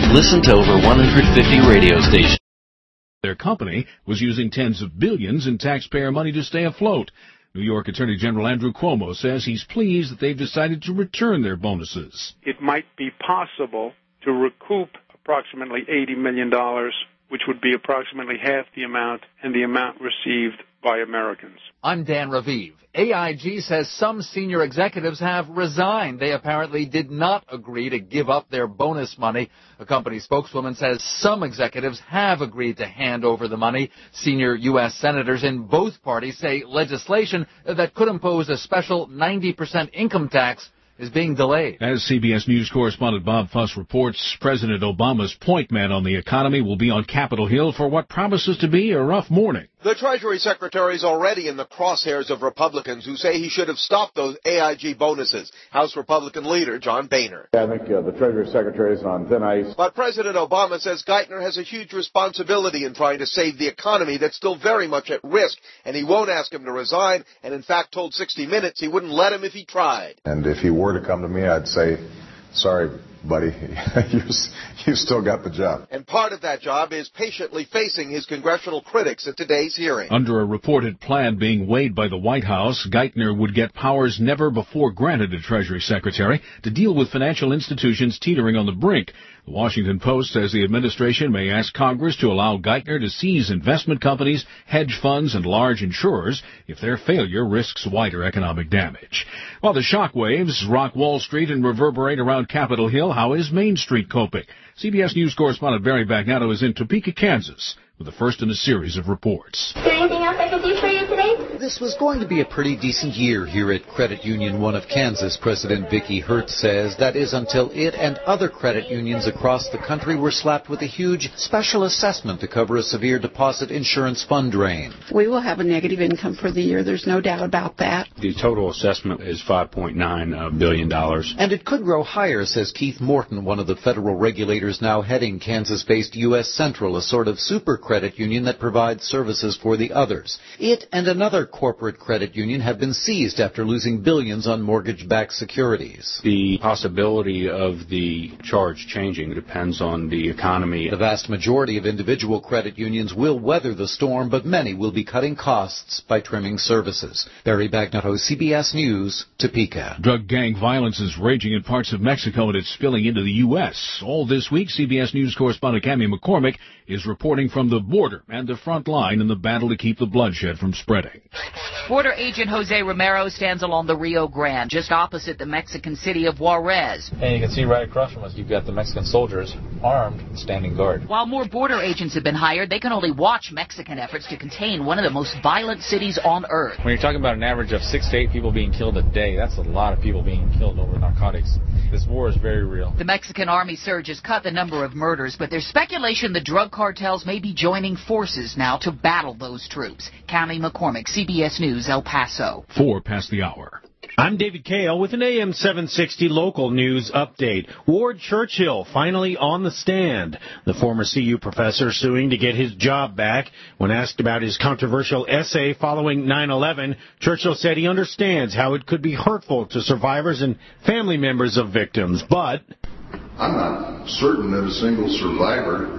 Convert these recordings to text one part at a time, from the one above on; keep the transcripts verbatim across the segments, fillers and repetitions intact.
Listen to over one hundred fifty radio stations. Their company was using tens of billions in taxpayer money to stay afloat. New York Attorney General Andrew Cuomo says he's pleased that they've decided to return their bonuses. It might be possible to recoup approximately eighty million dollars, which would be approximately half the amount and the amount received by Americans. I'm Dan Raviv. A I G says some senior executives have resigned. They apparently did not agree to give up their bonus money. A company spokeswoman says some executives have agreed to hand over the money. Senior U S senators in both parties say legislation that could impose a special ninety percent income tax is being delayed. As C B S News correspondent Bob Fuss reports, President Obama's point man on the economy will be on Capitol Hill for what promises to be a rough morning. The Treasury Secretary is already in the crosshairs of Republicans who say he should have stopped those A I G bonuses. House Republican leader John Boehner. I think uh, the Treasury Secretary is on thin ice. But President Obama says Geithner has a huge responsibility in trying to save the economy that's still very much at risk, and he won't ask him to resign, and in fact told sixty minutes he wouldn't let him if he tried. And if he were to come to me, I'd say, sorry, buddy, you you still got the job. And part of that job is patiently facing his congressional critics at today's hearing. Under a reported plan being weighed by the White House, Geithner would get powers never before granted to Treasury Secretary to deal with financial institutions teetering on the brink. The Washington Post says the administration may ask Congress to allow Geithner to seize investment companies, hedge funds, and large insurers if their failure risks wider economic damage. While the shockwaves rock Wall Street and reverberate around Capitol Hill, how is Main Street coping? C B S News correspondent Barry Bagnato is in Topeka, Kansas, with the first in a series of reports. Is there anything else I can do for you today? This was going to be a pretty decent year here at Credit Union One of Kansas. President Vicki Hertz says that is until it and other credit unions across the country were slapped with a huge special assessment to cover a severe deposit insurance fund drain. We will have a negative income for the year. There's no doubt about that. The total assessment is five point nine billion dollars. And it could grow higher, says Keith Morton, one of the federal regulators now heading Kansas-based U S Central, a sort of super credit union that provides services for the others. It and another corporate credit union have been seized after losing billions on mortgage-backed securities. The possibility of the charge changing depends on the economy. The vast majority of individual credit unions will weather the storm, but many will be cutting costs by trimming services. Barry Bagnato, C B S News, Topeka. Drug gang violence is raging in parts of Mexico and it's spilling into the U S. All this week, C B S News correspondent Cammie McCormick is reporting from the border and the front line in the battle to keep the bloodshed from spreading. Border agent Jose Romero stands along the Rio Grande, just opposite the Mexican city of Juarez. And you can see right across from us, you've got the Mexican soldiers armed and standing guard. While more border agents have been hired, they can only watch Mexican efforts to contain one of the most violent cities on earth. When you're talking about an average of six to eight people being killed a day, that's a lot of people being killed over narcotics. This war is very real. The Mexican army surge has cut the number of murders, but there's speculation the drug cartels may be joining forces now to battle those troops. Cammie McCormick, C B S News, El Paso. Four past the hour. I'm David Kale with an A M seven sixty local news update. Ward Churchill finally on the stand. The former C U professor suing to get his job back. When asked about his controversial essay following nine eleven, Churchill said he understands how it could be hurtful to survivors and family members of victims, but I'm not certain that a single survivor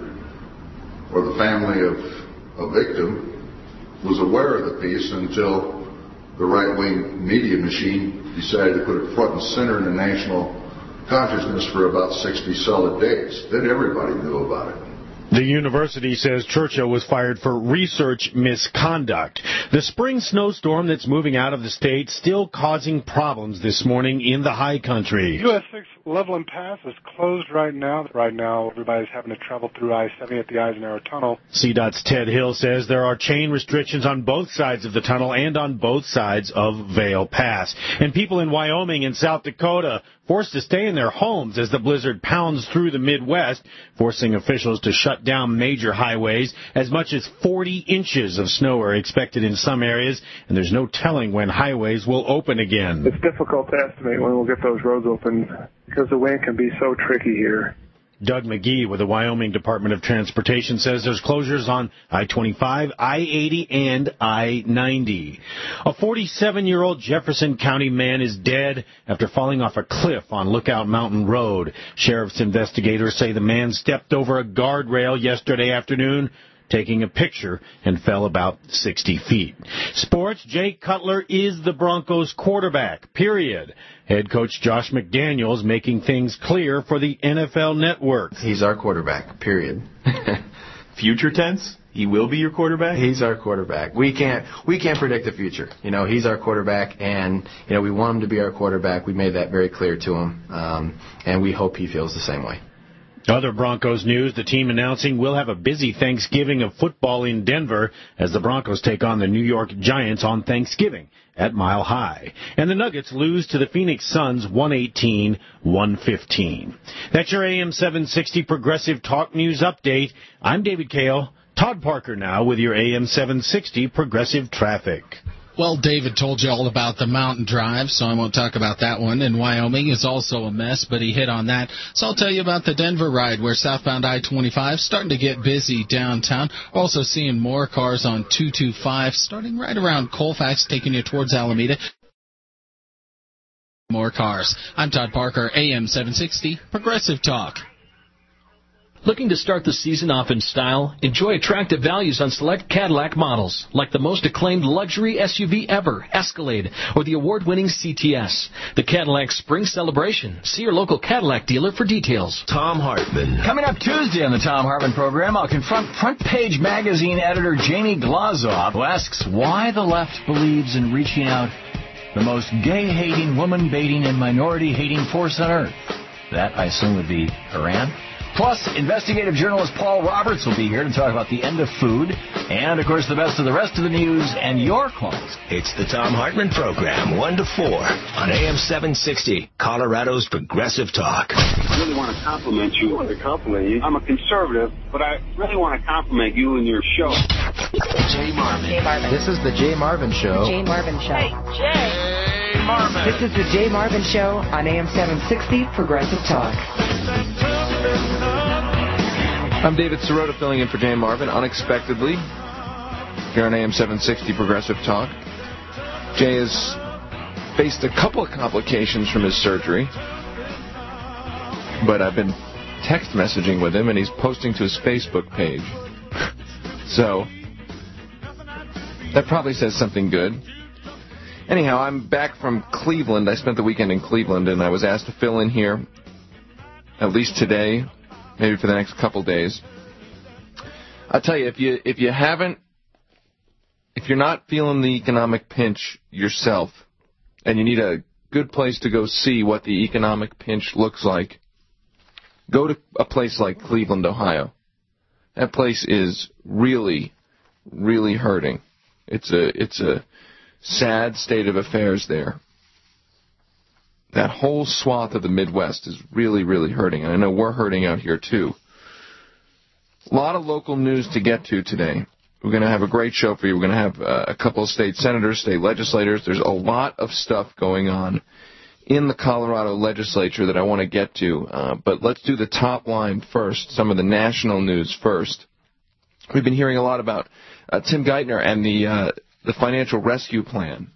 or the family of a victim was aware of the piece until the right-wing media machine decided to put it front and center in the national consciousness for about sixty solid days. Then everybody knew about it. The university says Churchill was fired for research misconduct. The spring snowstorm that's moving out of the state still causing problems this morning in the high country. U S six Loveland Pass is closed right now. Right now, everybody's having to travel through I seventy at the Eisenhower Tunnel. C DOT's Ted Hill says there are chain restrictions on both sides of the tunnel and on both sides of Vail Pass. And people in Wyoming and South Dakota forced to stay in their homes as the blizzard pounds through the Midwest, forcing officials to shut down major highways. As much as forty inches of snow are expected in some areas, and there's no telling when highways will open again. It's difficult to estimate when we'll get those roads open because the wind can be so tricky here. Doug McGee with the Wyoming Department of Transportation says there's closures on I twenty-five, I eighty, and I ninety. A forty-seven-year-old Jefferson County man is dead after falling off a cliff on Lookout Mountain Road. Sheriff's investigators say the man stepped over a guardrail yesterday afternoon, taking a picture, and fell about sixty feet. Sports, Jay Cutler is the Broncos quarterback, period. Head coach Josh McDaniels making things clear for the N F L Network. He's our quarterback, period. Future tense? He will be your quarterback? He's our quarterback. We can't we can't predict the future. You know, he's our quarterback, and, you know, we want him to be our quarterback. We made that very clear to him, um, and we hope he feels the same way. Other Broncos news, the team announcing we'll have a busy Thanksgiving of football in Denver as the Broncos take on the New York Giants on Thanksgiving at Mile High. And the Nuggets lose to the Phoenix Suns one eighteen to one fifteen. That's your A M seven sixty Progressive Talk News update. I'm David Kale. Todd Parker now with your A M seven sixty Progressive Traffic. Well, David told you all about the mountain drive, so I won't talk about that one. And Wyoming is also a mess, but he hit on that. So I'll tell you about the Denver ride, where southbound I twenty-five is starting to get busy downtown. Also seeing more cars on two twenty-five, starting right around Colfax, taking you towards Alameda. More cars. I'm Todd Parker, A M seven sixty, Progressive Talk. Looking to start the season off in style? Enjoy attractive values on select Cadillac models, like the most acclaimed luxury S U V ever, Escalade, or the award-winning C T S. The Cadillac Spring Celebration. See your local Cadillac dealer for details. Tom Hartman. Coming up Tuesday on the Tom Hartman program, I'll confront Front Page Magazine editor Jamie Glazoff, who asks why the left believes in reaching out the most gay-hating, woman-baiting, and minority-hating force on earth. That, I assume, would be Iran. Plus, investigative journalist Paul Roberts will be here to talk about the end of food, and, of course, the best of the rest of the news and your calls. It's the Tom Hartman program, one to four, on A M seven sixty, Colorado's Progressive Talk. I really want to compliment you. I want to compliment you. I'm a conservative, but I really want to compliment you and your show. Jay Marvin. Jay Marvin. This is the Jay Marvin Show. The Jay Marvin Show. Hey, Jay Marvin. This is the Jay Marvin Show on A M seven sixty Progressive Talk. I'm David Sirota filling in for Jay Marvin unexpectedly here on A M seven sixty Progressive Talk. Jay has faced a couple of complications from his surgery, but I've been text messaging with him, and he's posting to his Facebook page. So that probably says something good. Anyhow, I'm back from Cleveland. I spent the weekend in Cleveland, and I was asked to fill in here at least today, maybe for the next couple days. I'll tell you, if you if you haven't, if you're not feeling the economic pinch yourself, and you need a good place to go see what the economic pinch looks like, go to a place like Cleveland, Ohio. That place is really, really hurting. It's a it's a sad state of affairs there. That whole swath of the Midwest is really, really hurting. And I know we're hurting out here, too. A lot of local news to get to today. We're going to have a great show for you. We're going to have uh, a couple of state senators, state legislators. There's a lot of stuff going on in the Colorado legislature that I want to get to. Uh, but let's do the top line first, some of the national news first. We've been hearing a lot about uh, Tim Geithner and the uh, the financial rescue plan.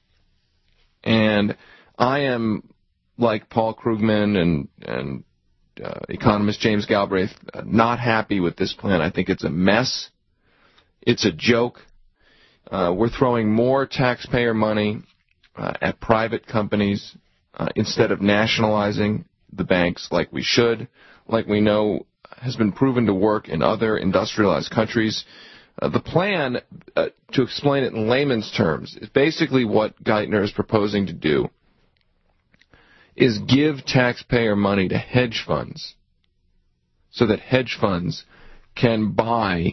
And I am, like Paul Krugman and, and uh, economist James Galbraith, uh, not happy with this plan. I think it's a mess. It's a joke. Uh, we're throwing more taxpayer money uh, at private companies uh, instead of nationalizing the banks like we should, like we know has been proven to work in other industrialized countries. Uh, the plan, uh, to explain it in layman's terms, is basically what Geithner is proposing to do is give taxpayer money to hedge funds so that hedge funds can buy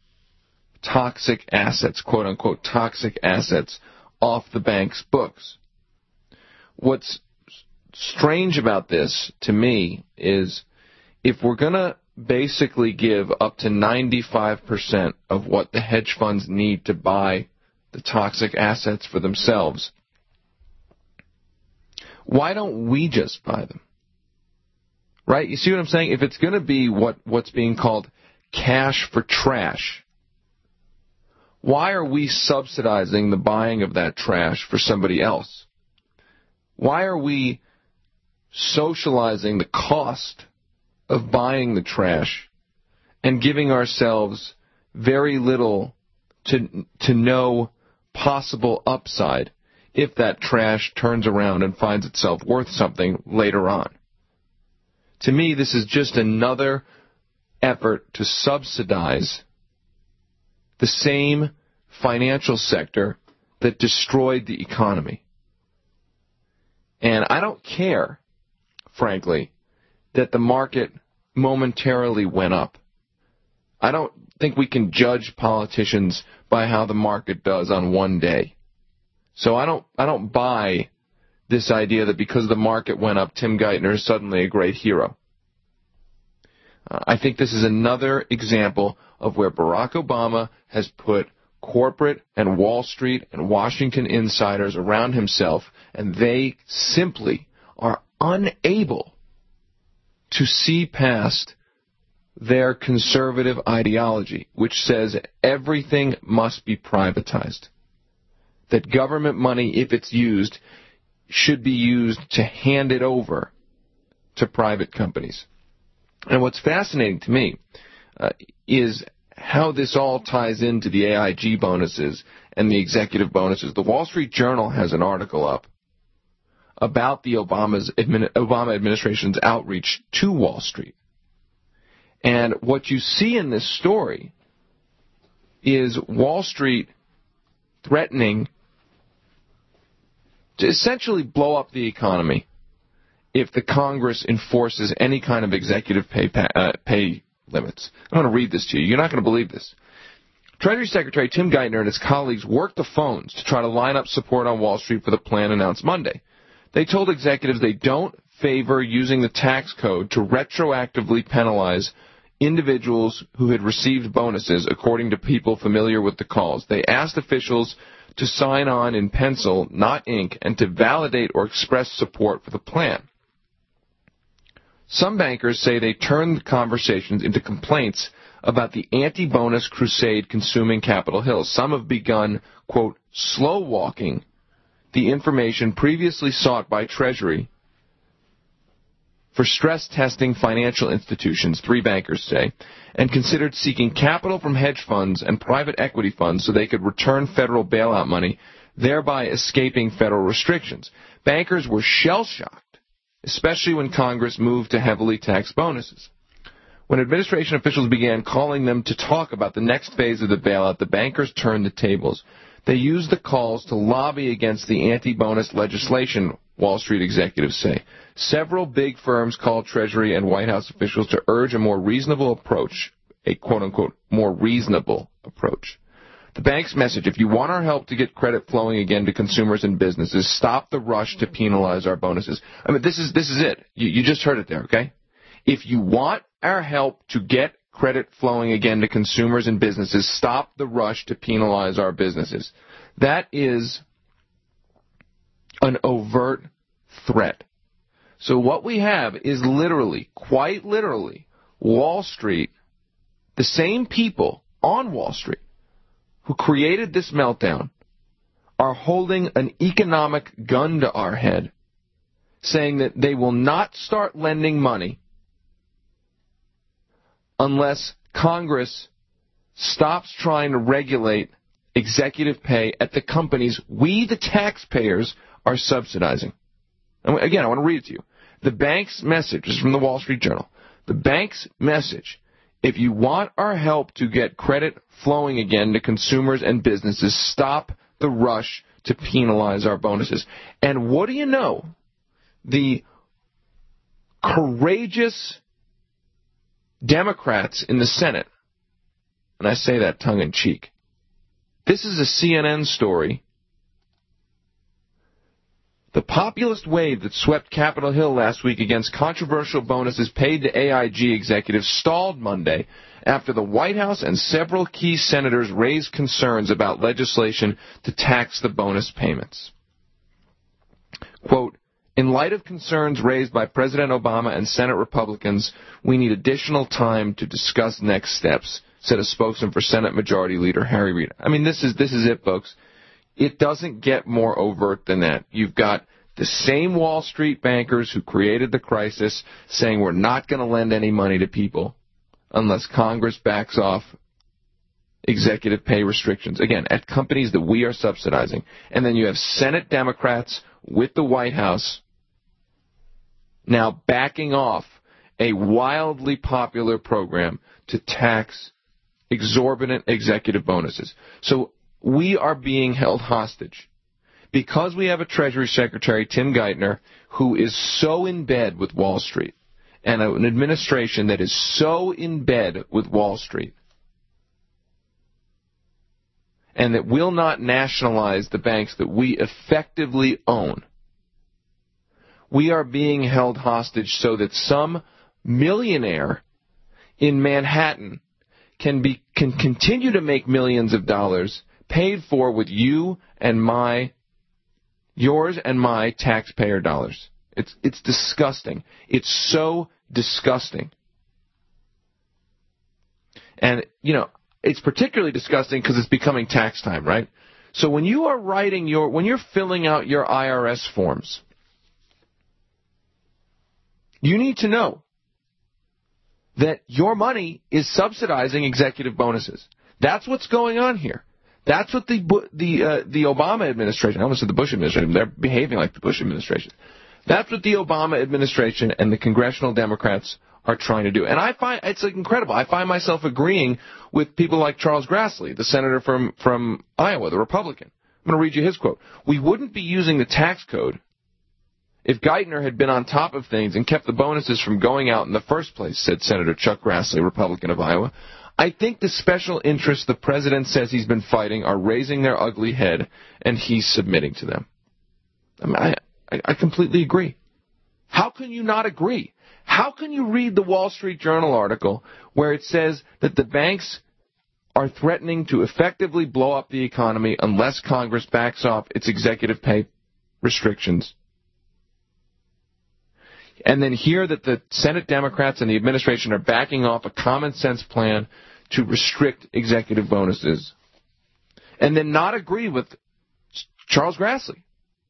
toxic assets, quote-unquote toxic assets, off the bank's books. What's strange about this, to me, is if we're going to basically give up to ninety-five percent of what the hedge funds need to buy the toxic assets for themselves, why don't we just buy them? Right? You see what I'm saying? If it's going to be what, what's being called cash for trash, why are we subsidizing the buying of that trash for somebody else? Why are we socializing the cost of buying the trash and giving ourselves very little to to no possible upside if that trash turns around and finds itself worth something later on? To me, this is just another effort to subsidize the same financial sector that destroyed the economy. And I don't care, frankly, that the market momentarily went up. I don't think we can judge politicians by how the market does on one day. So I don't I don't buy this idea that because the market went up, Tim Geithner is suddenly a great hero. Uh, I think this is another example of where Barack Obama has put corporate and Wall Street and Washington insiders around himself, and they simply are unable to see past their conservative ideology, which says everything must be privatized. That government money, if it's used, should be used to hand it over to private companies. And what's fascinating to me uh, is how this all ties into the A I G bonuses and the executive bonuses. The Wall Street Journal has an article up about the Obama's admin, Obama administration's outreach to Wall Street. And what you see in this story is Wall Street threatening to essentially blow up the economy if the Congress enforces any kind of executive pay, uh, pay limits. I'm going to read this to you. You're not going to believe this. Treasury Secretary Tim Geithner and his colleagues worked the phones to try to line up support on Wall Street for the plan announced Monday. They told executives they don't favor using the tax code to retroactively penalize individuals who had received bonuses, according to people familiar with the calls. They asked officials to sign on in pencil, not ink, and to validate or express support for the plan. Some bankers say they turned the conversations into complaints about the anti-bonus crusade consuming Capitol Hill. Some have begun, quote, slow-walking the information previously sought by Treasury for stress testing financial institutions, three bankers say, and considered seeking capital from hedge funds and private equity funds so they could return federal bailout money, thereby escaping federal restrictions. Bankers were shell-shocked, especially when Congress moved to heavily taxed bonuses. When administration officials began calling them to talk about the next phase of the bailout, the bankers turned the tables. They used the calls to lobby against the anti-bonus legislation, Wall Street executives say. Several big firms called Treasury and White House officials to urge a more reasonable approach, a quote-unquote more reasonable approach. The bank's message, if you want our help to get credit flowing again to consumers and businesses, stop the rush to penalize our bonuses. I mean, this is this is it. You, you just heard it there, okay? If you want our help to get credit flowing again to consumers and businesses, stop the rush to penalize our businesses. That is an overt threat. So what we have is literally, quite literally, Wall Street, the same people on Wall Street who created this meltdown are holding an economic gun to our head, saying that they will not start lending money unless Congress stops trying to regulate executive pay at the companies we, the taxpayers, are subsidizing. And again, I want to read it to you. The bank's message is from the Wall Street Journal. The bank's message, if you want our help to get credit flowing again to consumers and businesses, stop the rush to penalize our bonuses. And what do you know? The courageous Democrats in the Senate, and I say that tongue-in-cheek, this is a C N N story. The populist wave that swept Capitol Hill last week against controversial bonuses paid to A I G executives stalled Monday after the White House and several key senators raised concerns about legislation to tax the bonus payments. Quote, In light of concerns raised by President Obama and Senate Republicans, we need additional time to discuss next steps, said a spokesman for Senate Majority Leader Harry Reid. I mean, this is this is it, folks. It doesn't get more overt than that. You've got the same Wall Street bankers who created the crisis saying we're not going to lend any money to people unless Congress backs off executive pay restrictions, again, at companies that we are subsidizing. And then you have Senate Democrats with the White House now backing off a wildly popular program to tax exorbitant executive bonuses. So we are being held hostage because we have a Treasury Secretary, Tim Geithner, who is so in bed with Wall Street, and an administration that is so in bed with Wall Street, and that will not nationalize the banks that we effectively own. We are being held hostage so that some millionaire in Manhattan can be can continue to make millions of dollars paid for with you and my, yours and my taxpayer dollars. It's it's disgusting. It's so disgusting. And, you know, it's particularly disgusting because it's becoming tax time, right? So when you are writing your, when you're filling out your I R S forms, you need to know that your money is subsidizing executive bonuses. That's what's going on here. That's what the the uh, the Obama administration, I almost said the Bush administration, they're behaving like the Bush administration. That's what the Obama administration and the congressional Democrats are trying to do. And I find it's like incredible. I find myself agreeing with people like Charles Grassley, the senator from, from Iowa, the Republican. I'm going to read you his quote. We wouldn't be using the tax code if Geithner had been on top of things and kept the bonuses from going out in the first place, said Senator Chuck Grassley, Republican of Iowa. I think the special interests the president says he's been fighting are raising their ugly head, and he's submitting to them. I mean, I, I, I completely agree. How can you not agree? How can you read the Wall Street Journal article where it says that the banks are threatening to effectively blow up the economy unless Congress backs off its executive pay restrictions, and then hear that the Senate Democrats and the administration are backing off a common-sense plan to restrict executive bonuses, and then not agree with Charles Grassley?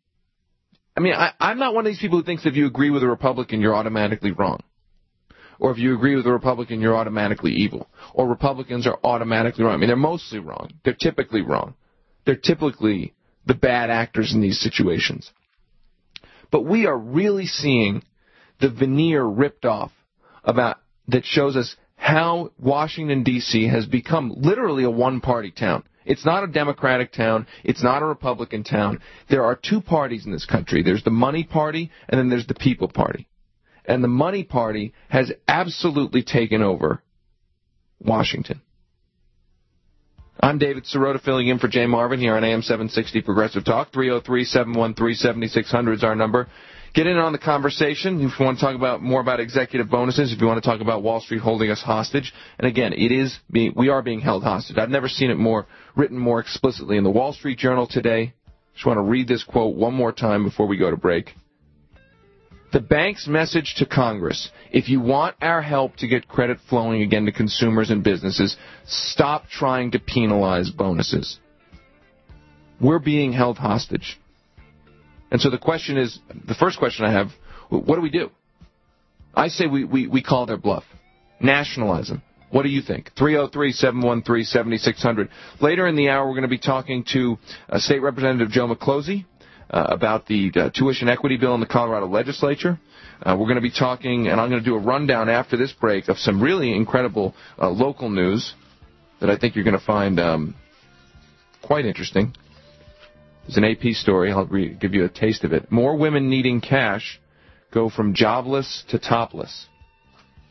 I mean, I, I'm not one of these people who thinks if you agree with a Republican, you're automatically wrong. Or if you agree with a Republican, you're automatically evil. Or Republicans are automatically wrong. I mean, they're mostly wrong. They're typically wrong. They're typically the bad actors in these situations. But we are really seeing the veneer ripped off about that shows us how Washington, D C has become literally a one-party town. It's not a Democratic town. It's not a Republican town. There are two parties in this country. There's the money party, and then there's the people party. And the money party has absolutely taken over Washington. I'm David Sirota, filling in for Jay Marvin here on A M seven sixty Progressive Talk. three oh three, seven one three, seven six zero zero is our number. Get in on the conversation if you want to talk about more about executive bonuses, if you want to talk about Wall Street holding us hostage. And again, it is being, we are being held hostage. I've never seen it more written more explicitly in the Wall Street Journal today. Just want to read this quote one more time before we go to break. The bank's message to Congress: if you want our help to get credit flowing again to consumers and businesses, stop trying to penalize bonuses. We're being held hostage. And so the question is, the first question I have, what do we do? I say we, we, we call their bluff. Nationalize them. What do you think? three oh three, seven one three, seven six zero zero. Later in the hour, we're going to be talking to uh, State Representative Joe McClosey uh, about the uh, tuition equity bill in the Colorado legislature. Uh, we're going to be talking, and I'm going to do a rundown after this break of some really incredible uh, local news that I think you're going to find um, quite interesting. It's an A P story. I'll re- give you a taste of it. More women needing cash go from jobless to topless.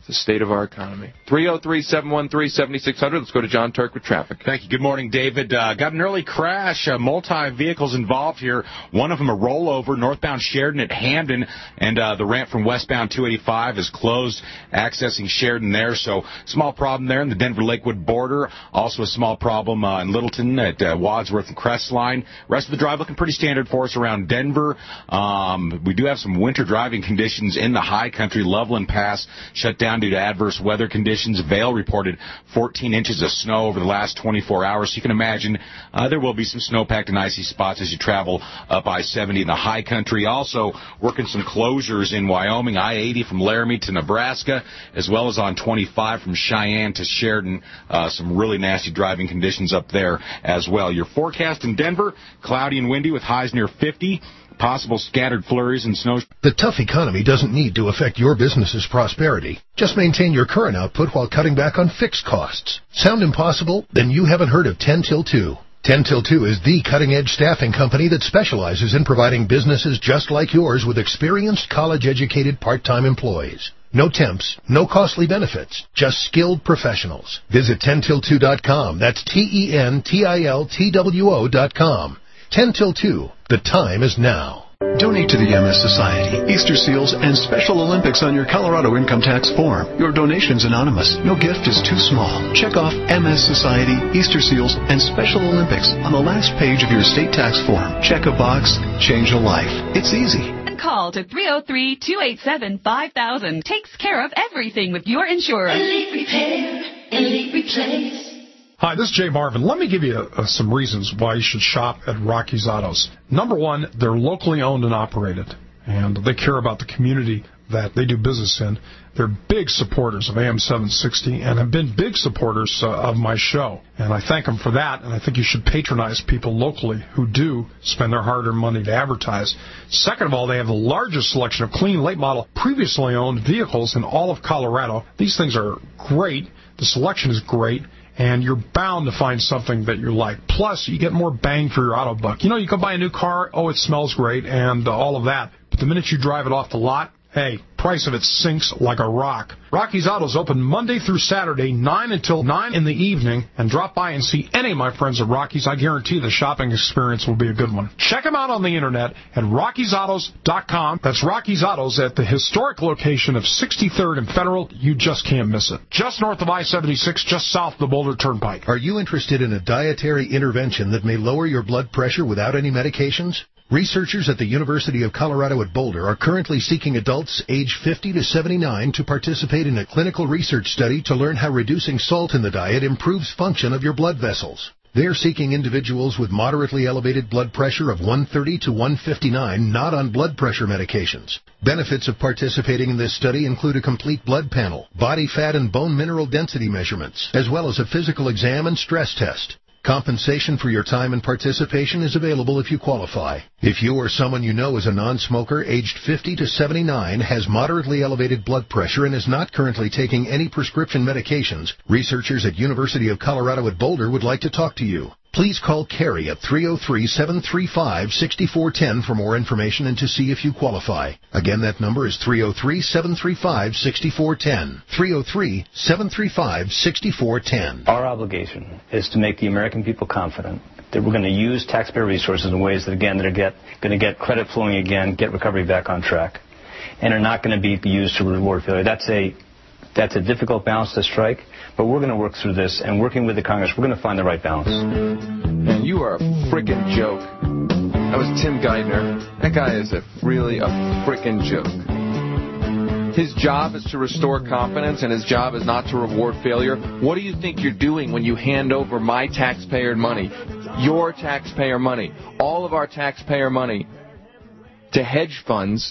the state of our economy. three oh three, seven one three, seven six zero zero. Let's go to John Turk with traffic. Thank you. Good morning, David. Uh, got an early crash. Uh, multi-vehicles involved here. One of them a rollover, northbound Sheridan at Hamden, and uh, the ramp from westbound two eighty-five is closed, accessing Sheridan there. So small problem there in the Denver-Lakewood border. Also a small problem uh, in Littleton at uh, Wadsworth and Crestline. Rest of the drive looking pretty standard for us around Denver. Um, we do have some winter driving conditions in the high country. Loveland Pass shut down due to adverse weather conditions. Vail reported fourteen inches of snow over the last twenty-four hours. So you can imagine uh, there will be some snow-packed and icy spots as you travel up I seventy in the high country. Also working some closures in Wyoming, I eighty from Laramie to Nebraska, as well as on twenty-five from Cheyenne to Sheridan. Uh, some really nasty driving conditions up there as well. Your forecast in Denver, cloudy and windy with highs near fifty. Possible scattered flurries and snow. The tough economy doesn't need to affect your business's prosperity. Just maintain your current output while cutting back on fixed costs. Sound impossible? Then you haven't heard of ten till two. ten till two is the cutting-edge staffing company that specializes in providing businesses just like yours with experienced, college-educated part-time employees. No temps, no costly benefits, just skilled professionals. Visit ten till two dot com. That's T E N T I L T W O dot com. ten till two. The time is now. Donate to the M S Society, Easter Seals, and Special Olympics on your Colorado income tax form. Your donation's anonymous. No gift is too small. Check off M S Society, Easter Seals, and Special Olympics on the last page of your state tax form. Check a box, change a life. It's easy. Call to three oh three, two eight seven, five thousand. Takes care of everything with your insurance. Elite Repair, Elite Replace. Hi, this is Jay Marvin. Let me give you uh, some reasons why you should shop at Rocky's Autos. Number one, they're locally owned and operated, and they care about the community that they do business in. They're big supporters of A M seven sixty and have been big supporters uh, of my show, and I thank them for that, and I think you should patronize people locally who do spend their hard-earned money to advertise. Second of all, they have the largest selection of clean, late-model, previously owned vehicles in all of Colorado. These things are great. The selection is great. And you're bound to find something that you like. Plus, you get more bang for your auto buck. You know, you can buy a new car, oh, it smells great, and uh, all of that. But the minute you drive it off the lot, hey, price of it sinks like a rock. Rocky's Autos open Monday through Saturday, nine until nine in the evening, and drop by and see any of my friends at Rocky's. I guarantee the shopping experience will be a good one. Check them out on the internet at Rockies Autos dot com. That's Rocky's Autos at the historic location of sixty-third and Federal. You just can't miss it. Just north of I seventy-six, just south of the Boulder Turnpike. Are you interested in a dietary intervention that may lower your blood pressure without any medications? Researchers at the University of Colorado at Boulder are currently seeking adults age fifty to seventy-nine to participate in a clinical research study to learn how reducing salt in the diet improves function of your blood vessels. They are seeking individuals with moderately elevated blood pressure of one thirty to one fifty-nine, not on blood pressure medications. Benefits of participating in this study include a complete blood panel, body fat and bone mineral density measurements, as well as a physical exam and stress test. Compensation for your time and participation is available if you qualify. If you or someone you know is a non-smoker aged fifty to seventy-nine, has moderately elevated blood pressure, and is not currently taking any prescription medications, researchers at University of Colorado at Boulder would like to talk to you. Please call Carrie at three oh three, seven three five, six four one zero for more information and to see if you qualify. Again, that number is three oh three, seven three five, six four one zero. three oh three, seven three five, six four one zero. Our obligation is to make the American people confident that we're going to use taxpayer resources in ways that, again, that are get, going to get credit flowing again, get recovery back on track, and are not going to be used to reward failure. That's a That's a difficult balance to strike, but we're going to work through this, and working with the Congress, we're going to find the right balance. Man, you are a frickin' joke. That was Tim Geithner. That guy is a really a frickin' joke. His job is to restore confidence, and his job is not to reward failure. What do you think you're doing when you hand over my taxpayer money, your taxpayer money, all of our taxpayer money, to hedge funds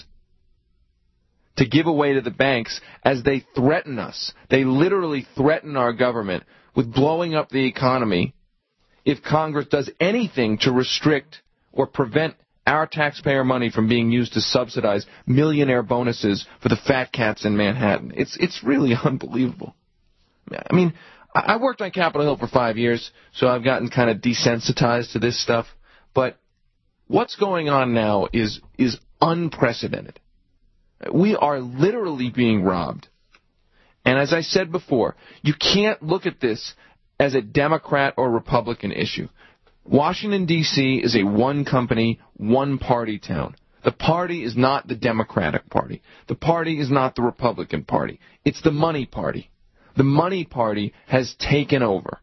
to give away to the banks as they threaten us? They literally threaten our government with blowing up the economy if Congress does anything to restrict or prevent our taxpayer money from being used to subsidize millionaire bonuses for the fat cats in Manhattan. It's it's really unbelievable. I mean, I worked on Capitol Hill for five years, so I've gotten kind of desensitized to this stuff. But what's going on now is is unprecedented. We are literally being robbed. And as I said before, you can't look at this as a Democrat or Republican issue. Washington, D C is a one-company, one-party town. The party is not the Democratic Party. The party is not the Republican Party. It's the money party. The money party has taken over.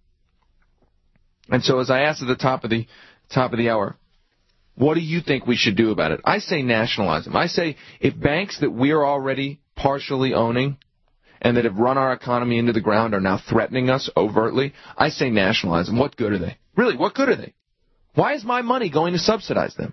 And so as I asked at the top of the top of the hour, what do you think we should do about it? I say nationalize them. I say if banks that we're already partially owning and that have run our economy into the ground are now threatening us overtly, I say nationalize them. What good are they? Really, what good are they? Why is my money going to subsidize them?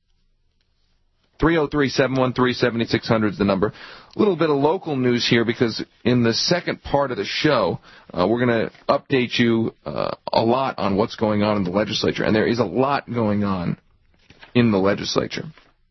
three oh three, seven one three, seven six zero zero is the number. A little bit of local news here because in the second part of the show, uh, we're going to update you uh, a lot on what's going on in the legislature. And there is a lot going on in the legislature.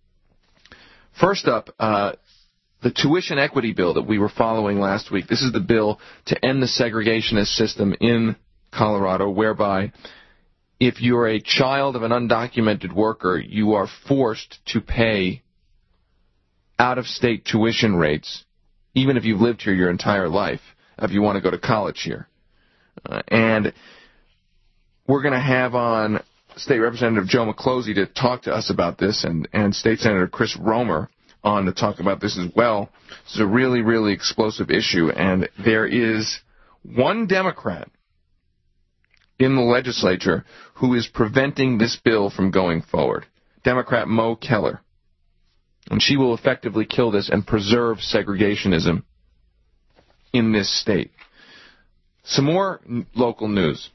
First up, uh, the tuition equity bill that we were following last week. This is the bill to end the segregationist system in Colorado, whereby if you're a child of an undocumented worker, you are forced to pay out-of-state tuition rates, even if you've lived here your entire life, if you want to go to college here. Uh, and we're going to have on State Representative Joe McClosey to talk to us about this, and, and State Senator Chris Romer on to talk about this as well. This is a really, really explosive issue, and there is one Democrat in the legislature who is preventing this bill from going forward, Democrat Mo Keller. And she will effectively kill this and preserve segregationism in this state. Some more n- local news.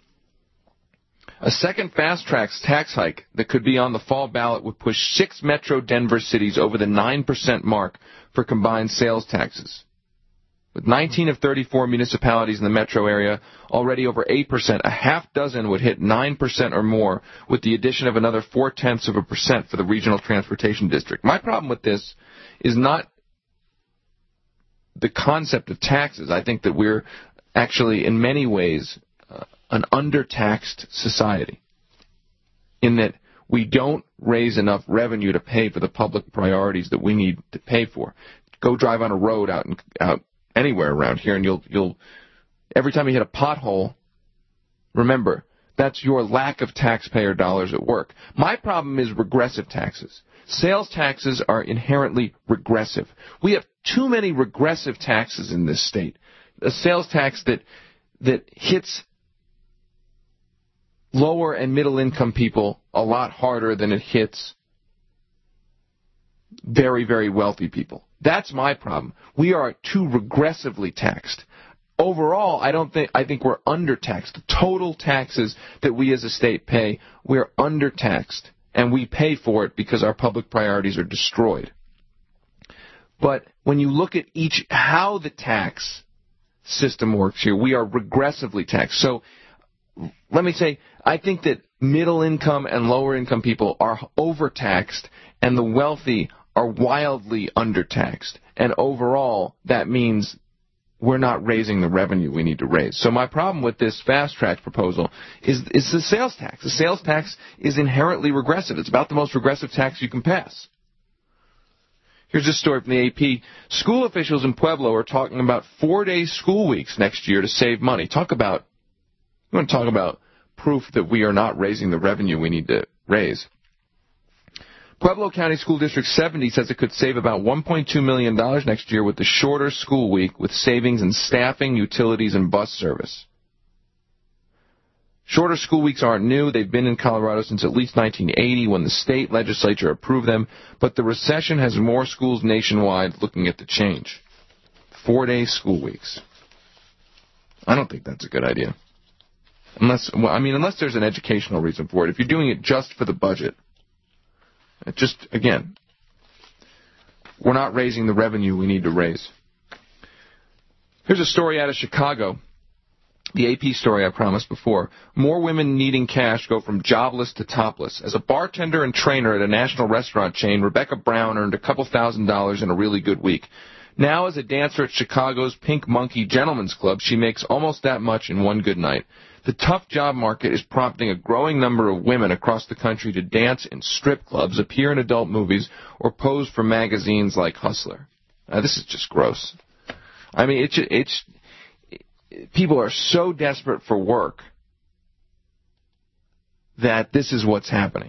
A second fast-track tax hike that could be on the fall ballot would push six metro Denver cities over the nine percent mark for combined sales taxes. With nineteen of thirty-four municipalities in the metro area already over eight percent, a half dozen would hit nine percent or more, with the addition of another four-tenths of a percent for the Regional Transportation District. My problem with this is not the concept of taxes. I think that we're actually, in many ways, uh, an undertaxed society, in that we don't raise enough revenue to pay for the public priorities that we need to pay for. Go drive on a road out and out. anywhere around here, and you'll you'll every time you hit a pothole, remember, that's your lack of taxpayer dollars at work. My problem is regressive taxes. Sales taxes are inherently regressive. We have too many regressive taxes in this state. A sales tax that that hits lower and middle income people a lot harder than it hits very, very wealthy people. That's my problem. We are too regressively taxed. Overall, I don't think I think we're undertaxed. The total taxes that we as a state pay, we're undertaxed, and we pay for it because our public priorities are destroyed. But when you look at each how the tax system works here, we are regressively taxed. So let me say, I think that middle income and lower income people are overtaxed, and the wealthy are wildly undertaxed. And overall, that means we're not raising the revenue we need to raise. So my problem with this fast-track proposal is, is the sales tax. The sales tax is inherently regressive. It's about the most regressive tax you can pass. Here's a story from the A P. School officials in Pueblo are talking about four-day school weeks next year to save money. Talk about, you want to talk about proof that we are not raising the revenue we need to raise. Pueblo County School District seventy says it could save about one point two million dollars next year with the shorter school week, with savings in staffing, utilities, and bus service. Shorter school weeks aren't new. They've been in Colorado since at least nineteen eighty, when the state legislature approved them, but the recession has more schools nationwide looking at the change. Four-day school weeks. I don't think that's a good idea. Unless, well, I mean, unless there's an educational reason for it. If you're doing it just for the budget, it just, again, we're not raising the revenue we need to raise. Here's a story out of Chicago. The A P story I promised before. More women needing cash go from jobless to topless. As a bartender and trainer at a national restaurant chain, Rebecca Brown earned a couple thousand dollars in a really good week. Now, as a dancer at Chicago's Pink Monkey Gentlemen's Club, she makes almost that much in one good night. The tough job market is prompting a growing number of women across the country to dance in strip clubs, appear in adult movies, or pose for magazines like Hustler. Now, this is just gross. I mean, it's it's people are so desperate for work that this is what's happening.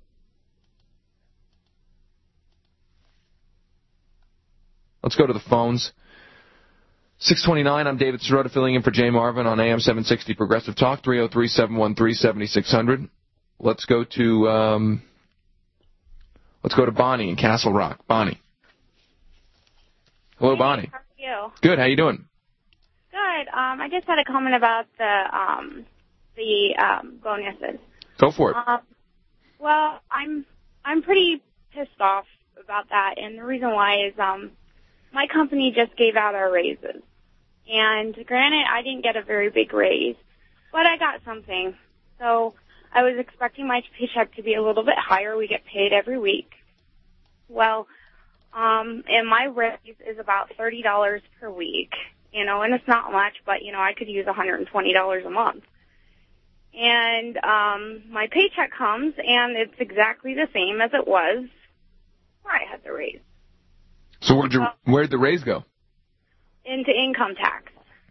Let's go to the phones. six twenty-nine, I'm David Sirota filling in for Jay Marvin on A M seven sixty Progressive Talk, three oh three, seven one three, seven six zero zero. Let's go to um, let's go to Bonnie in Castle Rock. Bonnie. Hello, hey, Bonnie. How are you? Good. How you doing? Good. Um, I just had a comment about the um, the um, bonuses. Go for it. Um, well, I'm I'm pretty pissed off about that, and the reason why is um, my company just gave out our raises, and granted, I didn't get a very big raise, but I got something. So I was expecting my paycheck to be a little bit higher. We get paid every week. Well, um, and my raise is about thirty dollars per week, you know, and it's not much, but, you know, I could use one hundred twenty dollars a month. And um, my paycheck comes, and it's exactly the same as it was where I had the raise. So where'd, you, where'd the raise go? Into income tax.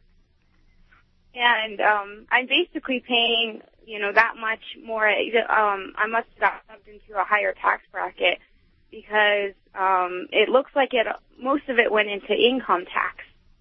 And um, I'm basically paying, you know, that much more. Um, I must have got subbed into a higher tax bracket because um, it looks like it. Most of it went into income tax.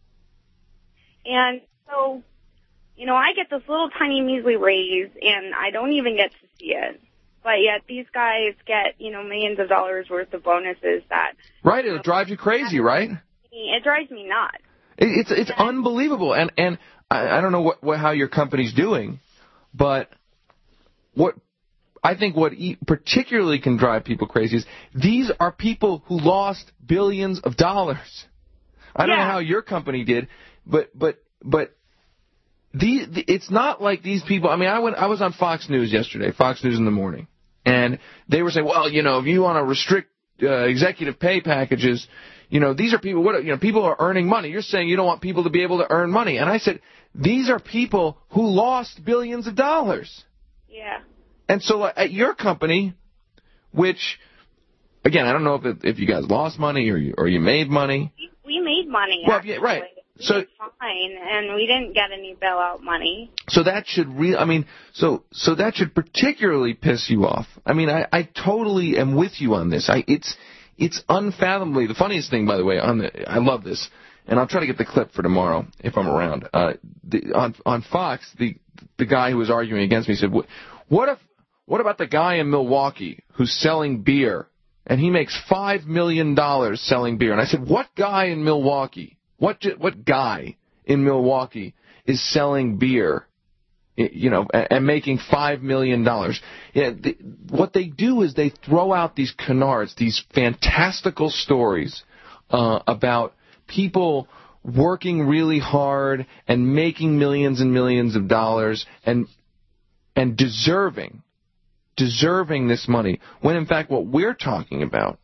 And so, you know, I get this little tiny measly raise, and I don't even get to see it. But yet these guys get, you know, millions of dollars worth of bonuses that... Right, it'll drive you crazy, right? It drives me nuts. It's it's unbelievable, and and I, I don't know what, what how your company's doing, but what I think what e- particularly can drive people crazy is these are people who lost billions of dollars. I don't yeah. know how your company did, but but but these it's not like these people. I mean, I went I was on Fox News yesterday, Fox News in the morning, and they were saying, well, you know, if you want to restrict uh, executive pay packages. You know, these are people, what, you know, people are earning money. You're saying you don't want people to be able to earn money. And I said, these are people who lost billions of dollars. Yeah. And so uh, at your company, which, again, I don't know if it, if you guys lost money or you, or you made money. We, we made money, well, actually. yeah, right. We so did fine, and we didn't get any bailout money. So that should really, I mean, so so that should particularly piss you off. I mean, I, I totally am with you on this. I it's... It's unfathomably, the funniest thing, by the way, on the, I love this, and I'll try to get the clip for tomorrow if I'm around. Uh, the, on, on Fox, the the guy who was arguing against me said, what if, what about the guy in Milwaukee who's selling beer, and he makes five million dollars selling beer? And I said, what guy in Milwaukee, what what guy in Milwaukee is selling beer? You know, and making five million dollars. Yeah, the, what they do is they throw out these canards, these fantastical stories uh, about people working really hard and making millions and millions of dollars and and deserving, deserving this money. When in fact what we're talking about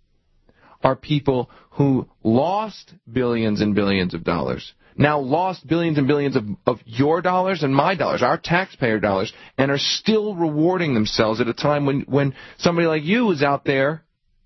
are people who lost billions and billions of dollars. Now lost billions and billions of, of your dollars and my dollars, our taxpayer dollars, and are still rewarding themselves at a time when, when somebody like you is out there,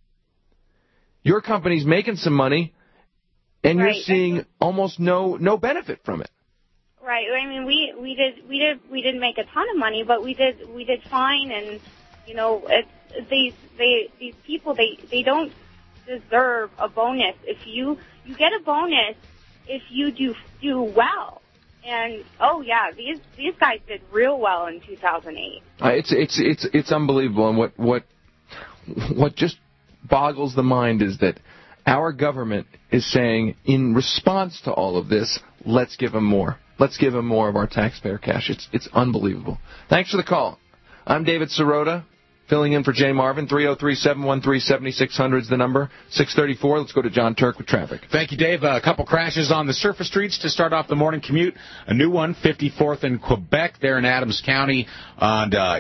your company's making some money, and right. you're seeing almost no no benefit from it. Right. I mean, we, we did we did we didn't make a ton of money, but we did we did fine, and you know, it's, these they these people they they don't deserve a bonus. If you you get a bonus. If you do do well, and oh yeah, these these guys did real well in two thousand eight. Uh, it's it's it's it's unbelievable, and what what what just boggles the mind is that our government is saying, in response to all of this, let's give them more. Let's give them more of our taxpayer cash. It's it's unbelievable. Thanks for the call. I'm David Sirota. Filling in for Jay Marvin, three oh three, seven one three, seven six zero zero is the number. six thirty-four, let's go to John Turk with traffic. Thank you, Dave. Uh, a couple crashes on the surface streets to start off the morning commute. A new one, fifty-fourth in Quebec, there in Adams County. And uh,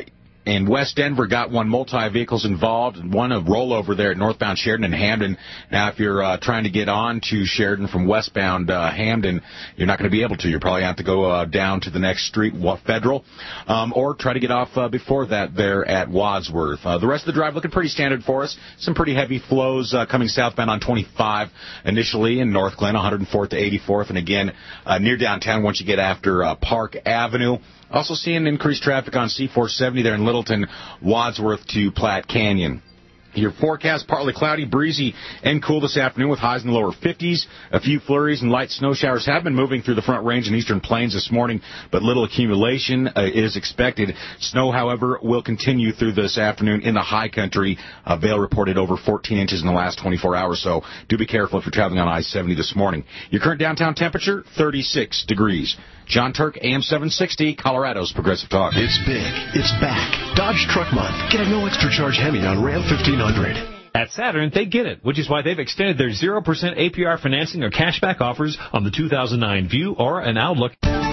And West Denver got one multi-vehicles involved and one a rollover there at northbound Sheridan and Hamden. Now, if you're uh, trying to get on to Sheridan from westbound uh, Hamden, you're not going to be able to. You're probably going to have to go uh, down to the next street, Federal, um, or try to get off uh, before that there at Wadsworth. Uh, the rest of the drive looking pretty standard for us. Some pretty heavy flows uh, coming southbound on twenty-five initially in North Glen, one oh fourth to eighty-fourth, and again uh, near downtown once you get after uh, Park Avenue. Also seeing increased traffic on C four seventy there in Littleton, Wadsworth to Platte Canyon. Your forecast, partly cloudy, breezy, and cool this afternoon with highs in the lower fifties. A few flurries and light snow showers have been moving through the Front Range and Eastern Plains this morning, but little accumulation uh, is expected. Snow, however, will continue through this afternoon in the high country. Uh, Vail reported over fourteen inches in the last twenty-four hours, so do be careful if you're traveling on I seventy this morning. Your current downtown temperature, thirty-six degrees. John Turk, A M seven sixty, Colorado's Progressive Talk. It's big. It's back. Dodge Truck Month. Get a no extra charge Hemi on Ram fifteen hundred. At Saturn, they get it, which is why they've extended their zero percent A P R financing or cashback offers on the two thousand nine View or an Outlook.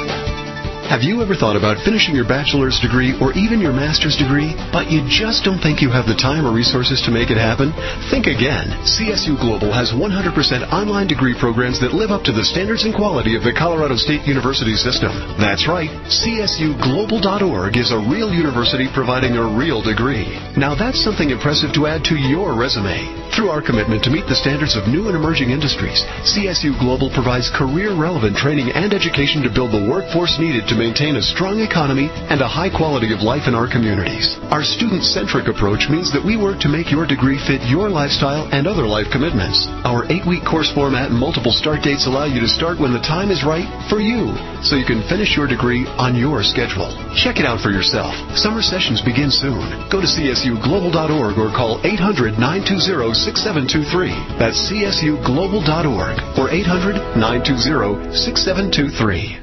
Have you ever thought about finishing your bachelor's degree or even your master's degree, but you just don't think you have the time or resources to make it happen? Think again. C S U Global has one hundred percent online degree programs that live up to the standards and quality of the Colorado State University system. That's right. C S U global dot org is a real university providing a real degree. Now that's something impressive to add to your resume. Through our commitment to meet the standards of new and emerging industries, C S U Global provides career-relevant training and education to build the workforce needed to maintain a strong economy and a high quality of life in our communities. Our student-centric approach means that we work to make your degree fit your lifestyle and other life commitments. Our eight-week course format and multiple start dates allow you to start when the time is right for you, so you can finish your degree on your schedule. Check it out for yourself. Summer sessions begin soon. Go to C S U global dot org or call eight hundred, nine two zero, six seven two three. That's C S U global dot org or eight hundred, nine two zero, six seven two three.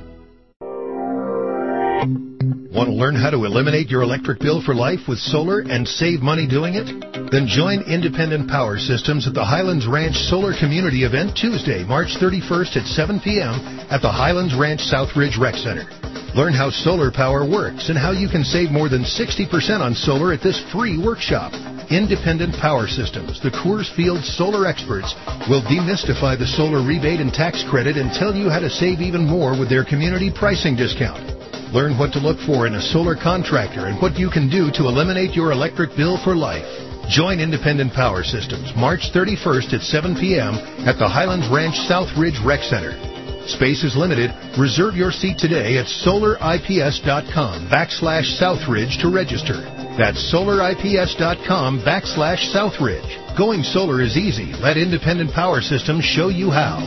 Want to learn how to eliminate your electric bill for life with solar and save money doing it? Then join Independent Power Systems at the Highlands Ranch Solar Community Event Tuesday, March thirty-first at seven p.m. at the Highlands Ranch Southridge Rec Center. Learn how solar power works and how you can save more than sixty percent on solar at this free workshop. Independent Power Systems, the Coors Field solar experts, will demystify the solar rebate and tax credit and tell you how to save even more with their community pricing discount. Learn what to look for in a solar contractor and what you can do to eliminate your electric bill for life. Join Independent Power Systems March thirty-first at seven p.m. at the Highlands Ranch Southridge Rec Center. Space is limited. Reserve your seat today at solar I P S dot com backslash Southridge to register. That's solar I P S dot com backslash Southridge. Going solar is easy. Let Independent Power Systems show you how.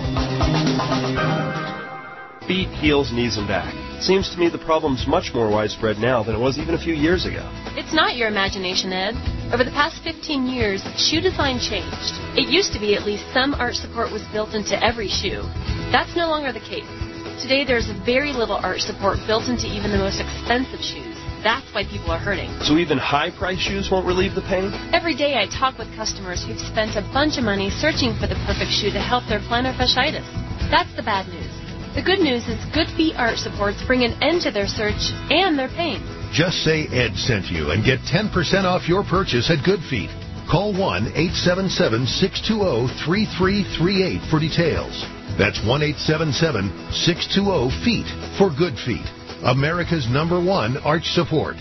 Feet, heels, knees, and back. Seems to me the problem's much more widespread now than it was even a few years ago. It's not your imagination, Ed. Over the past fifteen years, shoe design changed. It used to be at least some arch support was built into every shoe. That's no longer the case. Today there's very little arch support built into even the most expensive shoes. That's why people are hurting. So even high-priced shoes won't relieve the pain? Every day I talk with customers who've spent a bunch of money searching for the perfect shoe to help their plantar fasciitis. That's the bad news. The good news is Good Feet arch supports bring an end to their search and their pain. Just say Ed sent you and get ten percent off your purchase at Good Feet. Call one eight seven seven, six two zero, three three three eight for details. That's one eight seven seven, six two zero, FEET for Good Feet, America's number one arch support.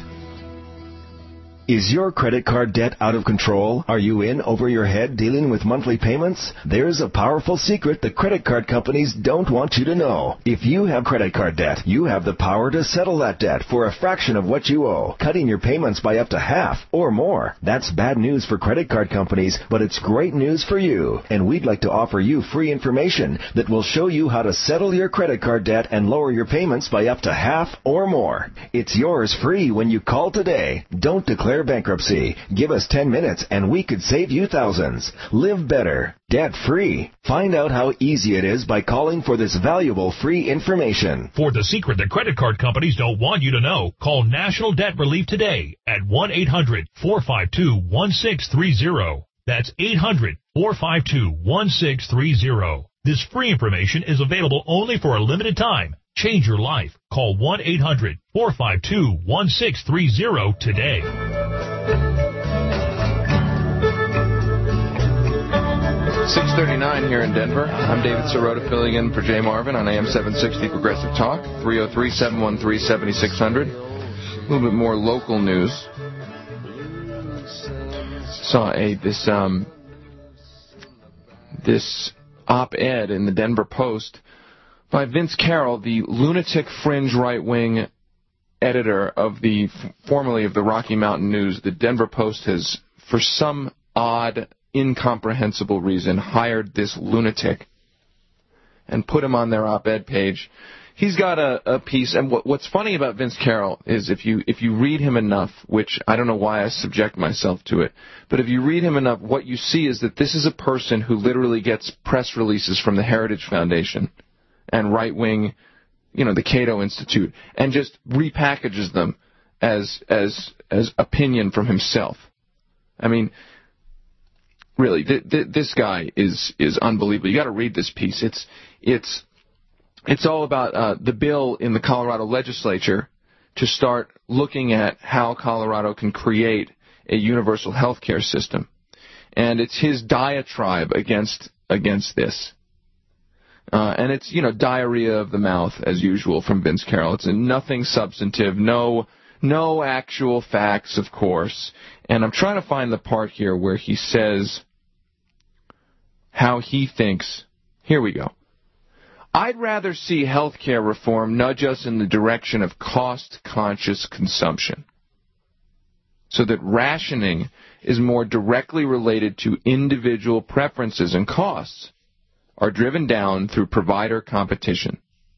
Is your credit card debt out of control? Are you in over your head dealing with monthly payments? There's a powerful secret the credit card companies don't want you to know. If you have credit card debt, you have the power to settle that debt for a fraction of what you owe, cutting your payments by up to half or more. That's bad news for credit card companies, but it's great news for you. And we'd like to offer you free information that will show you how to settle your credit card debt and lower your payments by up to half or more. It's yours free when you call today. Don't declare bankruptcy. Give us ten minutes and we could save you thousands. Live better, debt-free. Find out how easy it is by calling for this valuable free information. For the secret that credit card companies don't want you to know, call National Debt Relief today at one eight hundred, four five two, one six three zero. That's eight hundred, four five two, one six three zero. This free information is available only for a limited time. Change your life. Call one eight hundred four five two one six three zero today. six thirty-nine here in Denver. I'm David Sirota filling in for Jay Marvin on A M seven sixty Progressive Talk, three oh three, seven one three, seven six zero zero. A little bit more local news. Saw a this um this op-ed in the Denver Post by Vince Carroll, the lunatic fringe right-wing editor of the formerly of the Rocky Mountain News. The Denver Post has, for some odd, incomprehensible reason, hired this lunatic and put him on their op-ed page. He's got a, a piece, and what, what's funny about Vince Carroll is if you if you read him enough, which I don't know why I subject myself to it, but if you read him enough, what you see is that this is a person who literally gets press releases from the Heritage Foundation and right-wing, you know, the Cato Institute, and just repackages them as as as opinion from himself. I mean, really, th- th- this guy is is unbelievable. You got to read this piece. It's it's it's all about uh, the bill in the Colorado legislature to start looking at how Colorado can create a universal health care system, and it's his diatribe against against this. Uh, and it's, you know, diarrhea of the mouth, as usual, from Vince Carroll. It's nothing substantive, no no actual facts, of course. And I'm trying to find the part here where he says how he thinks. Here we go. I'd rather see health care reform nudge us in the direction of cost-conscious consumption, so that rationing is more directly related to individual preferences and costs are driven down through provider competition.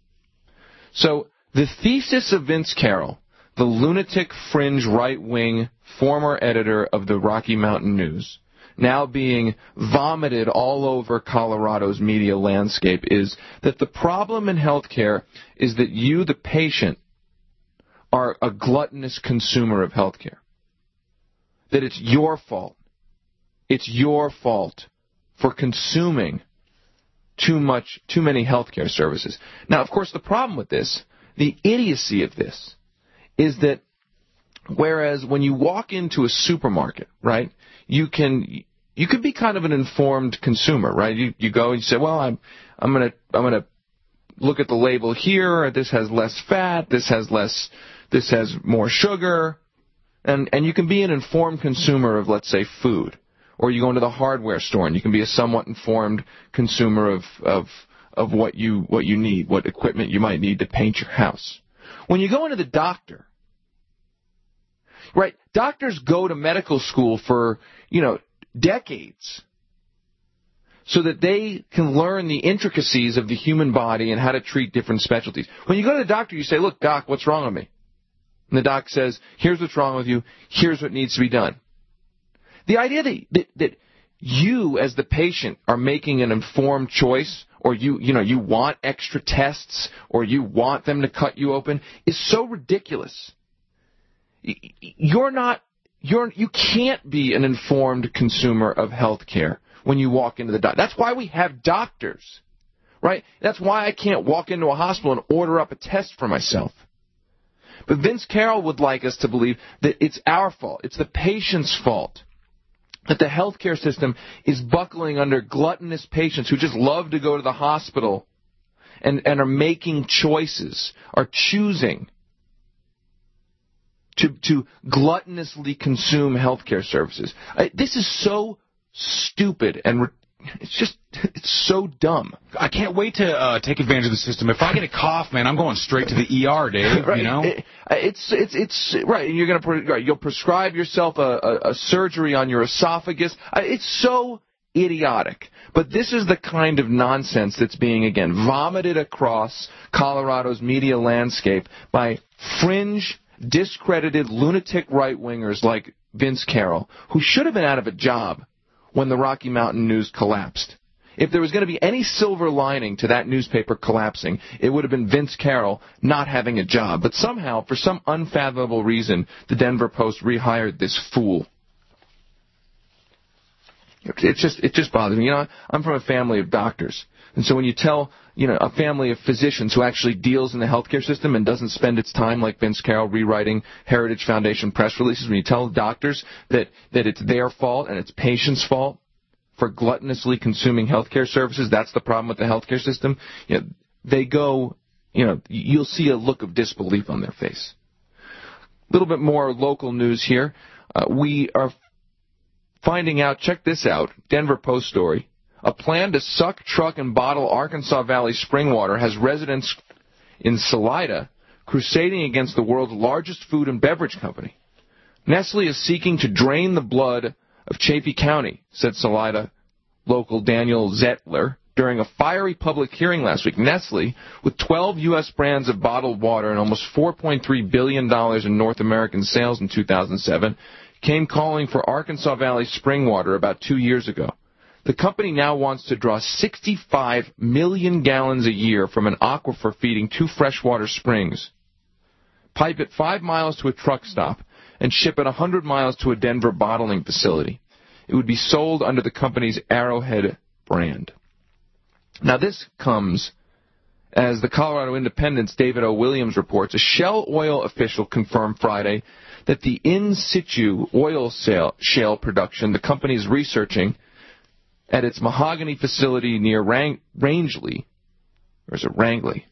So the thesis of Vince Carroll, the lunatic fringe right-wing former editor of the Rocky Mountain News, now being vomited all over Colorado's media landscape, is that the problem in healthcare is that you, the patient, are a gluttonous consumer of healthcare. That it's your fault. It's your fault for consuming too much, too many healthcare services. Now, of course, the problem with this, the idiocy of this, is that whereas when you walk into a supermarket, right, you can you can be kind of an informed consumer, right? You you go and you say, well, I'm I'm gonna I'm gonna look at the label here. This has less fat. This has less. This has more sugar, and and you can be an informed consumer of, let's say, food. Or you go into the hardware store and you can be a somewhat informed consumer of of of what you what you need, what equipment you might need to paint your house. When you go into the doctor, right? Doctors go to medical school for, you know, decades so that they can learn the intricacies of the human body and how to treat different specialties. When you go to the doctor, you say, "Look, doc, what's wrong with me?" And the doc says, "Here's what's wrong with you. Here's what needs to be done." The idea that, that that you, as the patient, are making an informed choice, or you you know you want extra tests, or you want them to cut you open, is so ridiculous. You're not you're you can't be an informed consumer of health care when you walk into the doctor. That's why we have doctors, right? That's why I can't walk into a hospital and order up a test for myself. But Vince Carroll would like us to believe that it's our fault. It's the patient's fault. That the healthcare system is buckling under gluttonous patients who just love to go to the hospital and, and are making choices, are choosing to, to gluttonously consume healthcare services. I, this is so stupid and it's just, it's so dumb. I can't wait to uh, take advantage of the system. If I get a cough, man, I'm going straight to the E R, Dave. Right. You know, it, it's it's it's right. You're gonna pre- you'll prescribe yourself a, a, a surgery on your esophagus. It's so idiotic. But this is the kind of nonsense that's being again vomited across Colorado's media landscape by fringe, discredited, lunatic right-wingers like Vince Carroll, who should have been out of a job when the Rocky Mountain News collapsed. If there was going to be any silver lining to that newspaper collapsing, it would have been Vince Carroll not having a job. But somehow, for some unfathomable reason, the Denver Post rehired this fool. It just it just bothers me. You know, I'm from a family of doctors. And so when you tell, you know, a family of physicians who actually deals in the healthcare system and doesn't spend its time like Vince Carroll rewriting Heritage Foundation press releases, when you tell doctors that, that it's their fault and it's patients' fault for gluttonously consuming healthcare services, that's the problem with the healthcare system, you know, they go, you know, you'll see a look of disbelief on their face. A little bit more local news here. Uh, we are finding out, check this out, Denver Post story. A plan to suck, truck, and bottle Arkansas Valley spring water has residents in Salida crusading against the world's largest food and beverage company. Nestle is seeking to drain the blood of Chaffee County, said Salida local Daniel Zettler during a fiery public hearing last week. Nestle, with twelve U S brands of bottled water and almost four point three billion dollars in North American sales in two thousand seven, came calling for Arkansas Valley spring water about two years ago. The company now wants to draw sixty-five million gallons a year from an aquifer feeding two freshwater springs, pipe it five miles to a truck stop, and ship it one hundred miles to a Denver bottling facility. It would be sold under the company's Arrowhead brand. Now this comes as the Colorado Independent's David O. Williams reports, a Shell oil official confirmed Friday that the in situ oil sale, shale production the company is researching at its Mahogany facility near Rang- Rangeley, or is it Rangeley?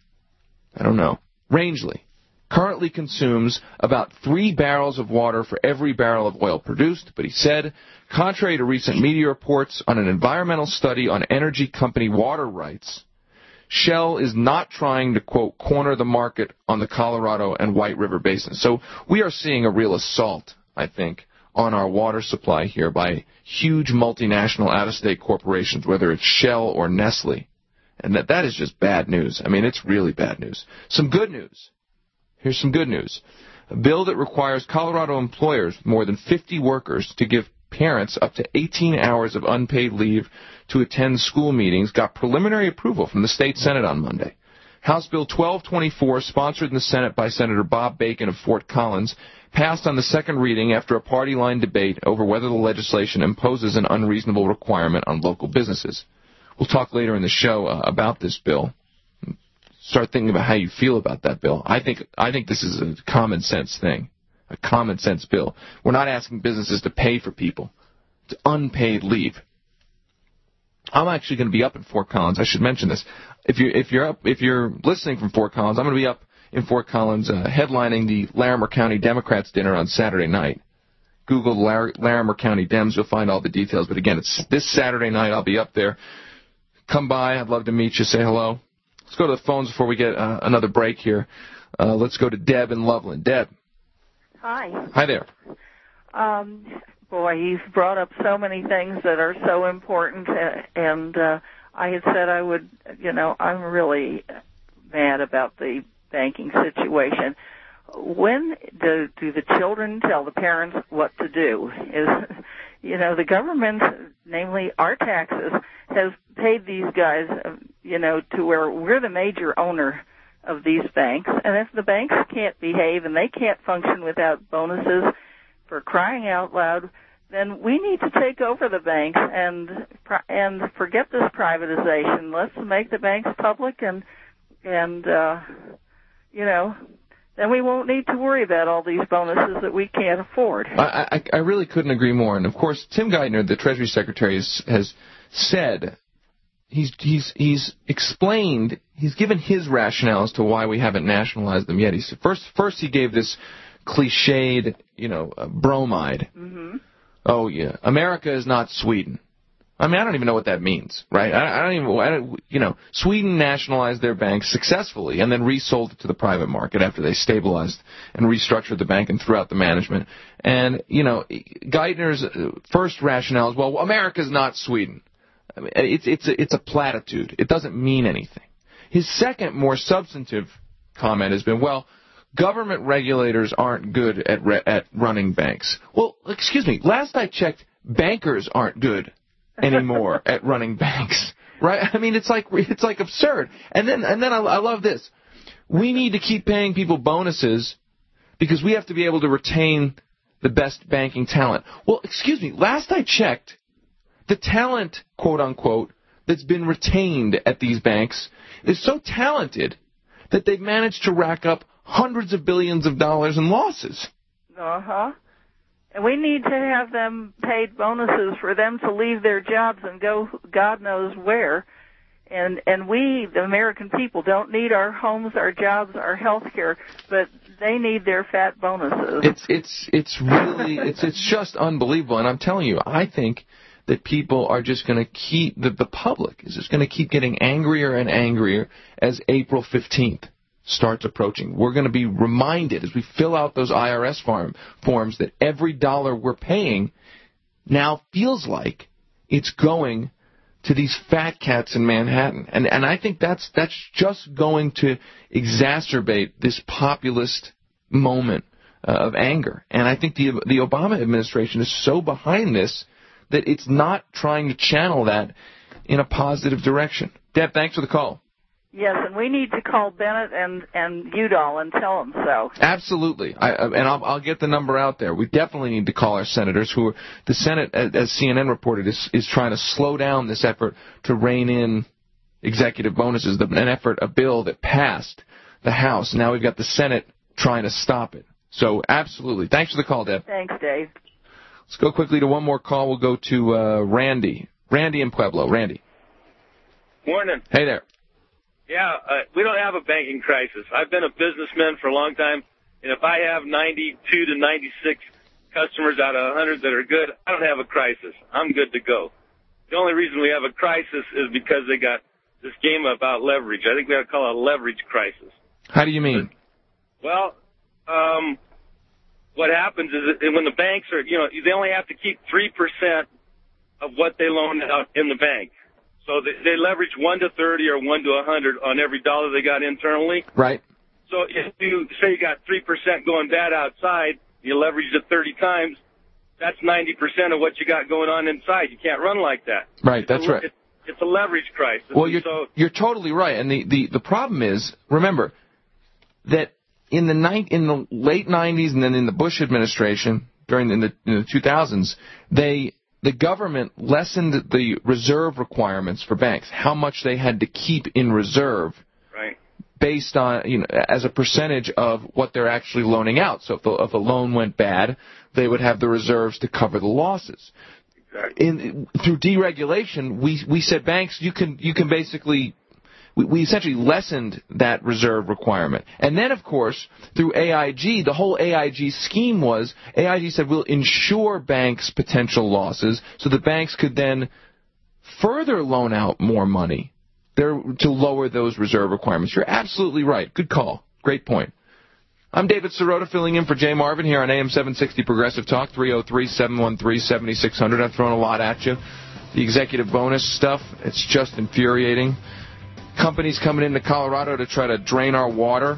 I don't know. Rangeley currently consumes about three barrels of water for every barrel of oil produced, but he said, contrary to recent media reports on an environmental study on energy company water rights, Shell is not trying to, quote, corner the market on the Colorado and White River Basin. So we are seeing a real assault, I think, on our water supply here by huge multinational out-of-state corporations, whether it's Shell or Nestle. And that that is just bad news. I mean, it's really bad news. Some good news. Here's some good news. A bill that requires Colorado employers with more than fifty workers to give parents up to eighteen hours of unpaid leave to attend school meetings got preliminary approval from the state Senate on Monday. House Bill twelve twenty-four, sponsored in the Senate by Senator Bob Bacon of Fort Collins, passed on the second reading after a party line debate over whether the legislation imposes an unreasonable requirement on local businesses. We'll talk later in the show uh, about this bill. Start thinking about how you feel about that bill. I think I think this is a common sense thing, a common sense bill. We're not asking businesses to pay for people. It's unpaid leave. I'm actually going to be up in Fort Collins. I should mention this. If you if you're up if you're listening from Fort Collins, I'm going to be up in Fort Collins uh, headlining the Larimer County Democrats dinner on Saturday night. Google Lar- Larimer County Dems, you'll find all the details. But again, it's this Saturday night. I'll be up there. Come by. I'd love to meet you. Say hello. Let's go to the phones before we get uh, another break here. Uh, let's go to Deb in Loveland. Deb. Hi. Hi there. Um, boy, you've brought up so many things that are so important, uh, and uh, I had said I would, you know, I'm really mad about the banking situation. When do, do the children tell the parents what to do? Is, you know, the government, namely our taxes, has paid these guys, you know, to where we're the major owner of these banks. And if the banks can't behave and they can't function without bonuses, for crying out loud, then we need to take over the banks and and forget this privatization. Let's make the banks public and, and uh, you know, then we won't need to worry about all these bonuses that we can't afford. I, I, I really couldn't agree more. And, of course, Tim Geithner, the Treasury Secretary, has, has said, he's, he's, he's explained, he's given his rationale as to why we haven't nationalized them yet. He said, first, first he gave this cliched, you know, uh, bromide. Mm-hmm. Oh, yeah, America is not Sweden. I mean, I don't even know what that means, right? I, I don't even, I don't, you know, Sweden nationalized their bank successfully and then resold it to the private market after they stabilized and restructured the bank and threw out the management. And, you know, Geithner's first rationale is, well, America's not Sweden. I mean, it's, it's, a, it's a platitude. It doesn't mean anything. His second, more substantive comment has been, well, government regulators aren't good at, re- at running banks. Well, excuse me, last I checked, bankers aren't good anymore at running banks, right? I mean, it's like it's like absurd. And then and then I, I love this. We need to keep paying people bonuses because we have to be able to retain the best banking talent. Well, excuse me. Last I checked, the talent, quote unquote, that's been retained at these banks is so talented that they've managed to rack up hundreds of billions of dollars in losses. Uh-huh. And we need to have them paid bonuses for them to leave their jobs and go God knows where. And and we, the American people, don't need our homes, our jobs, our health care, but they need their fat bonuses. It's it's it's really it's it's just unbelievable. And I'm telling you, I think that people are just going to keep the the public is just going to keep getting angrier and angrier as April fifteenth starts approaching. We're going to be reminded as we fill out those I R S form, forms that every dollar we're paying now feels like it's going to these fat cats in Manhattan. And and I think that's that's just going to exacerbate this populist moment uh, of anger. And I think the the Obama administration is so behind this that it's not trying to channel that in a positive direction. Deb, thanks for the call. Yes, and we need to call Bennett and, and Udall and tell them so. Absolutely. I, and I'll, I'll get the number out there. We definitely need to call our senators who are, the Senate, as C N N reported, is, is trying to slow down this effort to rein in executive bonuses, an effort, a bill that passed the House. Now we've got the Senate trying to stop it. So absolutely. Thanks for the call, Deb. Thanks, Dave. Let's go quickly to one more call. We'll go to uh, Randy. Randy in Pueblo. Randy. Morning. Hey there. Yeah, uh, we don't have a banking crisis. I've been a businessman for a long time, and if I have ninety-two to ninety-six customers out of one hundred that are good, I don't have a crisis. I'm good to go. The only reason we have a crisis is because they got this game about leverage. I think we ought to call it a leverage crisis. How do you mean? Well, um, what happens is that when the banks are, you know, they only have to keep three percent of what they loan out in the bank. So they, they leverage one to thirty or one to one hundred on every dollar they got internally. Right. So if you say you got three percent going bad outside, you leverage it thirty times, that's ninety percent of what you got going on inside. You can't run like that. Right, that's it's a, right. It's, it's a leverage crisis. Well, you're, so, you're totally right. And the, the, the problem is, remember, that in the ni- in the late nineties and then in the Bush administration, during the, in the, in the two thousands, they... the government lessened the reserve requirements for banks, how much they had to keep in reserve, right, based on, you know, as a percentage of what they're actually loaning out. So if, the, if a loan went bad, they would have the reserves to cover the losses. Exactly. In, through deregulation, we we said banks, you can you can basically. We, we essentially lessened that reserve requirement. And then, of course, through A I G, the whole A I G scheme was, A I G said we'll insure banks' potential losses so the banks could then further loan out more money there to lower those reserve requirements. You're absolutely right. Good call. Great point. I'm David Sirota, filling in for Jay Marvin here on A M seven sixty Progressive Talk, three oh three, seven one three, seven six zero zero. I've thrown a lot at you. The executive bonus stuff, it's just infuriating. Companies coming into Colorado to try to drain our water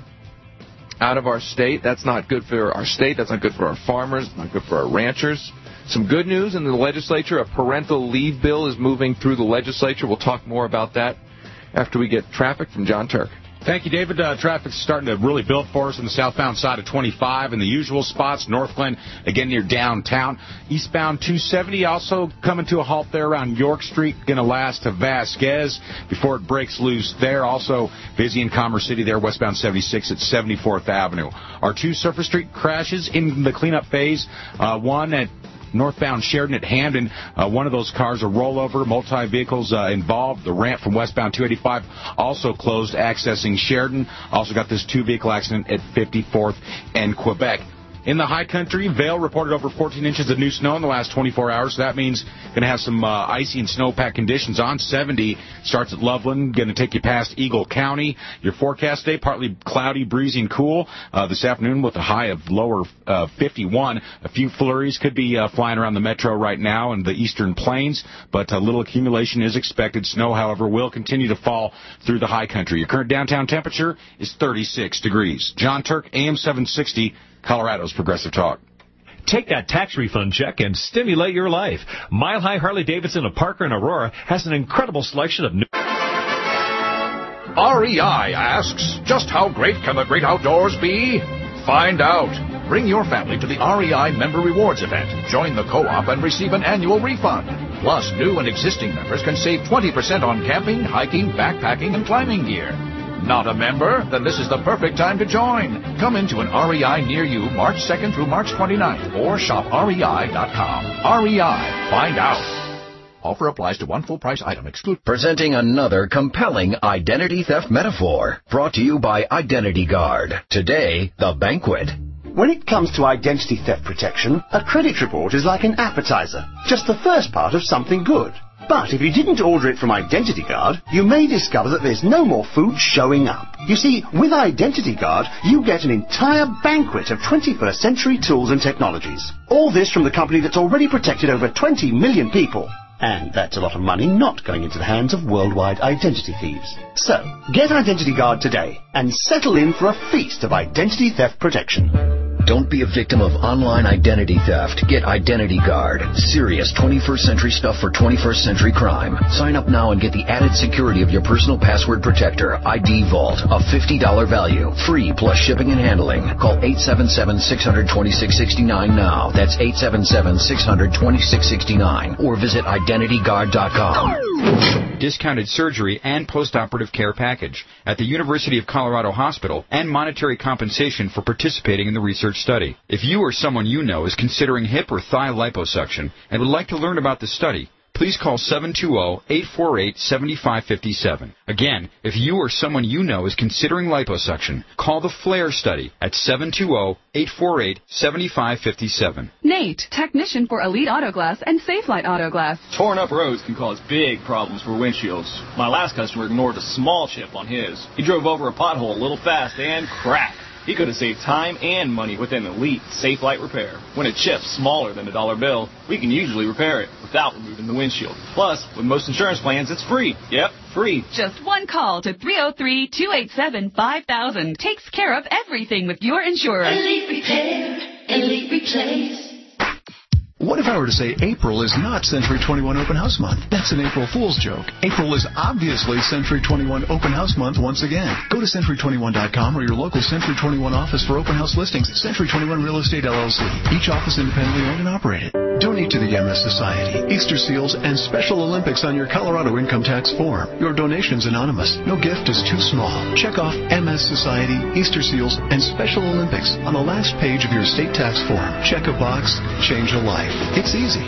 out of our state. That's not good for our state. That's not good for our farmers. It's not good for our ranchers. Some good news in the legislature. A parental leave bill is moving through the legislature. We'll talk more about that after we get traffic from John Turk. Thank you, David. Uh, traffic's starting to really build for us on the southbound side of twenty-five in the usual spots. North Glen, again, near downtown. Eastbound two seventy also coming to a halt there around York Street. Going to last to Vasquez before it breaks loose there. Also busy in Commerce City there, westbound seventy-six at seventy-fourth Avenue. Our two Surface Street crashes in the cleanup phase. Uh, one at northbound Sheridan at Hamden. Uh, one of those cars, a rollover, multi-vehicles uh, involved. The ramp from westbound two eighty-five also closed, accessing Sheridan. Also got this two-vehicle accident at fifty-fourth and Quebec. In the high country, Vail reported over fourteen inches of new snow in the last twenty-four hours. So that means going to have some uh, icy and snowpack conditions on seventy. Starts at Loveland, going to take you past Eagle County. Your forecast day, partly cloudy, breezy, and cool. Uh, this afternoon with a high of lower uh, fifty-one. A few flurries could be uh, flying around the metro right now in the eastern plains, but a little accumulation is expected. Snow, however, will continue to fall through the high country. Your current downtown temperature is thirty-six degrees. John Turk, A M seven sixty, Colorado's Progressive Talk. Take that tax refund check and stimulate your life. Mile High Harley-Davidson of Parker and Aurora has an incredible selection of new... R E I asks, just how great can the great outdoors be? Find out. Bring your family to the R E I Member Rewards event. Join the co-op and receive an annual refund. Plus, new and existing members can save twenty percent on camping, hiking, backpacking, and climbing gear. Not a member? Then this is the perfect time to join. Come into an R E I near you March second through March twenty-ninth or shop R E I dot com. R E I. Find out. Offer applies to one full-price item. Exclude. Presenting another compelling identity theft metaphor. Brought to you by Identity Guard. Today, the banquet. When it comes to identity theft protection, a credit report is like an appetizer, just the first part of something good. But if you didn't order it from Identity Guard, you may discover that there's no more food showing up. You see, with Identity Guard, you get an entire banquet of twenty-first century tools and technologies. All this from the company that's already protected over twenty million people. And that's a lot of money not going into the hands of worldwide identity thieves. So, get Identity Guard today and settle in for a feast of identity theft protection. Don't be a victim of online identity theft. Get Identity Guard. Serious twenty-first century stuff for twenty-first century crime. Sign up now and get the added security of your personal password protector, I D Vault, a fifty dollars value. Free plus shipping and handling. Call eight seven seven, six hundred, twenty-six sixty-nine now. That's eight seven seven, six hundred, twenty-six sixty-nine. Or visit identity guard dot com. Discounted surgery and post-operative care package at the University of Colorado Hospital and monetary compensation for participating in the research study. If you or someone you know is considering hip or thigh liposuction and would like to learn about the study, please call seven two zero, eight four eight, seven five five seven. Again, if you or someone you know is considering liposuction, call the FLAIR study at seven two zero, eight four eight, seven five five seven. Nate, technician for Elite Auto Glass and Safelite Auto Glass. Torn up roads can cause big problems for windshields. My last customer ignored a small chip on his. He drove over a pothole a little fast and crack. He could have saved time and money with an Elite Safelite repair. When a chip's smaller than a dollar bill, we can usually repair it without removing the windshield. Plus, with most insurance plans, it's free. Yep, free. Just one call to three oh three, two eight seven, five thousand takes care of everything with your insurer. Elite Repair, Elite Replace. What if I were to say April is not Century twenty-one Open House Month? That's an April Fool's joke. April is obviously Century twenty-one Open House Month once again. Go to century twenty-one dot com or your local Century twenty-one office for open house listings. Century twenty-one Real Estate L L C. Each office independently owned and operated. Donate to the M S Society, Easter Seals, and Special Olympics on your Colorado income tax form. Your donation's anonymous. No gift is too small. Check off M S Society, Easter Seals, and Special Olympics on the last page of your state tax form. Check a box, change a life. It's easy.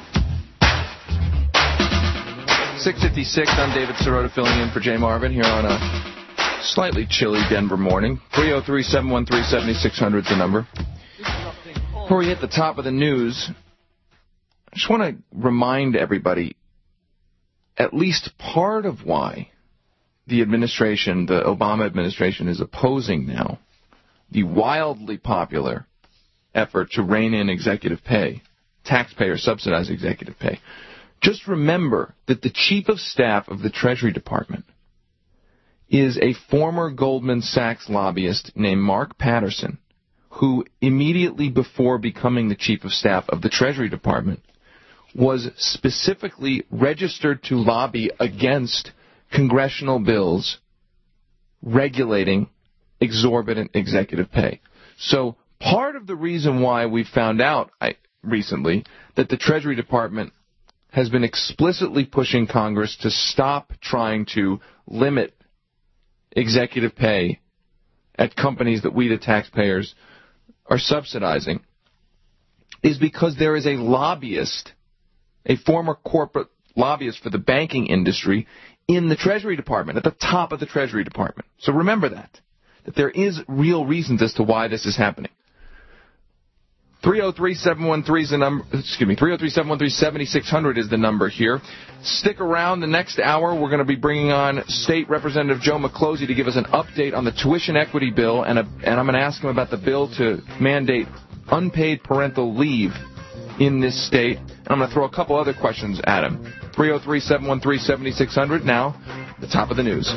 six fifty-six, I'm David Sirota filling in for Jay Marvin here on a slightly chilly Denver morning. three oh three, seven one three, seven six zero zero is the number. Before we hit the top of the news, I just want to remind everybody at least part of why the administration, the Obama administration, is opposing now the wildly popular effort to rein in executive pay, taxpayer-subsidized executive pay. Just remember that the chief of staff of the Treasury Department is a former Goldman Sachs lobbyist named Mark Patterson, who immediately before becoming the chief of staff of the Treasury Department was specifically registered to lobby against congressional bills regulating exorbitant executive pay. So part of the reason why we found out I, recently that the Treasury Department has been explicitly pushing Congress to stop trying to limit executive pay at companies that we, the taxpayers, are subsidizing is because there is a lobbyist, a former corporate lobbyist for the banking industry in the Treasury Department, at the top of the Treasury Department. So remember that, that there is real reasons as to why this is happening. three oh three, seven one three is the number, excuse me, three oh three, seven one three, seven six zero zero is the number here. Stick around the next hour. We're going to be bringing on State Representative Joe McClosey to give us an update on the tuition equity bill, and, a, and I'm going to ask him about the bill to mandate unpaid parental leave in this state. And I'm going to throw a couple other questions at him. three oh three, seven one three, seven six zero zero. Now, the top of the news.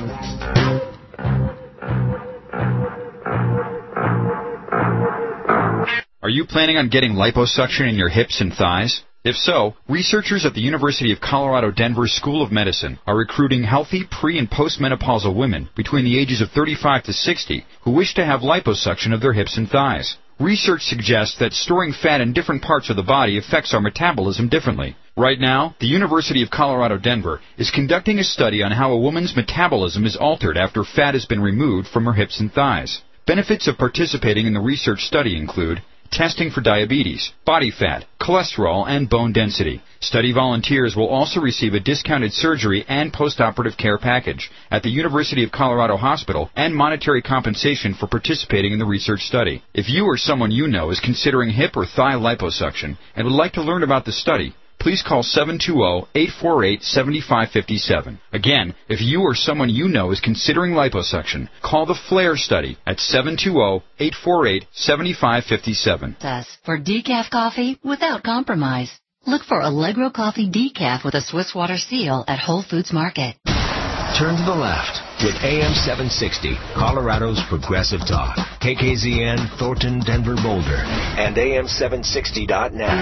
Are you planning on getting liposuction in your hips and thighs? If so, researchers at the University of Colorado Denver School of Medicine are recruiting healthy pre- and postmenopausal women between the ages of thirty-five to sixty who wish to have liposuction of their hips and thighs. Research suggests that storing fat in different parts of the body affects our metabolism differently. Right now, the University of Colorado Denver is conducting a study on how a woman's metabolism is altered after fat has been removed from her hips and thighs. Benefits of participating in the research study include testing for diabetes, body fat, cholesterol, and bone density. Study volunteers will also receive a discounted surgery and postoperative care package at the University of Colorado Hospital and monetary compensation for participating in the research study. If you or someone you know is considering hip or thigh liposuction and would like to learn about the study, please call seven two zero, eight four eight, seven five five seven. Again, if you or someone you know is considering liposuction, call the FLAIR study at seven two zero, eight four eight, seven five five seven. For decaf coffee without compromise. Look for Allegro Coffee Decaf with a Swiss water seal at Whole Foods Market. Turn to the left with A M seven sixty, Colorado's Progressive Talk. K K Z N, Thornton, Denver, Boulder, and A M seven sixty dot net.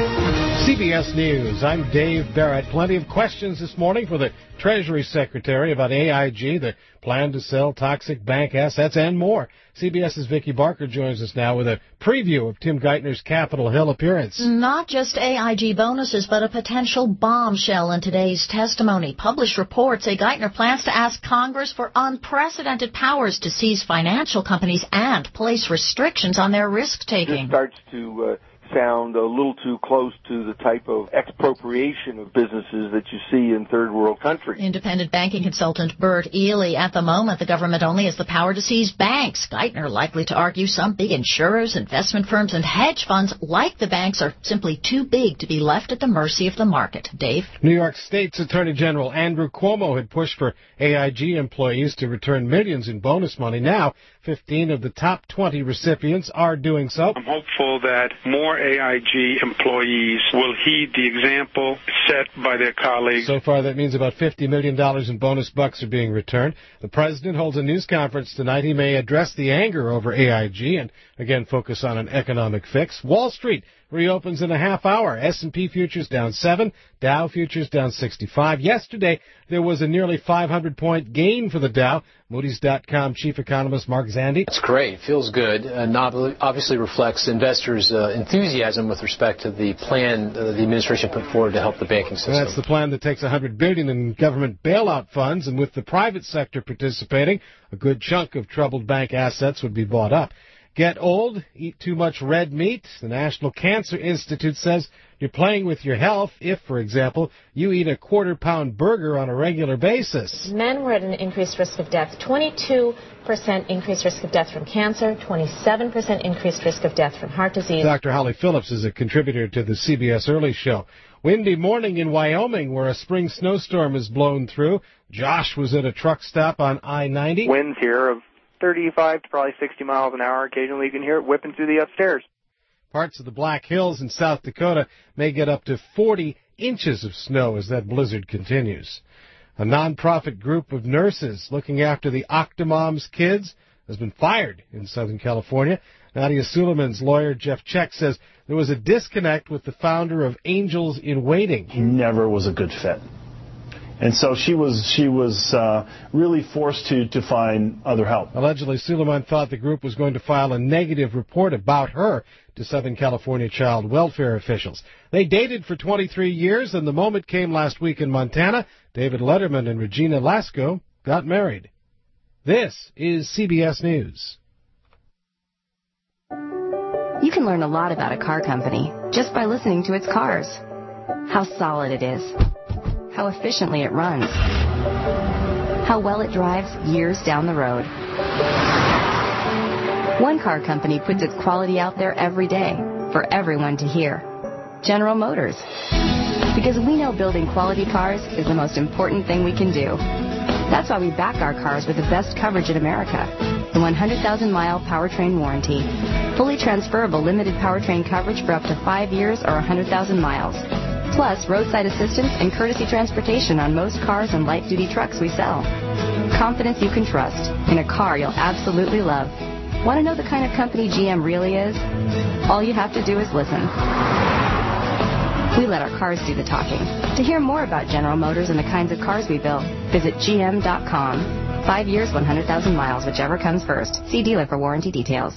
C B S News, I'm Dave Barrett. Plenty of questions this morning for the Treasury Secretary about A I G, the plan to sell toxic bank assets, and more. CBS's Vicki Barker joins us now with a preview of Tim Geithner's Capitol Hill appearance. Not just A I G bonuses, but a potential bombshell in today's testimony. Published reports say Geithner plans to ask Congress for unprecedented powers to seize financial companies and place restrictions on their risk-taking. This starts to uh, sound a little too close to the type of expropriation of businesses that you see in third world countries. Independent banking consultant Bert Ely. At the moment, the government only has the power to seize banks. Geithner likely to argue some big insurers, investment firms, and hedge funds, like the banks, are simply too big to be left at the mercy of the market. Dave? New York State's Attorney General Andrew Cuomo had pushed for A I G employees to return millions in bonus money. Now, fifteen of the top twenty recipients are doing so. I'm hopeful that more A I G employees will heed the example set by their colleagues. So far, that means about fifty million dollars in bonus bucks are being returned. The president holds a news conference tonight. He may address the anger over A I G and, again, focus on an economic fix. Wall Street reopens in a half hour. S and P futures down seven, Dow futures down sixty-five. Yesterday, there was a nearly five hundred point gain for the Dow. Moody's dot com chief economist Mark Zandi. It's great. It feels good. And obviously reflects investors' uh, enthusiasm with respect to the plan uh, the administration put forward to help the banking system. That's the plan that takes one hundred billion dollars in government bailout funds, and with the private sector participating, a good chunk of troubled bank assets would be bought up. Get old, eat too much red meat. The National Cancer Institute says you're playing with your health if, for example, you eat a quarter-pound burger on a regular basis. Men were at an increased risk of death, twenty-two percent increased risk of death from cancer, twenty-seven percent increased risk of death from heart disease. Doctor Holly Phillips is a contributor to the C B S Early Show. Windy morning in Wyoming where a spring snowstorm has blown through. Josh was at a truck stop on I ninety. Winds here of thirty-five to probably sixty miles an hour. Occasionally you can hear it whipping through the upstairs. Parts of the Black Hills in South Dakota may get up to forty inches of snow as that blizzard continues. A nonprofit group of nurses looking after the Octomom's kids has been fired in Southern California. Nadia Suleiman's lawyer, Jeff Check, says there was a disconnect with the founder of Angels in Waiting. He never was a good fit. And so she was she was uh, really forced to, to find other help. Allegedly, Suleiman thought the group was going to file a negative report about her to Southern California child welfare officials. They dated for twenty-three years, and the moment came last week in Montana. David Letterman and Regina Lasco got married. This is C B S News. You can learn a lot about a car company just by listening to its cars. How solid it is. How efficiently it runs, how well it drives years down the road. One car company puts its quality out there every day for everyone to hear. General Motors. Because we know building quality cars is the most important thing we can do. That's why we back our cars with the best coverage in America. The one hundred thousand mile powertrain warranty. Fully transferable limited powertrain coverage for up to five years or one hundred thousand miles. Plus, roadside assistance and courtesy transportation on most cars and light-duty trucks we sell. Confidence you can trust in a car you'll absolutely love. Want to know the kind of company G M really is? All you have to do is listen. We let our cars do the talking. To hear more about General Motors and the kinds of cars we build, visit G M dot com. Five years, one hundred thousand miles, whichever comes first. See dealer for warranty details.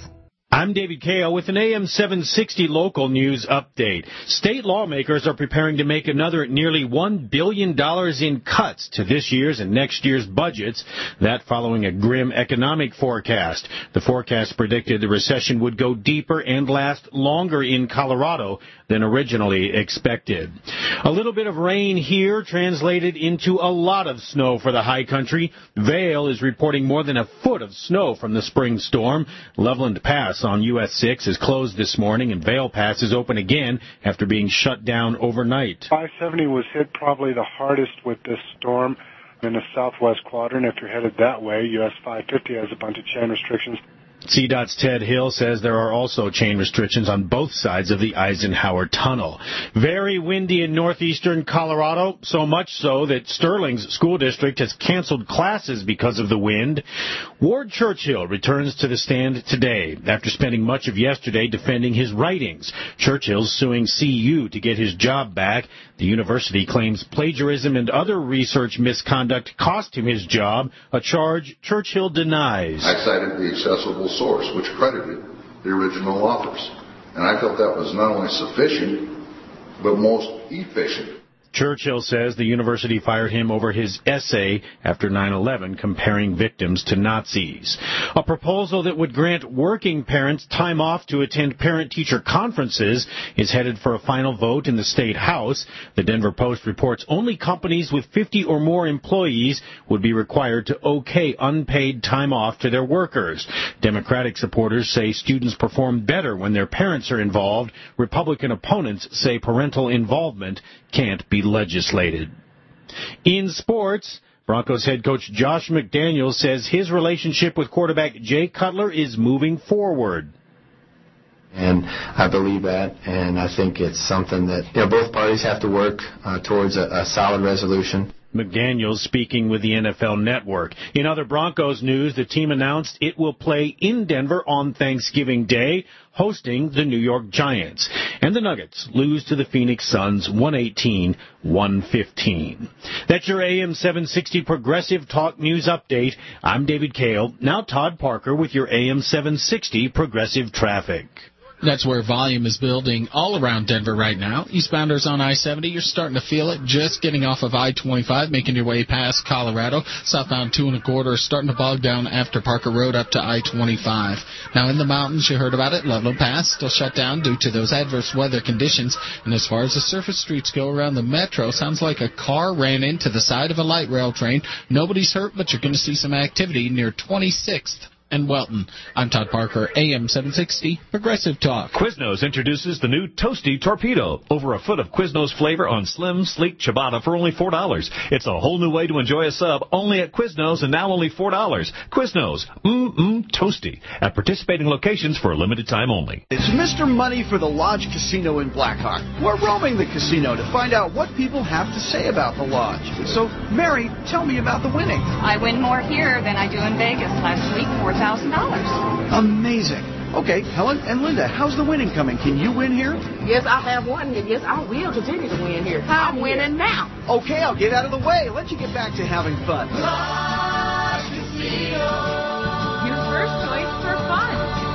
I'm David Kale with an A M seven sixty local news update. State lawmakers are preparing to make another nearly one billion dollars in cuts to this year's and next year's budgets, that following a grim economic forecast. The forecast predicted the recession would go deeper and last longer in Colorado than originally expected. A little bit of rain here translated into a lot of snow for the high country. Vail is reporting more than a foot of snow from the spring storm. Loveland Pass on U S six is closed this morning, and Vail Pass is open again after being shut down overnight. five seventy was hit probably the hardest with this storm in the southwest quadrant. If you're headed that way, U S five fifty has a bunch of chain restrictions. C DOT's Ted Hill says there are also chain restrictions on both sides of the Eisenhower Tunnel. Very windy in northeastern Colorado, so much so that Sterling's school district has canceled classes because of the wind. Ward Churchill returns to the stand today after spending much of yesterday defending his writings. Churchill's suing C U to get his job back. The university claims plagiarism and other research misconduct cost him his job, a charge Churchill denies. I cited the accessible source, which credited the original authors. And I felt that was not only sufficient, but most efficient. Churchill says the university fired him over his essay after nine eleven comparing victims to Nazis. A proposal that would grant working parents time off to attend parent-teacher conferences is headed for a final vote in the state house. The Denver Post reports only companies with fifty or more employees would be required to okay unpaid time off to their workers. Democratic supporters say students perform better when their parents are involved. Republican opponents say parental involvement can't be legislated. In sports, Broncos head coach Josh McDaniels says his relationship with quarterback Jay Cutler is moving forward. And I believe that, and I think it's something that you know both parties have to work uh, towards a, a solid resolution. McDaniels speaking with the N F L Network. In other Broncos news, the team announced it will play in Denver on Thanksgiving Day, hosting the New York Giants. And the Nuggets lose to the Phoenix Suns one eighteen to one fifteen. That's your A M seven sixty Progressive Talk News Update. I'm David Kale. Now Todd Parker with your A M seven sixty Progressive Traffic. That's where volume is building all around Denver right now. Eastbounders on I seventy, you're starting to feel it. Just getting off of I twenty-five, making your way past Colorado. Southbound two and a quarter, starting to bog down after Parker Road up to I twenty-five. Now in the mountains, you heard about it. Ludlow Pass still shut down due to those adverse weather conditions. And as far as the surface streets go around the metro, sounds like a car ran into the side of a light rail train. Nobody's hurt, but you're going to see some activity near twenty-sixth and Welton. I'm Todd Parker, A M seven sixty, Progressive Talk. Quiznos introduces the new Toasty Torpedo. Over a foot of Quiznos flavor on slim, sleek ciabatta for only four dollars. It's a whole new way to enjoy a sub, only at Quiznos, and now only four dollars. Quiznos, mmm, toasty. At participating locations for a limited time only. It's Mister Money for the Lodge Casino in Blackhawk. We're roaming the casino to find out what people have to say about the Lodge. So, Mary, tell me about the winning. I win more here than I do in Vegas. Last week, four thousand dollars. Amazing. Okay, Helen and Linda, how's the winning coming? Can you win here? Yes, I have won, and yes, I will continue to win here. I'm winning now. Okay, I'll get out of the way. Let you get back to having fun. Lodge Casino. Your first choice for fun.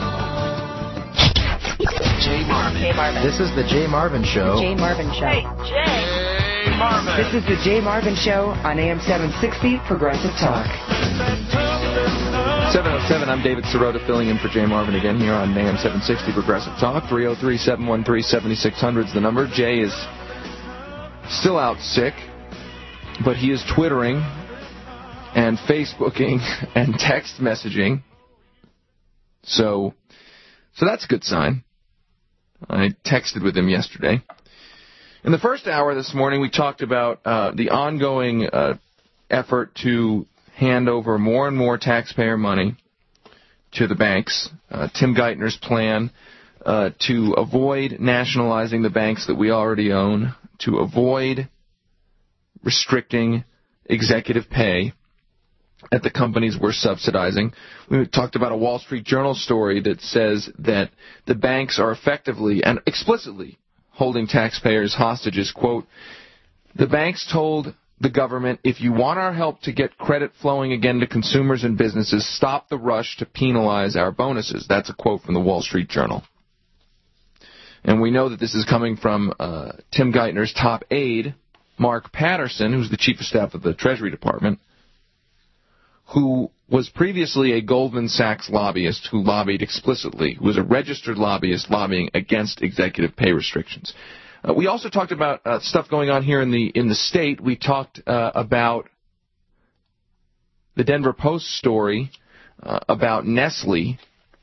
Jay Marvin. Jay Marvin. This is the Jay Marvin Show. The Jay Marvin Show. Hey, Jay. Marvin. This is the Jay Marvin Show on A M seven sixty Progressive Talk. seven oh seven, I'm David Sirota filling in for Jay Marvin again here on A M seven sixty Progressive Talk. three oh three, seven one three, seven six zero zero is the number. Jay is still out sick, but he is Twittering and Facebooking and text messaging. So, so that's a good sign. I texted with him yesterday. In the first hour this morning, we talked about uh, the ongoing uh, effort to hand over more and more taxpayer money to the banks. Uh, Tim Geithner's plan uh, to avoid nationalizing the banks that we already own, to avoid restricting executive pay at the companies we're subsidizing. We talked about a Wall Street Journal story that says that the banks are effectively and explicitly holding taxpayers hostages. Quote, the banks told the government, if you want our help to get credit flowing again to consumers and businesses, stop the rush to penalize our bonuses. That's a quote from the Wall Street Journal. And we know that this is coming from uh, Tim Geithner's top aide, Mark Patterson, who's the chief of staff of the Treasury Department, who was previously a Goldman Sachs lobbyist who lobbied explicitly, who was a registered lobbyist lobbying against executive pay restrictions. Uh, we also talked about uh, stuff going on here in the in the state. We talked uh, about the Denver Post story uh, about Nestle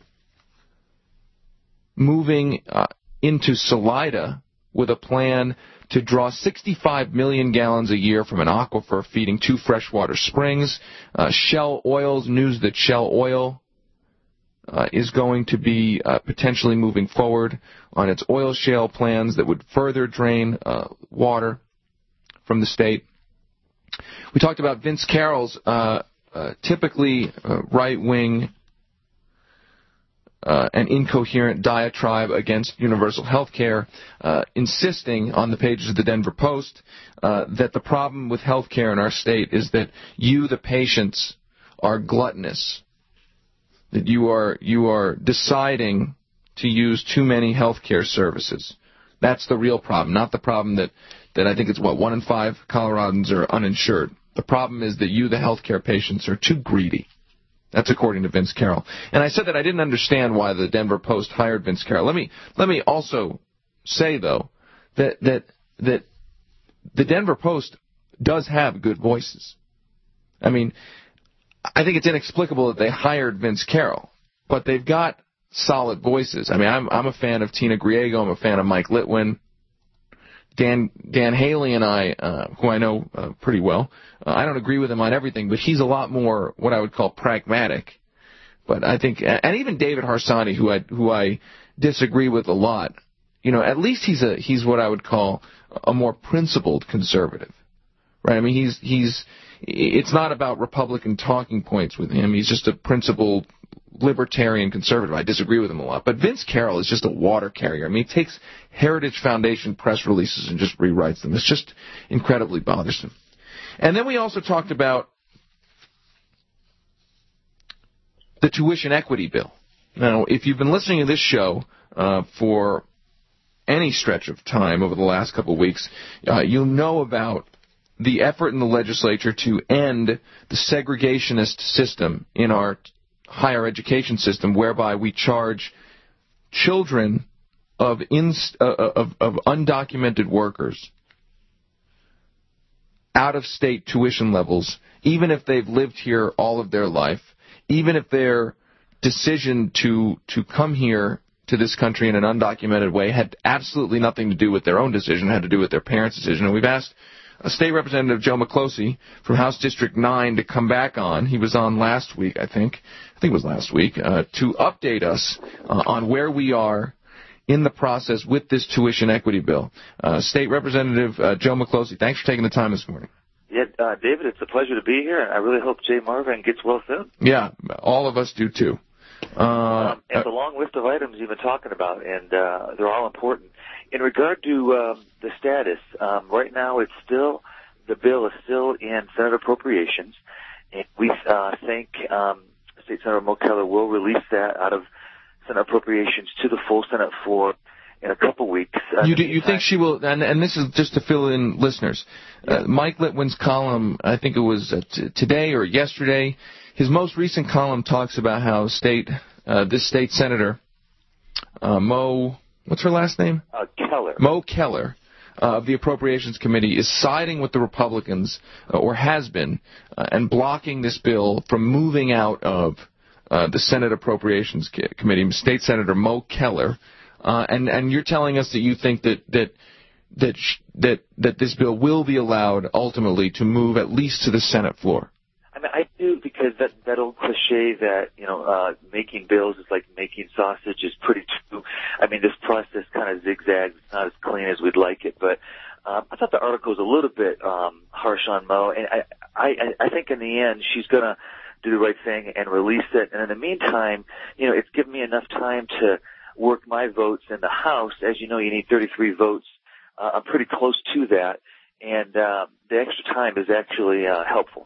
moving uh, into Salida with a plan to draw sixty-five million gallons a year from an aquifer feeding two freshwater springs. Uh, Shell Oil's news that Shell Oil uh, is going to be uh, potentially moving forward on its oil shale plans that would further drain uh, water from the state. We talked about Vince Carroll's uh, uh, typically uh, right-wing Uh, an incoherent diatribe against universal health care, uh, insisting on the pages of the Denver Post uh, that the problem with health care in our state is that you, the patients, are gluttonous, that you are you are deciding to use too many health care services. That's the real problem, not the problem that, that I think it's, what, one in five Coloradans are uninsured. The problem is that you, the health care patients, are too greedy. That's according to Vince Carroll. And I said that I didn't understand why the Denver Post hired Vince Carroll. Let me let me also say, though, that that that the Denver Post does have good voices. I mean, I think it's inexplicable that they hired Vince Carroll, but they've got solid voices. I mean, I'm I'm a fan of Tina Griego. I'm a fan of Mike Litwin. Dan Dan Haley and I, uh, who I know uh, pretty well, uh, I don't agree with him on everything, but he's a lot more what I would call pragmatic. But I think, and even David Harsanyi, who I who I disagree with a lot, you know, at least he's a he's what I would call a more principled conservative, right? I mean, he's he's it's not about Republican talking points with him. He's just a principled libertarian conservative. I disagree with him a lot. But Vince Carroll is just a water carrier. I mean, he takes Heritage Foundation press releases and just rewrites them. It's just incredibly bothersome. And then we also talked about the tuition equity bill. Now, if you've been listening to this show uh, for any stretch of time over the last couple of weeks, uh, you'll know about the effort in the legislature to end the segregationist system in our higher education system, whereby we charge children of, inst- uh, of, of undocumented workers out-of-state tuition levels, even if they've lived here all of their life, even if their decision to to come here to this country in an undocumented way had absolutely nothing to do with their own decision, it had to do with their parents' decision. And we've asked uh, State Representative Joe McCloskey from House District nine to come back on. He was on last week, I think. I think it was last week, uh, to update us uh, on where we are in the process with this tuition equity bill. Uh, State Representative uh, Joe McCloskey, thanks for taking the time this morning. Yeah, uh, David, it's a pleasure to be here. I really hope Jay Marvin gets well soon. Yeah, all of us do too. Uh, um, and the long list of items you've been talking about, and uh, they're all important. In regard to um, the status, um, right now it's still, the bill is still in Senate Appropriations, and we uh, think um, State Senator Mo Keller will release that out of Senate Appropriations to the full Senate floor in a couple weeks. Uh, you do, you think she will, and, and this is just to fill in listeners, yeah. uh, Mike Litwin's column, I think it was uh, t- today or yesterday, his most recent column talks about how state, uh, this state senator, uh, Mo, what's her last name? Uh, Keller. Mo Keller uh, of the Appropriations Committee is siding with the Republicans, uh, or has been, uh, and blocking this bill from moving out of uh, the Senate Appropriations Committee. State Senator Mo Keller. Uh, and, and you're telling us that you think that that that sh- that that this bill will be allowed ultimately to move at least to the Senate floor. I mean, I do, because that that old cliche that, you know, uh, making bills is like making sausage is pretty true. I mean, this process kind of zigzags. It's not as clean as we'd like it, but um, I thought the article was a little bit um, harsh on Mo, and I I I think in the end she's gonna do the right thing and release it. And in the meantime, you know, it's given me enough time to work my votes in the House. As you know, you need thirty-three votes. Uh, I'm pretty close to that. and uh, the extra time is actually uh, helpful.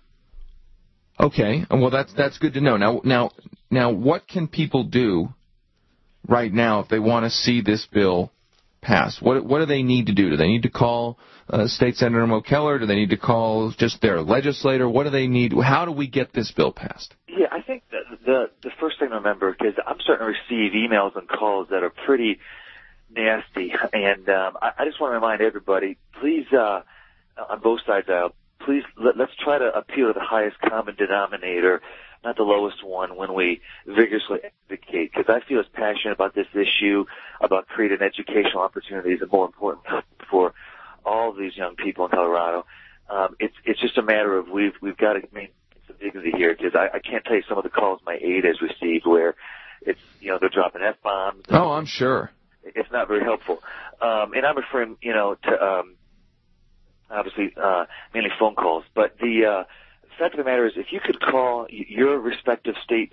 Okay, well that's that's good to know. Now, now, now, what can people do right now if they want to see this bill passed? What what do they need to do? Do they need to call uh, State Senator Mo Keller? Do they need to call just their legislator? What do they need? How do we get this bill passed? Yeah, I think the the, the first thing to remember, because I'm starting to receive emails and calls that are pretty nasty, and um, I, I just want to remind everybody, please, uh, on both sides aisle, please let, let's try to appeal to the highest common denominator, not the lowest one, when we vigorously advocate, because I feel as passionate about this issue, about creating educational opportunities, and more important, for all of these young people in Colorado. Um, it's it's just a matter of we've we've got to maintain some dignity here, because I, I can't tell you some of the calls my aide has received where it's, you know, they're dropping F-bombs. Oh, I'm sure. It's not very helpful. Um, and I'm referring, you know, to um, obviously uh, mainly phone calls. But the uh, fact of the matter is, if you could call your respective state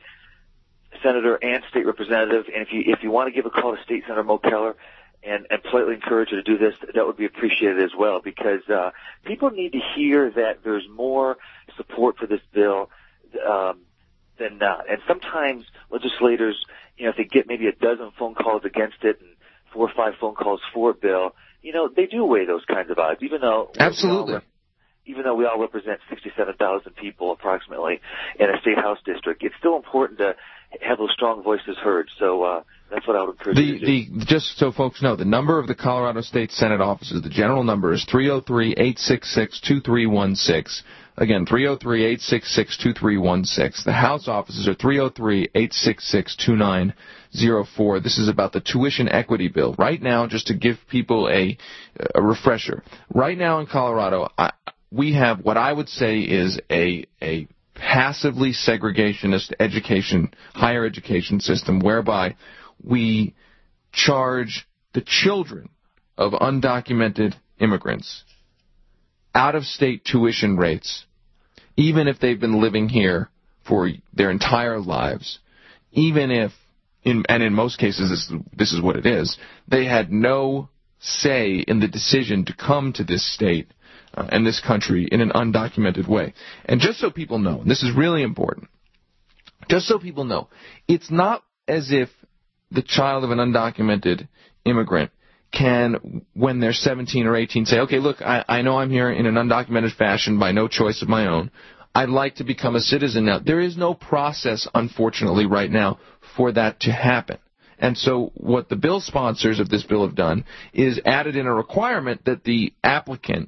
senator and state representative, and if you if you want to give a call to State Senator Mo Keller and, and politely encourage her to do this, that would be appreciated as well, because uh, people need to hear that there's more support for this bill um, than not. And sometimes legislators, you know, if they get maybe a dozen phone calls against it and four or five phone calls for a bill, you know, they do weigh those kinds of odds, even though absolutely, even though we all represent sixty-seven thousand people approximately in a state house district. It's still important to have those strong voices heard. So uh, that's what I would encourage the, you to do. the, just so folks know, the number of the Colorado State Senate offices, the general number is three oh three, eight six six, two three one six. Again, three oh three, eight six six, two three one six. The House offices are three oh three, eight six six, two nine zero four. This is about the tuition equity bill. Right now, just to give people a, a refresher, right now in Colorado, I, we have what I would say is a, a passively segregationist education, higher education system, whereby we charge the children of undocumented immigrants out-of-state tuition rates, even if they've been living here for their entire lives, even if, in, and in most cases this, this is what it is, they had no say in the decision to come to this state uh, and this country in an undocumented way. And just so people know, and this is really important, just so people know, it's not as if the child of an undocumented immigrant can, when they're seventeen or eighteen, say, okay, look, I, I know I'm here in an undocumented fashion by no choice of my own. I'd like to become a citizen now. There is no process, unfortunately, right now for that to happen. And so what the bill sponsors of this bill have done is added in a requirement that the applicant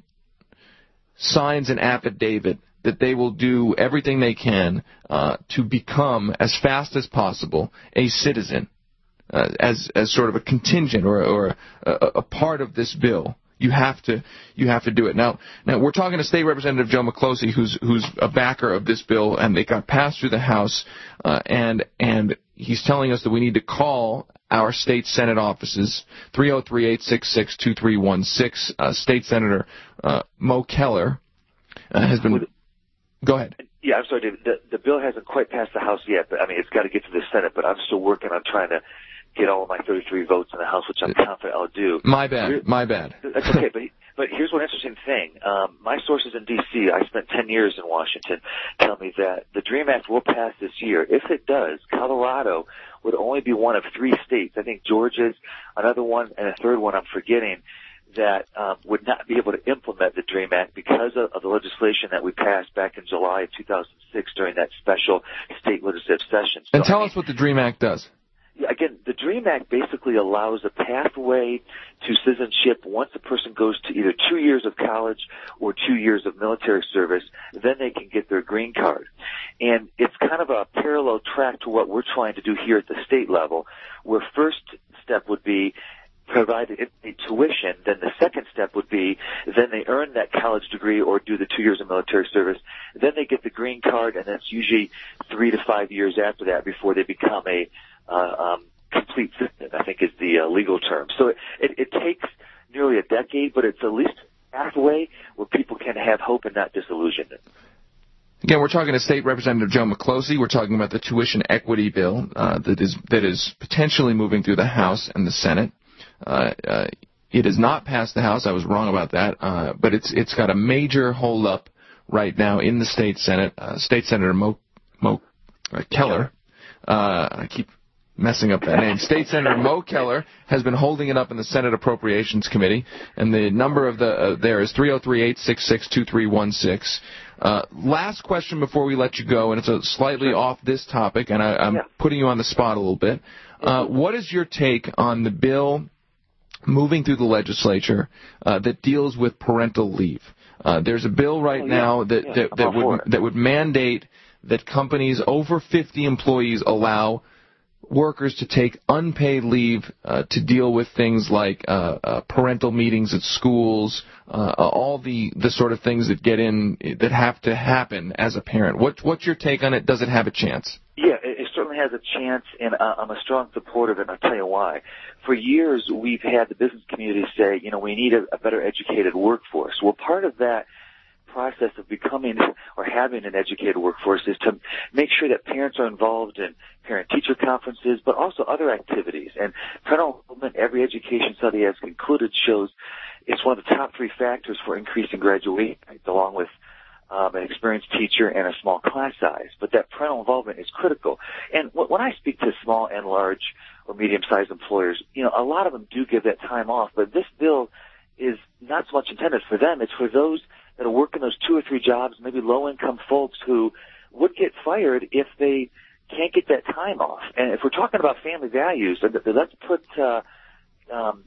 signs an affidavit that they will do everything they can uh, to become, as fast as possible, a citizen. Uh, as as sort of a contingent or or a, a part of this bill, you have to you have to do it. Now now we're talking to State Representative Joe McCloskey, who's who's a backer of this bill, and it got passed through the House, uh, and and he's telling us that we need to call our state Senate offices, three oh three, eight six six, two three one six. Uh, State Senator uh, Mo Keller uh, has been. Go ahead. Yeah, I'm sorry, David. The, the bill hasn't quite passed the House yet, but I mean it's got to get to the Senate. But I'm still working on trying to get all of my thirty-three votes in the House, which I'm confident I'll do. My bad. Here, my bad. That's okay, but but here's one interesting thing. Um, my sources in D C, I spent ten years in Washington, tell me that the DREAM Act will pass this year. If it does, Colorado would only be one of three states. I think Georgia's another one, and a third one I'm forgetting, that um, would not be able to implement the DREAM Act because of, of the legislation that we passed back in July of two thousand six during that special state legislative session. So, and tell I mean, us what the DREAM Act does. Yeah, again, the DREAM Act basically allows a pathway to citizenship once a person goes to either two years of college or two years of military service. Then they can get their green card. And it's kind of a parallel track to what we're trying to do here at the state level, where first step would be provide a tuition, then the second step would be then they earn that college degree or do the two years of military service. Then they get the green card, and that's usually three to five years after that before they become a Uh, um, complete citizen, I think is the uh, legal term. So it, it, it takes nearly a decade, but it's at least a pathway where people can have hope and not disillusionment. Again, we're talking to State Representative Joe McCloskey. We're talking about the tuition equity bill uh, that is that is potentially moving through the House and the Senate. Uh, uh, it has not passed the House. I was wrong about that. Uh, but it's it's got a major holdup right now in the state Senate. Uh, State Senator Mo, Mo uh, Keller, uh, I keep messing up that name. State Senator Mo Keller has been holding it up in the Senate Appropriations Committee, and the number of the uh, there is three oh three, eight six six, two three one six. Uh, last question before we let you go, and it's a slightly off this topic, and I, I'm yeah. putting you on the spot a little bit. Uh, what is your take on the bill moving through the legislature uh, that deals with parental leave? Uh, there's a bill right oh, yeah. now that yeah, that, that would that would mandate that companies over fifty employees allow workers to take unpaid leave uh, to deal with things like uh, uh, parental meetings at schools, uh, all the, the sort of things that get in that have to happen as a parent. What, what's your take on it? Does it have a chance? Yeah, it, it certainly has a chance, and uh, I'm a strong supporter of it, and I'll tell you why. For years, we've had the business community say, you know, we need a, a better educated workforce. Well, part of that process of becoming or having an educated workforce is to make sure that parents are involved in parent-teacher conferences, but also other activities. And parental involvement, every education study has concluded, shows it's one of the top three factors for increasing graduation rates, along with um, an experienced teacher and a small class size. But that parental involvement is critical. And when I speak to small and large or medium-sized employers, you know, a lot of them do give that time off, but this bill is not so much intended for them. It's for those that are working those two or three jobs, maybe low-income folks who would get fired if they can't get that time off. And if we're talking about family values, let's put uh, um,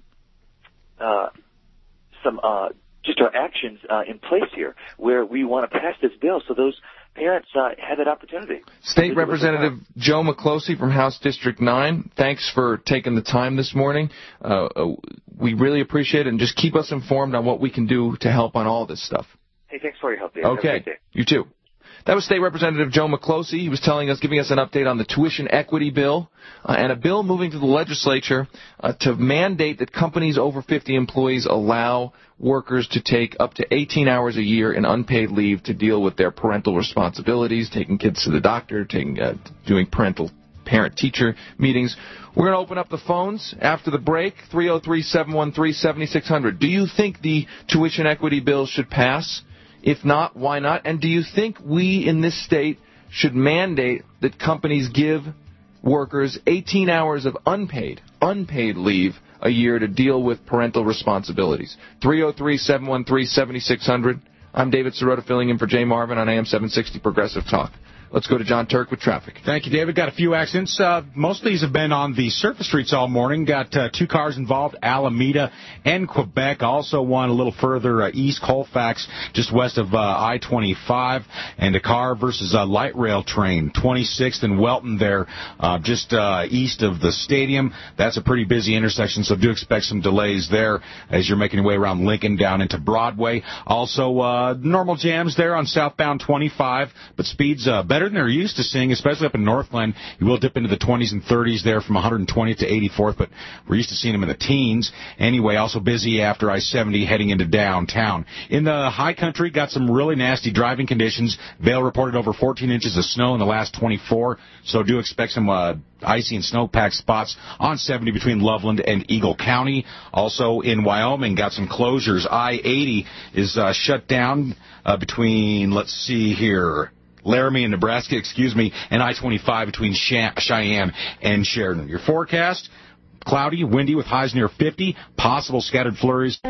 uh, some uh, just our actions uh, in place here, where we want to pass this bill so those parents uh, have that opportunity. State Representative Joe McCloskey from House District nine, thanks for taking the time this morning. Uh, we really appreciate it, and just keep us informed on what we can do to help on all this stuff. Hey, thanks for your help, Dave. Okay, you too. That was State Representative Joe McCloskey. He was telling us, giving us an update on the tuition equity bill uh, and a bill moving to the legislature uh, to mandate that companies over fifty employees allow workers to take up to eighteen hours a year in unpaid leave to deal with their parental responsibilities, taking kids to the doctor, taking, uh, doing parental parent-teacher meetings. We're going to open up the phones after the break, three oh three, seven one three, seven six zero zero. Do you think the tuition equity bill should pass? If not, why not? And do you think we in this state should mandate that companies give workers eighteen hours of unpaid, unpaid leave a year to deal with parental responsibilities? three oh three, seven one three, seven six zero zero. I'm David Sirota filling in for Jay Marvin on A M seven sixty Progressive Talk. Let's go to John Turk with traffic. Thank you, David. Got a few accidents. Uh, most of these have been on the surface streets all morning. Got uh, two cars involved, Alameda and Quebec. Also one a little further uh, east, Colfax, just west of uh, I twenty-five. And a car versus a light rail train, twenty-sixth and Welton there, uh, just uh, east of the stadium. That's a pretty busy intersection, so do expect some delays there as you're making your way around Lincoln down into Broadway. Also, uh, normal jams there on southbound twenty-five, but speeds uh, better than they're used to seeing, especially up in Northland. You will dip into the twenties and thirties there from one twentieth to eighty-fourth, but we're used to seeing them in the teens. Anyway, also busy after I seventy heading into downtown. In the high country, got some really nasty driving conditions. Vail reported over fourteen inches of snow in the last twenty-four, so do expect some uh, icy and snow-packed spots on seventy between Loveland and Eagle County. Also in Wyoming, got some closures. I eighty is uh, shut down uh, between, let's see here, Laramie and Nebraska, excuse me, and I twenty-five between Cheyenne and Sheridan. Your forecast, cloudy, windy with highs near fifty, possible scattered flurries.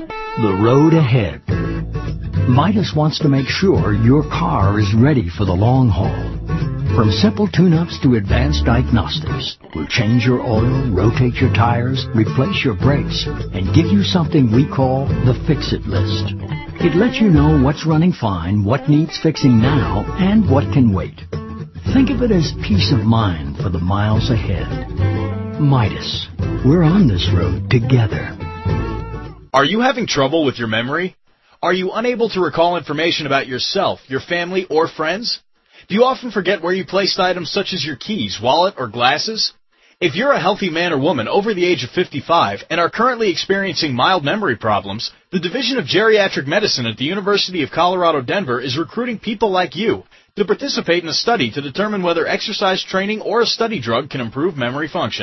The road ahead. Midas wants to make sure your car is ready for the long haul. From simple tune-ups to advanced diagnostics, we'll change your oil, rotate your tires, replace your brakes, and give you something we call the Fix-It List. It lets you know what's running fine, what needs fixing now, and what can wait. Think of it as peace of mind for the miles ahead. Midas, we're on this road together. Are you having trouble with your memory? Are you unable to recall information about yourself, your family, or friends? Do you often forget where you placed items such as your keys, wallet, or glasses? If you're a healthy man or woman over the age of fifty-five and are currently experiencing mild memory problems, the Division of Geriatric Medicine at the University of Colorado Denver is recruiting people like you to participate in a study to determine whether exercise training or a study drug can improve memory function.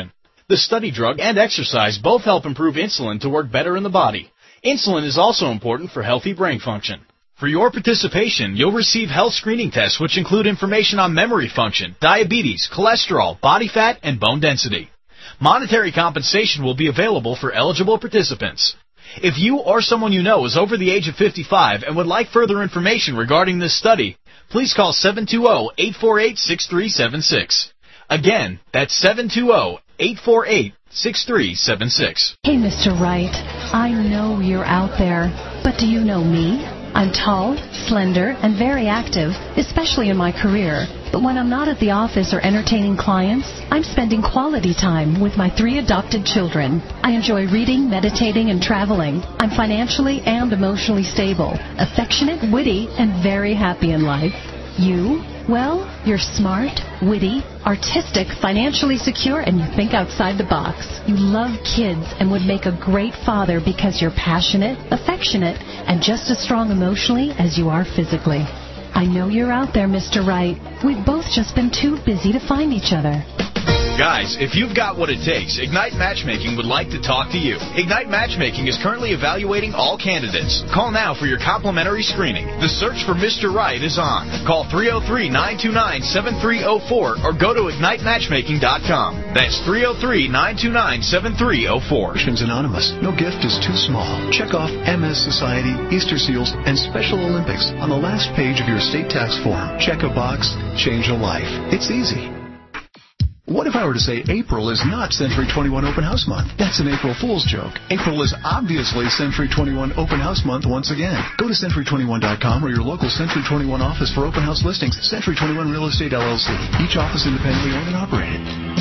The study drug and exercise both help improve insulin to work better in the body. Insulin is also important for healthy brain function. For your participation, you'll receive health screening tests which include information on memory function, diabetes, cholesterol, body fat, and bone density. Monetary compensation will be available for eligible participants. If you or someone you know is over the age of fifty-five and would like further information regarding this study, please call seven two zero, eight four eight, six three seven six. Again, that's seven two zero, eight four eight, six three seven six. Hey, Mister Wright, I know you're out there, but do you know me? I'm tall, slender, and very active, especially in my career. But when I'm not at the office or entertaining clients, I'm spending quality time with my three adopted children. I enjoy reading, meditating, and traveling. I'm financially and emotionally stable, affectionate, witty, and very happy in life. You? Well, you're smart, witty, artistic, financially secure, and you think outside the box. You love kids and would make a great father because you're passionate, affectionate, and just as strong emotionally as you are physically. I know you're out there, Mister Wright. We've both just been too busy to find each other. Guys, if you've got what it takes, Ignite Matchmaking would like to talk to you. Ignite Matchmaking is currently evaluating all candidates. Call now for your complimentary screening. The search for Mister Right is on. Call three oh three, nine two nine, seven three oh four or go to ignite matchmaking dot com. That's three oh three, nine two nine, seven three oh four. Anonymous. No gift is too small. Check off M S Society, Easter Seals, and Special Olympics on the last page of your state tax form. Check a box, change a life. It's easy. What if I were to say April is not Century twenty-one Open House Month? That's an April Fool's joke. April is obviously Century twenty-one Open House Month once again. Go to century twenty-one dot com or your local Century twenty-one office for open house listings. Century twenty-one Real Estate L L C. Each office independently owned and operated.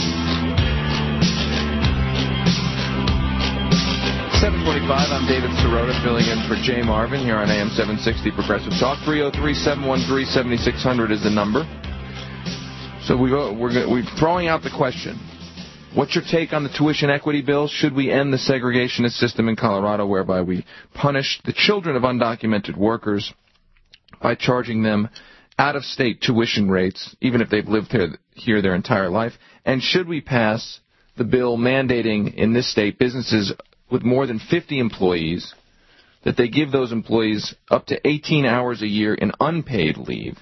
seven forty-five, I'm David Sirota, filling in for Jay Marvin here on A M seven sixty Progressive Talk. three oh three, seven one three, seven six zero zero is the number. So we go, we're, we're throwing out the question. What's your take on the tuition equity bill? Should we end the segregationist system in Colorado whereby we punish the children of undocumented workers by charging them out-of-state tuition rates, even if they've lived here, here their entire life? And should we pass the bill mandating in this state businesses with more than fifty employees that they give those employees up to eighteen hours a year in unpaid leave,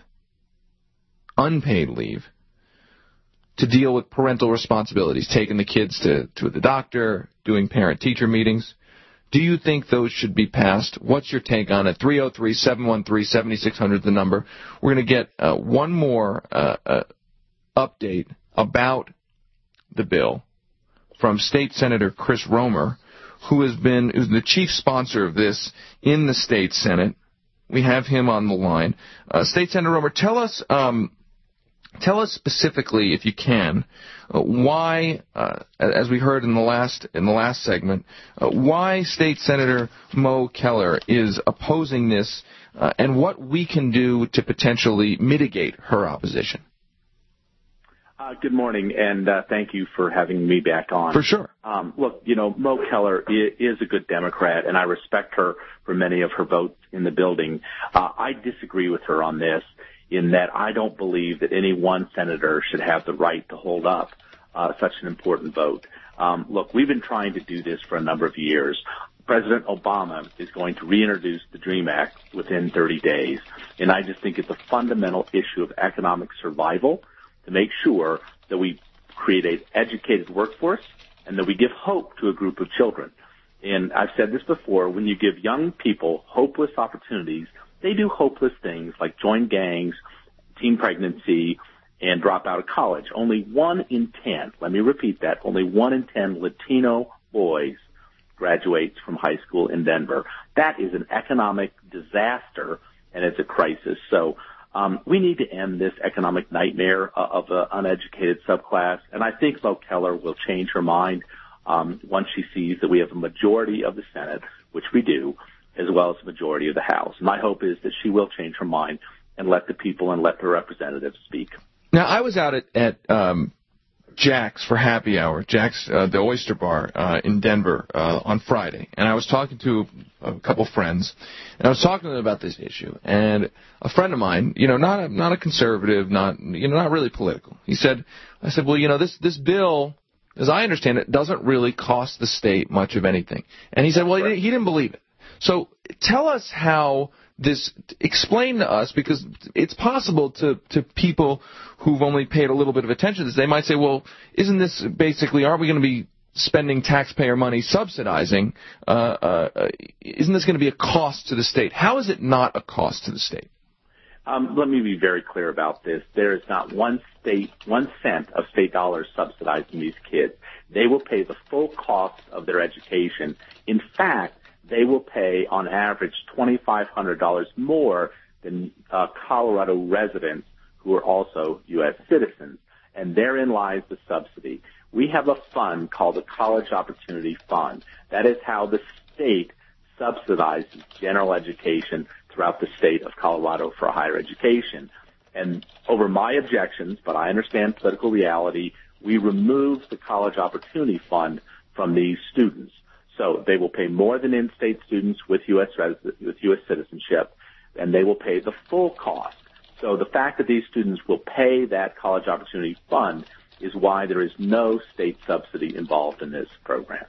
unpaid leave, to deal with parental responsibilities, taking the kids to, to the doctor, doing parent-teacher meetings? Do you think those should be passed? What's your take on it? three oh three, seven one three, seven six zero zero is the number. We're going to get uh, one more uh, uh, update about the bill from State Senator Chris Romer, who has been who's the chief sponsor of this in the State Senate. We have him on the line. Uh, State Senator Romer, tell us... Um, Tell us specifically, if you can, uh, why, uh, as we heard in the last in the last segment, uh, why State Senator Mo Keller is opposing this, uh, and what we can do to potentially mitigate her opposition. Uh, good morning, and uh, thank you for having me back on. For sure. Um, look, you know, Mo Keller is, is a good Democrat, and I respect her for many of her votes in the building. Uh, I disagree with her on this, in that I don't believe that any one senator should have the right to hold up uh, such an important vote. Um, look, we've been trying to do this for a number of years. President Obama is going to reintroduce the DREAM Act within thirty days, and I just think it's a fundamental issue of economic survival to make sure that we create an educated workforce and that we give hope to a group of children. And I've said this before, when you give young people hopeless opportunities, they do hopeless things like join gangs, teen pregnancy, and drop out of college. Only one in ten, let me repeat that, only one in ten Latino boys graduates from high school in Denver. That is an economic disaster, and it's a crisis. So um, we need to end this economic nightmare uh, of an uneducated subclass, and I think Mo Keller will change her mind um, once she sees that we have a majority of the Senate, which we do, as well as the majority of the House. My hope is that she will change her mind and let the people and let the representatives speak. Now, I was out at, at um, Jack's for happy hour, Jack's, uh, the Oyster Bar uh, in Denver uh, on Friday, and I was talking to a couple friends, and I was talking to them about this issue. And a friend of mine, you know, not a, not a conservative, not you know, not really political. He said, I said, well, you know, this this bill as I understand it, doesn't really cost the state much of anything. And he said, well, he didn't, he didn't believe it. So tell us how this, explain to us, because it's possible to, to people who've only paid a little bit of attention to this, they might say, well, isn't this basically, aren't we going to be spending taxpayer money subsidizing, uh, uh, isn't this going to be a cost to the state? How is it not a cost to the state? Um, let me be very clear about this. There is not one state, one cent of state dollars subsidizing these kids. They will pay the full cost of their education. In fact, they will pay on average twenty-five hundred dollars more than uh, Colorado residents who are also U S citizens. And therein lies the subsidy. We have a fund called the College Opportunity Fund. That is how the state subsidizes general education throughout the state of Colorado for higher education. And over my objections, but I understand political reality, we removed the College Opportunity Fund from these students. So they will pay more than in-state students with U S res- with U S citizenship, and they will pay the full cost. So the fact that these students will pay that College Opportunity Fund is why there is no state subsidy involved in this program.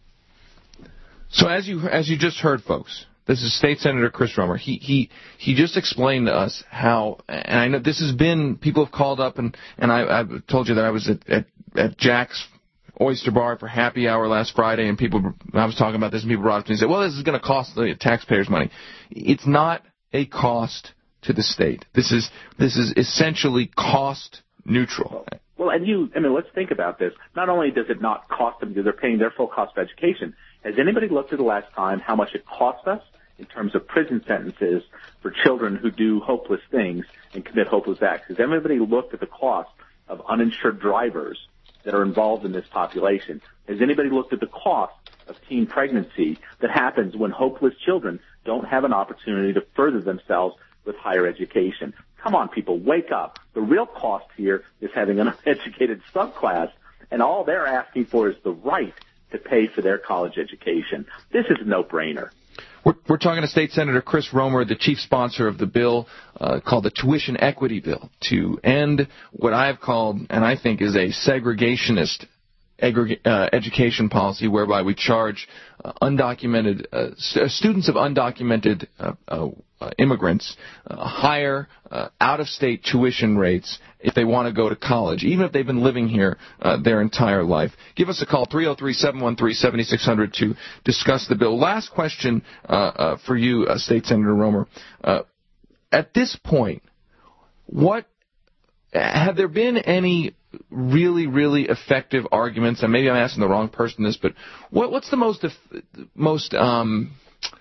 So as you as you just heard, folks, this is State Senator Chris Romer. He he he just explained to us how, and I know this has been, people have called up, and and I I've told you that I was at at, at Jack's Oyster Bar for happy hour last Friday, and people, I was talking about this, and people brought up to me and said, well, this is going to cost the taxpayers money. It's not a cost to the state. This is this is essentially cost neutral. Well, and you, I mean, let's think about this. Not only does it not cost them because they're paying their full cost of education, has anybody looked at the last time how much it costs us in terms of prison sentences for children who do hopeless things and commit hopeless acts? Has anybody looked at the cost of uninsured drivers that are involved in this population? Has anybody looked at the cost of teen pregnancy that happens when hopeless children don't have an opportunity to further themselves with higher education? Come on, people, wake up. The real cost here is having an uneducated subclass, and all they're asking for is the right to pay for their college education. This is a no-brainer. We're, we're talking to State Senator Chris Romer, the chief sponsor of the bill uh, called the Tuition Equity Bill, to end what I have called, and I think is a segregationist Aggregate, uh, education policy whereby we charge uh, undocumented uh, st- students of undocumented uh, uh, immigrants uh, higher uh, out-of-state tuition rates if they want to go to college, even if they've been living here uh, their entire life. Give us a call, three oh three, seven one three, seven six zero zero, to discuss the bill. Last question uh, uh, for you, uh, State Senator Romer. Uh, at this point, what have there been any really, really effective arguments? And maybe I'm asking the wrong person this, but what, what's the most most um,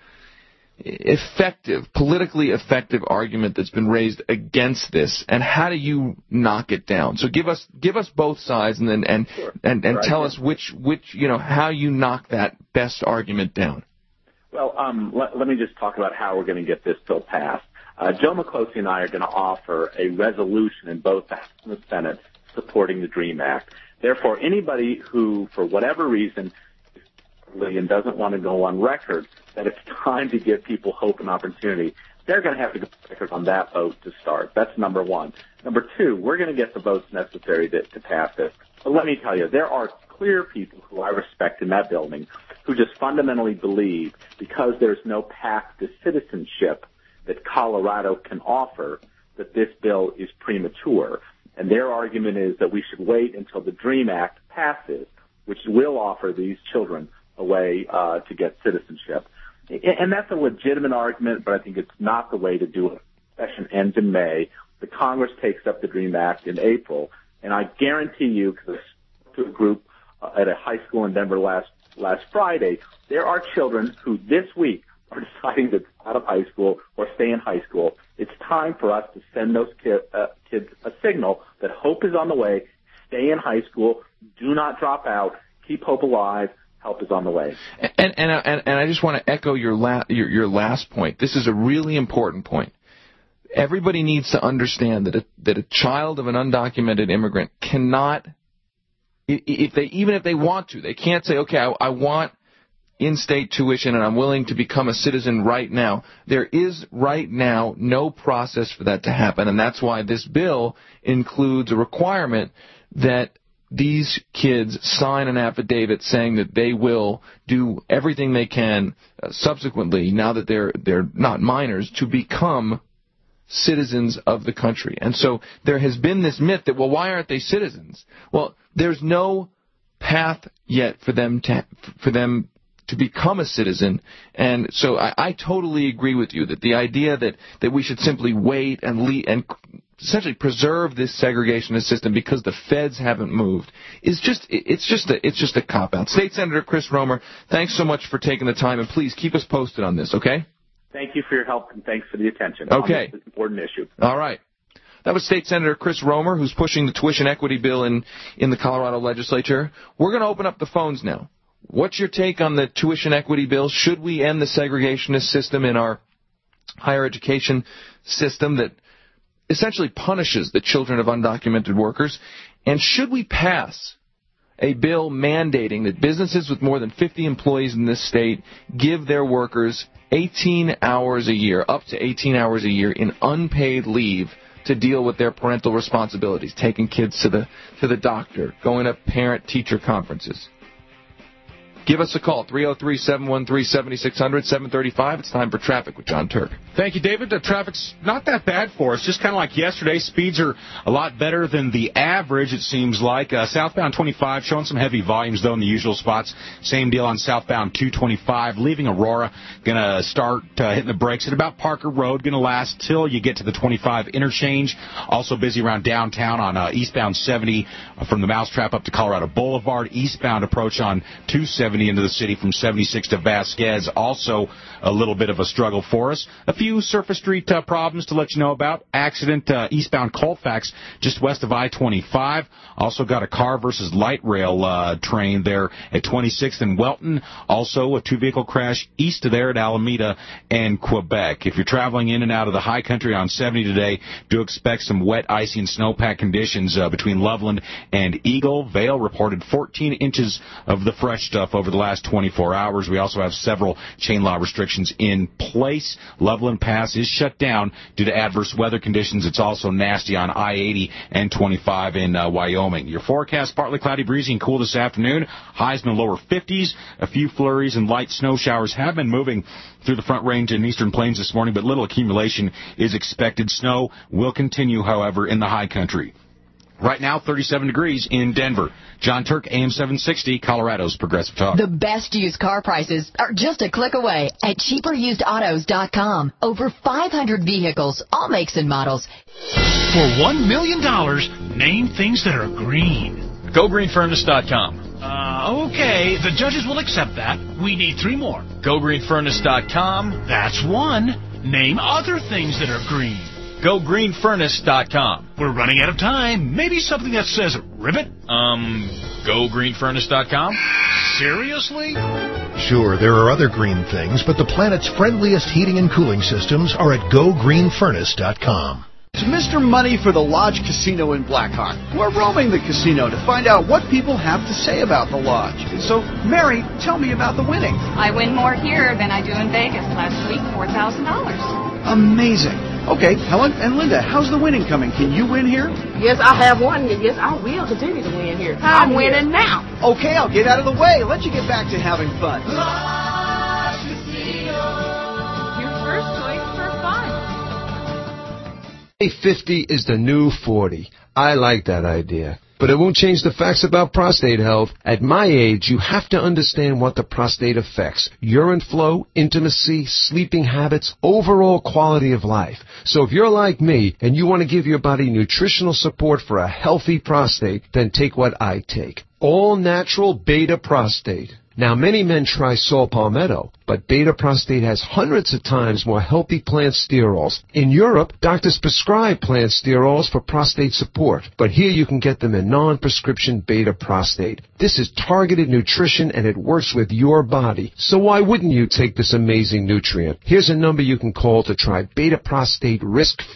effective, politically effective argument that's been raised against this, and how do you knock it down? So give us give us both sides, and then and sure. and, and right. tell us which which you know how you knock that best argument down. Well, um, let, let me just talk about how we're going to get this bill passed. Uh, Joe McCloskey and I are going to offer a resolution in both the House and the Senate supporting the DREAM Act. Therefore, anybody who, for whatever reason, and doesn't want to go on record that it's time to give people hope and opportunity, they're going to have to go on record on that vote to start. That's number one. Number two, we're going to get the votes necessary to, to pass this. But let me tell you, there are clear people who I respect in that building who just fundamentally believe because there's no path to citizenship that Colorado can offer, that this bill is premature. And their argument is that we should wait until the DREAM Act passes, which will offer these children a way uh, to get citizenship. And that's a legitimate argument, but I think it's not the way to do it. The session ends in May. The Congress takes up the DREAM Act in April. And I guarantee you, because I spoke to a group uh, at a high school in Denver last last Friday, there are children who this week are deciding to go out of high school or stay in high school. It's time for us to send those kid, uh, kids a signal that hope is on the way. Stay in high school. Do not drop out. Keep hope alive. Help is on the way. And and and, and I just want to echo your, la- your your last point. This is a really important point. Everybody needs to understand that a, that a child of an undocumented immigrant cannot, if they even if they want to, they can't say, okay, I, I want in-state tuition and I'm willing to become a citizen right now. There is right now no process for that to happen, and that's why this bill includes a requirement that these kids sign an affidavit saying that they will do everything they can uh, subsequently, now that they're they're not minors, to become citizens of the country. And so there has been this myth that, well, why aren't they citizens? Well, there's no path yet for them to for them to become a citizen. And so I, I totally agree with you that the idea that, that we should simply wait and lead, and essentially preserve this segregationist system because the feds haven't moved is just it's just a it's just a cop-out. State Senator Chris Romer, thanks so much for taking the time, and please keep us posted on this, okay? Thank you for your help, and thanks for the attention okay. on this important issue. All right. That was State Senator Chris Romer, who's pushing the tuition equity bill in, in the Colorado legislature. We're going to open up the phones now. What's your take on the tuition equity bill? Should we end the segregationist system in our higher education system that essentially punishes the children of undocumented workers? And should we pass a bill mandating that businesses with more than fifty employees in this state give their workers eighteen hours a year, up to eighteen hours a year in unpaid leave to deal with their parental responsibilities, taking kids to the to the doctor, going to parent-teacher conferences? Give us a call, three oh three, seven one three, seven six zero zero, seven thirty-five. It's time for Traffic with John Turk. Thank you, David. The traffic's not that bad for us. Just kind of like yesterday. Speeds are a lot better than the average, it seems like. Uh, southbound twenty-five showing some heavy volumes, though, in the usual spots. Same deal on southbound two twenty-five. Leaving Aurora, going to start uh, hitting the brakes at about Parker Road. Going to last till you get to the twenty-five interchange. Also busy around downtown on uh, eastbound seventy from the Mousetrap up to Colorado Boulevard. Eastbound approach on two seventy into the city from seventy-six to Vasquez. Also a little bit of a struggle for us. A few surface street uh, problems to let you know about. Accident uh, eastbound Colfax just west of I twenty-five. Also got a car versus light rail uh, train there at twenty-sixth and Welton. Also a two-vehicle crash east of there at Alameda and Quebec. If you're traveling in and out of the high country on seventy today, do expect some wet, icy, and snowpack conditions uh, between Loveland and Eagle. Vale reported fourteen inches of the fresh stuff over the last twenty-four hours. We also have several chain law restrictions in place. Loveland Pass is shut down due to adverse weather conditions. It's also nasty on I eighty and twenty-five in uh, Wyoming. Your forecast, partly cloudy, breezy, and cool this afternoon. Highs in the lower fifties. A few flurries and light snow showers have been moving through the Front Range and Eastern Plains this morning, but little accumulation is expected. Snow will continue, however, in the high country. Right now, thirty-seven degrees in Denver. John Turk, A M seven sixty, Colorado's Progressive Talk. The best used car prices are just a click away at cheaper used autos dot com. Over five hundred vehicles, all makes and models. For one million dollars, name things that are green. go green furnace dot com. Uh, okay, the judges will accept that. We need three more. go green furnace dot com. That's one. Name other things that are green. go green furnace dot com. We're running out of time. Maybe something that says ribbit? Um, go green furnace dot com? Seriously? Sure, there are other green things, but the planet's friendliest heating and cooling systems are at go green furnace dot com. It's Mister Money for the Lodge Casino in Blackhawk. We're roaming the casino to find out what people have to say about the Lodge. So, Mary, tell me about the winning. I win more here than I do in Vegas. Last week, four thousand dollars. Amazing. Okay, Helen and Linda, how's the winning coming? Can you win here? Yes, I have won. Yes, I will continue to win here. I'm, I'm winning now. Okay, I'll get out of the way. Let you get back to having fun. Lodge Casino. Your first choice for fun. fifty is the new forty. I like that idea. But it won't change the facts about prostate health. At my age, you have to understand what the prostate affects. Urine flow, intimacy, sleeping habits, overall quality of life. So if you're like me and you want to give your body nutritional support for a healthy prostate, then take what I take. All natural beta prostate. Now, many men try saw palmetto, but beta prostate has hundreds of times more healthy plant sterols. In Europe, doctors prescribe plant sterols for prostate support, but here you can get them in non-prescription beta prostate. This is targeted nutrition and it works with your body. So why wouldn't you take this amazing nutrient? Here's a number you can call to try beta prostate risk-free.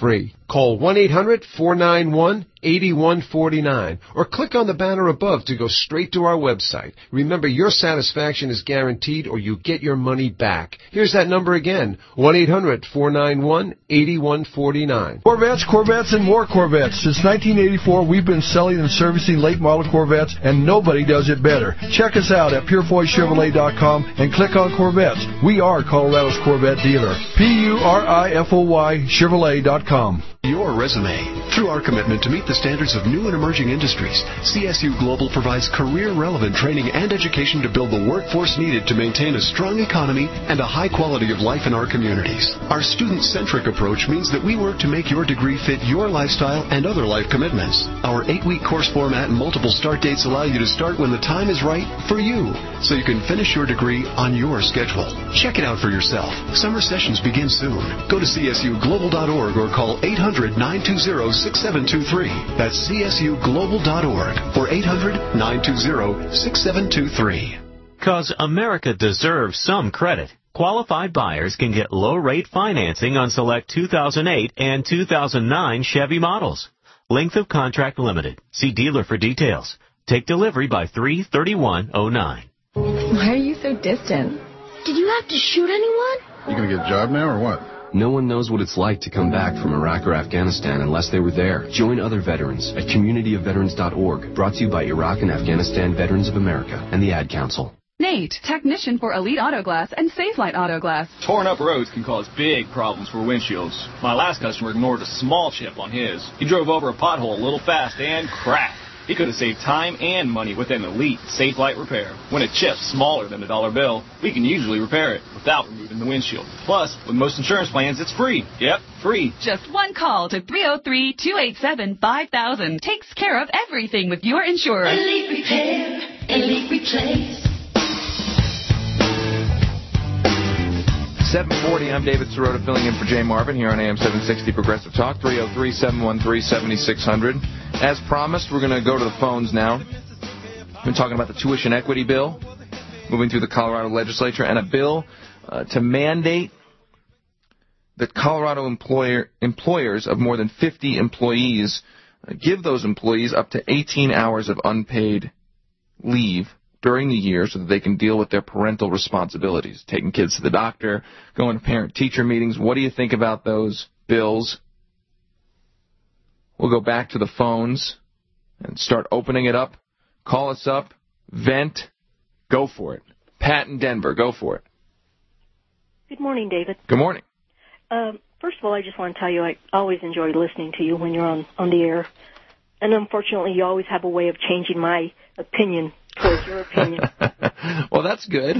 Call one eight hundred four nine one eight one four nine or click on the banner above to go straight to our website. Remember, your satisfaction is guaranteed or you get your money back. Here's that number again, one eight hundred four nine one eight one four nine. Corvettes, Corvettes, and more Corvettes. Since nineteen eighty-four, we've been selling and servicing late model Corvettes, and nobody does it better. Check us out at Purifoy Chevrolet dot com and click on Corvettes. We are Colorado's Corvette dealer. P U R I F O Y Chevrolet dot com. Your resume. Through our commitment to meet the standards of new and emerging industries, C S U Global provides career-relevant training and education to build the workforce needed to maintain a strong economy and a high quality of life in our communities. Our student-centric approach means that we work to make your degree fit your lifestyle and other life commitments. Our eight-week course format and multiple start dates allow you to start when the time is right for you, so you can finish your degree on your schedule. Check it out for yourself. Summer sessions begin soon. Go to C S U global dot org or call eight hundred nine two zero six seven two three. That's C S U global dot org or eight hundred nine two zero six seven two three. Because America deserves some credit. Qualified buyers can get low-rate financing on select two thousand eight and two thousand nine Chevy models. Length of contract limited. See dealer for details. Take delivery by three thirty-one oh nine. Why are you so distant? Did you have to shoot anyone? You gonna get a job now or what? No one knows what it's like to come back from Iraq or Afghanistan unless they were there. Join other veterans at community of veterans dot org. Brought to you by Iraq and Afghanistan Veterans of America and the Ad Council. Nate, technician for Elite Auto Glass and Safelite Auto Glass. Torn up roads can cause big problems for windshields. My last customer ignored a small chip on his. He drove over a pothole a little fast and cracked. He could have saved time and money with an Elite Safelite repair. When a chip's smaller than a dollar bill, we can usually repair it without removing the windshield. Plus, with most insurance plans, it's free. Yep, free. Just one call to three oh three, two eight seven, five thousand. Takes care of everything with your insurer. Elite Repair, Elite Replace. seven forty, I'm David Sirota filling in for Jay Marvin here on A M seven sixty Progressive Talk, three oh three, seven one three, seven six zero zero. As promised, we're going to go to the phones now. We've been talking about the tuition equity bill, moving through the Colorado legislature, and a bill uh, to mandate that Colorado employer, employers of more than fifty employees uh, give those employees up to eighteen hours of unpaid leave during the year so that they can deal with their parental responsibilities, taking kids to the doctor, going to parent-teacher meetings. What do you think about those bills? We'll go back to the phones and start opening it up. Call us up. Vent. Go for it. Pat in Denver, go for it. Good morning, David. Good morning. Um, first of all, I just want to tell you I always enjoy listening to you when you're on, on the air. And unfortunately, you always have a way of changing my opinion towards your opinion. Well, that's good.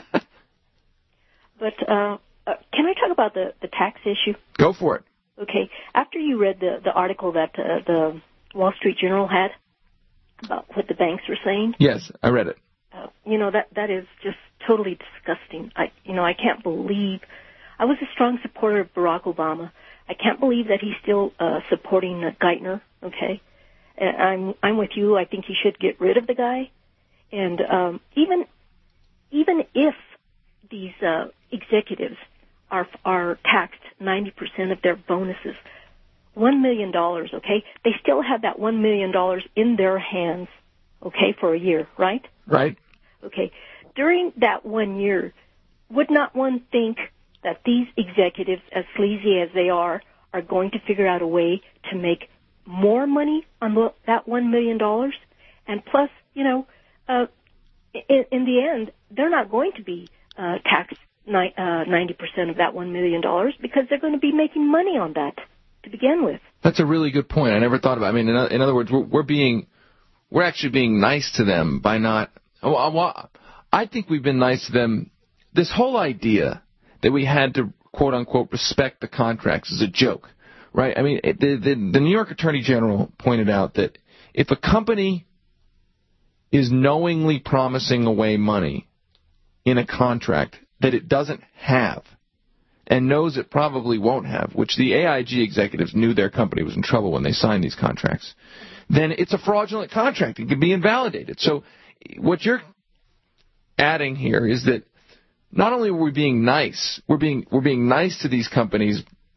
But uh, uh, can I talk about the, the tax issue? Go for it. Okay. After you read the, the article that uh, the Wall Street Journal had about what the banks were saying. Yes, I read it. Uh, you know, that that is just totally disgusting. I, you know, I can't believe. I was a strong supporter of Barack Obama. I can't believe that he's still uh, supporting uh, Geithner. Okay, and I'm I'm with you. I think he should get rid of the guy. And um, even even if these uh, executives are are taxed ninety percent of their bonuses, one million dollars. Okay, they still have that one million dollars in their hands. Okay, for a year, right? Right. Okay. During that one year, would not one think that these executives, as sleazy as they are, are going to figure out a way to make more money on the, that one million dollars? And plus, you know, uh, in, in the end, they're not going to be uh, taxed ni- uh, ninety percent of that one million dollars because they're going to be making money on that to begin with. That's a really good point. I never thought about it. I mean, in, in other words, we're, we're being, we're actually being nice to them by not, well, I think we've been nice to them. This whole idea that we had to, quote unquote, respect the contracts is a joke, right? I mean, the, the, the New York Attorney General pointed out that if a company is knowingly promising away money in a contract that it doesn't have and knows it probably won't have, which the A I G executives knew their company was in trouble when they signed these contracts, then it's a fraudulent contract. It can be invalidated. So what you're adding here is that not only are we being nice, we're being we're being nice to these companies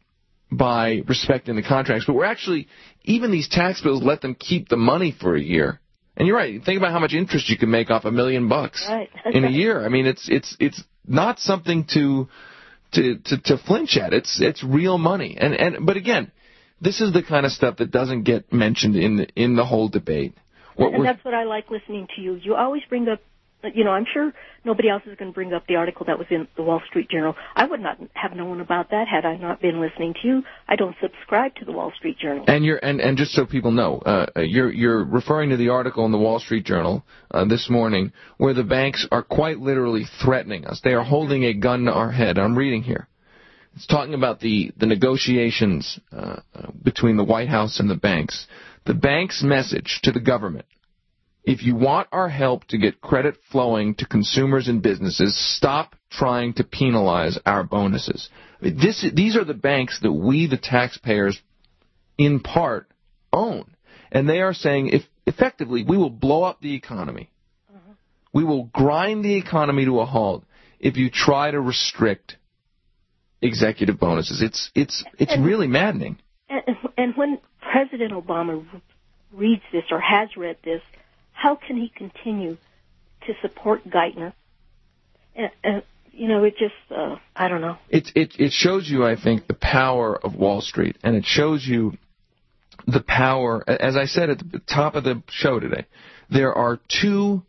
by respecting the contracts, but we're actually, even these tax bills let them keep the money for a year. And you're right. Think about how much interest you can make off a million bucks right. in a year. I mean, it's it's it's not something to to to, to flinch at. It's it's real money. And and but again, this is the kind of stuff that doesn't get mentioned in the, in the whole debate. What and that's what I like listening to you. You always bring up, you know, I'm sure nobody else is going to bring up the article that was in the Wall Street Journal. I would not have known about that had I not been listening to you. I don't subscribe to the Wall Street Journal. And you're and, and just so people know, uh, you're you're referring to the article in the Wall Street Journal uh, this morning where the banks are quite literally threatening us. They are holding a gun to our head. I'm reading here. It's talking about the, the negotiations uh, between the White House and the banks. The bank's message to the government: if you want our help to get credit flowing to consumers and businesses, stop trying to penalize our bonuses. This, these are the banks that we, the taxpayers, in part, own. And they are saying, if effectively, we will blow up the economy. Uh-huh. We will grind the economy to a halt if you try to restrict executive bonuses. It's it's it's and, really maddening. And, and when President Obama reads this or has read this, how can he continue to support Geithner? And, and you know, it just uh, I don't know. It it it shows you, I think, the power of Wall Street, and it shows you the power. As I said at the top of the show today, there are two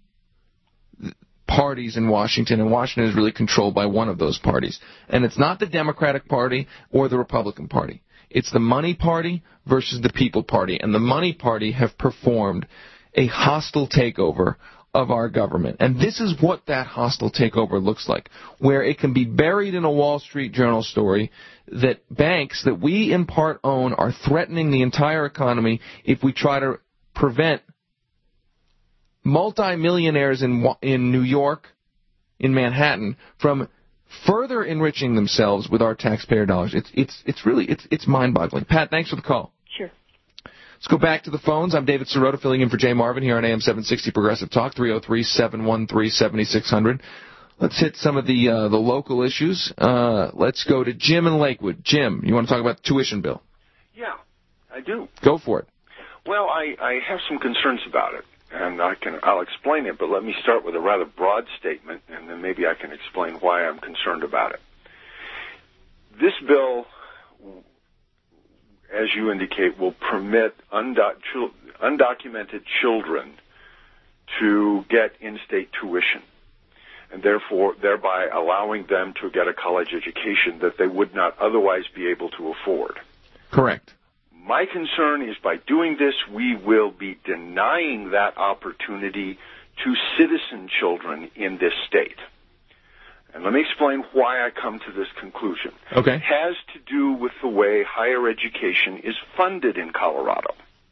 parties in Washington, and Washington is really controlled by one of those parties. And it's not the Democratic Party or the Republican Party. It's the Money Party versus the People Party. And the Money Party have performed a hostile takeover of our government. And this is what that hostile takeover looks like, where it can be buried in a Wall Street Journal story that banks that we in part own are threatening the entire economy if we try to prevent multimillionaires in in New York, in Manhattan, from further enriching themselves with our taxpayer dollars. It's it's it's really it's it's mind-boggling. Pat, thanks for the call. Sure. Let's go back to the phones. I'm David Sirota, filling in for Jay Marvin here on A M seven sixty Progressive Talk, three oh three, seven one three, seven six zero zero. Let's hit some of the uh, the local issues. Uh, let's go to Jim in Lakewood. Jim, you want to talk about the tuition bill? Yeah, I do. Go for it. Well, I, I have some concerns about it. And I can, I'll explain it, but let me start with a rather broad statement, and then maybe I can explain why I'm concerned about it. This bill, as you indicate, will permit undoc- undocumented children to get in-state tuition, and therefore thereby allowing them to get a college education that they would not otherwise be able to afford. Correct. My concern is by doing this, we will be denying that opportunity to citizen children in this state. And let me explain why I come to this conclusion. Okay. It has to do with the way higher education is funded in Colorado.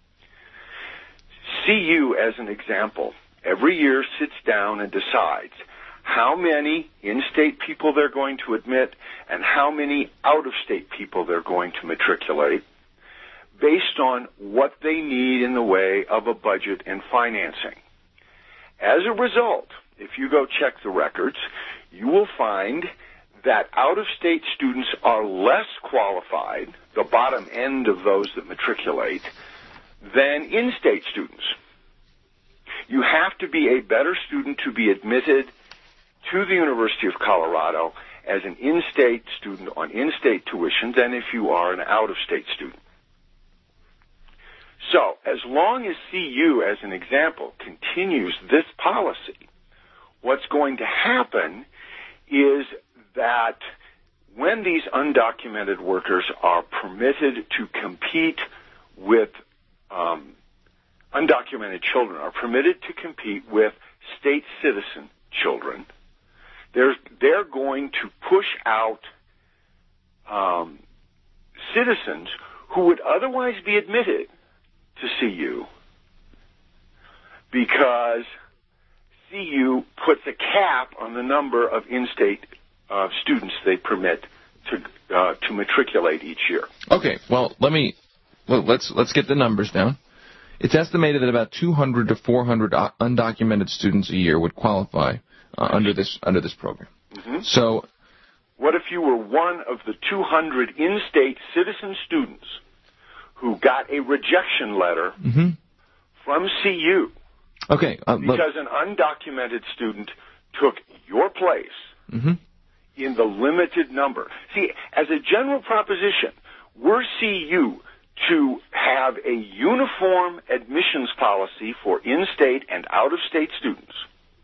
C U, as an example, every year sits down and decides how many in-state people they're going to admit and how many out-of-state people they're going to matriculate, based on what they need in the way of a budget and financing. As a result, if you go check the records, you will find that out-of-state students are less qualified, the bottom end of those that matriculate, than in-state students. You have to be a better student to be admitted to the University of Colorado as an in-state student on in-state tuition than if you are an out-of-state student. So, as long as C U, as an example, continues this policy, what's going to happen is that when these undocumented workers are permitted to compete with, um, undocumented children are permitted to compete with state citizen children, they're, they're going to push out um, citizens who would otherwise be admitted to C U because C U puts a cap on the number of in-state uh, students they permit to uh, to matriculate each year. Okay, well let me well, let's let's get the numbers down. It's estimated that about two hundred to four hundred undocumented students a year would qualify uh, under this under this program. Mm-hmm. So What if you were one of the two hundred in-state citizen students who got a rejection letter mm-hmm. from C U okay, uh, because an undocumented student took your place mm-hmm. in the limited number? See, as a general proposition, we're C U to have a uniform admissions policy for in-state and out-of-state students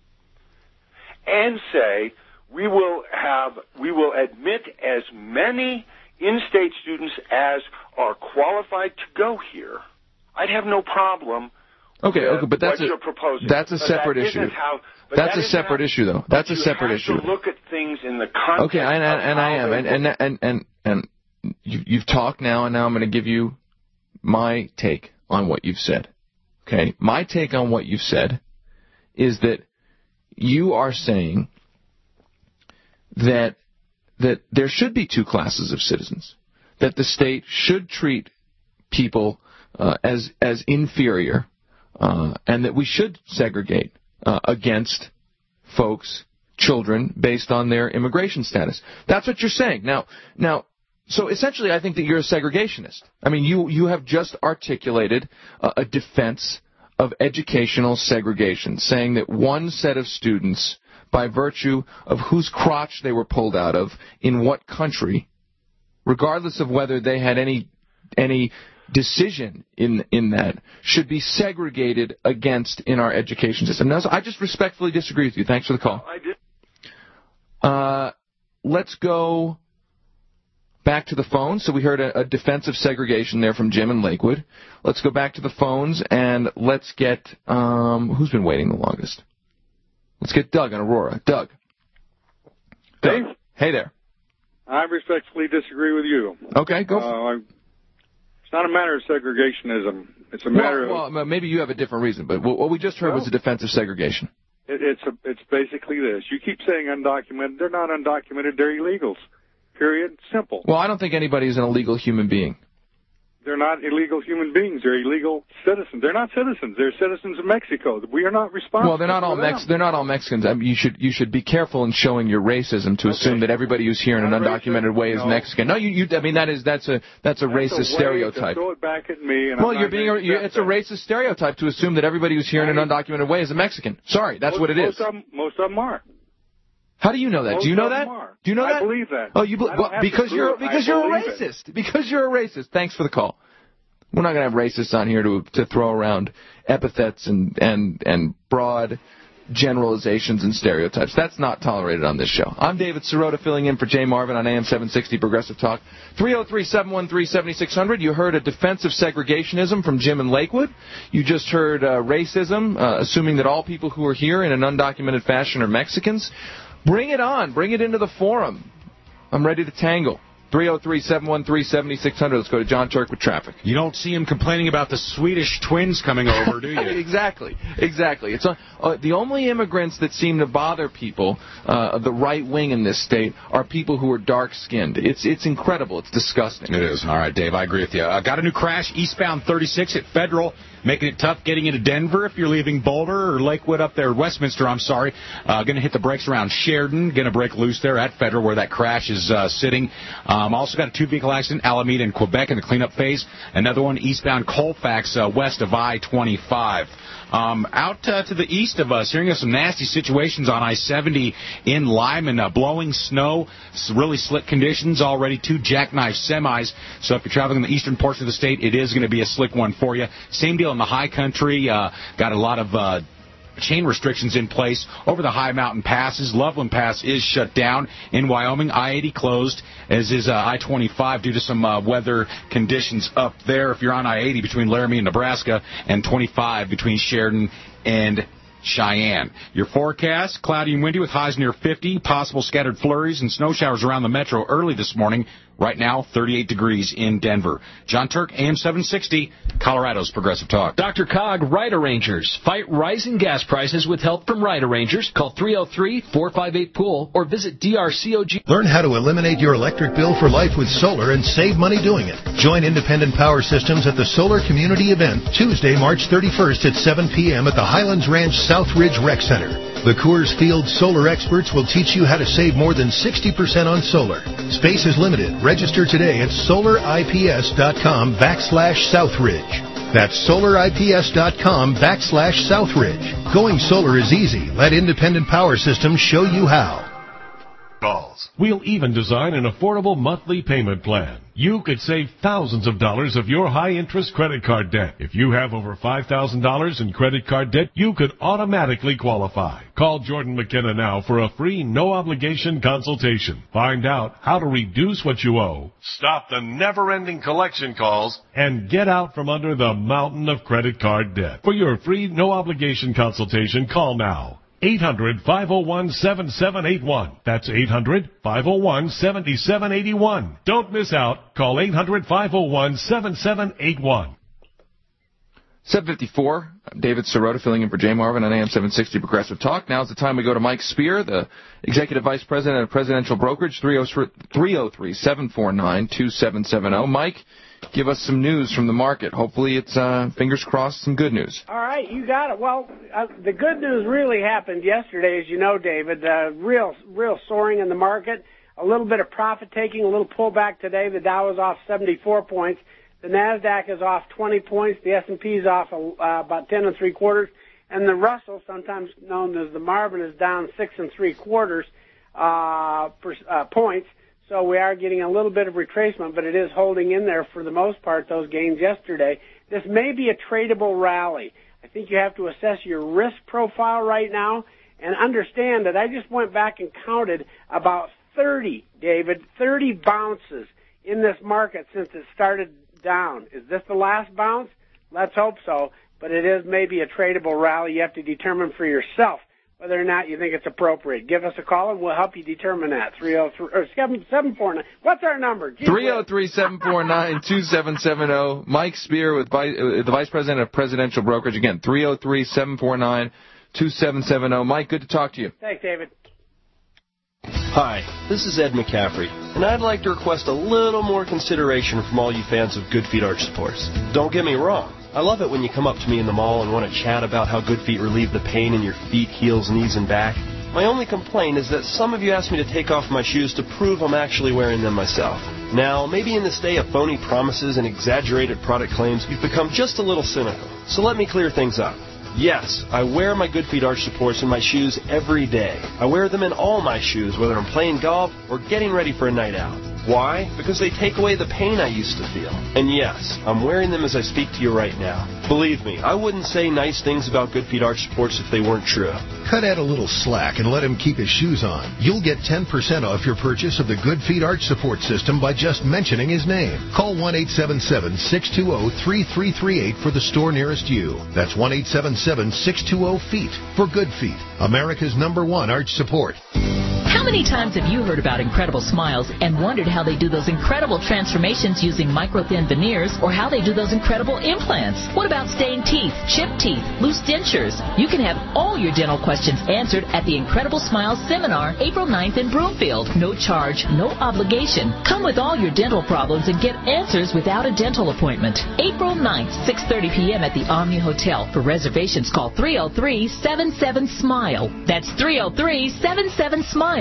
and say we will have, we will admit as many in-state students as are qualified to go here. I'd have no problem. Okay, with okay, but that's what a you're proposing. that's a But separate that issue. isn't How, that's that a separate how, issue, though. That's a separate you issue. have to look at things in the context. Okay, and and, and I am, and and and and, and you, you've talked now, and now I'm going to give you my take on what you've said. Okay, my take on what you've said is that you are saying that that there should be two classes of citizens, that the state should treat people uh, as as inferior, uh, and that we should segregate uh, against folks, children, based on their immigration status. That's what you're saying. Now, now, so essentially, I think that you're a segregationist. I mean, you you have just articulated uh, a defense of educational segregation, saying that one set of students, by virtue of whose crotch they were pulled out of, in what country, regardless of whether they had any any decision in in that, should be segregated against in our education system. Now, so I just respectfully disagree with you. Thanks for the call. I did. Uh, let's go back to the phones. So we heard a, a defense of segregation there from Jim in Lakewood. Let's go back to the phones and let's get um, who's been waiting the longest? Let's get Doug in Aurora. Doug. Doug. Dave? Hey there. I respectfully disagree with you. Okay, go. Uh, it's not a matter of segregationism. It's a matter well, of... Well, maybe you have a different reason, but what we just heard well, was a defense of segregation. It, it's a, it's basically this. You keep saying undocumented. They're not undocumented. They're illegals. Period. Simple. Well, I don't think anybody is an illegal human being. They're not illegal human beings. They're illegal citizens. They're not citizens. They're citizens of Mexico. We are not responsible. Well, they're not all Mex. They're not all Mexicans. I mean, you should you should be careful in showing your racism to okay. assume that everybody who's here in an undocumented way is no. Mexican. No, you, you. I mean, that is that's a that's a that's racist a stereotype. To throw it back at me. And well, I'm you're being. A, you're, it's a racist stereotype to assume that everybody who's here in an undocumented way is a Mexican. Sorry, that's most, what it most is. Of them, most of them are. How do you know that? Most do you know of that? them are. Do you know I that? I believe that. Oh, you be, well, because you're because I you're a believe racist. It. Because you're a racist. Thanks for the call. We're not going to have racists on here to to throw around epithets and, and, and broad generalizations and stereotypes. That's not tolerated on this show. I'm David Sirota, filling in for Jay Marvin on A M seven sixty Progressive Talk. three oh three, seven one three, seven six zero zero. You heard a defense of segregationism from Jim in Lakewood. You just heard uh, racism, uh, assuming that all people who are here in an undocumented fashion are Mexicans. Bring it on. Bring it into the forum. I'm ready to tangle. three oh three, seven one three, seven six zero zero. Let's go to John Turk with traffic. You don't see him complaining about the Swedish twins coming over, do you? exactly. Exactly. It's uh, uh, the only immigrants that seem to bother people, uh, the right wing in this state, are people who are dark-skinned. It's it's incredible. It's disgusting. It is. All right, Dave, I agree with you. Uh, got a new crash, eastbound thirty-six at Federal, making it tough getting into Denver if you're leaving Boulder or Lakewood up there, Westminster, I'm sorry. Uh, going to hit the brakes around Sheridan. Going to break loose there at Federal where that crash is uh, sitting. Um, also got a two-vehicle accident, Alameda and Quebec in the cleanup phase. Another one eastbound Colfax uh, west of I twenty-five. Um, out uh, to the east of us, hearing of some nasty situations on I seventy in Lyman, uh, blowing snow, really slick conditions already, two jackknife semis. So if you're traveling in the eastern portion of the state, it is going to be a slick one for you. Same deal in the high country, uh, got a lot of uh, chain restrictions in place over the high mountain passes. Loveland Pass is shut down in Wyoming. I eighty closed, as is uh, I twenty-five due to some uh, weather conditions up there. If you're on I eighty between Laramie and Nebraska, and twenty-five between Sheridan and Cheyenne. Your forecast, cloudy and windy with highs near fifty, possible scattered flurries and snow showers around the metro early this morning. Right now, thirty-eight degrees in Denver. John Turk, A M seven sixty, Colorado's Progressive Talk. Doctor Cog, Ride Arrangers. Fight rising gas prices with help from Ride Arrangers. Call three oh three, four five eight, P O O L or visit D R C O G. Learn how to eliminate your electric bill for life with solar and save money doing it. Join Independent Power Systems at the Solar Community Event Tuesday, March thirty-first at seven p.m. at the Highlands Ranch South Ridge Rec Center. The Coors Field solar experts will teach you how to save more than sixty percent on solar. Space is limited. Register today at solarips.com backslash Southridge. That's solarips.com backslash Southridge. Going solar is easy. Let Independent Power Systems show you how. Calls. We'll even design an affordable monthly payment plan. You could save thousands of dollars of your high-interest credit card debt. If you have over five thousand dollars in credit card debt, you could automatically qualify. Call Jordan McKenna now for a free, no-obligation consultation. Find out how to reduce what you owe, stop the never-ending collection calls, and get out from under the mountain of credit card debt. For your free, no-obligation consultation, call now. eight hundred, five oh one, seven seven eight one. That's eight hundred, five oh one, seven seven eight one. Don't miss out. Call eight hundred, five oh one, seven seven eight one. seven fifty-four. I'm David Sirota filling in for Jay Marvin on A M seven sixty Progressive Talk. Now's the time we go to Mike Spear, the Executive Vice President of Presidential Brokerage, three oh three, seven four nine, two seven seven oh. Mike, give us some news from the market. Hopefully it's, uh, fingers crossed, some good news. All right, you got it. Well, uh, the good news really happened yesterday, as you know, David. Uh, real, real soaring in the market. A little bit of profit taking, a little pullback today. The Dow is off seventy-four points. The Nasdaq is off twenty points. The S and P is off uh, about ten and three quarters. And the Russell, sometimes known as the Marvin, is down six and three quarters uh, per, uh, points. So we are getting a little bit of retracement, but it is holding in there for the most part, those gains yesterday. This may be a tradable rally. I think you have to assess your risk profile right now and understand that I just went back and counted about thirty, David, thirty bounces in this market since it started down. Is this the last bounce? Let's hope so, but it is maybe a tradable rally. You have to determine for yourself whether or not you think it's appropriate. Give us a call, and we'll help you determine that. three oh three or seven four nine. What's our number? three oh three, seven four nine, two seven seven oh. Mike Spear, with uh, the Vice President of Presidential Brokerage. Again, three oh three, seven four nine, two seven seven oh. Mike, good to talk to you. Thanks, David. Hi, this is Ed McCaffrey, and I'd like to request a little more consideration from all you fans of Good Feet Arch Supports. Don't get me wrong. I love it when you come up to me in the mall and want to chat about how Good Feet relieve the pain in your feet, heels, knees, and back. My only complaint is that some of you ask me to take off my shoes to prove I'm actually wearing them myself. Now, maybe in this day of phony promises and exaggerated product claims, you've become just a little cynical. So let me clear things up. Yes, I wear my Good Feet Arch Supports in my shoes every day. I wear them in all my shoes, whether I'm playing golf or getting ready for a night out. Why? Because they take away the pain I used to feel. And yes, I'm wearing them as I speak to you right now. Believe me, I wouldn't say nice things about Good Feet Arch Supports if they weren't true. Cut Ed a little slack and let him keep his shoes on. You'll get ten percent off your purchase of the Good Feet Arch Support System by just mentioning his name. Call one eight seven seven, six two zero, three three three eight for the store nearest you. That's one eight seven seven, six two zero, feet for Good Feet, America's number one arch support. How many times have you heard about Incredible Smiles and wondered how they do those incredible transformations using micro-thin veneers or how they do those incredible implants? What about stained teeth, chipped teeth, loose dentures? You can have all your dental questions answered at the Incredible Smiles Seminar April ninth in Broomfield. No charge, no obligation. Come with all your dental problems and get answers without a dental appointment. April ninth, six thirty p.m. at the Omni Hotel. For reservations, call three oh three, seven seven, SMILE. That's three oh three, seven seven, SMILE.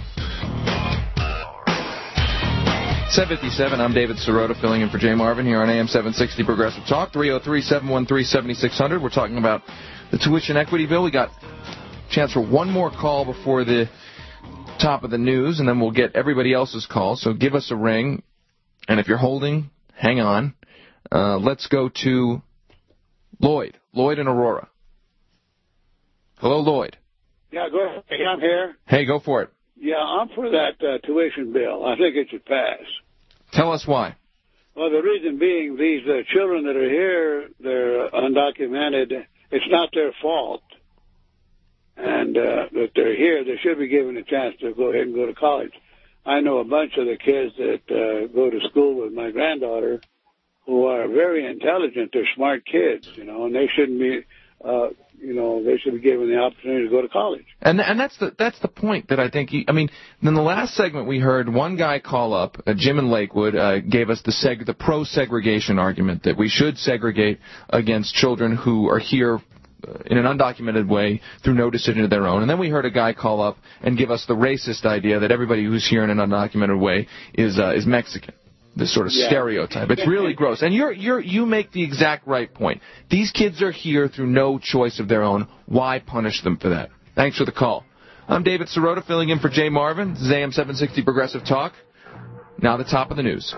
seven fifty-seven, I'm David Sirota filling in for Jay Marvin here on A M seven sixty Progressive Talk, three oh three, seven one three, seven six hundred. We're talking about the tuition equity bill. We got a chance for one more call before the top of the news, and then we'll get everybody else's call. So give us a ring, and if you're holding, hang on. Uh, let's go to Lloyd. Lloyd in Aurora. Hello, Lloyd. Yeah, go ahead. Hey, I'm here. Hey, go for it. Yeah, I'm for that uh, tuition bill. I think it should pass. Tell us why. Well, the reason being these uh, children that are here, they're undocumented. It's not their fault. And uh, that they're here, they should be given a chance to go ahead and go to college. I know a bunch of the kids that uh, go to school with my granddaughter who are very intelligent. They're smart kids, you know, and they shouldn't be... Uh, you know, they should be given the opportunity to go to college. And and that's the that's the point that I think. He, I mean, in the last segment we heard one guy call up, uh, Jim in Lakewood, uh, gave us the seg the pro-segregation argument that we should segregate against children who are here in an undocumented way through no decision of their own. And then we heard a guy call up and give us the racist idea that everybody who's here in an undocumented way is uh, is Mexican. This sort of yeah. stereotype. It's really gross. And you're you're you make the exact right point. These kids are here through no choice of their own. Why punish them for that? Thanks for the call. I'm David Sirota, filling in for Jay Marvin. This is A M seven sixty Progressive Talk. Now the top of the news.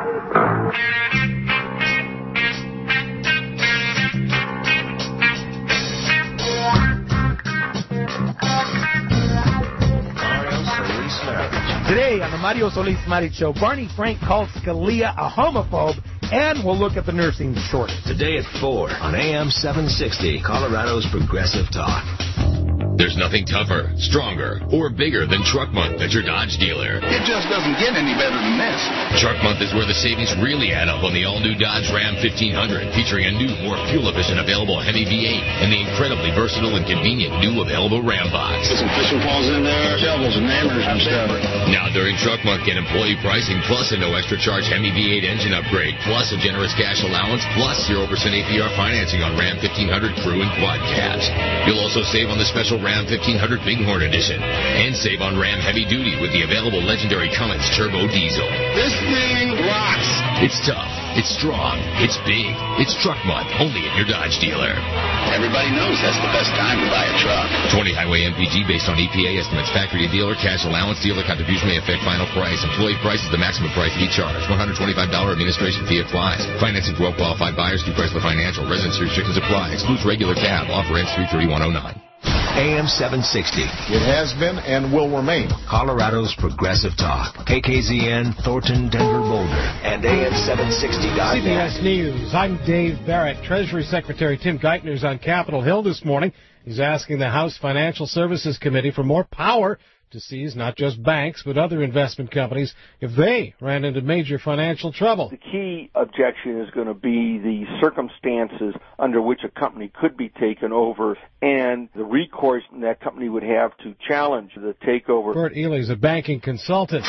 Today on the Mario Solis Marriage Show, Barney Frank called Scalia a homophobe, and we'll look at the nursing shortage. Today at four on A M seven sixty, Colorado's Progressive Talk. There's nothing tougher, stronger, or bigger than Truck Month at your Dodge dealer. It just doesn't get any better than this. Truck Month is where the savings really add up on the all-new Dodge Ram fifteen hundred, featuring a new, more fuel-efficient available heavy V eight and the incredibly versatile and convenient new available Ram box. Get some fishing poles in there, shovels and hammers and stuff. Now during Truck Month, get employee pricing plus a no extra charge Hemi V eight engine upgrade, plus a generous cash allowance, plus zero percent A P R financing on Ram fifteen hundred Crew and Quad Cabs. You'll also save on the special Ram fifteen hundred Bighorn Edition, and save on Ram Heavy Duty with the available legendary Cummins Turbo Diesel. This thing rocks! It's tough, it's strong, it's big. It's Truck Month, only at your Dodge dealer. Everybody knows that's the best time to buy a truck. twenty Highway M P G based on E P A estimates. Factory to dealer, cash allowance, dealer contribution may affect final price. Employee price is the maximum price to be charged. one hundred twenty-five dollars administration fee applies. Financing for well-qualified buyers through Chrysler Financial. Residency restrictions apply. Excludes regular cab. Offer ends three thirty-one oh nine. A M seven sixty. It has been and will remain Colorado's Progressive Talk. K K Z N, Thornton, Denver, Boulder, and A M seven sixty dot net. C B S News. I'm Dave Barrett. Treasury Secretary Tim Geithner's on Capitol Hill this morning. He's asking the House Financial Services Committee for more power to seize not just banks but other investment companies if they ran into major financial trouble. The key objection is going to be the circumstances under which a company could be taken over and the recourse that company would have to challenge the takeover. Bert Ely is a banking consultant.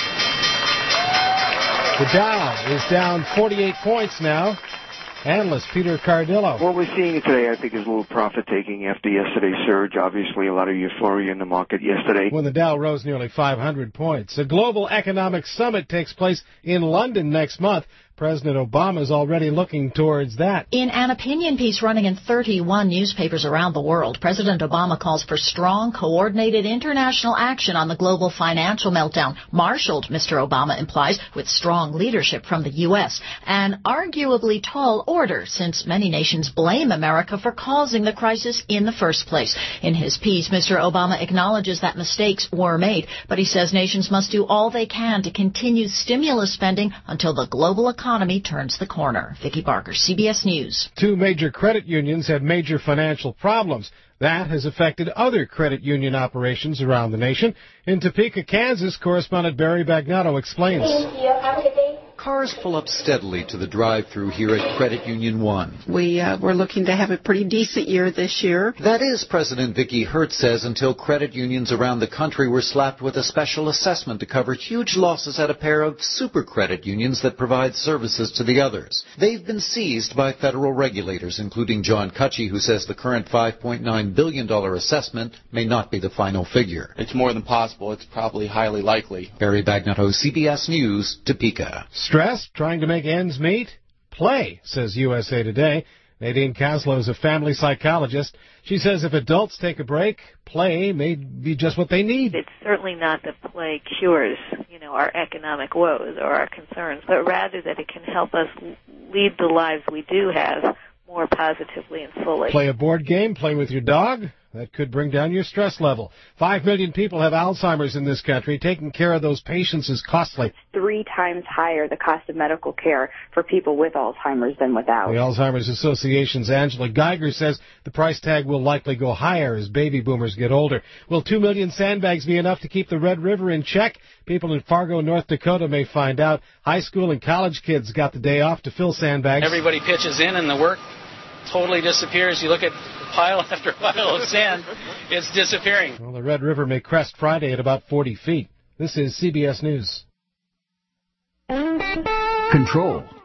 The Dow is down forty-eight points now. Analyst Peter Cardillo. What we're seeing today, I think, is a little profit-taking after yesterday's surge. Obviously, a lot of euphoria in the market yesterday. When the Dow rose nearly five hundred points. A global economic summit takes place in London next month. President Obama is already looking towards that. In an opinion piece running in thirty-one newspapers around the world, President Obama calls for strong, coordinated international action on the global financial meltdown, marshaled, Mister Obama implies, with strong leadership from the U S. An arguably tall order, since many nations blame America for causing the crisis in the first place. In his piece, Mister Obama acknowledges that mistakes were made, but he says nations must do all they can to continue stimulus spending until the global economy economy turns the corner. Vicki Barker, C B S News. Two major credit unions had major financial problems. That has affected other credit union operations around the nation. In Topeka, Kansas, correspondent Barry Bagnotto explains. Thank you. Have a good day. Cars pull up steadily to the drive-thru here at Credit Union One. We uh, we're looking to have a pretty decent year this year. That is, President Vicki Hertz says, until credit unions around the country were slapped with a special assessment to cover huge losses at a pair of super credit unions that provide services to the others. They've been seized by federal regulators, including John Cutchy, who says the current five point nine billion dollars assessment may not be the final figure. It's more than possible. It's probably highly likely. Barry Bagnotto, C B S News, Topeka. Stress? Trying to make ends meet? Play, says U S A Today. Nadine Kaslow is a family psychologist. She says if adults take a break, play may be just what they need. It's certainly not that play cures, you know, our economic woes or our concerns, but rather that it can help us lead the lives we do have more positively and fully. Play a board game, play with your dog. That could bring down your stress level. Five million people have Alzheimer's in this country. Taking care of those patients is costly. Three times higher the cost of medical care for people with Alzheimer's than without. The Alzheimer's Association's Angela Geiger says the price tag will likely go higher as baby boomers get older. Will two million sandbags be enough to keep the Red River in check? People in Fargo, North Dakota may find out. High school and college kids got the day off to fill sandbags. Everybody pitches in and the work totally disappears. You look at pile after pile of sand, it's disappearing. Well, the Red River may crest Friday at about forty feet. This is C B S News. Control.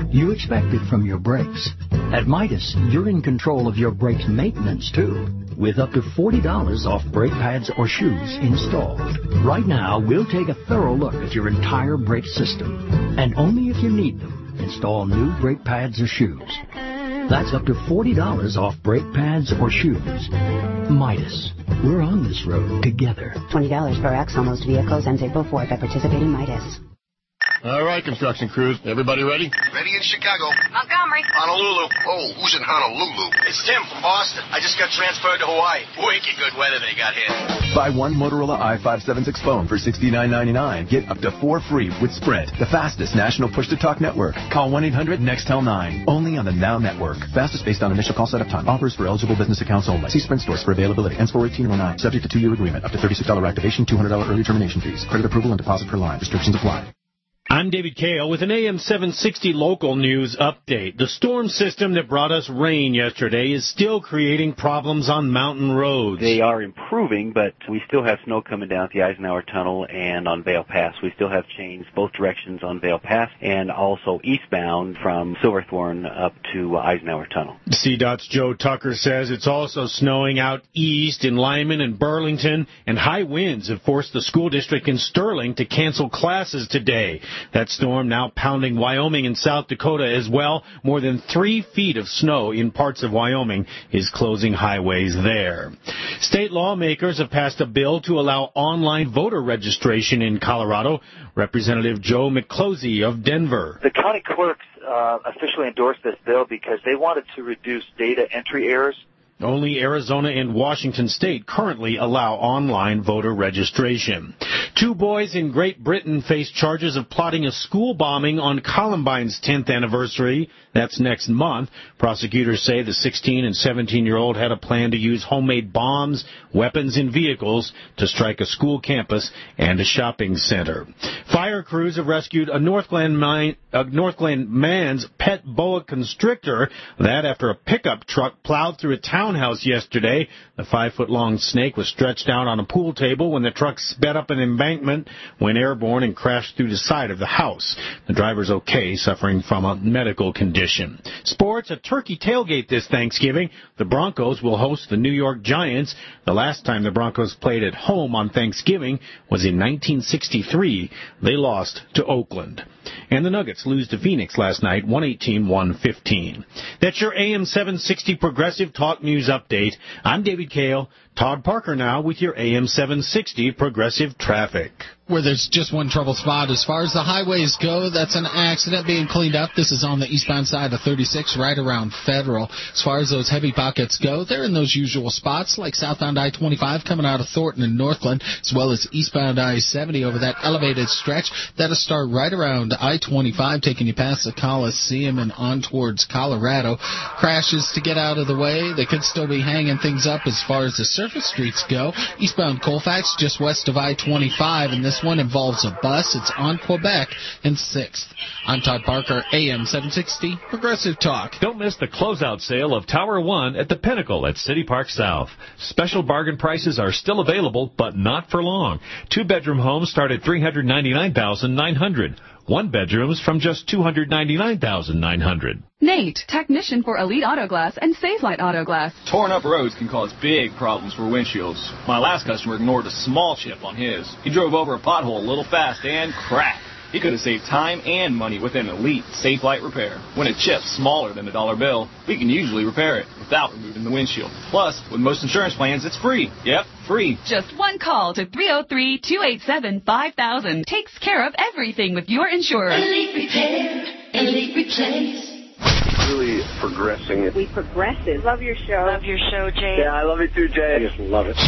You expect it from your brakes. At Midas, you're in control of your brakes maintenance, too, with up to forty dollars off brake pads or shoes installed. Right now, we'll take a thorough look at your entire brake system, and only if you need them, install new brake pads or shoes. That's up to forty dollars off brake pads or shoes. Midas. We're on this road together. twenty dollars per X on most vehicles ends April fourth at participating Midas. All right, construction crews. Everybody ready? Ready in Chicago. Montgomery. Honolulu. Oh, who's in Honolulu? It's Tim from Boston. I just got transferred to Hawaii. Wicked good weather they got here. Buy one Motorola i five seventy-six phone for sixty-nine ninety-nine. Get up to four free with Sprint, the fastest national push-to-talk network. Call one eight hundred Nextel nine. Only on the Now Network. Fastest based on initial call setup time. Offers for eligible business accounts only. See Sprint stores for availability. Ends four eighteen oh nine. Subject to two-year agreement. Up to thirty-six dollars activation, two hundred dollars early termination fees. Credit approval and deposit per line. Restrictions apply. I'm David Kale with an A M seven sixty local news update. The storm system that brought us rain yesterday is still creating problems on mountain roads. They are improving, but we still have snow coming down the Eisenhower Tunnel and on Vail Pass. We still have chains both directions on Vail Pass and also eastbound from Silverthorne up to Eisenhower Tunnel. C DOT's Joe Tucker says it's also snowing out east in Lyman and Burlington, and high winds have forced the school district in Sterling to cancel classes today. That storm now pounding Wyoming and South Dakota as well. More than three feet of snow in parts of Wyoming is closing highways there. State lawmakers have passed a bill to allow online voter registration in Colorado. Representative Joe McClosey of Denver. The county clerks uh, officially endorsed this bill because they wanted to reduce data entry errors. Only Arizona and Washington State currently allow online voter registration. Two boys in Great Britain face charges of plotting a school bombing on Columbine's tenth anniversary. That's next month. Prosecutors say the sixteen and seventeen-year-old had a plan to use homemade bombs, weapons, and vehicles to strike a school campus and a shopping center. Fire crews have rescued a Northland, mine, a Northland man's pet boa constrictor. That after a pickup truck plowed through a townhouse yesterday. The five-foot-long snake was stretched out on a pool table when the truck sped up an embankment, went airborne, and crashed through the side of the house. The driver's okay, suffering from a medical condition. Sports, a turkey tailgate this Thanksgiving. The Broncos will host the New York Giants. The last time the Broncos played at home on Thanksgiving was in nineteen sixty-three. They lost to Oakland. And the Nuggets lose to Phoenix last night, one eighteen to one fifteen. That's your A M seven sixty Progressive Talk News Update. I'm David Kale. Todd Parker now with your A M seven sixty Progressive Traffic. Where there's just one trouble spot. As far as the highways go, that's an accident being cleaned up. This is on the eastbound side of thirty-six, right around Federal. As far as those heavy pockets go, they're in those usual spots, like southbound I twenty-five coming out of Thornton and Northland, as well as eastbound I seventy over that elevated stretch. That'll start right around I twenty-five, taking you past the Coliseum and on towards Colorado. Crashes to get out of the way. They could still be hanging things up as far as the surface streets go. Eastbound Colfax, just west of I twenty-five, and this one involves a bus. It's on Quebec and sixth. I'm Todd Parker, A M seven sixty, Progressive Talk. Don't miss the closeout sale of Tower One at the Pinnacle at City Park South. Special bargain prices are still available, but not for long. Two-bedroom homes start at three hundred ninety-nine thousand nine hundred dollars. One bedrooms from just two hundred ninety-nine thousand nine hundred dollars. Nate, technician for Elite Auto Glass and Safelite Auto Glass. Torn up roads can cause big problems for windshields. My last customer ignored a small chip on his. He drove over a pothole a little fast and crack. He could have saved time and money with an Elite Safelite repair. When a chip's smaller than a dollar bill, we can usually repair it without removing the windshield. Plus, with most insurance plans, it's free. Yep, free. Just one call to three oh three, two eight seven, five thousand. Takes care of everything with your insurer. Elite Repair, Elite Replace. Really progressing. We progressive. Love your show. Love your show, Jay. Yeah, I love it too, Jay. I just love it.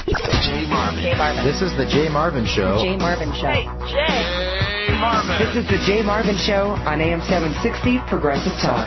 Jay Marvin. Jay Marvin. This is the Jay Marvin Show. Jay Marvin Show. Hey, Jay. Marvin. This is the Jay Marvin Show on A M seven sixty Progressive Talk.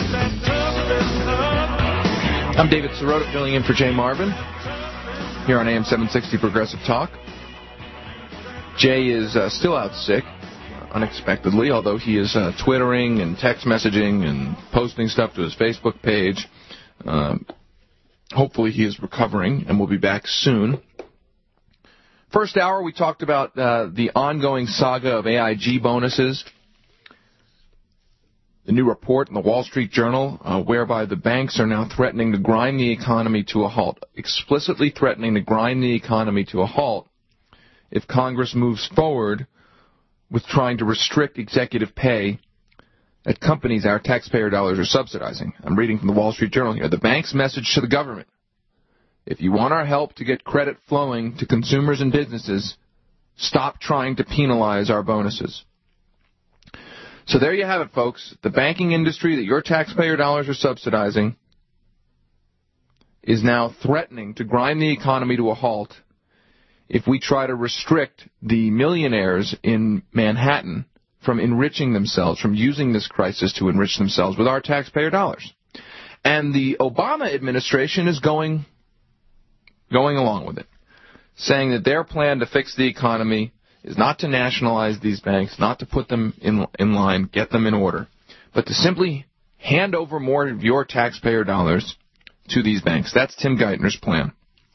I'm David Sirota, filling in for Jay Marvin here on A M seven sixty Progressive Talk. Jay is uh, still out sick, unexpectedly, although he is uh, twittering and text messaging and posting stuff to his Facebook page. Um, hopefully he is recovering and will be back soon. First hour, we talked about uh, the ongoing saga of A I G bonuses. the new report in the Wall Street Journal, uh, whereby the banks are now threatening to grind the economy to a halt, explicitly threatening to grind the economy to a halt if Congress moves forward with trying to restrict executive pay at companies our taxpayer dollars are subsidizing. I'm reading from the Wall Street Journal here. The bank's message to the government: if you want our help to get credit flowing to consumers and businesses, stop trying to penalize our bonuses. So there you have it, folks. The banking industry that your taxpayer dollars are subsidizing is now threatening to grind the economy to a halt if we try to restrict the millionaires in Manhattan from enriching themselves, from using this crisis to enrich themselves with our taxpayer dollars. And the Obama administration is going, going along with it, saying that their plan to fix the economy is not to nationalize these banks, not to put them in, in line, get them in order, but to simply hand over more of your taxpayer dollars to these banks. That's Tim Geithner's plan.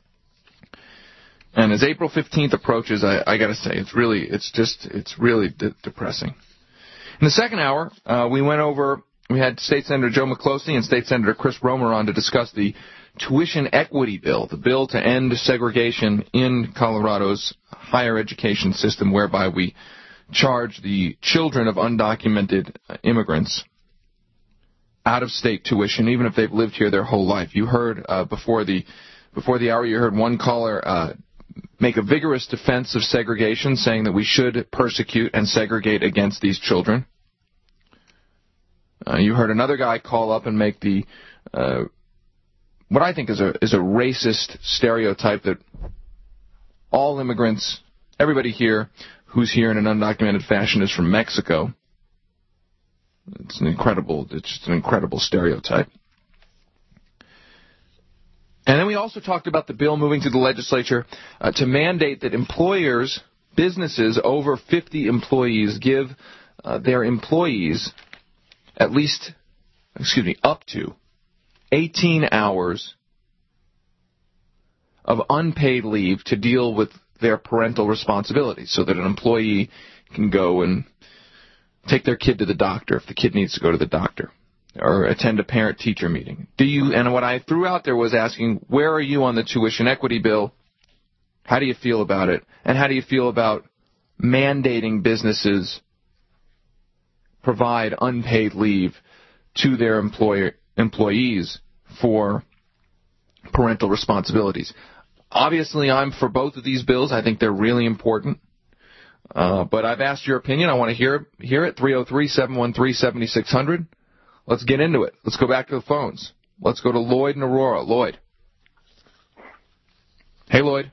And as April fifteenth approaches, I, I got to say, it's really, it's just, it's really de- depressing. In the second hour, uh, we went over, we had State Senator Joe McCloskey and State Senator Chris Romer on to discuss the tuition equity bill, the bill to end segregation in Colorado's higher education system, whereby we charge the children of undocumented immigrants out-of-state tuition, even if they've lived here their whole life. You heard uh, before the before the hour, you heard one caller uh, make a vigorous defense of segregation, saying that we should persecute and segregate against these children. Uh, you heard another guy call up and make the uh, what I think is a is a racist stereotype that all immigrants, everybody here who's here in an undocumented fashion is from Mexico. It's an incredible, it's just an incredible stereotype. And then we also talked about the bill moving to the legislature uh, to mandate that employers, businesses over fifty employees give uh, their employees at least, excuse me, up to eighteen hours of unpaid leave to deal with their parental responsibilities, so that an employee can go and take their kid to the doctor if the kid needs to go to the doctor, or attend a parent-teacher meeting. Do you? And what I threw out there was asking, where are you on the tuition equity bill? How do you feel about it? And how do you feel about mandating businesses provide unpaid leave to their employer, employees for parental responsibilities? Obviously, I'm for both of these bills. I think they're really important. Uh, but I've asked your opinion. I want to hear, hear it. three oh three, seven one three, seven six zero zero. Let's get into it. Let's go back to the phones. Let's go to Lloyd and Aurora. Lloyd. Hey, Lloyd.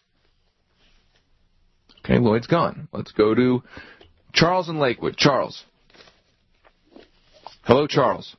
Okay, Lloyd's gone. Let's go to Charles in Lakewood. Charles. Hello, Charles.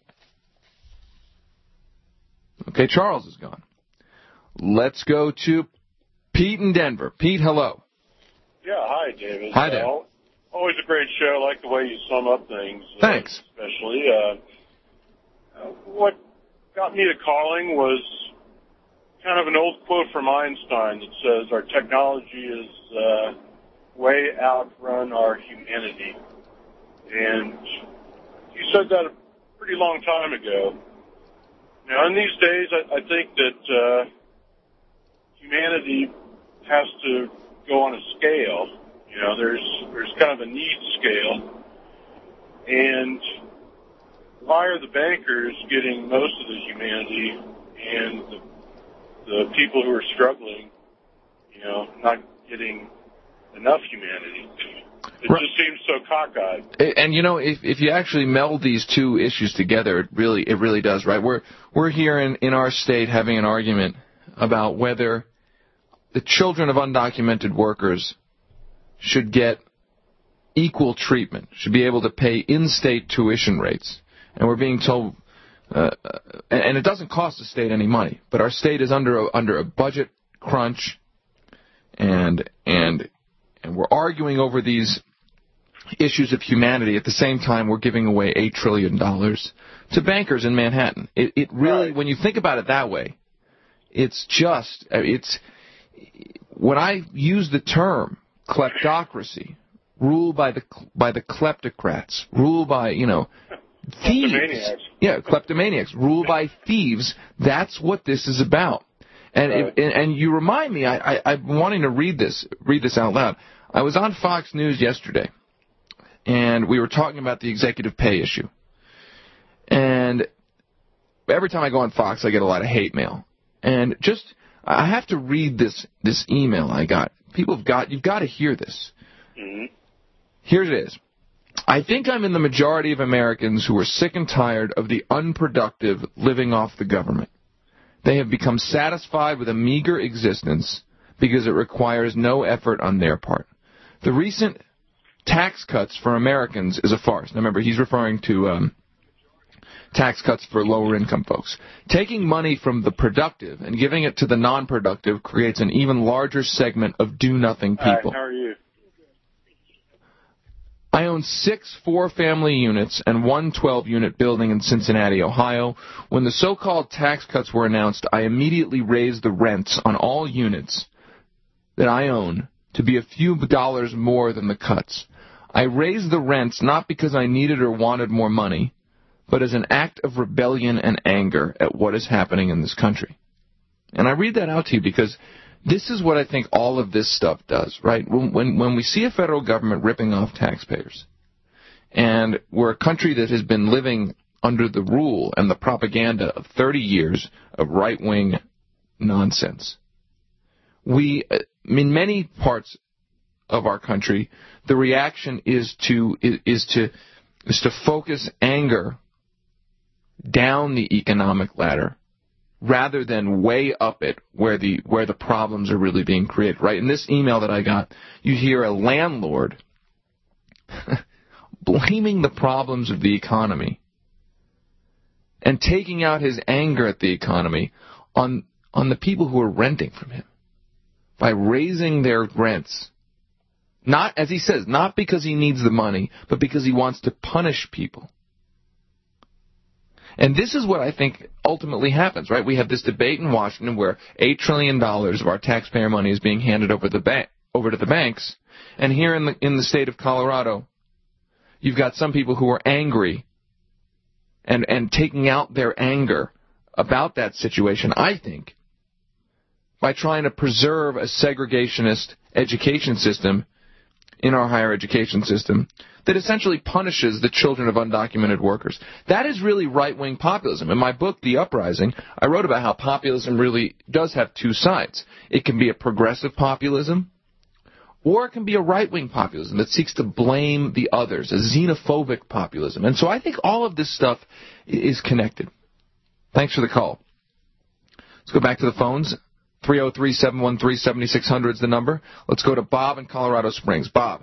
Okay, Charles is gone. Let's go to Pete in Denver. Pete, hello. Yeah, hi, David. Hi there. Uh, always a great show. I like the way you sum up things. Thanks. Uh, especially. Uh, uh, what got me to calling was kind of an old quote from Einstein that says, our technology is uh, way outrun our humanity. And you said that a pretty long time ago. Now, in these days, I, I think that uh, humanity has to go on a scale. You know, there's there's kind of a needs scale. And why are the bankers getting most of the humanity and the, the people who are struggling, you know, not getting enough humanity? It right. just seems so cockeyed. And, and you know, if if you actually meld these two issues together, it really it really does, right? We're we're here in, in our state having an argument about whether the children of undocumented workers should get equal treatment, should be able to pay in-state tuition rates. And we're being told, uh, and it doesn't cost the state any money, but our state is under a, under a budget crunch, and and and we're arguing over these issues of humanity. At the same time, we're giving away eight trillion dollars to bankers in Manhattan. It, it really, right. When you think about it that way, it's just, it's, when I use the term kleptocracy, rule by the by the kleptocrats, rule by, you know, thieves. Kleptomaniacs. Yeah, kleptomaniacs. Ruled by thieves. That's what this is about. And Right. if, and, and you remind me, I, I, I'm wanting to read this, read this out loud. I was on Fox News yesterday, and we were talking about the executive pay issue. And every time I go on Fox, I get a lot of hate mail. And just, I have to read this, this email I got. People have got, you've got to hear this. Mm-hmm. Here it is. I think I'm in the majority of Americans who are sick and tired of the unproductive living off the government. They have become satisfied with a meager existence because it requires no effort on their part. The recent tax cuts for Americans is a farce. Now remember, he's referring to um, tax cuts for lower income folks. Taking money from the productive and giving it to the non-productive creates an even larger segment of do-nothing people. Hi, how are you? I own six four-family units and one twelve-unit building in Cincinnati, Ohio. When the so-called tax cuts were announced, I immediately raised the rents on all units that I own to be a few dollars more than the cuts. I raised the rents not because I needed or wanted more money, but as an act of rebellion and anger at what is happening in this country. And I read that out to you because this is what I think all of this stuff does, right? When, when, when we see a federal government ripping off taxpayers, and we're a country that has been living under the rule and the propaganda of thirty years of right-wing nonsense, we, in many parts of our country, the reaction is to is to is to focus anger down the economic ladder, rather than way up it where the where the problems are really being created, right? In this email that I got, you hear a landlord blaming the problems of the economy and taking out his anger at the economy on on the people who are renting from him by raising their rents. Not, as he says, not because he needs the money, but because he wants to punish people. And this is what I think ultimately happens, right? We have this debate in Washington where eight trillion dollars of our taxpayer money is being handed over the ba- over to the banks. And here in the in the state of Colorado, you've got some people who are angry and, and taking out their anger about that situation, I think, by trying to preserve a segregationist education system in our higher education system that essentially punishes the children of undocumented workers. That is really right-wing populism. In my book, The Uprising, I wrote about how populism really does have two sides. It can be a progressive populism, or it can be a right-wing populism that seeks to blame the others, a xenophobic populism. And so I think all of this stuff is connected. Thanks for the call. Let's go back to the phones. three oh three, seven one three, seven six zero zero is the number. Let's go to Bob in Colorado Springs. Bob.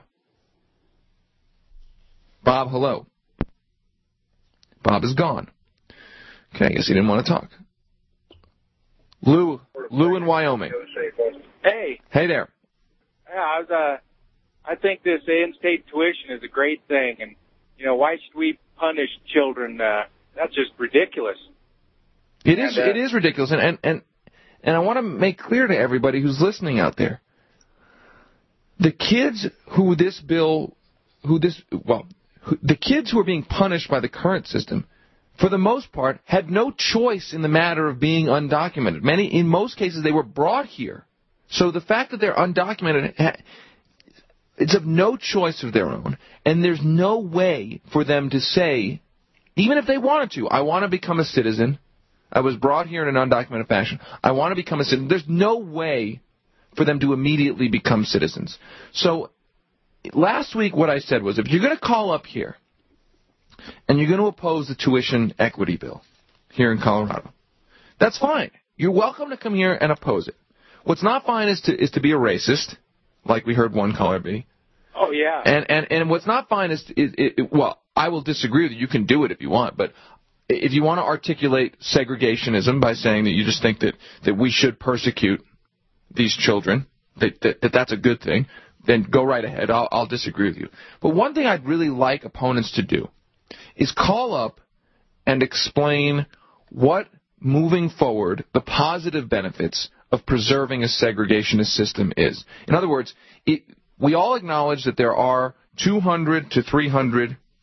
Bob, hello. Bob is gone. Okay, I guess he didn't want to talk. Lou, Lou in Wyoming. Hey. Hey there. Yeah, I was. Uh, I think this in-state tuition is a great thing, and you know, why should we punish children? Uh, that's just ridiculous. It is. And, uh, it is ridiculous, and and and, and I want to make clear to everybody who's listening out there, the kids who this bill, who this well, who, the kids who are being punished by the current system, for the most part, had no choice in the matter of being undocumented. Many, in most cases, they were brought here. So the fact that they're undocumented, it's of no choice of their own, and there's no way for them to say, even if they wanted to, I want to become a citizen. I was brought here in an undocumented fashion. I want to become a citizen. There's no way for them to immediately become citizens. So last week what I said was, if you're going to call up here and you're going to oppose the tuition equity bill here in Colorado, that's fine. You're welcome to come here and oppose it. What's not fine is to is to be a racist, like we heard one caller be. Oh, yeah. And and, and what's not fine is, is it, it, well, I will disagree with you. You can do it if you want, but if you want to articulate segregationism by saying that you just think that, that we should persecute these children, that, that, that that's a good thing, then go right ahead. I'll, I'll disagree with you. But one thing I'd really like opponents to do is call up and explain what, moving forward, the positive benefits of preserving a segregationist system is. In other words, it, we all acknowledge that there are two hundred to three hundred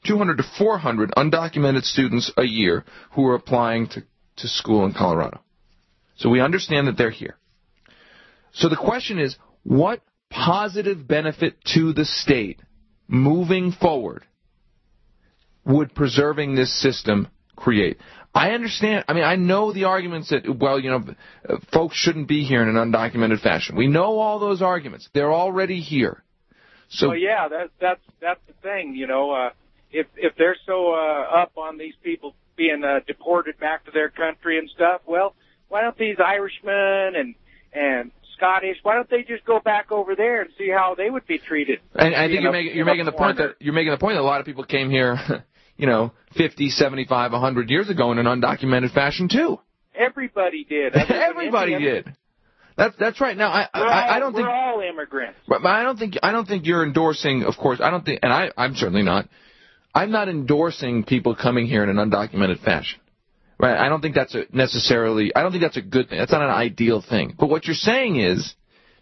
two hundred to four hundred undocumented students a year who are applying to, to school in Colorado. So we understand that they're here. So the question is, what positive benefit to the state moving forward would preserving this system create? I understand. I mean, I know the arguments that, well, you know, folks shouldn't be here in an undocumented fashion. We know all those arguments. They're already here. So, well, yeah, that, that's that's the thing. You know, uh, if if they're so uh, up on these people being uh, deported back to their country and stuff, well, why don't these Irishmen and and Scottish, why don't they just go back over there and see how they would be treated? And I think you're making you're making the point that you're making the point that a lot of people came here, you know, fifty, seventy-five, a hundred years ago in an undocumented fashion too. Everybody did. Everybody did. That's that's right. Now I we're I, all, I don't we're think we're all immigrants. But I don't think I don't think you're endorsing. Of course, I don't think, and I I'm certainly not. I'm not endorsing people coming here in an undocumented fashion. Right? I don't think that's a necessarily. I don't think that's a good thing. That's not an ideal thing. But what you're saying is,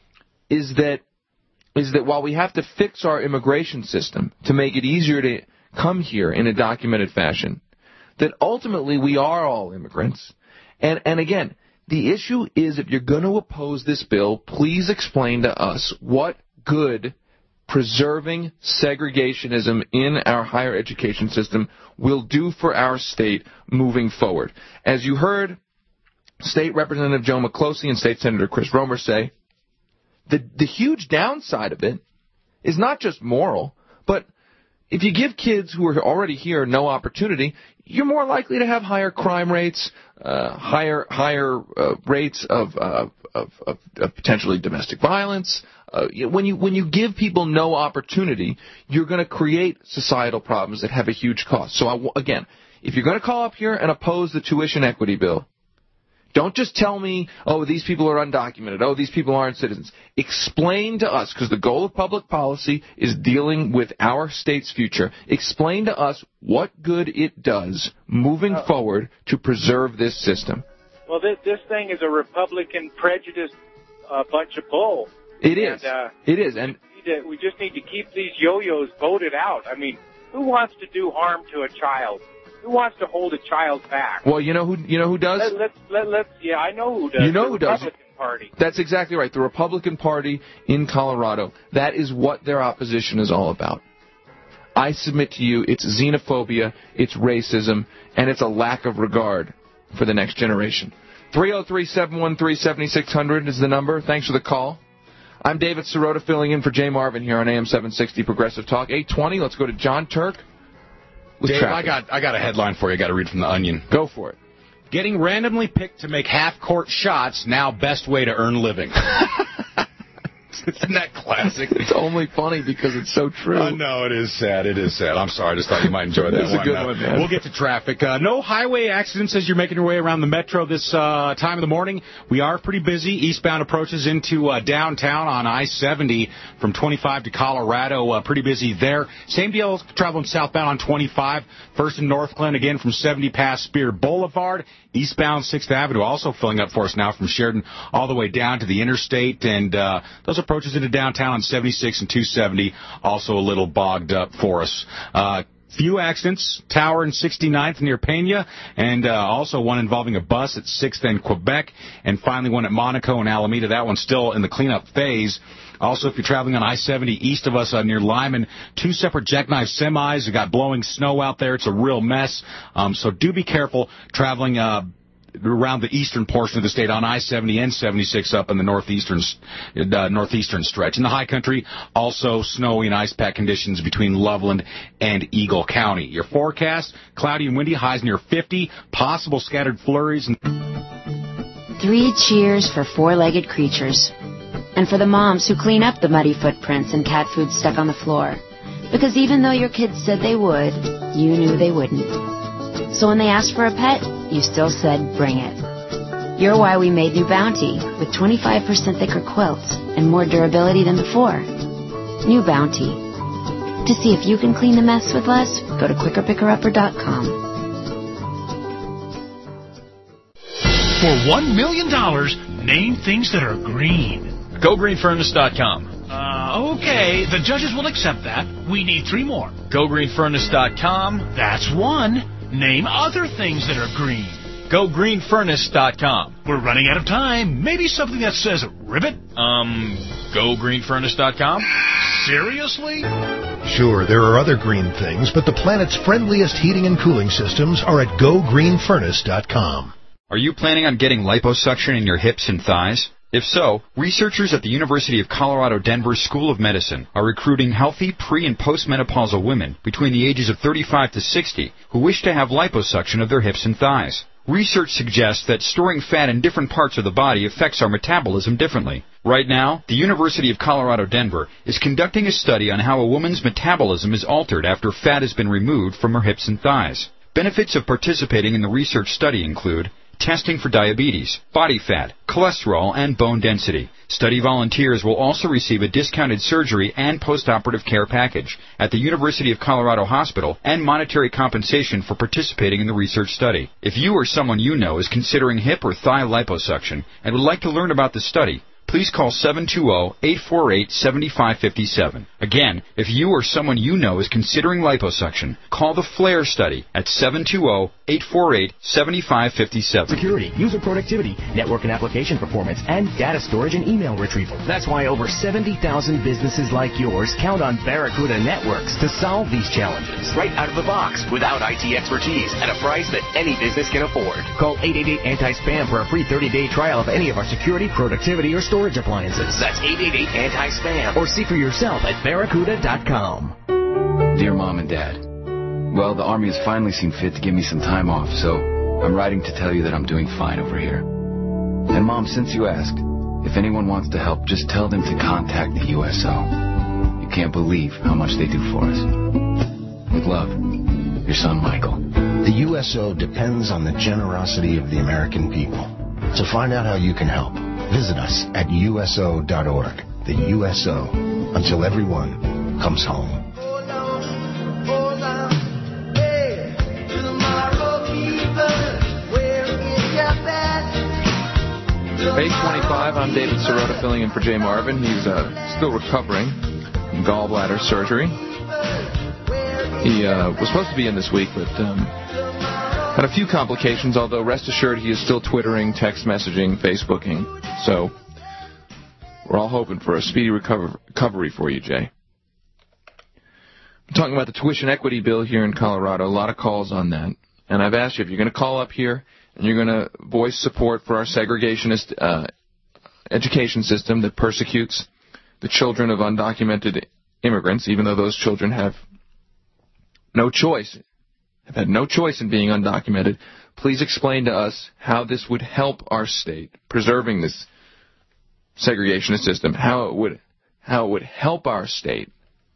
is that is that while we have to fix our immigration system to make it easier to come here in a documented fashion, that ultimately we are all immigrants. And and again, the issue is, if you're going to oppose this bill, please explain to us what good preserving segregationism in our higher education system will do for our state moving forward. As you heard State Representative Joe McCloskey and State Senator Chris Romer say, the, the huge downside of it is not just moral, but if you give kids who are already here no opportunity, you're more likely to have higher crime rates, uh, higher higher uh, rates of, uh, of, of, of potentially domestic violence. Uh, when you when you give people no opportunity, you're going to create societal problems that have a huge cost. So I, again, if you're going to call up here and oppose the tuition equity bill, don't just tell me, oh, these people are undocumented, oh, these people aren't citizens. Explain to us, because the goal of public policy is dealing with our state's future. Explain to us what good it does moving uh, forward to preserve this system. Well, this, this thing is a Republican prejudiced uh, bunch of bull. It is. And, uh, it is. And we, need to, we just need to keep these yo-yos voted out. I mean, who wants to do harm to a child? Who wants to hold a child back? Well, you know who you know who does? Let, let's, let, let's, yeah, I know who does. You know the who does? Republican Party. That's exactly right. The Republican Party in Colorado. That is what their opposition is all about. I submit to you, it's xenophobia, it's racism, and it's a lack of regard for the next generation. three oh three, seven one three, seven six zero zero is the number. Thanks for the call. I'm David Sirota filling in for Jay Marvin here on A M seven sixty Progressive Talk. eight twenty, let's go to John Turk. Dave, I got I got a headline for you. I got to read from the Onion. Go for it. Getting randomly picked to make half-court shots, now best way to earn living. Isn't that classic? It's only funny because it's so true. Uh, no, it is sad. It is sad. I'm sorry. I just thought you might enjoy that it's one. It's a good uh, one, man. We'll get to traffic. Uh, no highway accidents as you're making your way around the metro this uh, time of the morning. We are pretty busy. Eastbound approaches into uh, downtown on I seventy from twenty-five to Colorado. Uh, pretty busy there. Same deal traveling southbound on twenty-five. First in Northglenn, again from seventy past Spear Boulevard. Eastbound sixth Avenue also filling up for us now from Sheridan all the way down to the interstate. And uh, those approaches into downtown on seventy-six and two seventy also a little bogged up for us. Uh, few accidents, Tower and sixty-ninth near Pena, and uh, also one involving a bus at sixth and Quebec, and finally one at Monaco and Alameda. That one's still in the cleanup phase. Also, if you're traveling on I seventy east of us uh, near Lyman, two separate jackknife semis. You got blowing snow out there. It's a real mess. Um, so do be careful traveling uh, around the eastern portion of the state on I seventy and seventy-six up in the northeastern uh, northeastern stretch. In the high country, also snowy and ice pack conditions between Loveland and Eagle County. Your forecast, cloudy and windy, highs near fifty, possible scattered flurries. And Three cheers for four-legged creatures. And for the moms who clean up the muddy footprints and cat food stuck on the floor. Because even though your kids said they would, you knew they wouldn't. So when they asked for a pet, you still said, bring it. You're why we made New Bounty, with twenty-five percent thicker quilts and more durability than before. New Bounty. To see if you can clean the mess with less, go to quicker picker upper dot com. For one million dollars, name things that are green. Go green furnace dot com. Uh, Okay, the judges will accept that. We need three more. go green furnace dot com. That's one. Name other things that are green. go green furnace dot com. We're running out of time. Maybe something that says ribbit? Um, go green furnace dot com? Seriously? Sure, there are other green things, but the planet's friendliest heating and cooling systems are at go green furnace dot com. Are you planning on getting liposuction in your hips and thighs? If so, researchers at the University of Colorado Denver School of Medicine are recruiting healthy pre- and postmenopausal women between the ages of thirty-five to sixty who wish to have liposuction of their hips and thighs. Research suggests that storing fat in different parts of the body affects our metabolism differently. Right now, the University of Colorado Denver is conducting a study on how a woman's metabolism is altered after fat has been removed from her hips and thighs. Benefits of participating in the research study include testing for diabetes, body fat, cholesterol, and bone density. Study volunteers will also receive a discounted surgery and postoperative care package at the University of Colorado Hospital and monetary compensation for participating in the research study. If you or someone you know is considering hip or thigh liposuction and would like to learn about the study, please call seven two zero, eight four eight, seven five five seven. Again, if you or someone you know is considering liposuction, call the FLAIR study at seven two zero, eight four eight, seven five five seven. Security, user productivity, network and application performance, and data storage and email retrieval. That's why over seventy thousand businesses like yours count on Barracuda Networks to solve these challenges. Right out of the box, without I T expertise, at a price that any business can afford. Call eight eight eight anti spam for a free thirty-day trial of any of our security, productivity, or storage appliances. That's eight eight eight anti spam. Or see for yourself at barracuda dot com. Dear Mom and Dad, well, the Army has finally seen fit to give me some time off, so I'm writing to tell you that I'm doing fine over here. And Mom, since you asked, if anyone wants to help, just tell them to contact the U S O. You can't believe how much they do for us. With love, your son Michael. The U S O depends on the generosity of the American people. To find out how you can help, visit us at U S O dot org. The U S O, until everyone comes home. eight twenty-five, I'm David Sirota filling in for Jay Marvin. He's uh, still recovering from gallbladder surgery. He uh, was supposed to be in this week, but um, had a few complications, although rest assured he is still Twittering, text messaging, Facebooking. So we're all hoping for a speedy recover- recovery for you, Jay. I'm talking about the tuition equity bill here in Colorado. A lot of calls on that. And I've asked you, if you're going to call up here and you're going to voice support for our segregationist uh, education system that persecutes the children of undocumented immigrants, even though those children have no choice, have had no choice in being undocumented, please explain to us how this would help our state, preserving this segregationist system, how it would, how it would help our state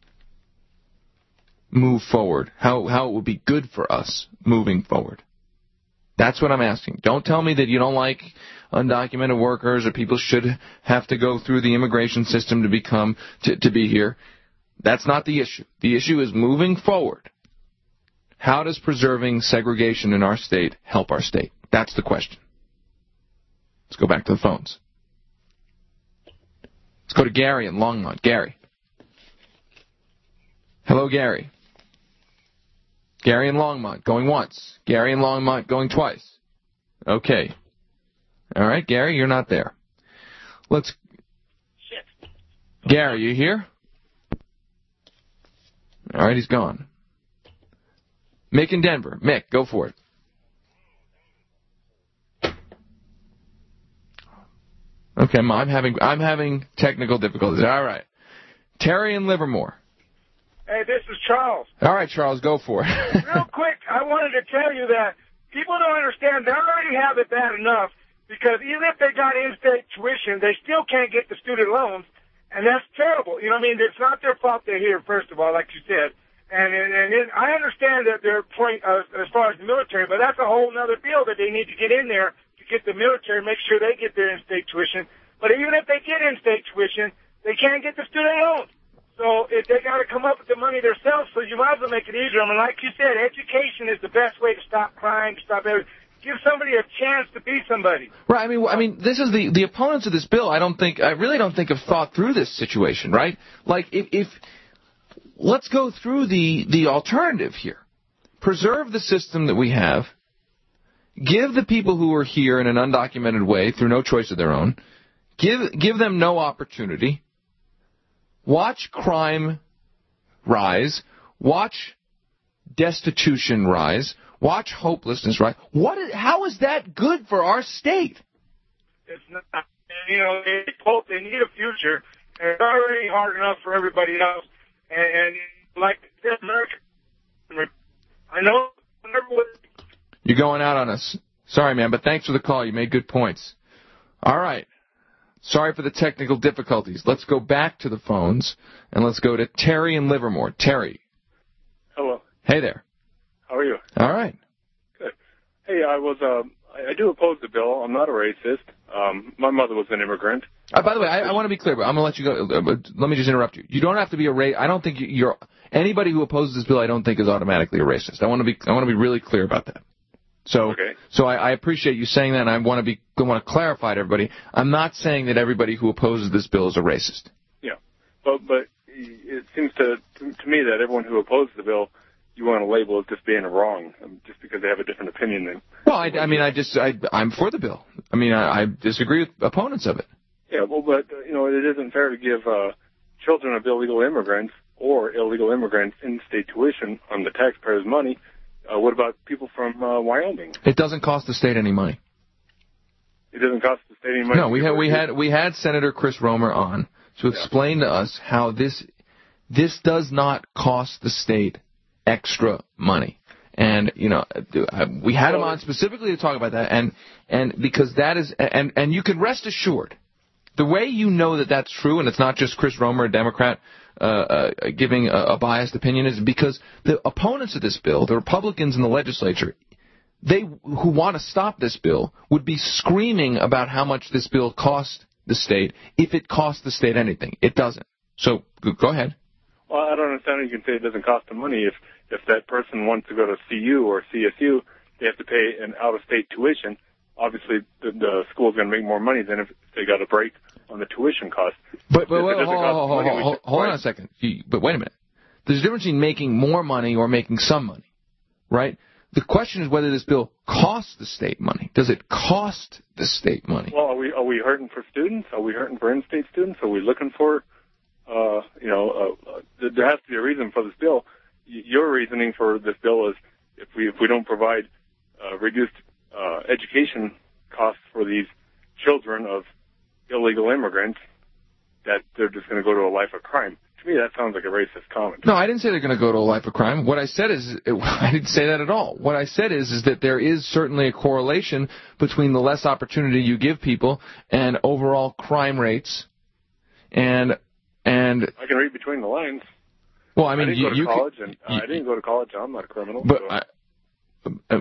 move forward, how, how it would be good for us moving forward. That's what I'm asking. Don't tell me that you don't like undocumented workers or people should have to go through the immigration system to become, to, to be here. That's not the issue. The issue is moving forward. How does preserving segregation in our state help our state? That's the question. Let's go back to the phones. Let's go to Gary in Longmont. Gary. Hello, Gary. Gary in Longmont, going once. Gary in Longmont, going twice. Okay. All right, Gary, you're not there. Let's... Shit. Gary, you here? All right, he's gone. Mick in Denver. Mick, go for it. Okay, I'm having I'm having technical difficulties. All right. Terry in Livermore. Hey, this is Charles. All right, Charles, go for it. Real quick, I wanted to tell you that people don't understand. They already have it bad enough because even if they got in-state tuition, they still can't get the student loans, and that's terrible. You know what I mean? It's not their fault they're here, first of all, like you said. And and, and it, I understand that their point uh, as far as the military, but that's a whole other bill that they need to get in there to get the military, make sure they get their in-state tuition. But even if they get in-state tuition, they can't get the student loans. So if they got to come up with the money themselves, so you might as well make it easier. I mean, like you said, education is the best way to stop crime, to stop everything. Give somebody a chance to be somebody. Right. I mean, I mean, this is the the opponents of this bill. I don't think, I really don't think have thought through this situation, right? Like, if, if let's go through the the alternative here. Preserve the system that we have. Give the people who are here in an undocumented way, through no choice of their own, give give them no opportunity. Watch crime rise. Watch destitution rise. Watch hopelessness rise. What is, how is that good for our state? It's not. You know, they hope they need a future, and it's already hard enough for everybody else. And, and like this America, I know. You're going out on us. Sorry, man, but thanks for the call. You made good points. All right. Sorry for the technical difficulties. Let's go back to the phones, and let's go to Terry in Livermore. Terry. Hello. Hey there. How are you? All right. Good. Hey, I was, uh, I, I do oppose the bill. I'm not a racist. Um, my mother was an immigrant. Uh, by the way, I, I want to be clear, but I'm going to let you go. Uh, but let me just interrupt you. You don't have to be a ra- I don't think you're, anybody who opposes this bill, I don't think is automatically a racist. I want to be, I want to be really clear about that. So, okay. so I, I appreciate you saying that, and I want to be, I want to clarify to everybody. I'm not saying that everybody who opposes this bill is a racist. Yeah, but but it seems to to, to me that everyone who opposes the bill, you want to label it just being wrong, just because they have a different opinion than. Well, I, I mean, I just, I, I'm for the bill. I mean, I, I disagree with opponents of it. Yeah, well, but you know, it isn't fair to give uh, children of illegal immigrants or illegal immigrants in-state tuition on the taxpayers' money. Uh, what about people from uh, Wyoming? It doesn't cost the state any money. It doesn't cost the state any money. No, we had we had we had Senator Chris Romer on to explain yeah. to us how this this does not cost the state extra money. And you know, we had him on specifically to talk about that, and and because that is and and you can rest assured, the way you know that that's true, and it's not just Chris Romer, a Democrat, uh, uh, giving a, a biased opinion, is because the opponents of this bill, the Republicans in the legislature, they who want to stop this bill would be screaming about how much this bill cost the state if it cost the state anything. It doesn't. So go ahead. Well, I don't understand how you can say it doesn't cost them money if if that person wants to go to C U or C S U, they have to pay an out-of-state tuition. Obviously, the, the school's going to make more money than if they got a break on the tuition cost. But, but wait, hold, hold, hold, hold, hold, hold on a second. But wait a minute. There's a difference between making more money or making some money, right? The question is whether this bill costs the state money. Does it cost the state money? Well, are we are we hurting for students? Are we hurting for in-state students? Are we looking for, uh, you know, uh, uh, there has to be a reason for this bill. Your reasoning for this bill is if we if we don't provide uh, reduced uh, education costs for these children of illegal immigrants, that they're just going to go to a life of crime. To me, that sounds like a racist comment. No, I didn't say they're going to go to a life of crime. What I said is, I didn't say that at all. What I said is, is that there is certainly a correlation between the less opportunity you give people and overall crime rates. And and I can read between the lines. Well, I mean, I didn't you, go to you college, can, and uh, you, I didn't go to college. I'm not a criminal. But so. I, uh,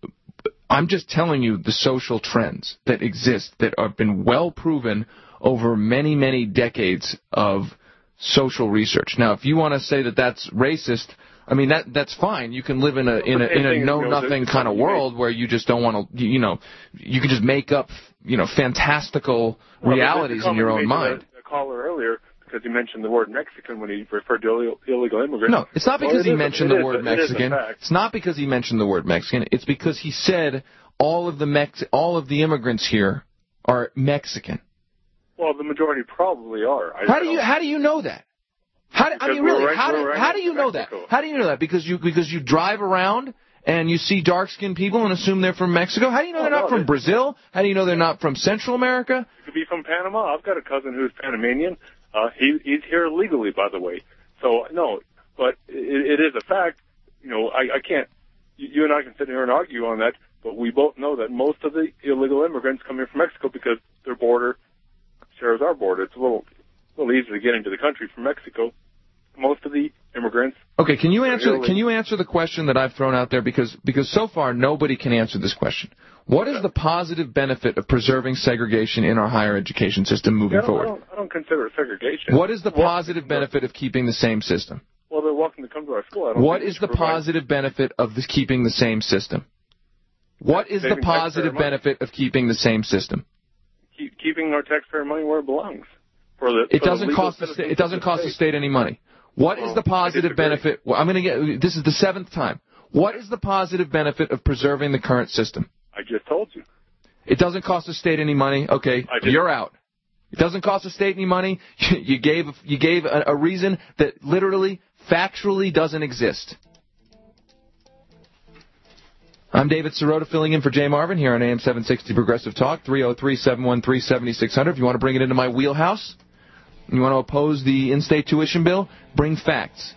I'm just telling you the social trends that exist that have been well proven over many, many decades of social research. Now, if you want to say that that's racist, I mean that that's fine. You can live in a in a in a know nothing kind of world where you just don't want to, you know, you can just make up, you know, fantastical well, realities in your own mind. A caller earlier, because he mentioned the word Mexican when he referred to illegal immigrants. No, it's not because well, it he is, mentioned it the word is, Mexican. It it's not because he mentioned the word Mexican. It's because he said all of the Mex all of the immigrants here are Mexican. Well, the majority probably are. I how do you how do you know that? How do, I mean, really? Right, how do, right how do you know Mexico. that? How do you know that? Because you because you drive around and you see dark-skinned people and assume they're from Mexico? How do you know oh, they're not no, from they, Brazil? How do you know they're not from Central America? It could be from Panama. I've got a cousin who's Panamanian. Uh, he he's here legally, by the way. So no, but it, it is a fact. You know, I, I can't. You and I can sit here and argue on that, but we both know that most of the illegal immigrants come here from Mexico because their border shares our border. It's a little, a little easier to get into the country from Mexico. Most of the immigrants. Okay, can you answer? Can you answer the question that I've thrown out there? Because because so far nobody can answer this question. What is the positive benefit of preserving segregation in our higher education system moving yeah, I forward? I don't, I don't consider it segregation. What is the positive benefit of keeping the same system? Well, they're welcome to come to our school. I don't what is the positive benefit of this keeping the same system? What is the Saving positive taxpayer money. benefit of keeping the same system? Keep, keeping our taxpayer money where it belongs. For the, It for the doesn't legal cost the citizens sta- it doesn't of cost the state any money. What Well, is the positive I disagree. benefit? Well, I'm going to get. This is the seventh time. What is the positive benefit of preserving the current system? I just told you. It doesn't cost the state any money. Okay, I did. you're out. It doesn't cost the state any money. You gave you gave a, a reason that literally, factually doesn't exist. I'm David Sirota filling in for Jay Marvin here on A M seven sixty Progressive Talk, three oh three, seven one three, seven six zero zero. If you want to bring it into my wheelhouse, you want to oppose the in-state tuition bill, bring facts.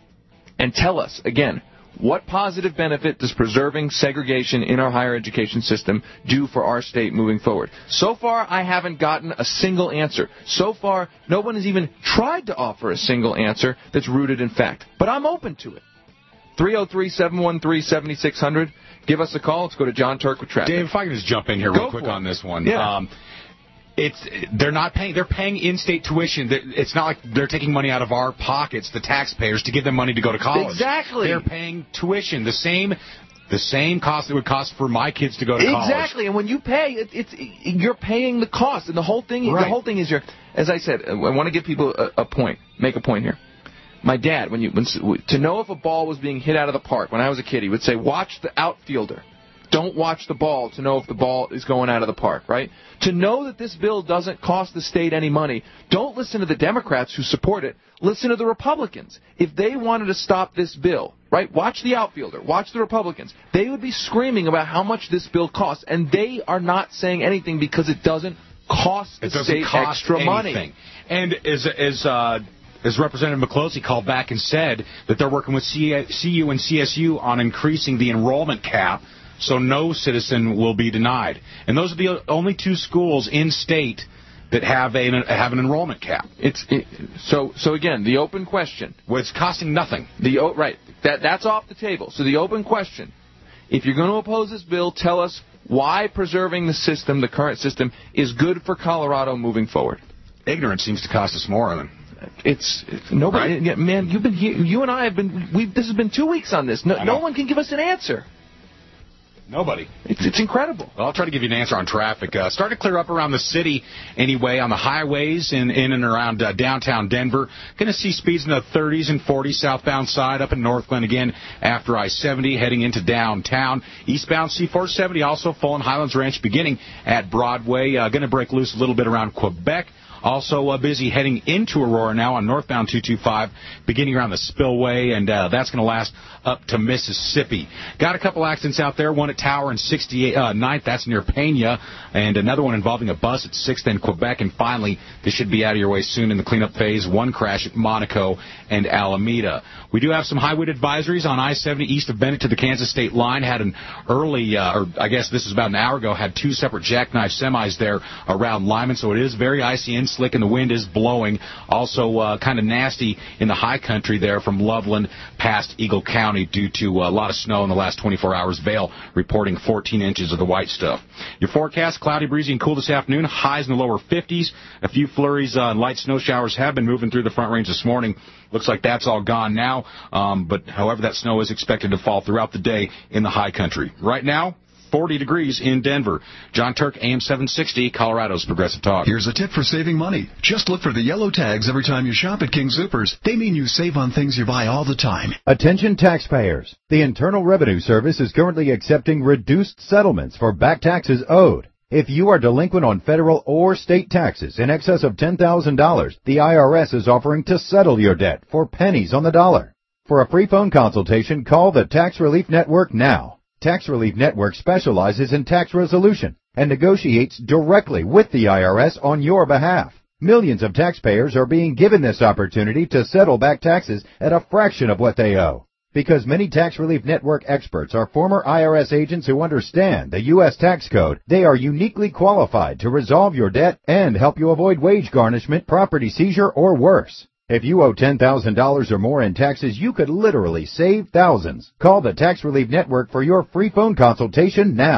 And tell us, again, what positive benefit does preserving segregation in our higher education system do for our state moving forward? So far, I haven't gotten a single answer. So far, no one has even tried to offer a single answer that's rooted in fact. But I'm open to it. three oh three, seven one three, seven six zero zero. Give us a call. Let's go to John Turk with traffic. Dave, if I can just jump in here Go real quick for it. on this one. Yeah. Um, it's they're not paying. They're paying in-state tuition. It's not like they're taking money out of our pockets, the taxpayers, to give them money to go to college. Exactly. They're paying tuition, the same, the same cost it would cost for my kids to go to college. Exactly, and when you pay, it, it's you're paying the cost, and the whole thing, Right. the whole thing is you're. As I said, I want to give people a, a point, make a point here. My dad, when you when, to know if a ball was being hit out of the park when I was a kid, he would say, "Watch the outfielder. Don't watch the ball to know if the ball is going out of the park," right? To know that this bill doesn't cost the state any money, don't listen to the Democrats who support it. Listen to the Republicans. If they wanted to stop this bill, right, watch the outfielder, watch the Republicans. They would be screaming about how much this bill costs, and they are not saying anything because it doesn't cost the It doesn't state cost extra anything. money. And as as uh, as Representative McCloskey called back and said that they're working with C- CU and C S U on increasing the enrollment cap, so no citizen will be denied. And those are the only two schools in state that have a have an enrollment cap. It's it, so so again, the open question. Well, it's costing nothing. The o- right that that's off the table. So the open question: if you're going to oppose this bill, tell us why preserving the system, the current system, is good for Colorado moving forward. Ignorance seems to cost us more than. It's, it's nobody. Right. Yeah, man, you've been here. You and I have been. We this has been two weeks on this. No, no one can give us an answer. Nobody. It's, it's incredible. Well, I'll try to give you an answer on traffic. Uh, starting to clear up around the city anyway, on the highways in, in and around uh, downtown Denver. Going to see speeds in the thirties and forties southbound side up in Northglenn again after I seventy heading into downtown. Eastbound C four seventy also full in Highlands Ranch beginning at Broadway. Uh, going to break loose a little bit around Quebec. Also uh, busy heading into Aurora now on northbound two two five, beginning around the Spillway, and uh, that's going to last up to Mississippi. Got a couple accidents out there, one at Tower and sixty-eighth, uh, ninth, that's near Pena, and another one involving a bus at sixth and Quebec, and finally, this should be out of your way soon in the cleanup phase, one crash at Monaco and Alameda. We do have some highway advisories on I seventy east of Bennett to the Kansas state line. Had an early, uh, or I guess this is about an hour ago, had two separate jackknife semis there around Lyman, so it is very icy and slick, and the wind is blowing. Also uh, kind of nasty in the high country there from Loveland past Eagle County due to a lot of snow in the last twenty-four hours. Vail reporting fourteen inches of the white stuff. Your forecast, cloudy, breezy, and cool this afternoon. Highs in the lower fifties. A few flurries uh, and light snow showers have been moving through the Front Range this morning. Looks like that's all gone now. Um, but, however, that snow is expected to fall throughout the day in the high country. Right now, forty degrees in Denver. John Turk, A M seven sixty, Colorado's Progressive Talk. Here's a tip for saving money. Just look for the yellow tags every time you shop at King Soopers. They mean you save on things you buy all the time. Attention taxpayers. The Internal Revenue Service is currently accepting reduced settlements for back taxes owed. If you are delinquent on federal or state taxes in excess of ten thousand dollars, the I R S is offering to settle your debt for pennies on the dollar. For a free phone consultation, call the Tax Relief Network now. Tax Relief Network specializes in tax resolution and negotiates directly with the I R S on your behalf. Millions of taxpayers are being given this opportunity to settle back taxes at a fraction of what they owe. Because many Tax Relief Network experts are former I R S agents who understand the U S tax code, they are uniquely qualified to resolve your debt and help you avoid wage garnishment, property seizure, or worse. If you owe ten thousand dollars or more in taxes, you could literally save thousands. Call the Tax Relief Network for your free phone consultation now.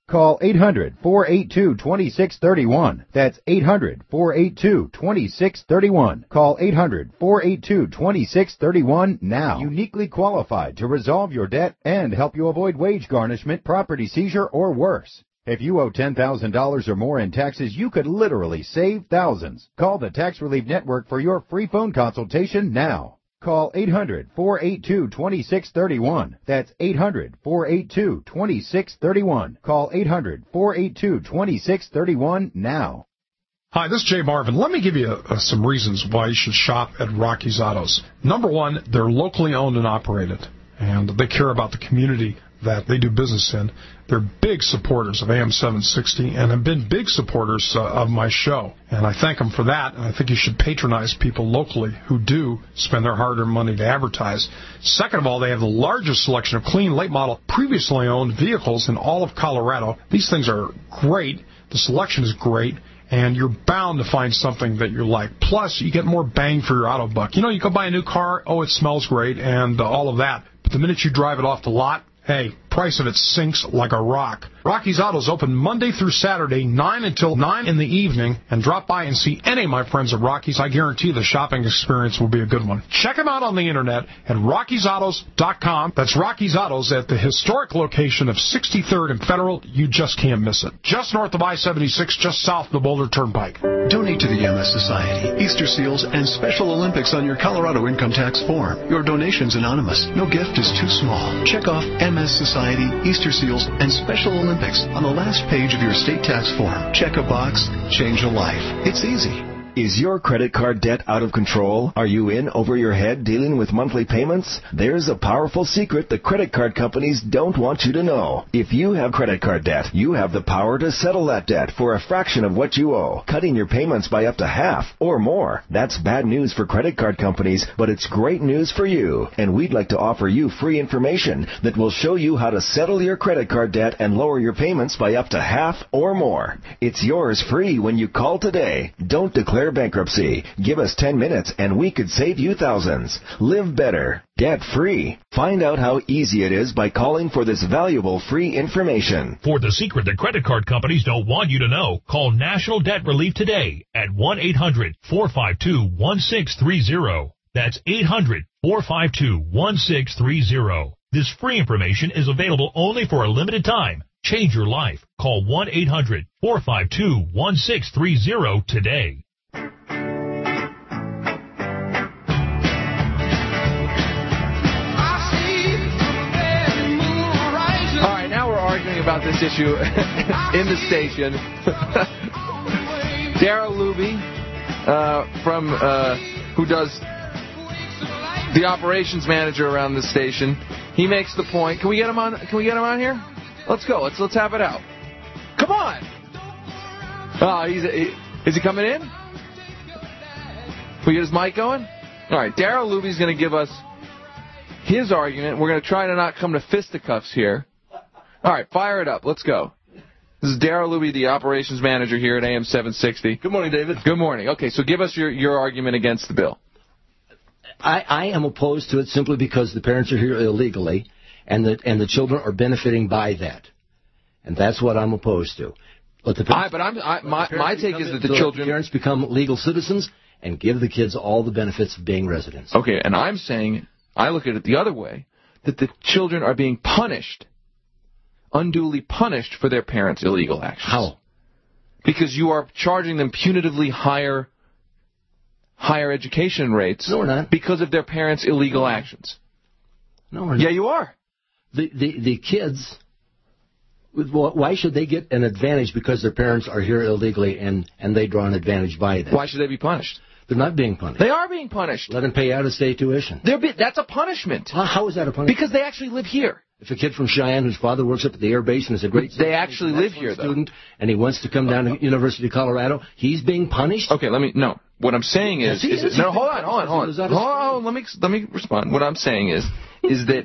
Call eight hundred, four eight two, two six three one. That's eight hundred, four eight two, two six three one. Call eight hundred, four eight two, two six three one now. Uniquely qualified to resolve your debt and help you avoid wage garnishment, property seizure, or worse. If you owe ten thousand dollars or more in taxes, you could literally save thousands. Call the Tax Relief Network for your free phone consultation now. Call eight hundred, four eight two, two six three one. That's eight hundred, four eight two, two six three one. Call eight hundred, four eight two, two six three one now. Hi, this is Jay Marvin. Let me give you uh, some reasons why you should shop at Rocky's Autos. Number one, they're locally owned and operated, and they care about the community that they do business in. They're big supporters of A M seven sixty and have been big supporters uh, of my show. And I thank them for that, and I think you should patronize people locally who do spend their hard-earned money to advertise. Second of all, they have the largest selection of clean, late-model, previously owned vehicles in all of Colorado. These things are great. The selection is great. And you're bound to find something that you like. Plus, you get more bang for your auto buck. You know, you go buy a new car, oh, it smells great, and uh, all of that. But the minute you drive it off the lot, hey, price of it sinks like a rock. Rocky's Autos open Monday through Saturday, nine until nine in the evening, and drop by and see any of my friends at Rocky's. I guarantee the shopping experience will be a good one. Check them out on the internet at Rockies Autos dot com. That's Rocky's Autos at the historic location of sixty-third and Federal. You just can't miss it. Just north of I seventy-six, just south of the Boulder Turnpike. Donate to the M S Society, Easter Seals, and Special Olympics on your Colorado income tax form. Your donation's anonymous. No gift is too small. Check off M S Society, Easter Seals, and Special Olympics on the last page of your state tax form. Check a box, change a life. It's easy. Is your credit card debt out of control? Are you in over your head dealing with monthly payments? There's a powerful secret the credit card companies don't want you to know. If you have credit card debt, you have the power to settle that debt for a fraction of what you owe, cutting your payments by up to half or more. That's bad news for credit card companies, but it's great news for you. And we'd like to offer you free information that will show you how to settle your credit card debt and lower your payments by up to half or more. It's yours free when you call today. Don't declare bankruptcy. Give us ten minutes and we could save you thousands. Live better, debt free. Find out how easy it is by calling for this valuable free information. For the secret that credit card companies don't want you to know, call National Debt Relief today at one eight hundred, four five two, one six three zero. That's eight hundred, four five two, one six three zero. This free information is available only for a limited time. Change your life. Call one eight hundred, four five two, one six three zero today. About this issue in the station. Daryl Luby, uh, from uh, who does the operations manager around this station, he makes the point. Can we get him on? Can we get him on here? Let's go. Let's let's have it out. Come on. Oh, he's he, is he coming in? Can we get his mic going? All right. Daryl Luby's going to give us his argument. We're going to try to not come to fisticuffs here. All right, fire it up. Let's go. This is Daryl Luby, the operations manager here at A M seven sixty. Good morning, David. Good morning. Okay, so give us your, your argument against the bill. I, I am opposed to it simply because the parents are here illegally, and the and the children are benefiting by that, and that's what I'm opposed to. But the parents, I, but I'm I, my my take is that the, the children parents become legal citizens and give the kids all the benefits of being residents. Okay, and I'm saying I look at it the other way, that the children are being punished. Unduly punished for their parents' illegal actions. How? Because you are charging them punitively higher higher education rates. No, we're not. Because of their parents' illegal actions. No, we're not. Yeah, you are. The the the kids. Why should they get an advantage because their parents are here illegally and and they draw an advantage by that? Why should they be punished? They're not being punished. They are being punished. Let them pay out-of-state tuition. They're be, that's a punishment. How, how is that a punishment? Because they actually live here. If a kid from Cheyenne whose father works up at the air base and is a great they actually live here, though, student, and he wants to come down to University of Colorado, he's being punished. Okay, let me no. What I'm saying is, yes, is, is no. Hold on, hold on, hold on. Hold on. Let me let me respond. What I'm saying is, is that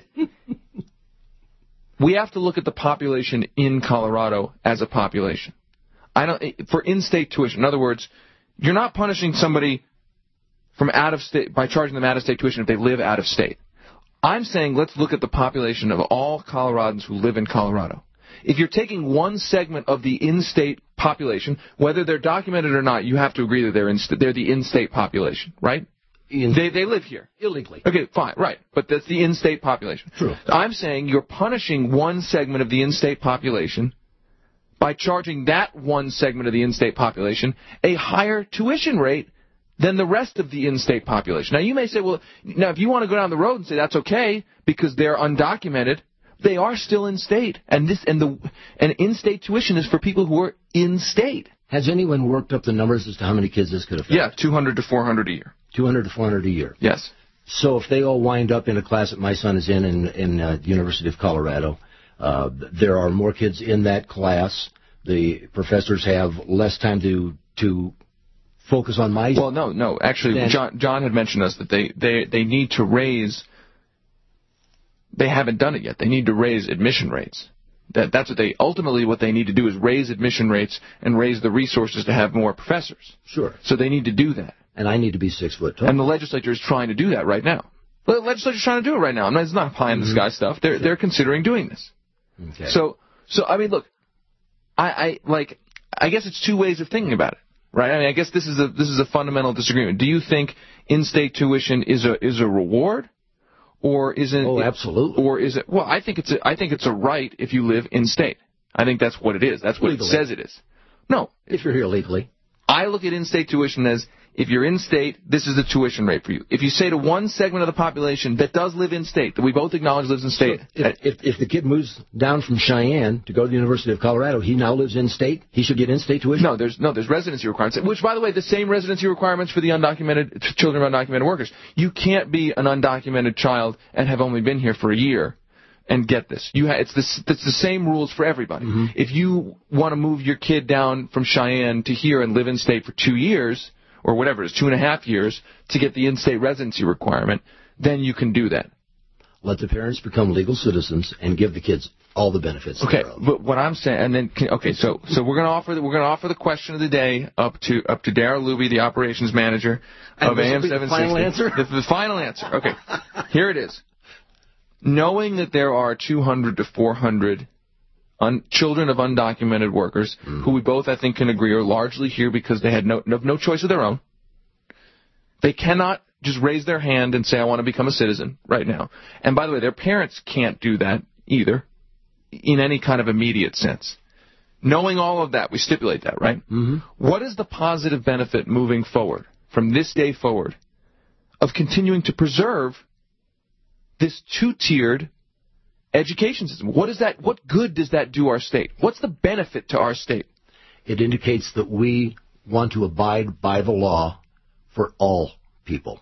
we have to look at the population in Colorado as a population. I don't for in-state tuition. In other words, you're not punishing somebody from out of state by charging them out-of-state tuition if they live out of state. I'm saying let's look at the population of all Coloradans who live in Colorado. if you're taking one segment of the in-state population, whether they're documented or not, you have to agree that they're in, they're the in-state population, right? In, they they live here illegally. Okay, fine, right, but that's the in-state population. True. I'm saying you're punishing one segment of the in-state population by charging that one segment of the in-state population a higher tuition rate than the rest of the in-state population. Now, you may say, well, now if you want to go down the road and say that's okay because they're undocumented, they are still in-state, and this and the and in-state tuition is for people who are in-state. Has anyone worked up the numbers as to how many kids this could affect? Yeah, two hundred to four hundred a year. two hundred to four hundred a year. Yes. So if they all wind up in a class that my son is in in, in uh, the University of Colorado, uh, there are more kids in that class. The professors have less time to to focus on my... Well, no, no. Actually, then, John, John had mentioned us that they, they, they need to raise... They haven't done it yet. They need to raise admission rates. That That's what they... Ultimately, what they need to do is raise admission rates and raise the resources to have more professors. Sure. So they need to do that. And I need to be six foot tall. And the legislature is trying to do that right now. The legislature's trying to do it right now. I'm not, it's not pie in the sky stuff. They're, they're considering doing this. Okay. So, so I mean, look, I, I like... I guess it's two ways of thinking about it. Right, I mean, I guess this is a this is a fundamental disagreement. Do you think in-state tuition is a is a reward, or is it? Oh, absolutely. Or is it? Well, I think it's a I think it's a right if you live in-state. I think that's what it is. That's what legally. It says it is. No, if you're here legally. I look at in-state tuition as if you're in-state, this is the tuition rate for you. If you say to one segment of the population that does live in-state, that we both acknowledge lives in-state. So if, if, if the kid moves down from Cheyenne to go to the University of Colorado, he now lives in-state, he should get in-state tuition? No, there's no, there's residency requirements, which, by the way, the same residency requirements for the undocumented children of undocumented workers. You can't be an undocumented child and have only been here for a year and get this. You ha- it's, this, it's the same rules for everybody. Mm-hmm. If you want to move your kid down from Cheyenne to here and live in-state for two years, or whatever it is, two and a half years, to get the in-state residency requirement, then you can do that. Let the parents become legal citizens and give the kids all the benefits. Okay, thereof. but what I'm saying, and then okay, so so we're going to offer the, we're going to offer the question of the day up to up to Darrell Luby, the operations manager of A M seven sixty. The final answer. The, the final answer. Okay, here it is. Knowing that there are two hundred to four hundred Un, children of undocumented workers, mm. who we both, I think, can agree are largely here because they had no, no no choice of their own. They cannot just raise their hand and say, I want to become a citizen right now. And by the way, their parents can't do that either in any kind of immediate sense. Knowing all of that, we stipulate that, right? Mm-hmm. What is the positive benefit moving forward, from this day forward, of continuing to preserve this two-tiered education system? What is that? What good does that do our state? What's the benefit to our state? It indicates that we want to abide by the law for all people.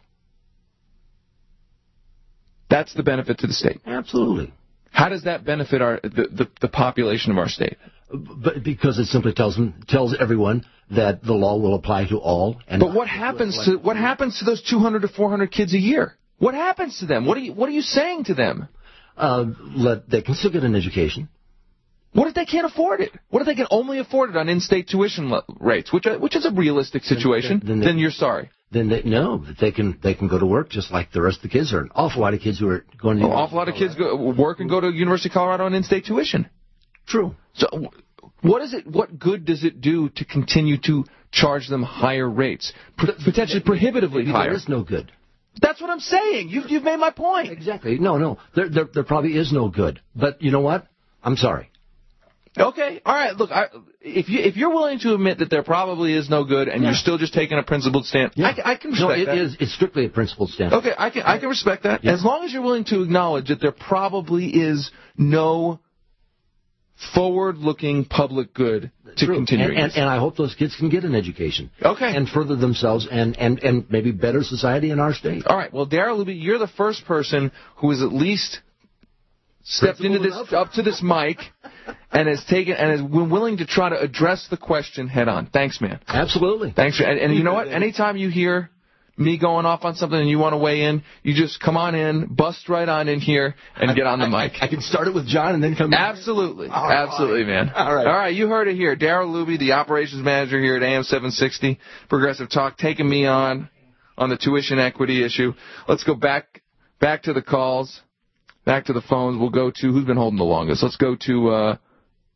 That's the benefit to the state. Absolutely. How does that benefit our the, the, the population of our state? But because it simply tells them tells everyone that the law will apply to all. And but what happens to what happens to those two hundred to four hundred kids a year? What happens to them? What are you what are you saying to them? Uh, let, they can still get an education. What if they can't afford it? What if they can only afford it on in-state tuition le- rates, which which is a realistic situation? Then, then, they, then you're sorry. Then they, no, they can they can go to work just like the rest of the kids. There are an awful lot of kids who are going to. An awful lot of kids go, work and go to University of Colorado on in-state tuition. True. So, what is it? What good does it do to continue to charge them higher rates, P- potentially prohibitively Maybe higher? There is no good. That's what I'm saying. You've, you've made my point. Exactly. No, no. There, there, there probably is no good. But you know what? I'm sorry. Okay. All right. Look, I, if you if you're willing to admit that there probably is no good, and yeah. you're still just taking a principled stand, yeah. I, I can respect no, it that. Is, it's strictly a principled stand. Okay. I can I can respect that yeah. as long as you're willing to acknowledge that there probably is no forward-looking public good to True. continuing. And, and, and I hope those kids can get an education. Okay. And further themselves and, and, and maybe better society in our state. All right. Well, Darrell Luby, you're the first person who has at least stepped Principal into this enough. up to this mic and has taken and has been willing to try to address the question head on. Thanks, man. Absolutely. Thanks. For, and, and you know what? Anytime you hear me going off on something and you want to weigh in, you just come on in, bust right on in here, and I, get on the I, mic. I, I can start it with John and then come back. Absolutely. All Absolutely, right. man. All right. All right, you heard it here. Darrell Luby, the operations manager here at A M seven sixty, Progressive Talk, taking me on on the tuition equity issue. Let's go back back to the calls, back to the phones. We'll go to, who's been holding the longest? Let's go to uh,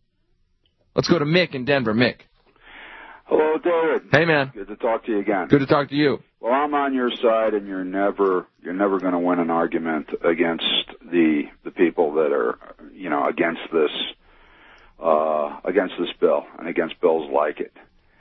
Let's go to Mick in Denver. Mick. Hello, David. Hey, man. Good to talk to you again. Good to talk to you. Well, I'm on your side, and you're never you're never going to win an argument against the the people that are, you know, against this uh, against this bill and against bills like it.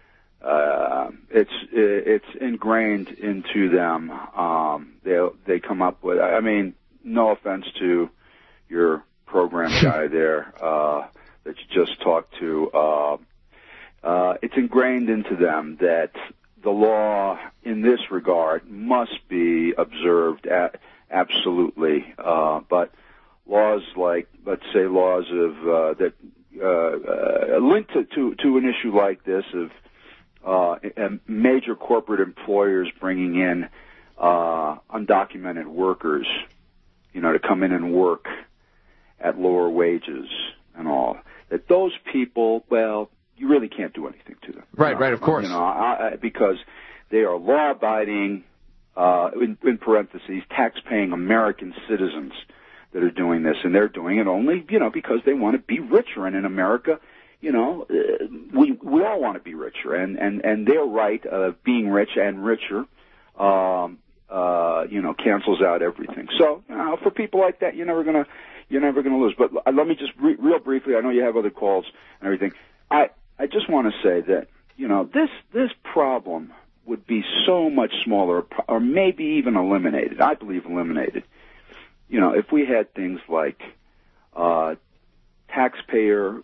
Uh, it's it's ingrained into them. Um, they they come up with. I mean, no offense to your program guy there uh, that you just talked to. Uh, uh, it's ingrained into them that the law in this regard must be observed at, absolutely. Uh, but laws like, let's say, laws of uh, that uh, uh, linked to, to to an issue like this of uh, major corporate employers bringing in uh, undocumented workers, you know, to come in and work at lower wages and all. That those people, well, you really can't do anything to them. Right, you know, right, of course. You know, I, I, because they are law-abiding, uh, in, in parentheses, tax-paying American citizens that are doing this, and they're doing it only, you know, because they want to be richer. And in America, you know, uh, we we all want to be richer, and and and their right of being rich and richer, um, uh, you know, cancels out everything. So, you know, for people like that, you're never gonna you're never gonna lose. But let me just re- real briefly. I know you have other calls and everything. I. I just want to say that, you know, this this problem would be so much smaller, or maybe even eliminated. I believe eliminated. You know, if we had things like uh, taxpayer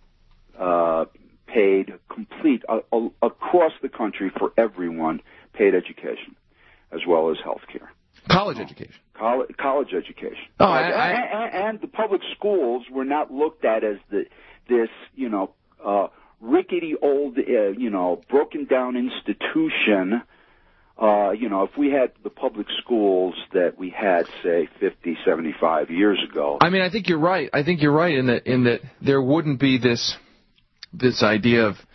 uh, paid, complete uh, uh, across the country for everyone, paid education, as well as health care. College education. College, college education. Oh, uh, I, I, and, and the public schools were not looked at as the this, you know, uh, rickety old, uh, you know, broken down institution. Uh, you know, if we had the public schools that we had, say, fifty, seventy-five years ago. I mean, I think you're right. I think you're right in that in that there wouldn't be this this idea of,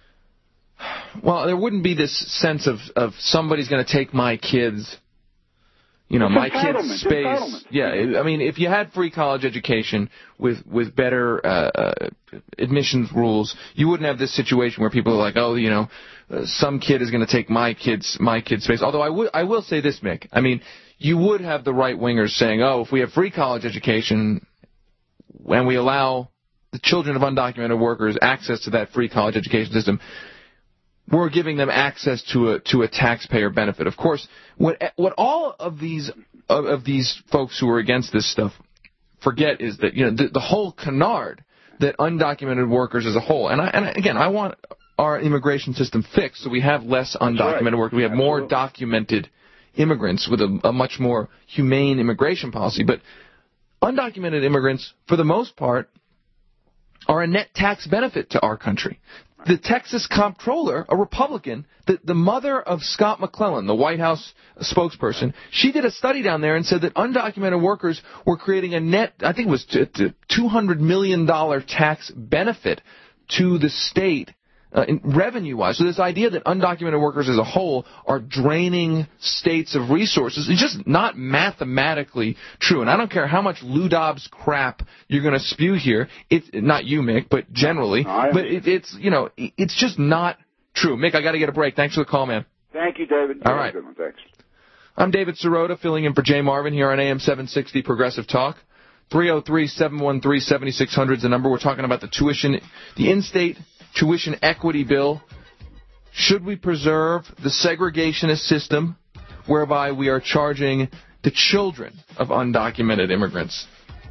well, there wouldn't be this sense of of somebody's going to take my kids. You know, It's my kid's space. entitlement. Yeah, I mean, if you had free college education with with better uh, uh, admissions rules, you wouldn't have this situation where people are like, oh, you know, uh, some kid is going to take my kid's my kid's space. Although I would I will say this, Mick. I mean, you would have the right wingers saying, oh, if we have free college education and we allow the children of undocumented workers access to that free college education system, we're giving them access to a to a taxpayer benefit. Of course, what what all of these of, of these folks who are against this stuff forget is that, you know, the, the whole canard that undocumented workers as a whole, and I, and again, I want our immigration system fixed so we have less undocumented right. workers, we have Absolutely. more documented immigrants with a, a much more humane immigration policy. But undocumented immigrants, for the most part, are a net tax benefit to our country. The Texas comptroller, a Republican, the, the mother of Scott McClellan, the White House spokesperson, she did a study down there and said that undocumented workers were creating a net, I think it was two hundred million dollars tax benefit to the state uh, revenue-wise. So this idea that undocumented workers as a whole are draining states of resources is just not mathematically true. And I don't care how much Lou Dobbs crap you're going to spew here. It's not you, Mick, but generally. But it, it's, you know, it's just not true. Mick, I got to get a break. Thanks for the call, man. Thank you, David. All right. Good one. Thanks. I'm David Sirota, filling in for Jay Marvin here on A M seven sixty Progressive Talk. three oh three, seven one three, seven six zero zero is the number. We're talking about the tuition, the in-state tuition equity bill. Should we preserve the segregationist system whereby we are charging the children of undocumented immigrants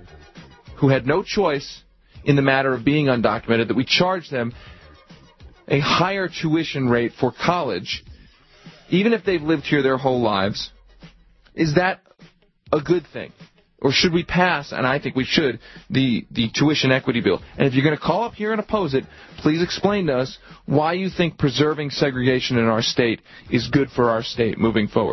who had no choice in the matter of being undocumented, that we charge them a higher tuition rate for college, even if they've lived here their whole lives? Is that a good thing? Or should we pass, and I think we should, the, the tuition equity bill? And if you're going to call up here and oppose it, please explain to us why you think preserving segregation in our state is good for our state moving forward.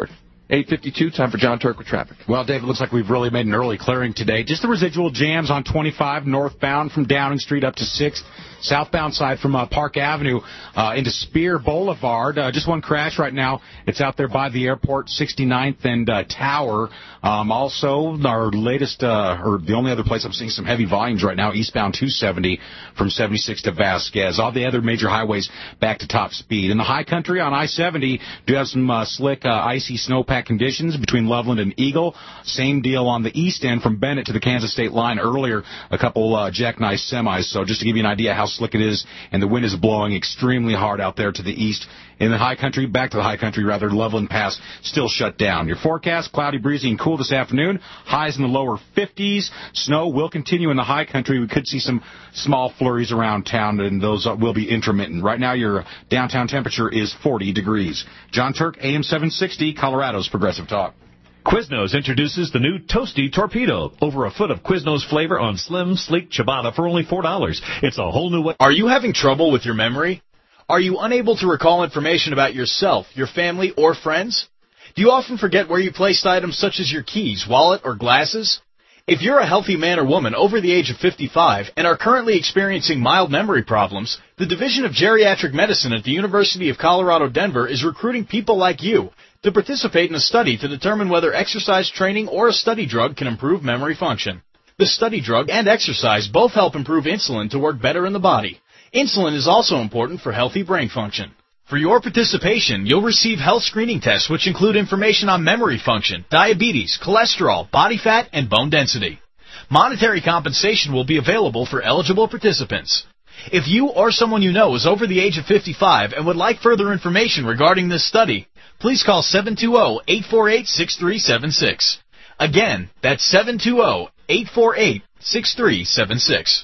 eight fifty-two, time for John Turk with traffic. Well, Dave, it looks like we've really made an early clearing today. Just the residual jams on twenty-five northbound from Downing Street up to sixth. Southbound side from uh, Park Avenue uh, into Spear Boulevard. Uh, just one crash right now. It's out there by the airport, sixty-ninth and uh, Tower. Um, also, our latest, uh, or the only other place I'm seeing some heavy volumes right now, eastbound two seventy from seventy-six to Vasquez. All the other major highways back to top speed. In the high country on I seventy, do have some uh, slick, uh, icy snowpack conditions between Loveland and Eagle. Same deal on the east end from Bennett to the Kansas State line earlier. A couple uh, jackknife semis. So just to give you an idea how slick it is, and the wind is blowing extremely hard out there to the east. In the high country, back to the high country, rather, Loveland Pass still shut down. Your forecast, cloudy, breezy, and cool this afternoon. Highs in the lower fifties. Snow will continue in the high country. We could see some small flurries around town, and those will be intermittent. Right now, your downtown temperature is forty degrees. John Turk, A M seven sixty, Colorado's Progressive Talk. Quiznos introduces the new Toasty Torpedo. Over a foot of Quiznos flavor on slim, sleek ciabatta for only four dollars. It's a whole new way. Are you having trouble with your memory? Are you unable to recall information about yourself, your family, or friends? Do you often forget where you placed items such as your keys, wallet, or glasses? If you're a healthy man or woman over the age of fifty-five and are currently experiencing mild memory problems, the Division of Geriatric Medicine at the University of Colorado Denver is recruiting people like you to participate in a study to determine whether exercise training or a study drug can improve memory function. The study drug and exercise both help improve insulin to work better in the body. Insulin is also important for healthy brain function. For your participation, you'll receive health screening tests which include information on memory function, diabetes, cholesterol, body fat, and bone density. Monetary compensation will be available for eligible participants. If you or someone you know is over the age of fifty-five and would like further information regarding this study, please call seven two zero, eight four eight, six three seven six. Again, that's seven two zero, eight four eight, six three seven six.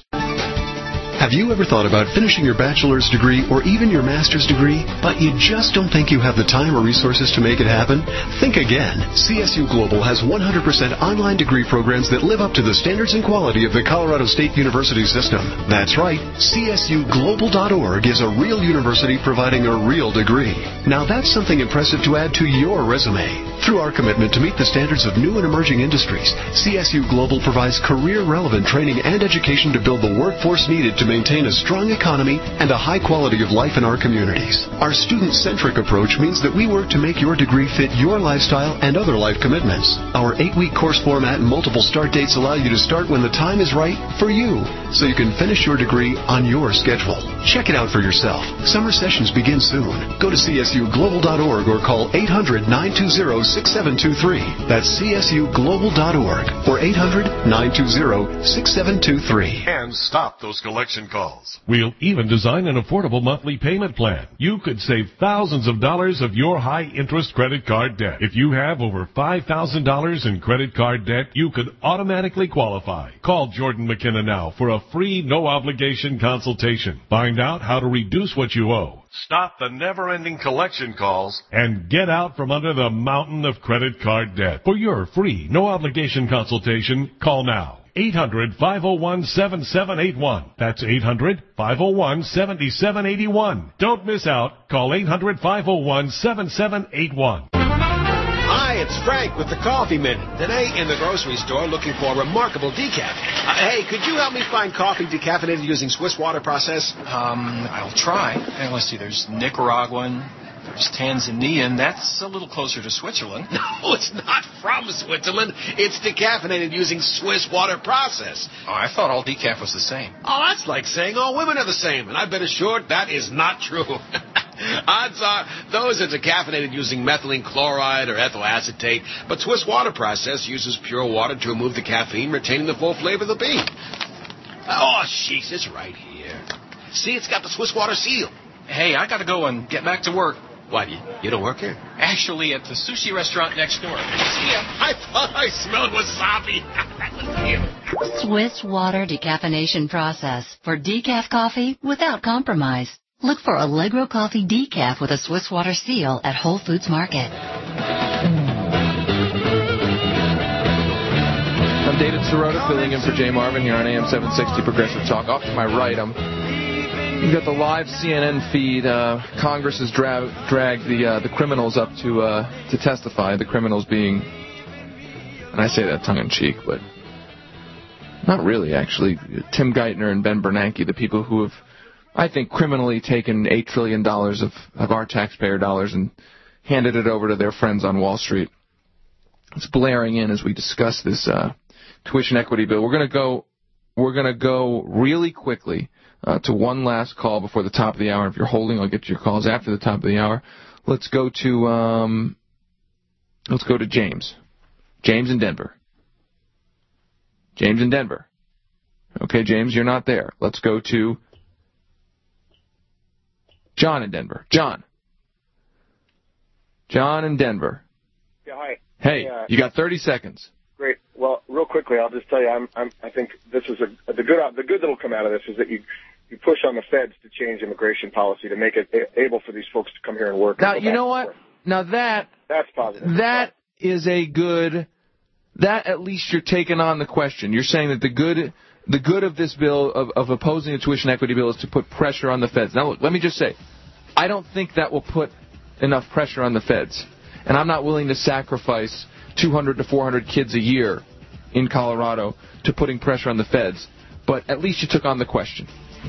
Have you ever thought about finishing your bachelor's degree or even your master's degree, but you just don't think you have the time or resources to make it happen? Think again. C S U Global has one hundred percent online degree programs that live up to the standards and quality of the Colorado State University system. That's right. C S U global dot org is a real university providing a real degree. Now that's something impressive to add to your resume. Through our commitment to meet the standards of new and emerging industries, C S U Global provides career-relevant training and education to build the workforce needed to maintain a strong economy and a high quality of life in our communities. Our student-centric approach means that we work to make your degree fit your lifestyle and other life commitments. Our eight-week course format and multiple start dates allow you to start when the time is right for you, so you can finish your degree on your schedule. Check it out for yourself. Summer sessions begin soon. Go to C S U global dot org or call eight hundred, nine two zero, six seven two three. That's C S U global dot org or eight hundred, nine two zero, six seven two three. And stop those collection calls. We'll even design an affordable monthly payment plan. You could save thousands of dollars of your high-interest credit card debt. If you have over five thousand dollars in credit card debt, you could automatically qualify. Call Jordan McKenna now for a free, no-obligation consultation. Find out how to reduce what you owe. Stop the never-ending collection calls. And get out from under the mountain of credit card debt. For your free, no-obligation consultation, call now. eight hundred, five oh one, seven seven eight one. That's eight hundred, five oh one, seven seven eight one. Don't miss out. Call eight hundred, five oh one, seven seven eight one. Hi, it's Frank with the Coffee Minute. Today in the grocery store looking for remarkable decaf. Uh, hey, could you help me find coffee decaffeinated using Swiss water process? Um, I'll try. Hey, let's see, there's Nicaraguan, there's Tanzanian. That's a little closer to Switzerland. No, it's not from Switzerland. It's decaffeinated using Swiss water process. Oh, I thought all decaf was the same. Oh, that's like saying all women are the same, and I've been assured that is not true. Odds are those are decaffeinated using methylene chloride or ethyl acetate, but Swiss water process uses pure water to remove the caffeine, retaining the full flavor of the bean. Oh, jeez, it's right here. See, it's got the Swiss water seal. Hey, I gotta go and get back to work. Why, you, you don't work here? Actually, at the sushi restaurant next door. See ya. I thought I smelled wasabi. That was him. Swiss water decaffeination process for decaf coffee without compromise. Look for Allegro Coffee Decaf with a Swiss water seal at Whole Foods Market. I'm David Sirota, filling in for Jay Marvin here on A M seven sixty Progressive Talk. Off to my right, I'm You got the live C N N feed. Uh, Congress has dra- dragged the uh, the criminals up to uh, to testify. The criminals being, and I say that tongue in cheek, but not really actually. Tim Geithner and Ben Bernanke, the people who have, I think, criminally taken eight trillion dollars of of our taxpayer dollars and handed it over to their friends on Wall Street. It's blaring in as we discuss this uh, tuition equity bill. We're going to go. We're going to go really quickly uh, to one last call before the top of the hour. If you're holding, I'll get to your calls after the top of the hour. Let's go to um, let's go to James. James in Denver. James in Denver. Okay, James, you're not there. Let's go to John in Denver. John. John in Denver. Yeah, hi. Hey, uh, you got thirty seconds. Great. Well, real quickly, I'll just tell you, I'm, I'm, I think this is a, the good, the good that'll come out of this is that you, you push on the feds to change immigration policy to make it a- able for these folks to come here and work. Now, and you know what? Now that that's positive. That is a good. That at least you're taking on the question. You're saying that the good, the good of this bill of, of opposing the tuition equity bill is to put pressure on the feds. Now, look, let me just say, I don't think that will put enough pressure on the feds, and I'm not willing to sacrifice two hundred to four hundred kids a year in Colorado to putting pressure on the feds, but at least you took on the question.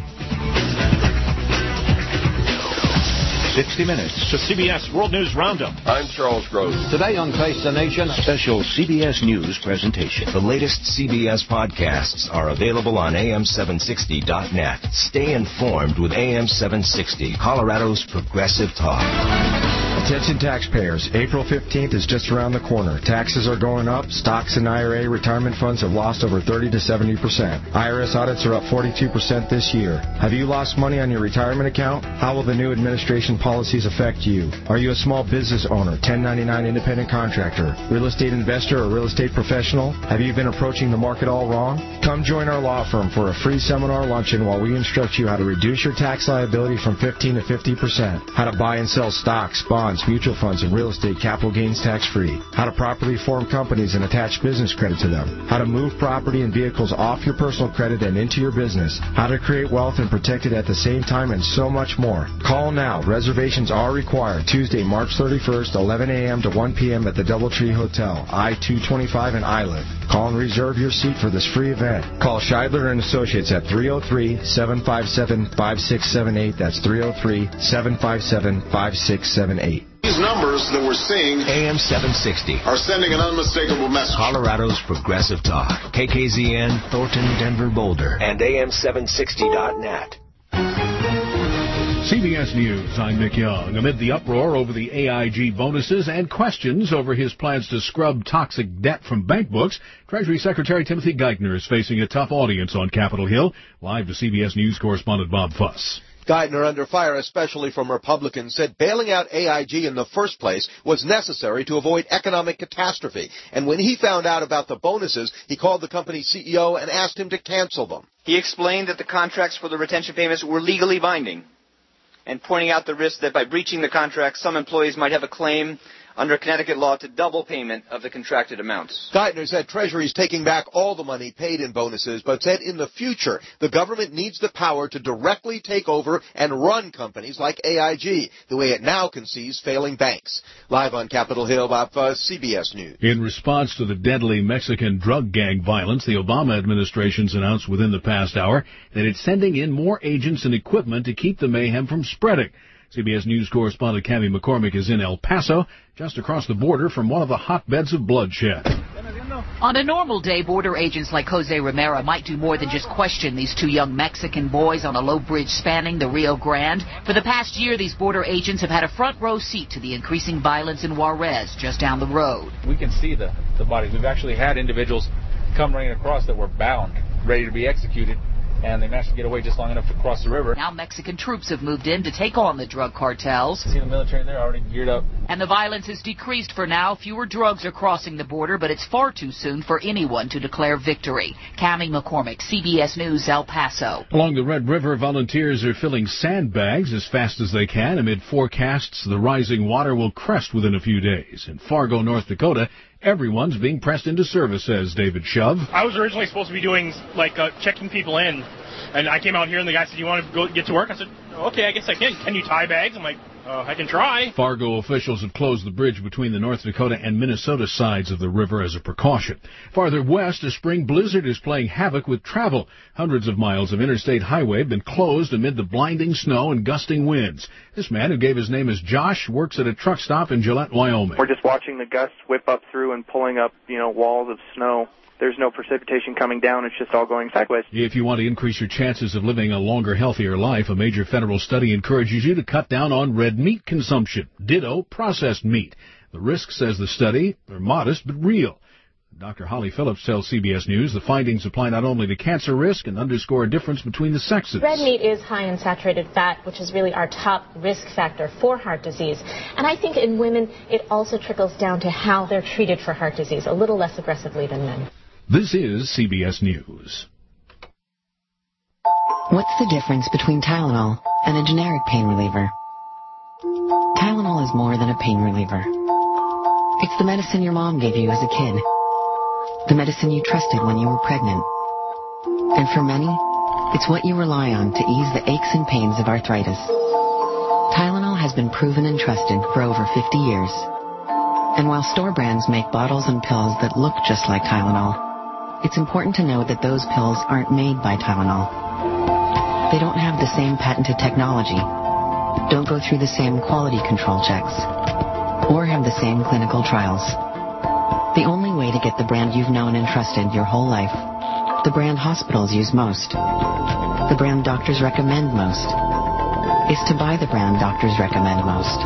sixty minutes to C B S World News Roundup. I'm Charles Gross. Today on Face the Nation, special C B S News presentation. The latest C B S podcasts are available on A M seven sixty dot net. Stay informed with A M seven sixty, Colorado's progressive talk. Attention taxpayers, April fifteenth is just around the corner. Taxes are going up. Stocks and I R A retirement funds have lost over thirty to seventy percent. I R S audits are up forty-two percent this year. Have you lost money on your retirement account? How will the new administration policies affect you? Are you a small business owner, ten ninety-nine independent contractor, real estate investor, or real estate professional? Have you been approaching the market all wrong? Come join our law firm for a free seminar luncheon while we instruct you how to reduce your tax liability from fifteen to fifty percent, how to buy and sell stocks, bonds, mutual funds, and real estate capital gains tax-free, how to properly form companies and attach business credit to them, how to move property and vehicles off your personal credit and into your business, how to create wealth and protect it at the same time, and so much more. Call now. Reservations are required. Tuesday, March thirty-first, eleven a.m. to one p.m. at the Doubletree Hotel, I two twenty-five in Island. Call and reserve your seat for this free event. Call Scheidler and Associates at three oh three, seven five seven, five six seven eight. That's three oh three, seven five seven, five six seven eight. These numbers that we're seeing A M seven sixty are sending an unmistakable message. Colorado's progressive talk. K K Z N, Thornton, Denver, Boulder, and A M seven sixty dot net. C B S News, I'm Nick Young. Amid the uproar over the A I G bonuses and questions over his plans to scrub toxic debt from bank books, Treasury Secretary Timothy Geithner is facing a tough audience on Capitol Hill. Live to C B S News correspondent Bob Fuss. Geithner, under fire especially from Republicans, said bailing out A I G in the first place was necessary to avoid economic catastrophe. And when he found out about the bonuses, he called the company's C E O and asked him to cancel them. He explained that the contracts for the retention payments were legally binding, and pointing out the risk that by breaching the contract, some employees might have a claim under Connecticut law to double payment of the contracted amounts. Geithner said Treasury is taking back all the money paid in bonuses, but said in the future the government needs the power to directly take over and run companies like A I G, the way it now conceives failing banks. Live on Capitol Hill, Bob Fuss, C B S News. In response to the deadly Mexican drug gang violence, the Obama administration's announced within the past hour that it's sending in more agents and equipment to keep the mayhem from spreading. C B S News correspondent Cami McCormick is in El Paso, just across the border from one of the hotbeds of bloodshed. On a normal day, border agents like Jose Romero might do more than just question these two young Mexican boys on a low bridge spanning the Rio Grande. For the past year, these border agents have had a front row seat to the increasing violence in Juarez, just down the road. We can see the, the bodies. We've actually had individuals come running across that were bound, ready to be executed, and they managed to get away just long enough to cross the river. Now Mexican troops have moved in to take on the drug cartels. See the military there already geared up. And the violence has decreased for now. Fewer drugs are crossing the border, but it's far too soon for anyone to declare victory. Cami McCormick, C B S News, El Paso. Along the Red River, volunteers are filling sandbags as fast as they can amid forecasts the rising water will crest within a few days. In Fargo, North Dakota, Everyone's being pressed into service, says David Shove. I was originally supposed to be doing, like, uh, checking people in, and I came out here and the guy said, you want to go get to work? I said, okay, I guess I can. Can you tie bags? I'm like, uh, I can try. Fargo officials have closed the bridge between the North Dakota and Minnesota sides of the river as a precaution. Farther west, a spring blizzard is playing havoc with travel. Hundreds of miles of interstate highway have been closed amid the blinding snow and gusting winds. This man, who gave his name as Josh, works at a truck stop in Gillette, Wyoming. We're just watching the gusts whip up through and pulling up, you know, walls of snow. There's no precipitation coming down. It's just all going sideways. If you want to increase your chances of living a longer, healthier life, a major federal study encourages you to cut down on red meat consumption. Ditto processed meat. The risks, says the study, are modest but real. Doctor Holly Phillips tells C B S News the findings apply not only to cancer risk and underscore a difference between the sexes. Red meat is high in saturated fat, which is really our top risk factor for heart disease. And I think in women, it also trickles down to how they're treated for heart disease, a little less aggressively than men. This is C B S News. What's the difference between Tylenol and a generic pain reliever? Tylenol is more than a pain reliever. It's the medicine your mom gave you as a kid. The medicine you trusted when you were pregnant. And for many, it's what you rely on to ease the aches and pains of arthritis. Tylenol has been proven and trusted for over fifty years. And while store brands make bottles and pills that look just like Tylenol, it's important to know that those pills aren't made by Tylenol. They don't have the same patented technology, don't go through the same quality control checks, or have the same clinical trials. The only way to get the brand you've known and trusted your whole life, the brand hospitals use most, the brand doctors recommend most, is to buy the brand doctors recommend most.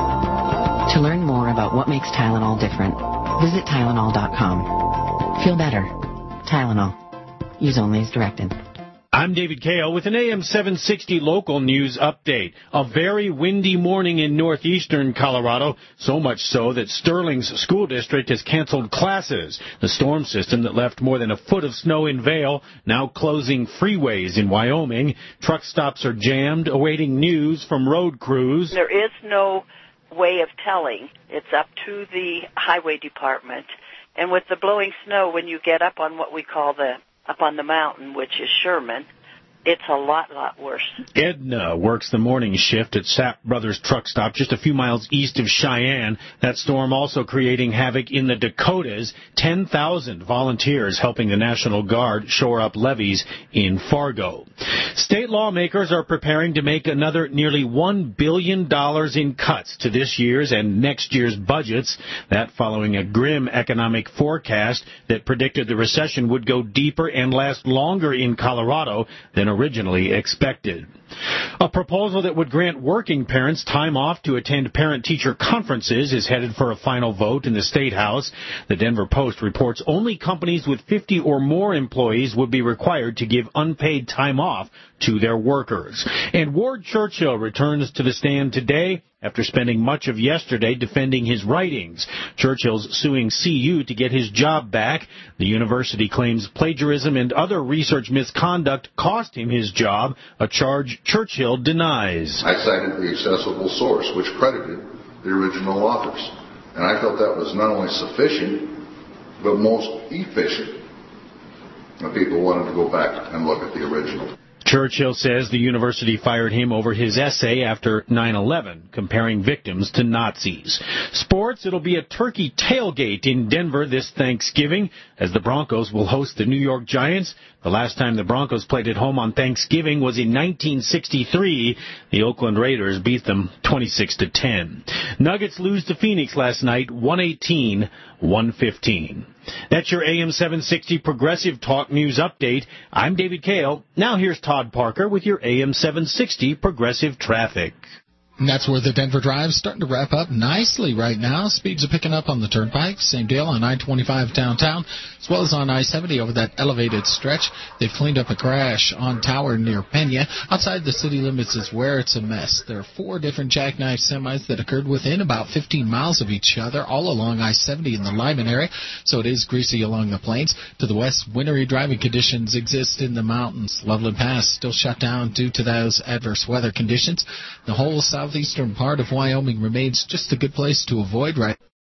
To learn more about what makes Tylenol different, visit Tylenol dot com. Feel better. Tylenol. Use only as directed. I'm David Kale with an A M seven sixty local news update. A very windy morning in northeastern Colorado, so much so that Sterling's school district has canceled classes. The storm system that left more than a foot of snow in Vail, now closing freeways in Wyoming. Truck stops are jammed, awaiting news from road crews. There is no way of telling. It's up to the highway department. And with the blowing snow, when you get up on what we call the, up on the mountain, which is Sherman, it's a lot, lot worse. Edna works the morning shift at Sapp Brothers Truck Stop just a few miles east of Cheyenne. That storm also creating havoc in the Dakotas. ten thousand volunteers helping the National Guard shore up levees in Fargo. State lawmakers are preparing to make another nearly one billion dollars in cuts to this year's and next year's budgets. That following a grim economic forecast that predicted the recession would go deeper and last longer in Colorado than originally expected. A proposal that would grant working parents time off to attend parent-teacher conferences is headed for a final vote in the State House. The Denver Post reports only companies with fifty or more employees would be required to give unpaid time off to their workers. And Ward Churchill returns to the stand today after spending much of yesterday defending his writings. Churchill's suing C U to get his job back. The university claims plagiarism and other research misconduct cost him his job, a charge Churchill denies. I cited the accessible source, which credited the original authors. And I felt that was not only sufficient, but most efficient. And people wanted to go back and look at the original. Churchill says the university fired him over his essay after nine eleven, comparing victims to Nazis. Sports, it'll be a turkey tailgate in Denver this Thanksgiving, as the Broncos will host the New York Giants. The last time the Broncos played at home on Thanksgiving was in nineteen sixty-three. The Oakland Raiders beat them twenty-six to ten. Nuggets lose to Phoenix last night, one eighteen to one fifteen. That's your A M seven sixty Progressive Talk News Update. I'm David Kale. Now here's Todd Parker with your A M seven sixty Progressive Traffic. And that's where the Denver Drive's starting to wrap up nicely right now. Speeds are picking up on the turnpike. Same deal on I twenty-five downtown, as well as on I seventy over that elevated stretch. They've cleaned up a crash on Tower near Pena. Outside the city limits is where it's a mess. There are four different jackknife semis that occurred within about fifteen miles of each other, all along I seventy in the Lyman area, so it is greasy along the plains. To the west, wintry driving conditions exist in the mountains. Loveland Pass still shut down due to those adverse weather conditions. The whole southeastern part of Wyoming remains just a good place to avoid right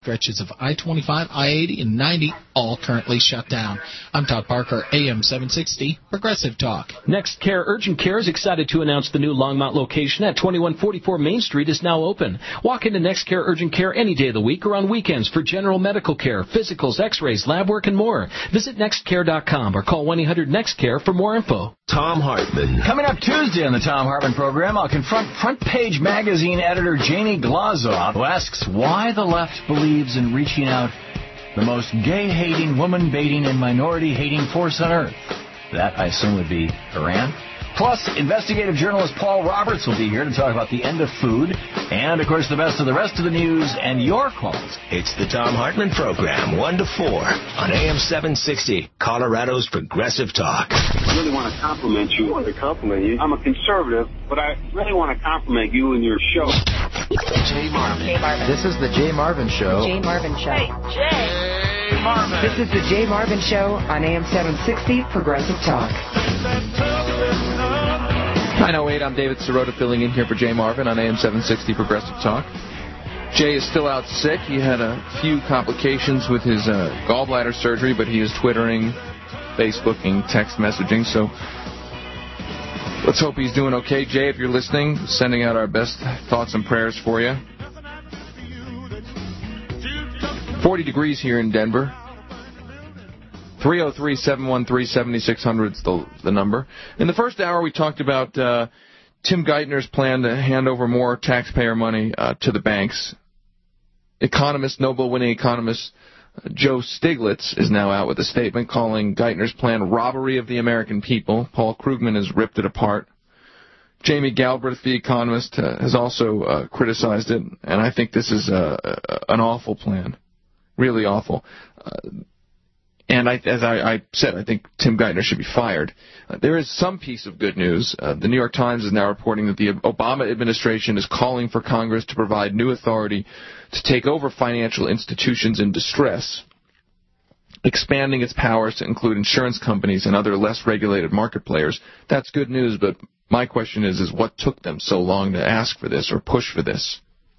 Stretches of I twenty-five, I eighty, and ninety all currently shut down. I'm Todd Parker, A M seven sixty, Progressive Talk. NextCare Urgent Care is excited to announce the new Longmont location at twenty-one forty-four Main Street is now open. Walk into NextCare Urgent Care any day of the week or on weekends for general medical care, physicals, x-rays, lab work, and more. Visit next care dot com or call one eight hundred next care for more info. Tom Hartman. Coming up Tuesday on the Tom Hartman program, I'll confront Front Page Magazine editor Jamie Glazoff, who asks why the left believes in reaching out the most gay-hating, woman-baiting, and minority-hating force on earth. That, I assume, would be Iran. Plus, investigative journalist Paul Roberts will be here to talk about the end of food, and, of course, the best of the rest of the news and your calls. It's the Tom Hartman program, one to four, on A M seven sixty, Colorado's Progressive Talk. I really want to compliment you. I want to compliment you. I'm a conservative, but I really want to compliment you and your show. Jay Marvin. Jay Marvin. This is the Jay Marvin Show. Jay Marvin Show. Hey, Jay Marvin. This is the Jay Marvin Show on A M seven sixty, Progressive Talk. nine oh eight, I'm David Sirota filling in here for Jay Marvin on A M seven sixty Progressive Talk. Jay is still out sick. He had a few complications with his uh, gallbladder surgery, but he is Twittering, Facebooking, text messaging, so let's hope he's doing okay. Jay, if you're listening, sending out our best thoughts and prayers for you. forty degrees here in Denver. three oh three, seven one three, seven six zero zero is the, the number. In the first hour, we talked about uh, Tim Geithner's plan to hand over more taxpayer money uh, to the banks. Economist, Nobel-winning economist uh, Joe Stiglitz is now out with a statement calling Geithner's plan robbery of the American people. Paul Krugman has ripped it apart. Jamie Galbraith, the economist, uh, has also uh, criticized it, and I think this is uh, an awful plan. Really awful. Uh, And I, as I, I said, I think Tim Geithner should be fired. Uh, there is some piece of good news. Uh, the New York Times is now reporting that the Obama administration is calling for Congress to provide new authority to take over financial institutions in distress, expanding its powers to include insurance companies and other less regulated market players. That's good news, but my question is, is what took them so long to ask for this or push for this?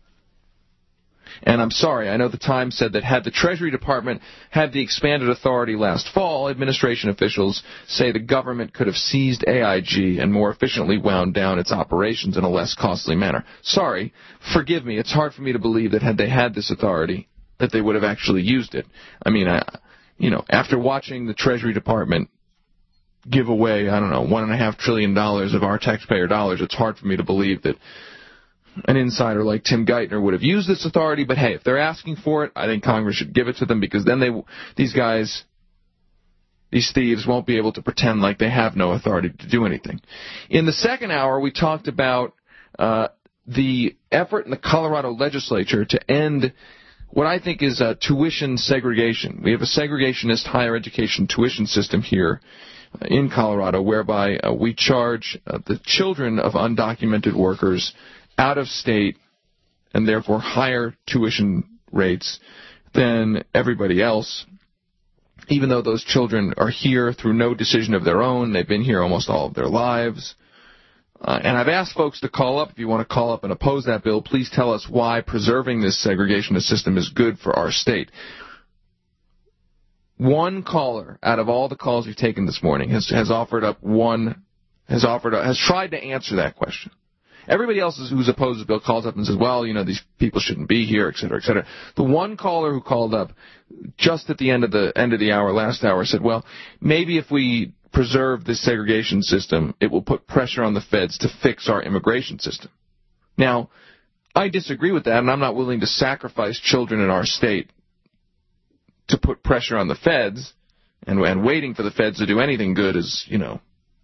And I'm sorry, I know the Times said that had the Treasury Department had the expanded authority last fall, administration officials say the government could have seized A I G and more efficiently wound down its operations in a less costly manner. Sorry, forgive me, it's hard for me to believe that had they had this authority, that they would have actually used it. I mean, I, you know, after watching the Treasury Department give away, I don't know, one and a half trillion dollars of our taxpayer dollars, it's hard for me to believe that an insider like Tim Geithner would have used this authority, but hey, if they're asking for it, I think Congress should give it to them because then they, these guys, these thieves won't be able to pretend like they have no authority to do anything. In the second hour, we talked about uh, the effort in the Colorado legislature to end what I think is uh, tuition segregation. We have a segregationist higher education tuition system here uh, in Colorado whereby uh, we charge uh, the children of undocumented workers out of state and therefore higher tuition rates than everybody else, even though those children are here through no decision of their own. They've been here almost all of their lives. Uh, and I've asked folks to call up. If you want to call up and oppose that bill, please tell us why preserving this segregationist system is good for our state. One caller out of all the calls we've taken this morning has, has offered up one, has offered, has tried to answer that question. Everybody else who's opposed the bill calls up and says, well, you know, these people shouldn't be here, et cetera, et cetera. The one caller who called up just at the end of the end of the hour, last hour, said, well, maybe if we preserve this segregation system, it will put pressure on the feds to fix our immigration system. Now, I disagree with that, and I'm not willing to sacrifice children in our state to put pressure on the feds, and, and waiting for the feds to do anything good is, you know,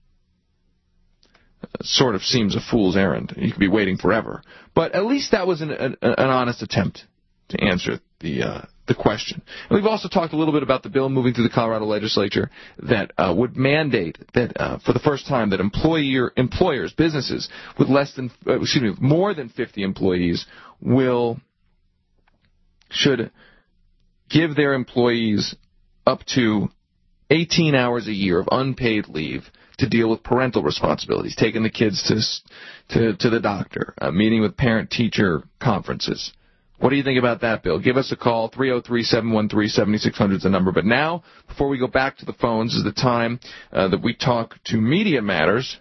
sort of seems a fool's errand. You could be waiting forever. But at least that was an, an, an honest attempt to answer the uh, the question. And we've also talked a little bit about the bill moving through the Colorado legislature that uh, would mandate that, uh, for the first time, that employer employers, businesses with less than, uh, excuse me, more than fifty employees will should give their employees up to eighteen hours a year of unpaid leave to deal with parental responsibilities, taking the kids to to, to the doctor, uh, meeting with parent-teacher conferences, What do you think about that, Bill? Give us a call. three oh three, seven one three, seven six hundred is the number. But now, before we go back to the phones, is the time uh, that we talk to Media Matters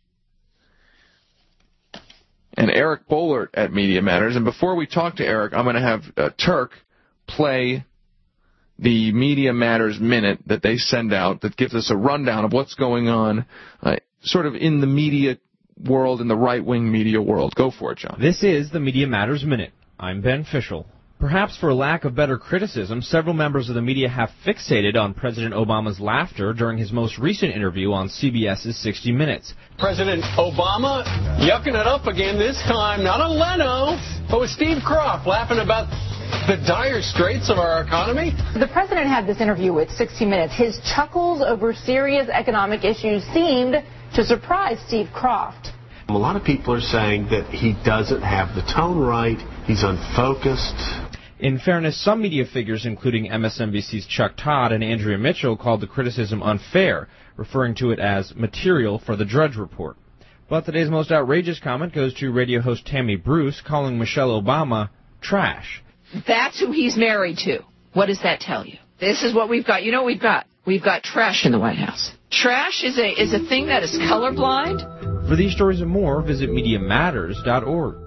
and Eric Boehlert at Media Matters. And before we talk to Eric, I'm going to have uh, Turk play the Media Matters Minute that they send out that gives us a rundown of what's going on uh, sort of in the media world, in the right-wing media world. Go for it, John. This is the Media Matters Minute. I'm Ben Fischel. Perhaps for lack of better criticism, several members of the media have fixated on President Obama's laughter during his most recent interview on CBS's sixty minutes. President Obama yucking it up again, this time not on Leno, but with Steve Kroft laughing about the dire straits of our economy. The president had this interview with sixty minutes. His chuckles over serious economic issues seemed to surprise Steve Kroft. A lot of people are saying that he doesn't have the tone right, he's unfocused. In fairness, some media figures, including M S N B C's Chuck Todd and Andrea Mitchell, called the criticism unfair, referring to it as material for the Drudge Report. But today's most outrageous comment goes to radio host Tammy Bruce, calling Michelle Obama trash. That's who he's married to. What does that tell you? This is what we've got. You know what we've got? We've got trash in the White House. Trash is a is a thing that is colorblind. For these stories and more, visit media matters dot org.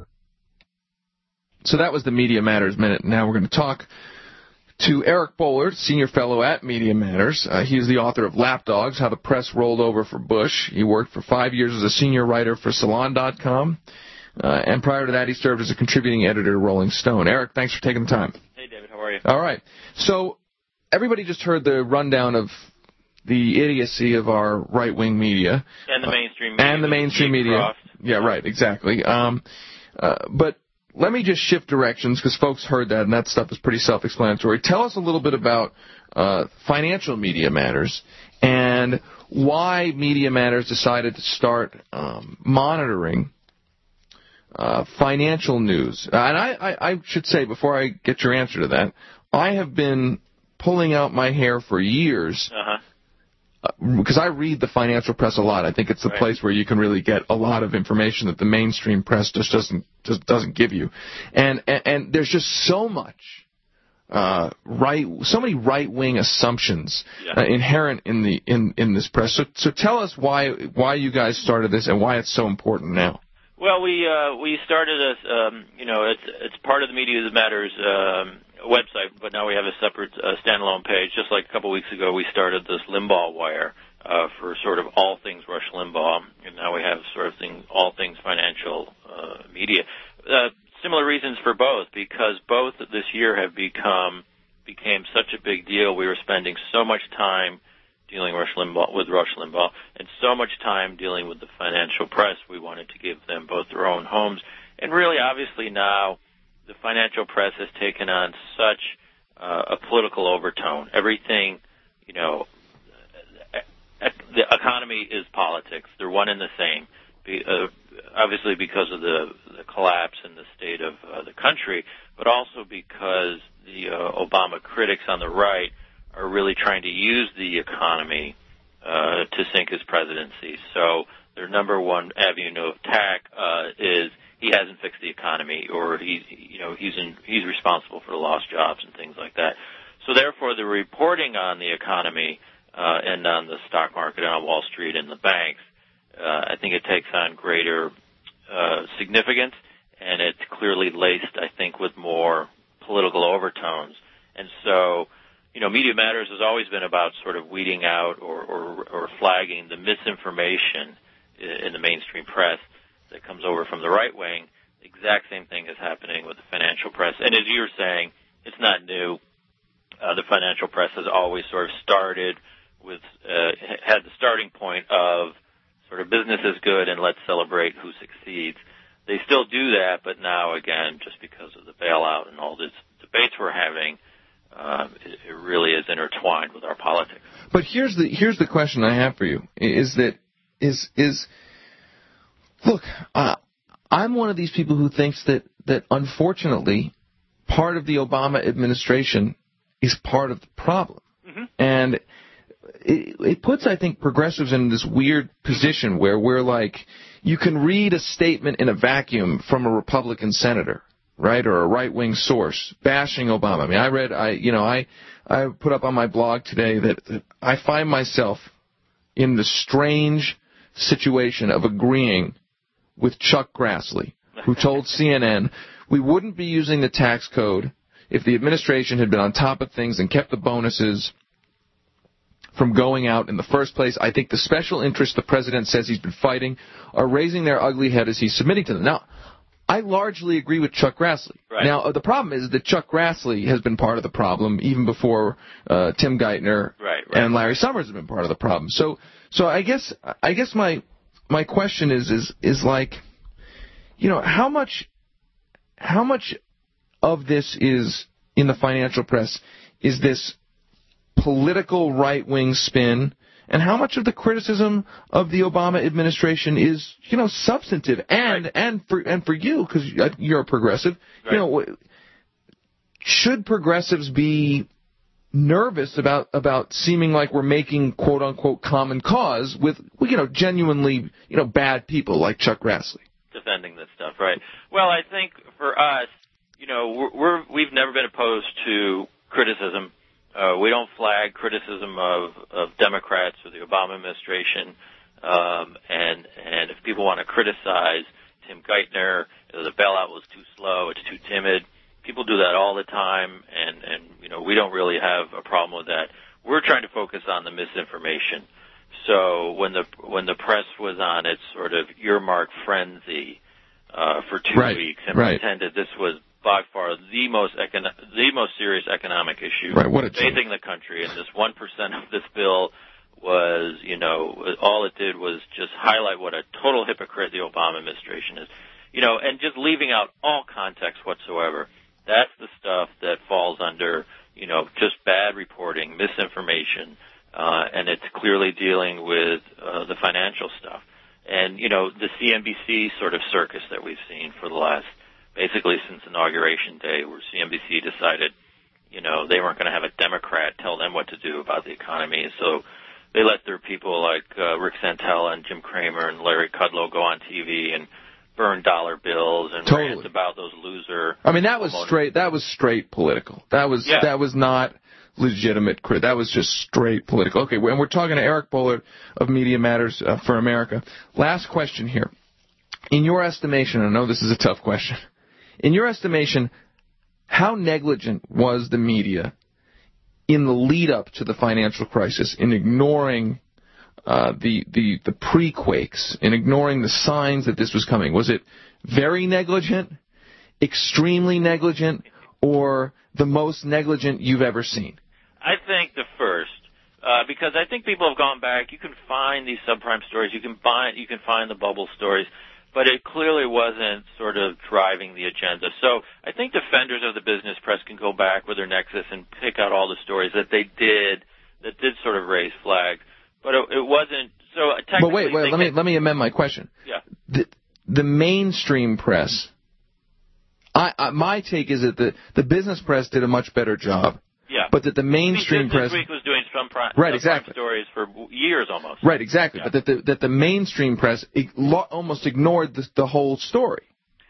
So that was the Media Matters Minute. Now we're going to talk to Eric Boehlert, senior fellow at Media Matters. Uh, he is the author of Lapdogs, How the Press Rolled Over for Bush. He worked for five years as a senior writer for Salon dot com. Uh, and prior to that, he served as a contributing editor to Rolling Stone. Eric, thanks for taking the time. Hey, David. How are you? All right. So everybody just heard the rundown of the idiocy of our right-wing media. And the mainstream media. And the mainstream media. Kroft. Yeah, right, exactly. Um, uh, but let me just shift directions because folks heard that, and that stuff is pretty self-explanatory. Tell us a little bit about uh, Financial Media Matters and why Media Matters decided to start um, monitoring uh, financial news. And I, I, I should say, before I get your answer to that, I have been pulling out my hair for years. Uh-huh. Because I read the financial press a lot. I think it's the Right. place where you can really get a lot of information that the mainstream press just doesn't just doesn't give you. And and, and there's just so much uh, right, so many right wing assumptions Yeah. uh, inherent in the in, in this press. So so tell us why why you guys started this and why it's so important now. Well, we uh, we started as um, you know it's it's part of the Media That Matters um, website, but now we have a separate uh, standalone page. Just like a couple weeks ago, we started this Limbaugh Wire uh, for sort of all things Rush Limbaugh, and now we have sort of thing all things financial uh, media. Uh, similar reasons for both, because both this year have become became such a big deal. We were spending so much time dealing Rush Limbaugh, with Rush Limbaugh, and so much time dealing with the financial press. We wanted to give them both their own homes. And really, obviously now, the financial press has taken on such uh, a political overtone. Everything, you know, the economy is politics. They're one and the same. Be, uh, obviously because of the, the collapse in the state of uh, the country, but also because the uh, Obama critics on the right are really trying to use the economy uh, to sink his presidency. So their number one avenue of attack uh, is he hasn't fixed the economy, or he's you know he's in, he's responsible for the lost jobs and things like that. So therefore, the reporting on the economy uh, and on the stock market and on Wall Street and the banks, uh, I think it takes on greater uh, significance, and it's clearly laced, I think, with more political overtones. And so, you know, Media Matters has always been about sort of weeding out or, or, or flagging the misinformation in the mainstream press that comes over from the right wing. The exact same thing is happening with the financial press. And as you're saying, it's not new. Uh, the financial press has always sort of started with, uh, had the starting point of sort of business is good and let's celebrate who succeeds. They still do that, but now, again, just because of the bailout and all these debates we're having, um, it, it really is intertwined with our politics. But here's the here's the question I have for you: is that is is look, uh, I'm one of these people who thinks that that unfortunately, part of the Obama administration is part of the problem, mm-hmm. and it, it puts, I think, progressives in this weird position where we're like, you can read a statement in a vacuum from a Republican senator, right, or a right-wing source bashing Obama. I mean, I read, I you know, I I put up on my blog today that, that I find myself in the strange situation of agreeing with Chuck Grassley, who told C N N we wouldn't be using the tax code if the administration had been on top of things and kept the bonuses from going out in the first place. I think the special interests the president says he's been fighting are raising their ugly head as he's submitting to them. Now, I largely agree with Chuck Grassley. Right. Now, uh, the problem is that Chuck Grassley has been part of the problem even before uh, Tim Geithner right, right. and Larry Summers have been part of the problem. So, so I guess I guess my my question is is is like, you know, how much how much of this is in the financial press is this political right-wing spin, and how much of the criticism of the Obama administration is, you know, substantive? And right. and for and for you, because you're a progressive, right. you know, should progressives be nervous about about seeming like we're making quote unquote common cause with, you know, genuinely, you know, bad people like Chuck Grassley defending this stuff, right? Well, I think for us, you know, we're, we're we've never been opposed to criticism. Uh, we don't flag criticism of, of Democrats or the Obama administration, um, and and if people want to criticize Tim Geithner, the bailout was too slow, it's too timid. People do that all the time, and, and you know we don't really have a problem with that. We're trying to focus on the misinformation. So when the when the press was on its sort of earmark frenzy uh, for two right. weeks and right. pretended this was by far the most econo- the most serious economic issue right, what a facing the country, and this one percent of this bill was, you know, all it did was just highlight what a total hypocrite the Obama administration is, you know, and just leaving out all context whatsoever. That's the stuff that falls under, you know, just bad reporting, misinformation, uh, and it's clearly dealing with uh, the financial stuff. And, you know, the C N B C sort of circus that we've seen for the last basically since Inauguration Day, where C N B C decided, you know, they weren't going to have a Democrat tell them what to do about the economy. So they let their people like uh, Rick Santel and Jim Cramer and Larry Kudlow go on T V and burn dollar bills and totally. rant about those loser. I mean, that was homeowners. straight. That was straight political. That was yeah. that was not legitimate crit. That was just straight political. Okay, and we're talking to Eric Bullard of Media Matters uh, for America. Last question here. In your estimation, I know this is a tough question. In your estimation, how negligent was the media in the lead-up to the financial crisis in ignoring uh, the, the, the pre-quakes, in ignoring the signs that this was coming? Was it very negligent, extremely negligent, or the most negligent you've ever seen? I think the first, uh, because I think people have gone back. You can find these subprime stories. You can find, you can find the bubble stories. But it clearly wasn't sort of driving the agenda. So I think defenders of the business press can go back with their nexus and pick out all the stories that they did, that did sort of raise flags. But it, it wasn't, so technically... But wait, wait, let me, let me amend my question. Yeah. The, the mainstream press, I, I, my take is that the, the business press did a much better job. Yeah. But that the mainstream Business press... Week was doing some prime, right, some exactly. prime stories for years almost. Right, exactly. Yeah. But that the, that the mainstream press almost ignored the, the whole story.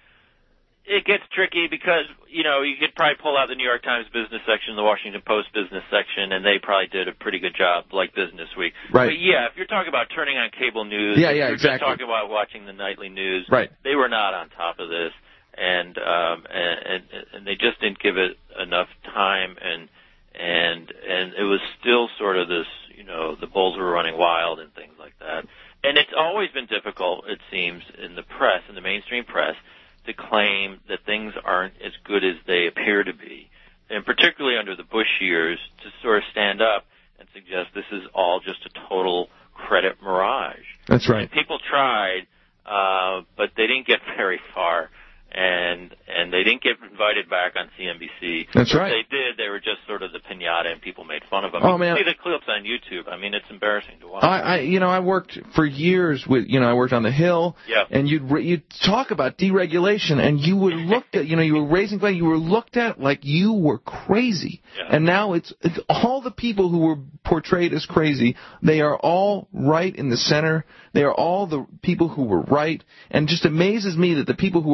It gets tricky because, you know, you could probably pull out the New York Times business section, the Washington Post business section, and they probably did a pretty good job, like Business Week. Right. But, yeah, if you're talking about turning on cable news, yeah, if yeah, you're exactly. just talking about watching the nightly news, right. they were not on top of this, and, um, and, and, and they just didn't give it enough time, and and and it was still sort of this, you know, the bulls were running wild and things like that. And it's always been difficult, it seems, in the press, in the mainstream press, to claim that things aren't as good as they appear to be, and particularly under the Bush years, to sort of stand up and suggest this is all just a total credit mirage. That's right. And people tried, uh, but they didn't get very far. And and they didn't get invited back on C N B C. That's If right. they did, they were just sort of the pinata, and people made fun of them. Oh, you man. can see the clips on YouTube. I mean, it's embarrassing to watch. I, I, you know, I worked for years with, you know, I worked on the Hill. Yeah. And you'd you'd talk about deregulation, and you were looked at, you know, you were raising, you were looked at like you were crazy. Yeah. And now it's, it's all the people who were portrayed as crazy. They are all right in the center. They are all the people who were right, and just amazes me that the people who were wrong for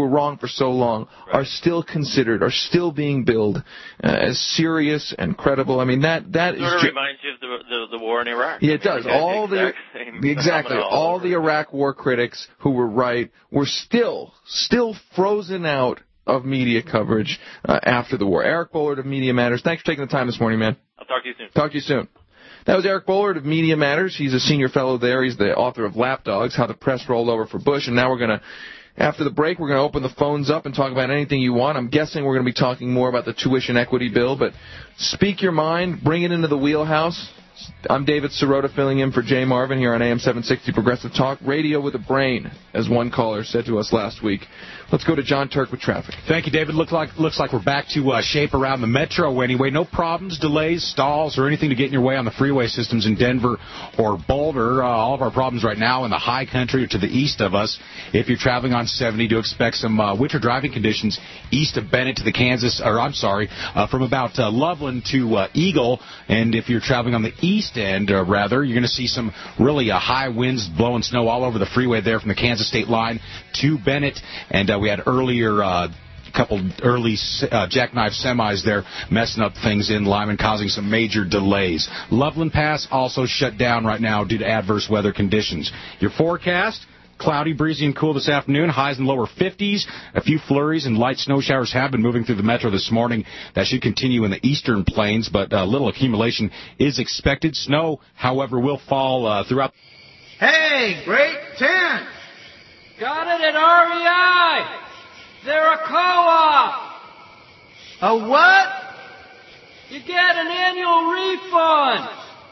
for so long right. are still considered, are still being billed uh, as serious and credible. I mean, that that it is sort of ju- reminds you of the, the the war in Iraq. Yeah, it I mean, does. All the, the exactly all, all the Iraq War critics who were right were still still frozen out of media coverage uh, after the war. Eric Bollard of Media Matters, thanks for taking the time this morning, man. I'll talk to you soon. Talk to you soon. That was Eric Bollard of Media Matters. He's a senior fellow there. He's the author of Lapdogs, How the Press Rolled Over for Bush. And now we're going to, after the break, we're going to open the phones up and talk about anything you want. I'm guessing we're going to be talking more about the tuition equity bill, but speak your mind, bring it into the wheelhouse. I'm David Sirota filling in for Jay Marvin here on A M seven sixty Progressive Talk, radio with a brain, as one caller said to us last week. Let's go to John Turk with traffic. Thank you, David. Look like, looks like we're back to uh, shape around the metro anyway. No problems, delays, stalls, or anything to get in your way on the freeway systems in Denver or Boulder. Uh, all of our problems right now in the high country or to the east of us. If you're traveling on seventy, do expect some uh, winter driving conditions east of Bennett to the Kansas, or I'm sorry, uh, from about uh, Loveland to uh, Eagle. And if you're traveling on the east end, uh, rather, you're going to see some really uh, high winds blowing snow all over the freeway there from the Kansas state line to Bennett. And uh, we had earlier uh, a couple early uh, jackknife semis there messing up things in Lyman, causing some major delays. Loveland Pass also shut down right now due to adverse weather conditions. Your forecast: cloudy, breezy, and cool this afternoon. Highs in lower fifties. A few flurries and light snow showers have been moving through the metro this morning. That should continue in the eastern plains, but a little accumulation is expected. Snow, however, will fall uh, throughout. Hey, great ten! Got it at R E I! They're a co-op! A what? You get an annual refund!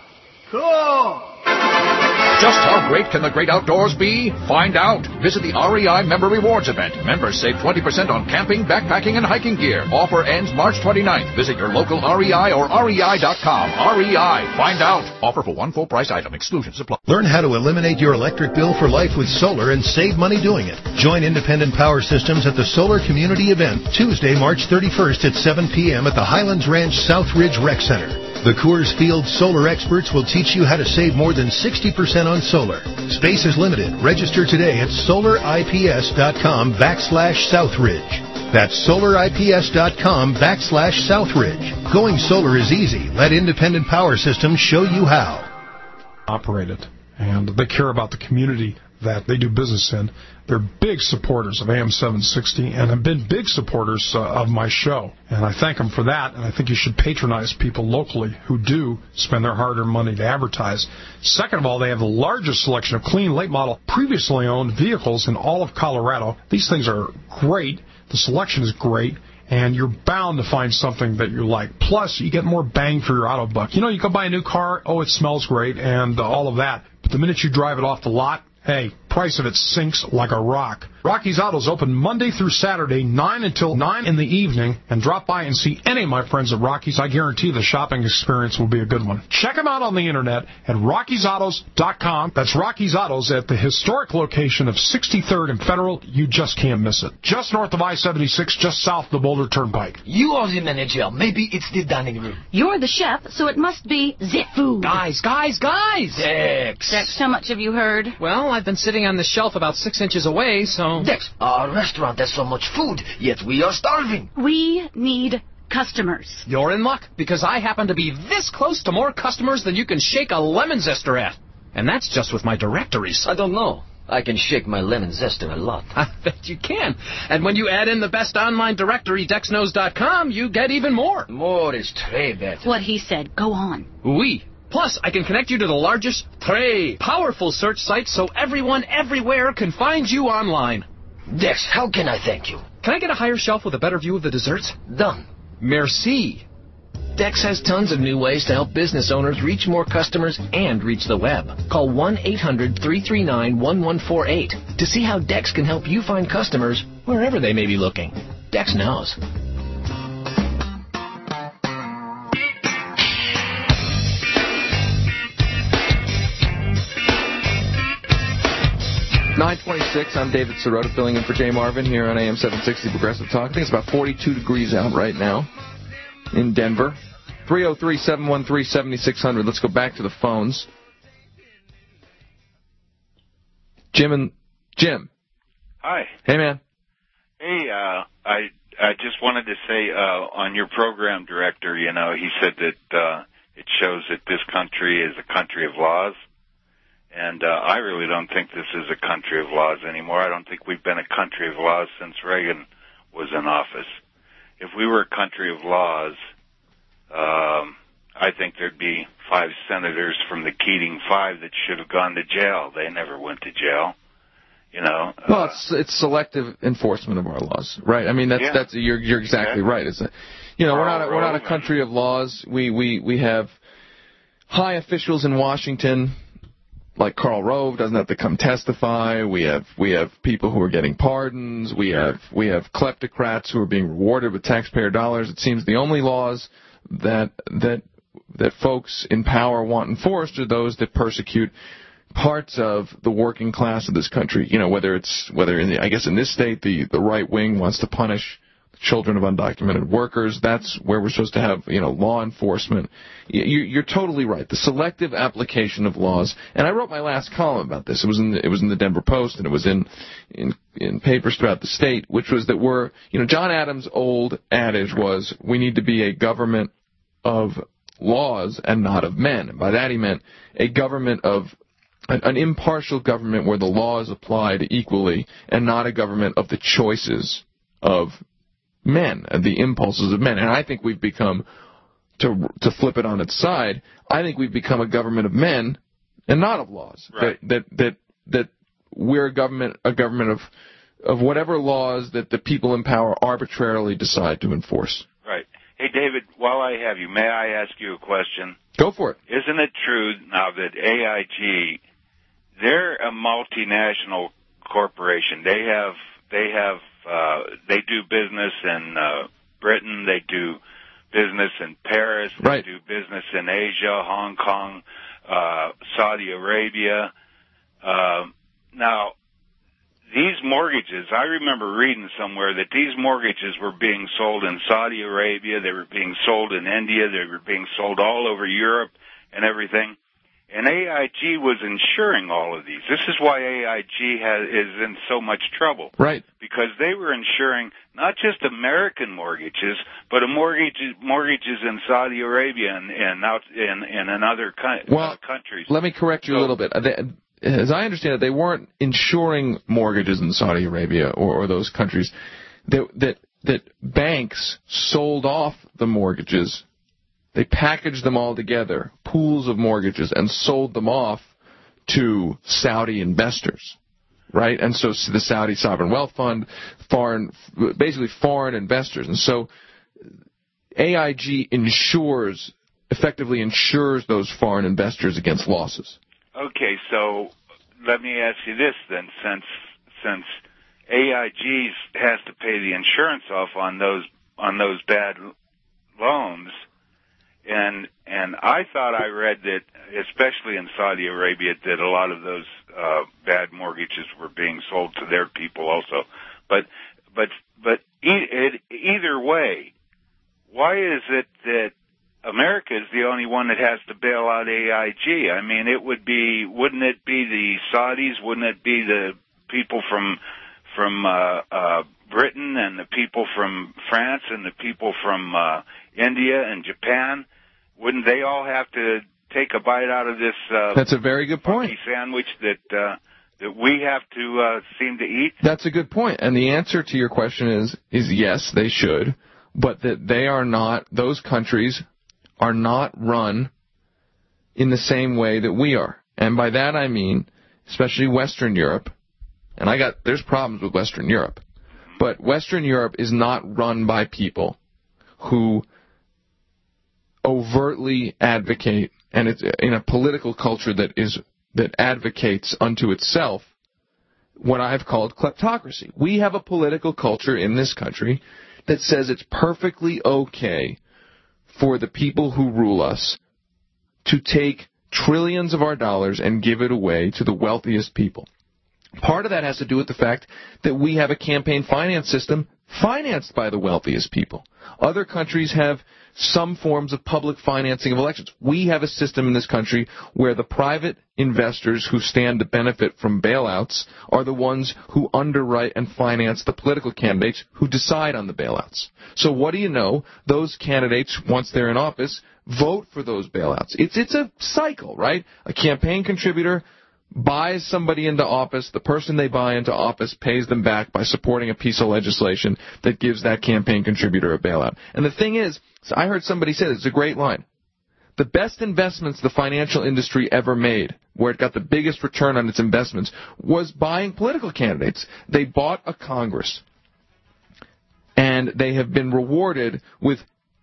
Cool! Just how great can the great outdoors be? Find out. Visit the R E I Member Rewards event. Members save twenty percent on camping, backpacking, and hiking gear. Offer ends March twenty-ninth. Visit your local R E I or R E I dot com. R E I. Find out. Offer for one full price item. Exclusions apply. Learn how to eliminate your electric bill for life with solar and save money doing it. Join Independent Power Systems at the Solar Community Event, Tuesday, March thirty-first at seven p.m. at the Highlands Ranch Southridge Rec Center. The Coors Field solar experts will teach you how to save more than sixty percent on solar. Space is limited. Register today at solarips.com backslash Southridge. That's solarips.com backslash Southridge. Going solar is easy. Let Independent Power Systems show you how. Operated, and they care about the community that they do business in. They're big supporters of A M seven sixty and have been big supporters uh, of my show. And I thank them for that, and I think you should patronize people locally who do spend their hard-earned money to advertise. Second of all, they have the largest selection of clean, late-model, previously owned vehicles in all of Colorado. These things are great. The selection is great. And you're bound to find something that you like. Plus, you get more bang for your auto buck. You know, you go buy a new car, oh, it smells great, and uh, all of that. But the minute you drive it off the lot, hey, price of it sinks like a rock. Rocky's Autos open Monday through Saturday, nine until nine in the evening, and drop by and see any of my friends at Rocky's. I guarantee the shopping experience will be a good one. Check them out on the internet at rockies autos dot com. That's Rocky's Autos at the historic location of sixty-third and Federal. You just can't miss it. Just north of I seventy-six, just south of the Boulder Turnpike. You are the manager. Maybe it's the dining room. You're the chef, so it must be the food. Guys, guys, guys! Dex. Dex, how much have you heard? Well, I've been sitting on the shelf about six inches away, so... Dex, our restaurant has so much food, yet we are starving. We need customers. You're in luck, because I happen to be this close to more customers than you can shake a lemon zester at. And that's just with my directories. I don't know. I can shake my lemon zester a lot. I bet you can. And when you add in the best online directory, dex knows dot com, you get even more. More is très better. What he said. Go on. Oui. Plus, I can connect you to the largest, très powerful search site so everyone everywhere can find you online. Dex, how can I thank you? Can I get a higher shelf with a better view of the desserts? Done. Merci. Dex has tons of new ways to help business owners reach more customers and reach the web. Call one eight hundred three three nine one one four eight to see how Dex can help you find customers wherever they may be looking. Dex knows. nine twenty-six, I'm David Sirota, filling in for Jay Marvin here on A M seven sixty Progressive Talk. I think it's about forty-two degrees out right now in Denver. three oh three, seven one three, seven six zero zero. Let's go back to the phones. Jim and... Jim. Hi. Hey, man. Hey, uh, I I just wanted to say uh, on your program director, you know, he said that uh, it shows that this country is a country of laws. And uh, I really don't think this is a country of laws anymore. I don't think we've been a country of laws since Reagan was in office. If we were a country of laws, um, I think there'd be five senators from the Keating Five that should have gone to jail. They never went to jail. You know. Well, uh, it's it's selective enforcement of our laws, right? I mean, that's Yeah. that's you're you're exactly Yeah. right. It's a, you know, we're not a, we're not a Carl country of laws. We we we have high officials in Washington, like Karl Rove doesn't have to come testify. We have we have people who are getting pardons. We have we have kleptocrats who are being rewarded with taxpayer dollars. It seems the only laws that that that folks in power want enforced are those that persecute parts of the working class of this country. You know, whether it's whether in the, I guess in this state the the right wing wants to punish children of undocumented workers. That's where we're supposed to have, you know, law enforcement. You, you're totally right. The selective application of laws. And I wrote my last column about this. It was in the, it was in the Denver Post, and it was in, in in papers throughout the state, which was that we're, you know, John Adams' old adage was we need to be a government of laws and not of men. And by that he meant a government of an, an impartial government where the law is applied equally, and not a government of the choices of men, the impulses of men. And I think we've become, to to flip it on its side, I think we've become a government of men and not of laws. Right. That that that that we're a government a government of of whatever laws that the people in power arbitrarily decide to enforce. Right. Hey, David, while I have you, may I ask you a question? Go for it. Isn't it true now that A I G, they're a multinational corporation? They have they have uh, they do business in uh, Britain. They do business in Paris. They right. do business in Asia, Hong Kong, uh, Saudi Arabia. Uh, now, these mortgages, I remember reading somewhere that these mortgages were being sold in Saudi Arabia, they were being sold in India, they were being sold all over Europe and everything. And A I G was insuring all of these. This is why A I G has, is in so much trouble. Right. Because they were insuring not just American mortgages, but a mortgage, mortgages in Saudi Arabia and, and out in, in another co- well, uh, countries. Let me correct you so, a little bit. They, as I understand it, they weren't insuring mortgages in Saudi Arabia or, or those countries. That, that that banks sold off the mortgages. They packaged them all together, pools of mortgages, and sold them off to Saudi investors, right? And so the Saudi Sovereign Wealth Fund, foreign, basically foreign investors. And so A I G insures, effectively insures those foreign investors against losses. Okay, so let me ask you this then, since since A I G has to pay the insurance off on those on those bad loans, and and I thought I read that, especially in Saudi Arabia, that a lot of those uh, bad mortgages were being sold to their people also. But but but e- it, either way, why is it that America is the only one that has to bail out A I G? I mean, it would be, wouldn't it be the Saudis? Wouldn't it be the people from from uh, uh, Britain and the people from France and the people from uh, India and Japan? Wouldn't they all have to take a bite out of this? Uh, That's a very good point. Sandwich that uh, that we have to uh, seem to eat. That's a good point, and the answer to your question is is yes, they should, but that they are not. Those countries are not run in the same way that we are. And by that I mean, especially Western Europe, and I got, there's problems with Western Europe, but Western Europe is not run by people who overtly advocate, and it's in a political culture that is, that advocates unto itself what I've called kleptocracy. We have a political culture in this country that says it's perfectly okay for the people who rule us to take trillions of our dollars and give it away to the wealthiest people. Part of that has to do with the fact that we have a campaign finance system financed by the wealthiest people. Other countries have some forms of public financing of elections. We have a system in this country where the private investors who stand to benefit from bailouts are the ones who underwrite and finance the political candidates who decide on the bailouts. So what do you know? Those candidates, once they're in office, vote for those bailouts. It's, it's a cycle, right? A campaign contributor buys somebody into office, the person they buy into office pays them back by supporting a piece of legislation that gives that campaign contributor a bailout. And the thing is, so I heard somebody say this, it's a great line, the best investments the financial industry ever made, where it got the biggest return on its investments, was buying political candidates. They bought a Congress, and they have been rewarded with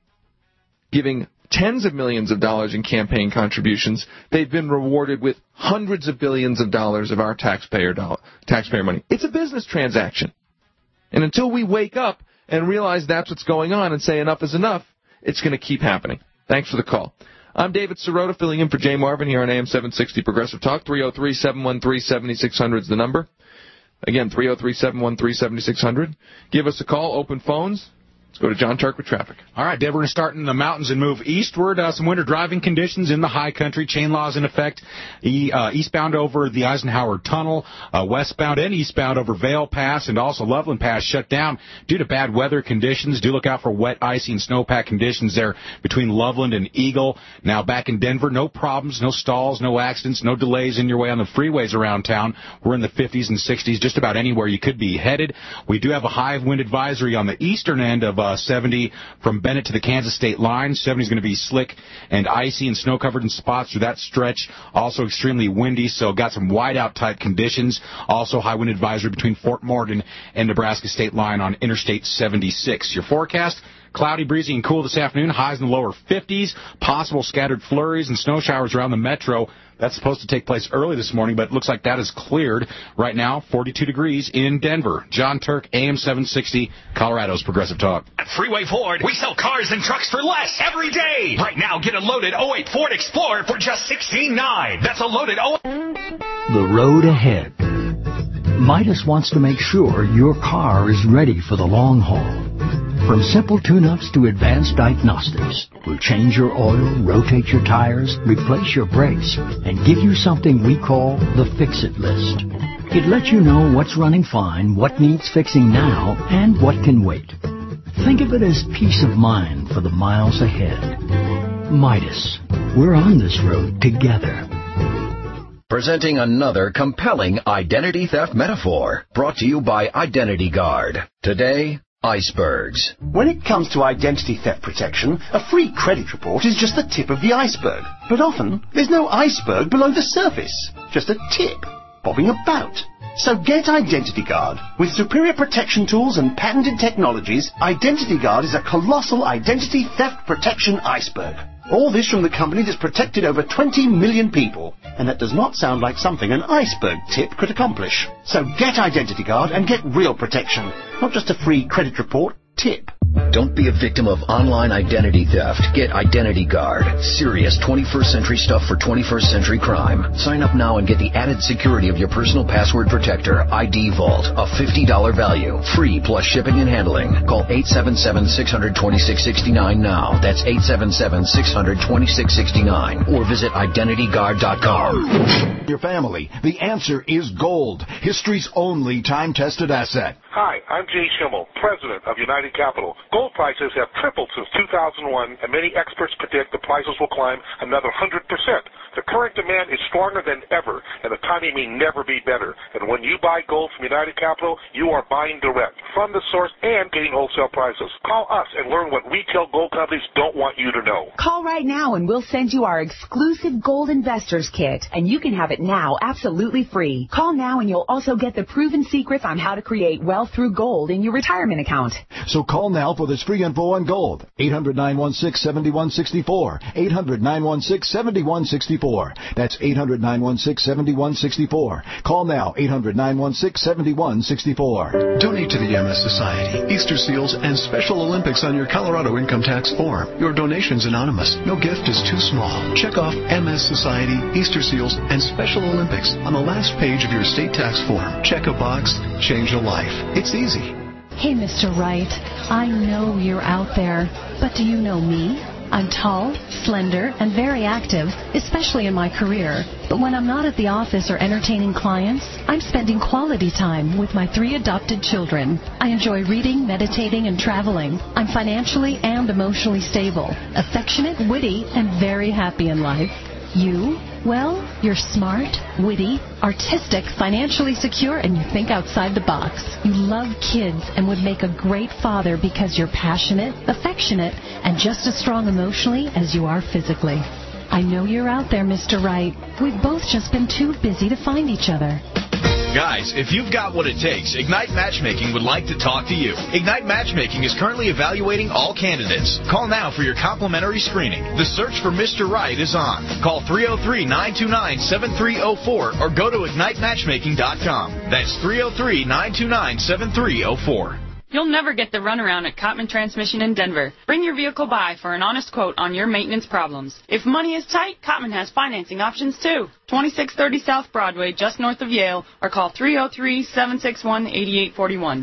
giving tens of millions of dollars in campaign contributions. They've been rewarded with hundreds of billions of dollars of our taxpayer dollar, taxpayer money. It's a business transaction. And until we wake up and realize that's what's going on and say enough is enough, it's going to keep happening. Thanks for the call. I'm David Sirota, filling in for Jay Marvin here on A M seven sixty Progressive Talk. three oh three, seven one three, seven six zero zero is the number. Again, three oh three, seven one three, seven six zero zero. Give us a call. Open phones. Let's go to John Turk with traffic. All right, Dave, we're going to start in the mountains and move eastward. Uh, some winter driving conditions in the high country. Chain laws in effect. E, uh, eastbound over the Eisenhower Tunnel, uh, westbound and eastbound over Vail Pass, and also Loveland Pass shut down due to bad weather conditions. Do look out for wet, icy, and snowpack conditions there between Loveland and Eagle. Now back in Denver, no problems, no stalls, no accidents, no delays in your way on the freeways around town. We're in the fifties and sixties, just about anywhere you could be headed. We do have a high wind advisory on the eastern end of Uh, seventy from Bennett to the Kansas state line. seventy is going to be slick and icy and snow-covered in spots through that stretch. Also extremely windy, so got some whiteout type conditions. Also high wind advisory between Fort Morgan and Nebraska state line on Interstate seventy-six. Your forecast: cloudy, breezy, and cool this afternoon. Highs in the lower fifties. Possible scattered flurries and snow showers around the metro. That's supposed to take place early this morning, but it looks like that is cleared. Right now, forty-two degrees in Denver. John Turk, A M seven sixty, Colorado's Progressive Talk. At Freeway Ford, we sell cars and trucks for less every day. Right now, get a loaded oh eight Ford Explorer for just sixteen nine. That's a loaded oh eight. The road ahead. Midas wants to make sure your car is ready for the long haul. From simple tune-ups to advanced diagnostics, we'll change your oil, rotate your tires, replace your brakes, and give you something we call the Fix-It List. It lets you know what's running fine, what needs fixing now, and what can wait. Think of it as peace of mind for the miles ahead. Midas, we're on this road together. Presenting another compelling identity theft metaphor, brought to you by Identity Guard. Today, icebergs. When it comes to identity theft protection, a free credit report is just the tip of the iceberg. But often, there's no iceberg below the surface, just a tip bobbing about. So get Identity Guard. With superior protection tools and patented technologies, Identity Guard is a colossal identity theft protection iceberg. All this from the company that's protected over twenty million people. And that does not sound like something an iceberg tip could accomplish. So get Identity Guard and get real protection. Not just a free credit report, tip. Don't be a victim of online identity theft. Get Identity Guard. Serious twenty-first century stuff for twenty-first century crime. Sign up now and get the added security of your personal password protector, I D Vault, a fifty dollars value. Free plus shipping and handling. Call eight seven seven, six hundred, twenty-six sixty-nine now. That's eight seven seven, six hundred, twenty-six sixty-nine. Or visit identity guard dot com. Your family. The answer is gold. History's only time-tested asset. Hi, I'm Jay Schimmel, president of United Capital. Gold prices have tripled since two thousand one, and many experts predict the prices will climb another one hundred percent. The current demand is stronger than ever, and the timing may never be better. And when you buy gold from United Capital, you are buying direct from the source and getting wholesale prices. Call us and learn what retail gold companies don't want you to know. Call right now and we'll send you our exclusive Gold Investors Kit, and you can have it now absolutely free. Call now and you'll also get the proven secrets on how to create wealth wealth through gold in your retirement account. So call now for this free info on gold. eight hundred, nine one six, seven one six four. eight hundred, nine one six, seven one six four. That's eight hundred, nine one six, seven one six four. Call now, eight hundred, nine one six, seven one six four. Donate to the M S Society, Easter Seals, and Special Olympics on your Colorado income tax form. Your donation's anonymous. No gift is too small. Check off M S Society, Easter Seals, and Special Olympics on the last page of your state tax form. Check a box, change a life. It's easy. Hey, Mister Wright, I know you're out there, but do you know me? I'm tall, slender, and very active, especially in my career. But when I'm not at the office or entertaining clients, I'm spending quality time with my three adopted children. I enjoy reading, meditating, and traveling. I'm financially and emotionally stable, affectionate, witty, and very happy in life. You? Well, you're smart, witty, artistic, financially secure, and you think outside the box. You love kids and would make a great father because you're passionate, affectionate, and just as strong emotionally as you are physically. I know you're out there, Mister Wright. We've both just been too busy to find each other. Guys, if you've got what it takes, Ignite Matchmaking would like to talk to you. Ignite Matchmaking is currently evaluating all candidates. Call now for your complimentary screening. The search for Mister Right is on. Call three oh three, nine two nine, seven three oh four or go to ignite matchmaking dot com. That's three oh three, nine two nine, seven three oh four. You'll never get the runaround at Cotman Transmission in Denver. Bring your vehicle by for an honest quote on your maintenance problems. If money is tight, Cotman has financing options too. twenty-six thirty South Broadway, just north of Yale, or call three oh three, seven six one, eight eight four one.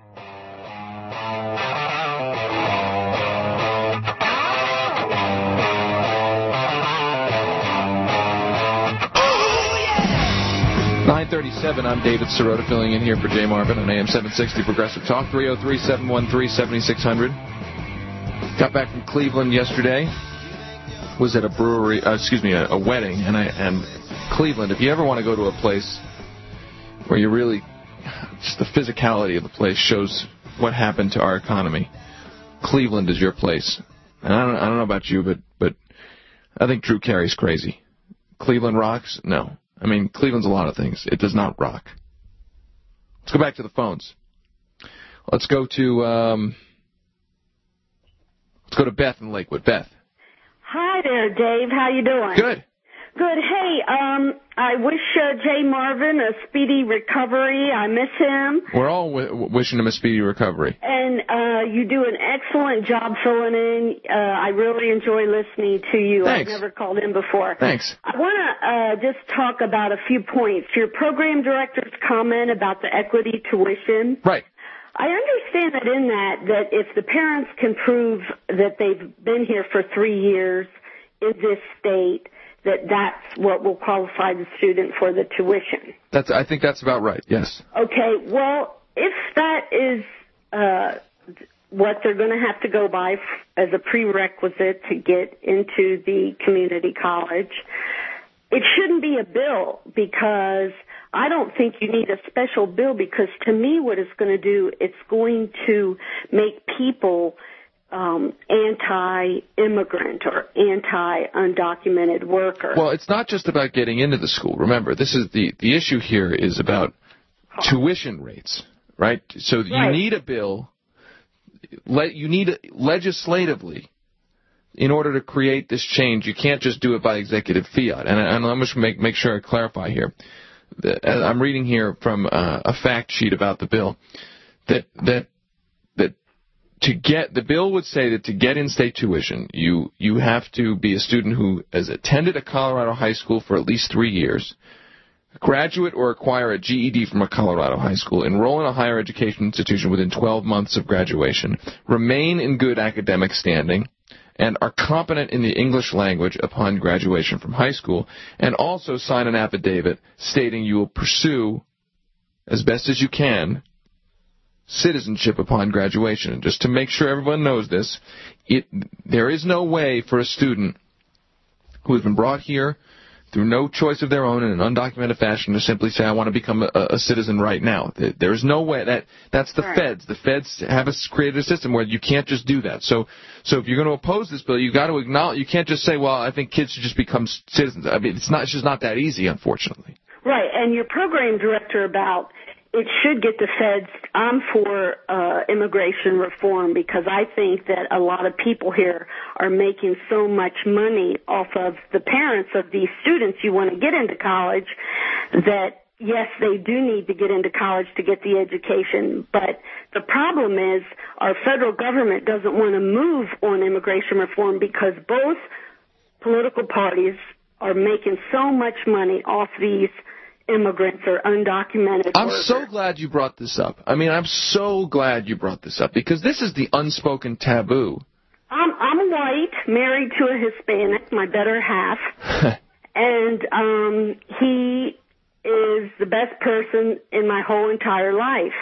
nine thirty-seven, I'm David Sirota, filling in here for Jay Marvin on A M seven sixty Progressive Talk, three oh three, seven one three, seven six zero zero. Got back from Cleveland yesterday. Was at a brewery, uh, excuse me, a, a wedding, and I and Cleveland. If you ever want to go to a place where you really, just the physicality of the place shows what happened to our economy, Cleveland is your place. And I don't, I don't know about you, but but I think Drew Carey's crazy. Cleveland rocks? No. I mean, Cleveland's a lot of things. It does not rock. Let's go back to the phones. Let's go to um, let's go to Beth in Lakewood. Beth. Hi there, Dave. How you doing? Good. Good. Hey, um, I wish uh, Jay Marvin a speedy recovery. I miss him. We're all w- wishing him a speedy recovery. And uh, you do an excellent job filling in. Uh, I really enjoy listening to you. Thanks. I've never called in before. Thanks. I want to uh, just talk about a few points. Your program director's comment about the equity tuition. Right. I understand that in that, that if the parents can prove that they've been here for three years in this state, that that's what will qualify the student for the tuition. That's. I think that's about right, yes. Okay, well, if that is uh, what they're going to have to go by as a prerequisite to get into the community college, it shouldn't be a bill, because I don't think you need a special bill, because to me what it's going to do, it's going to make people Um, anti-immigrant or anti-undocumented worker. Well, it's not just about getting into the school. Remember, this is the the issue here is about tuition rates, right? So you Right. need a bill. Let you need it legislatively in order to create this change. You can't just do it by executive fiat. And, and I'm just make make sure I clarify here. That, I'm reading here from uh, a fact sheet about the bill that that that. To get the bill would say that to get in-state tuition, you you have to be a student who has attended a Colorado high school for at least three years, graduate or acquire a G E D from a Colorado high school, enroll in a higher education institution within twelve months of graduation, remain in good academic standing, and are competent in the English language upon graduation from high school, and also sign an affidavit stating you will pursue, as best as you can, citizenship upon graduation. And just to make sure everyone knows this, it there is no way for a student who has been brought here through no choice of their own in an undocumented fashion to simply say, I want to become a, a citizen right now. There is no way. That That's the Right. feds. The feds have a, created a system where you can't just do that. So so if you're going to oppose this bill, you've got to acknowledge, you can't just say, well, I think kids should just become citizens. I mean, it's not it's just not that easy, unfortunately. Right, and your program director about it should get the feds. I'm for uh, immigration reform because I think that a lot of people here are making so much money off of the parents of these students who want to get into college that, yes, they do need to get into college to get the education. But the problem is our federal government doesn't want to move on immigration reform because both political parties are making so much money off these immigrants or undocumented I'm workers. so glad you brought this up. I mean, I'm so glad you brought this up because this is the unspoken taboo. I'm, I'm white, married to a Hispanic, my better half, and um, he is the best person in my whole entire life.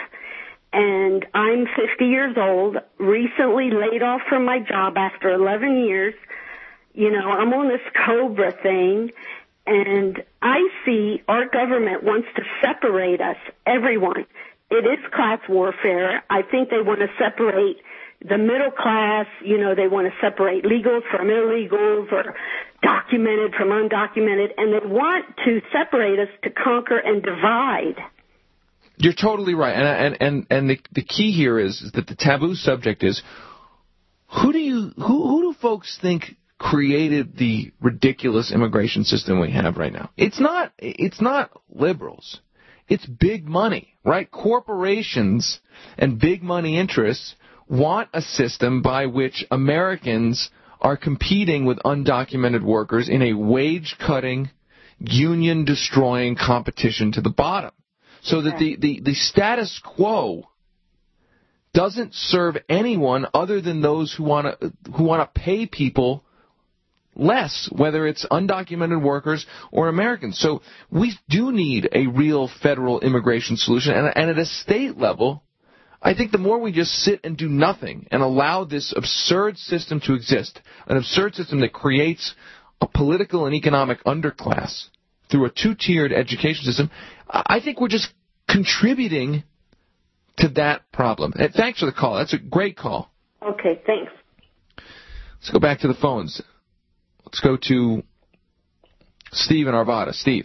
And I'm fifty years old, recently laid off from my job after eleven years. You know, I'm on this COBRA thing. And I see our government wants to separate us, everyone. It is class warfare. I think they want to separate the middle class. You know, they want to separate legals from illegals or documented from undocumented. And they want to separate us to conquer and divide. You're totally right. And and and, and the, the key here is, is that the taboo subject is, who do you who who do folks think created the ridiculous immigration system we have right now? It's not it's not liberals. It's big money, right? Corporations and big money interests want a system by which Americans are competing with undocumented workers in a wage-cutting, union-destroying competition to the bottom. So that the, the, the status quo doesn't serve anyone other than those who want to who want to pay people less, whether it's undocumented workers or Americans. So we do need a real federal immigration solution. And, and at a state level, I think the more we just sit and do nothing and allow this absurd system to exist, an absurd system that creates a political and economic underclass through a two-tiered education system, I think we're just contributing to that problem. And thanks for the call. That's a great call. Okay, thanks. Let's go back to the phones. Let's go to Steve in Arvada. Steve.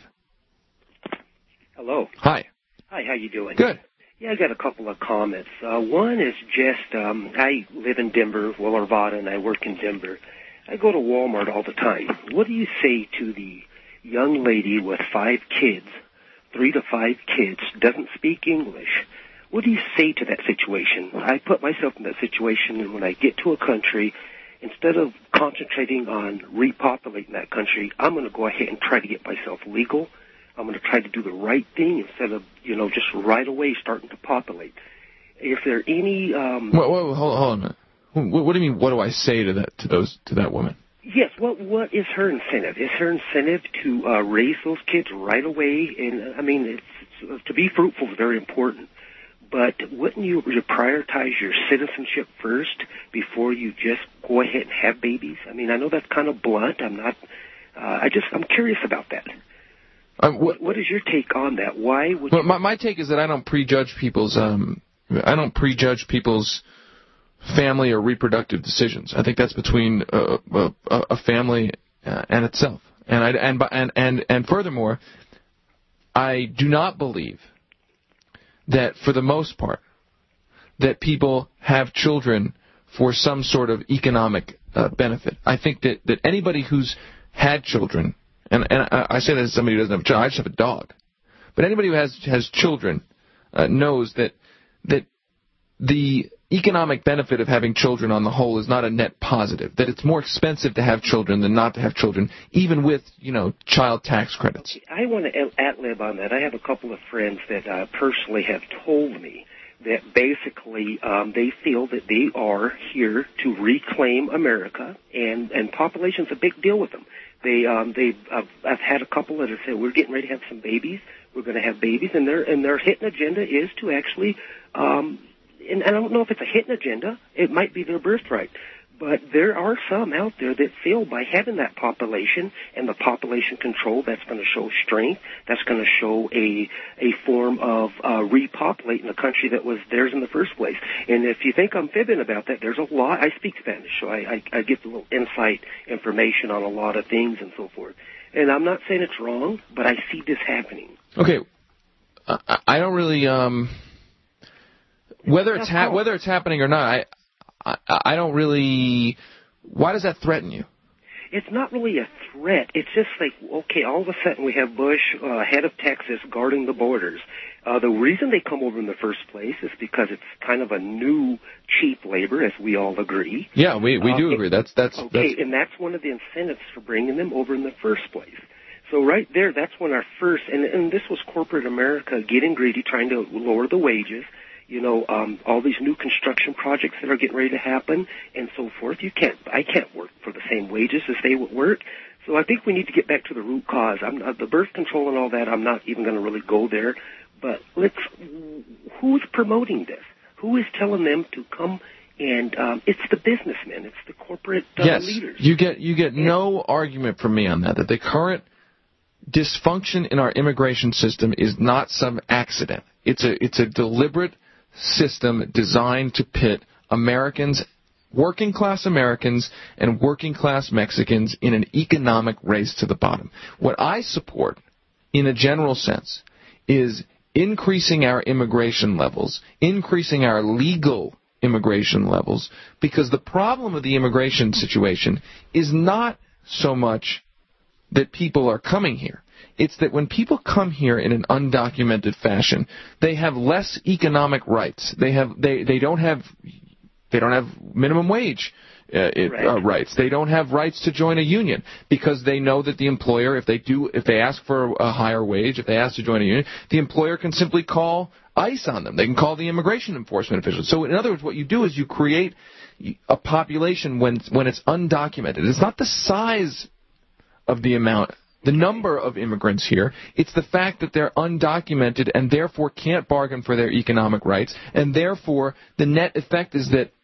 Hello. Hi. Hi, how you doing? Good. Yeah, I got a couple of comments. Uh, one is just, um, I live in Denver, well, Arvada, and I work in Denver. I go to Walmart all the time. What do you say to the young lady with five kids, three to five kids, doesn't speak English? What do you say to that situation? I put myself in that situation, and when I get to a country, instead of concentrating on repopulating that country, I'm going to go ahead and try to get myself legal. I'm going to try to do the right thing instead of, you know, just right away starting to populate. If there are any... Um, wait, wait, hold, hold on a minute. What, what do you mean, what do I say to that to those to that woman? Yes, what what is her incentive? Is her incentive to uh, raise those kids right away? And, I mean, it's, it's, to be fruitful is very important. But wouldn't you, you prioritize your citizenship first before you just go ahead and have babies? I mean, I know that's kind of blunt. I'm not. Uh, I just I'm curious about that. Um, what, what is your take on that? Why would well, you... my, my take is that I don't prejudge people's um I don't prejudge people's family or reproductive decisions. I think that's between a, a, a family uh, and itself. And I and and and and furthermore, I do not believe that for the most part that people have children for some sort of economic uh, benefit. I think that, that anybody who's had children, and, and I, I say that as somebody who doesn't have a child, I just have a dog, but anybody who has has children uh, knows that that the economic benefit of having children on the whole is not a net positive, that it's more expensive to have children than not to have children, even with, you know, child tax credits. I want to ad-lib on that. I have a couple of friends that uh, personally have told me that basically um, they feel that they are here to reclaim America, and, and population's a big deal with them. They, um, they, I've, I've had a couple that have said, we're getting ready to have some babies, we're going to have babies, and their, and their hidden agenda is to actually... Um, And I don't know if it's a hidden agenda. It might be their birthright. But there are some out there that feel by having that population and the population control, that's going to show strength. That's going to show a a form of uh, repopulating the country that was theirs in the first place. And if you think I'm fibbing about that, there's a lot. I speak Spanish, so I, I, I get a little insight information on a lot of things and so forth. And I'm not saying it's wrong, but I see this happening. Okay. I, I don't really um, whether it's ha- whether it's happening or not. I, I I don't really. Why does that threaten you? It's not really a threat. It's just like, okay, all of a sudden we have Bush, uh, head of Texas, guarding the borders. Uh, the reason they come over in the first place is because it's kind of a new cheap labor, as we all agree. Yeah, we we do uh, agree. That's that's okay, that's... and that's one of the incentives for bringing them over in the first place. So right there, that's when our first, and, and this was corporate America getting greedy, trying to lower the wages. You know, um, all these new construction projects that are getting ready to happen and so forth. You can't, I can't work for the same wages as they would work. So I think we need to get back to the root cause. I'm not, the birth control and all that, I'm not even going to really go there. But let's, who's promoting this? Who is telling them to come and, um, it's the businessmen, it's the corporate uh, yes, leaders. you get, you get no argument from me on that, that the current dysfunction in our immigration system is not some accident. It's a, it's a deliberate system designed to pit Americans, working-class Americans, and working-class Mexicans in an economic race to the bottom. What I support, in a general sense, is increasing our immigration levels, increasing our legal immigration levels, because the problem of the immigration situation is not so much that people are coming here. It's that when people come here in an undocumented fashion, they have less economic rights. They have they, they don't have they don't have minimum wage uh, it, right. uh, rights. They don't have rights to join a union because they know that the employer, if they do, if they ask for a higher wage, if they ask to join a union, the employer can simply call ICE on them. They can call the immigration enforcement officials. So in other words, what you do is you create a population when when it's undocumented. It's not the size of the amount, the number of immigrants here. It's the fact that they're undocumented and therefore can't bargain for their economic rights, and therefore the net effect is that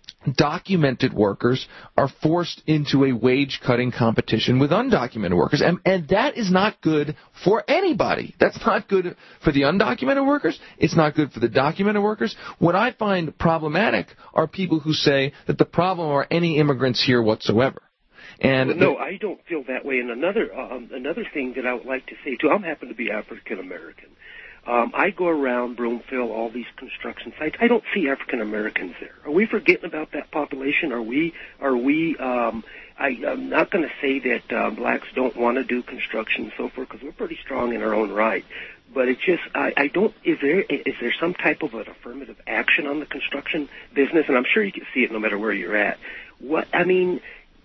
documented workers are forced into a wage-cutting competition with undocumented workers, and, and that is not good for anybody. That's not good for the undocumented workers. It's not good for the documented workers. What I find problematic are people who say that the problem are any immigrants here whatsoever. And well, no, I don't feel that way. And another um, another thing that I would like to say too, I happen to be African American. Um, I go around Broomfield, all these construction sites. I don't see African Americans there. Are we forgetting about that population? Are we? Are we? Um, I, I'm not going to say that uh, blacks don't want to do construction and so forth, because we're pretty strong in our own right. But it's just, I, I don't. Is there is there some type of an affirmative action on the construction business? And I'm sure you can see it no matter where you're at. What I mean.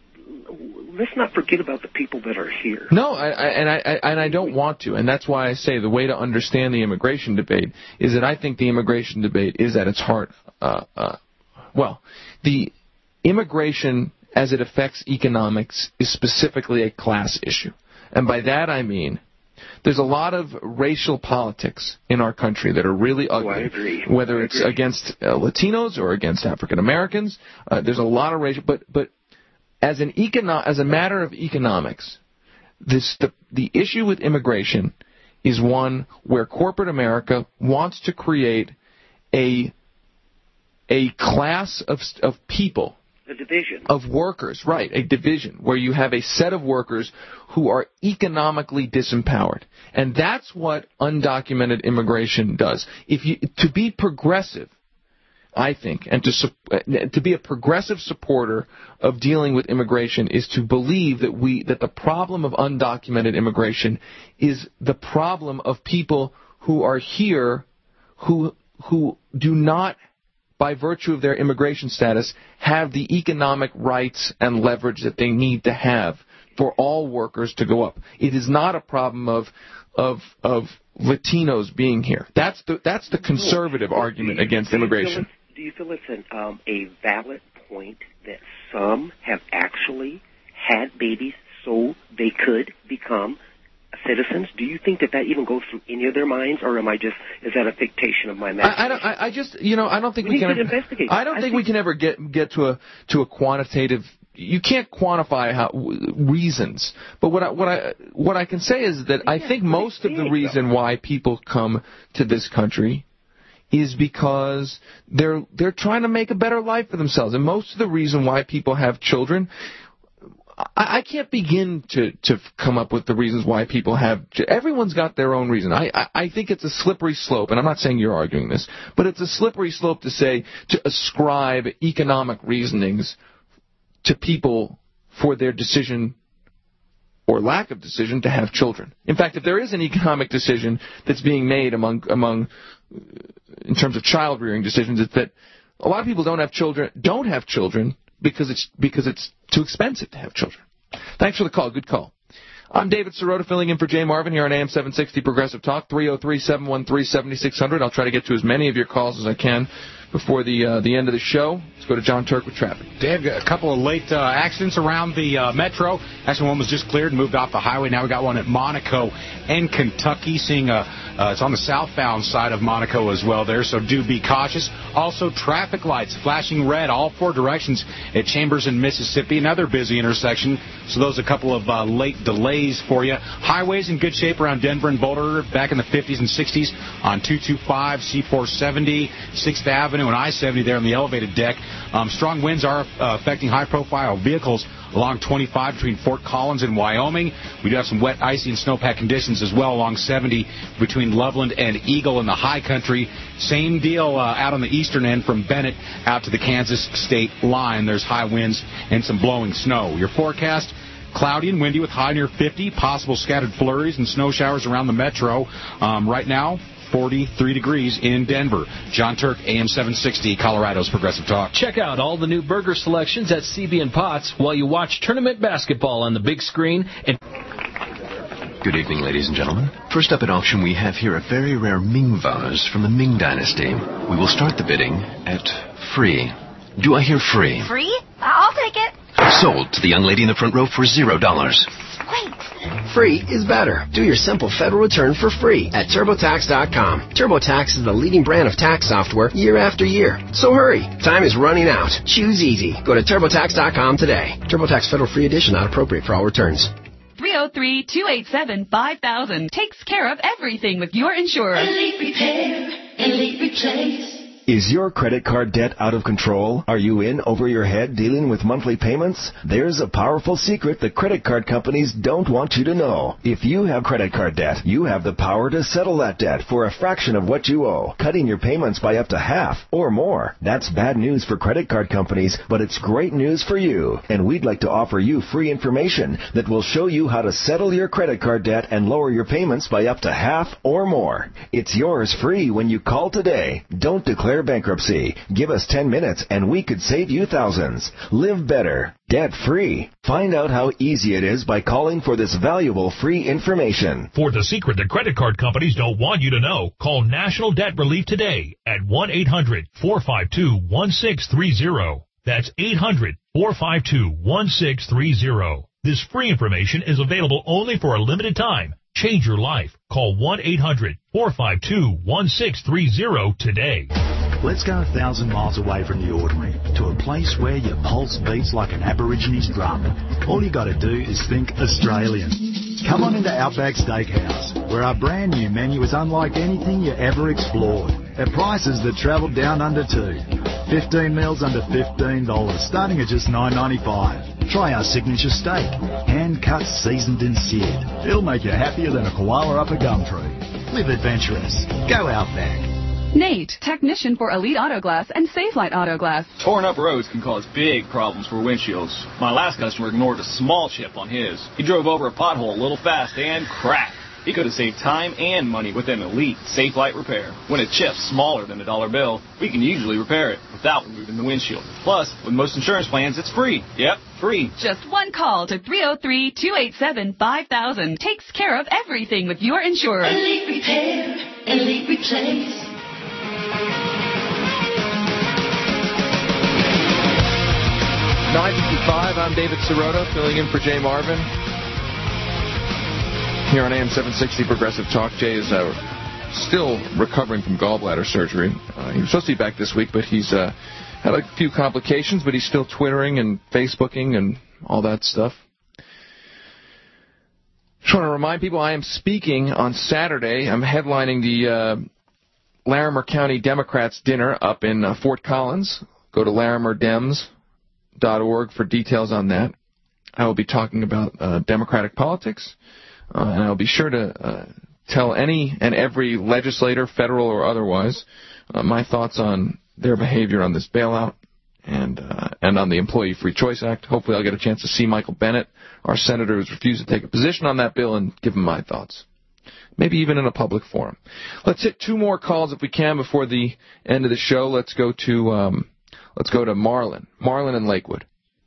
Let's not forget about the people that are here. No, I, I, and I, I and I don't want to, and that's why I say the way to understand the immigration debate is that I think the immigration debate is at its heart. Uh, uh, well, the immigration as it affects economics is specifically a class issue, and by that I mean there's a lot of racial politics in our country that are really ugly. Oh, I agree. Whether I it's agree. against uh, Latinos or against African Americans, uh, there's a lot of racial, but but. As an econo- as a matter of economics, this the, the issue with immigration is one where corporate America wants to create a a class of of people, a division of workers, right? A division where you have a set of workers who are economically disempowered, and that's what undocumented immigration does. If you to be progressive, I think, and to to be a progressive supporter of dealing with immigration is to believe that we that the problem of undocumented immigration is the problem of people who are here who who do not, by virtue of their immigration status, have the economic rights and leverage that they need to have for all workers to go up. It is not a problem of of of Latinos being here. That's the that's the conservative no. argument you, against immigration. Do you feel it's an, um, a valid point that some have actually had babies so they could become citizens? Do you think that that even goes through any of their minds, or am I just is that a fictation of my imagination? I, I, don't, I, I just you know I don't think we, we can ever, investigate. I don't I think, think we can ever get get to a to a quantitative. You can't quantify how reasons, but what I what I what I can say is that I think most of the reason why people come to this country is because they're they're trying to make a better life for themselves, and most of the reason why people have children, I, I can't begin to, to come up with the reasons why people have... Everyone's got their own reason. I, I, I think it's a slippery slope, and I'm not saying you're arguing this, but it's a slippery slope to say, to ascribe economic reasonings to people for their decision or lack of decision to have children. In fact, if there is an economic decision that's being made among, among in terms of child-rearing decisions, it's that a lot of people don't have children, don't have children because it's because it's too expensive to have children. Thanks for the call. Good call. I'm David Sirota, filling in for Jay Marvin here on A M seven sixty Progressive Talk, three oh three, seven one three, seven six zero zero. I'll try to get to as many of your calls as I can before the uh, the end of the show. Let's go to John Turk with traffic. Dave, a couple of late uh, accidents around the uh, metro. Actually, one was just cleared and moved off the highway. Now we got one at Monaco and Kentucky. Seeing a, uh, it's on the southbound side of Monaco as well there, so do be cautious. Also, traffic lights flashing red all four directions at Chambers in Mississippi. Another busy intersection. So those are a couple of uh, late delays for you. Highways in good shape around Denver and Boulder back in the fifties and sixties on two twenty-five, C four seventy, sixth Avenue, and I seventy there on the elevated deck. Um, strong winds are uh, affecting high-profile vehicles along twenty-five between Fort Collins and Wyoming. We do have some wet, icy, and snowpack conditions as well along seventy between Loveland and Eagle in the high country. Same deal uh, out on the eastern end from Bennett out to the Kansas state line. There's high winds and some blowing snow. Your forecast: cloudy and windy with high near fifty, possible scattered flurries and snow showers around the metro. Um, right now, forty-three degrees in Denver. John Turk, A M seven sixty, Colorado's Progressive Talk. Check out all the new burger selections at C B and Potts while you watch tournament basketball on the big screen. And Good evening, ladies and gentlemen. First up at auction, we have here a very rare Ming vase from the Ming Dynasty. We will start the bidding at free. Do I hear free? Free? I'll take it. Sold to the young lady in the front row for zero dollars. Wait. Free is better. Do your simple federal return for free at TurboTax dot com. TurboTax is the leading brand of tax software year after year. So hurry. Time is running out. Choose easy. Go to TurboTax dot com today. TurboTax Federal Free Edition not appropriate for all returns. three oh three, two eight seven, five thousand takes care of everything with your insurer. Elite Repair, Elite Replace. Is your credit card debt out of control? Are you in over your head dealing with monthly payments? There's a powerful secret the credit card companies don't want you to know. If you have credit card debt, you have the power to settle that debt for a fraction of what you owe, cutting your payments by up to half or more. That's bad news for credit card companies, but it's great news for you. And we'd like to offer you free information that will show you how to settle your credit card debt and lower your payments by up to half or more. It's yours free when you call today. Don't declare bankruptcy. Give us ten minutes and we could save you thousands. Live better, debt-free. Find out how easy it is by calling for this valuable free information. For the secret the credit card companies don't want you to know, call National Debt Relief today at one eight hundred, four five two, one six three zero. That's eight hundred, four five two, one six three zero. This free information is available only for a limited time. Change your life. Call one eight hundred, four five two, one six three zero today. Let's go a thousand miles away from the ordinary to a place where your pulse beats like an Aborigines drum. All you got to do is think Australian. Come on into Outback Steakhouse, where our brand new menu is unlike anything you ever explored, at prices that travel down under two. fifteen meals under fifteen dollars, starting at just nine ninety-five. Try our signature steak, hand-cut, seasoned and seared. It'll make you happier than a koala up a gum tree. Live adventurous. Go Outback. Nate, technician for Elite Auto Glass and Safelite Auto Glass. Torn up roads can cause big problems for windshields. My last customer ignored a small chip on his. He drove over a pothole a little fast and cracked. He could have saved time and money with an Elite Safelite repair. When a chip's smaller than a dollar bill, we can usually repair it without removing the windshield. Plus, with most insurance plans, it's free. Yep, free. Just one call to three oh three, two eight seven, five thousand takes care of everything with your insurer. Elite Repair, Elite Replace. nine fifty-five, I'm David Sirota, filling in for Jay Marvin. Here on A M seven sixty Progressive Talk. Jay is uh, still recovering from gallbladder surgery. Uh, he was supposed to be back this week, but he's uh, had a few complications, but he's still Twittering and Facebooking and all that stuff. Just want to remind people I am speaking on Saturday. I'm headlining the uh, Larimer County Democrats dinner up in uh, Fort Collins. Go to larimer dems dot org for details on that. I will be talking about uh, Democratic politics, uh, and I'll be sure to uh, tell any and every legislator, federal or otherwise, uh, my thoughts on their behavior on this bailout and uh, and on the Employee Free Choice Act. Hopefully I'll get a chance to see Michael Bennet, our senator who's refused to take a position on that bill, and give him my thoughts. Maybe even in a public forum. Let's hit two more calls if we can before the end of the show. Let's go to um, let's go to Marlon. Marlon in Lakewood.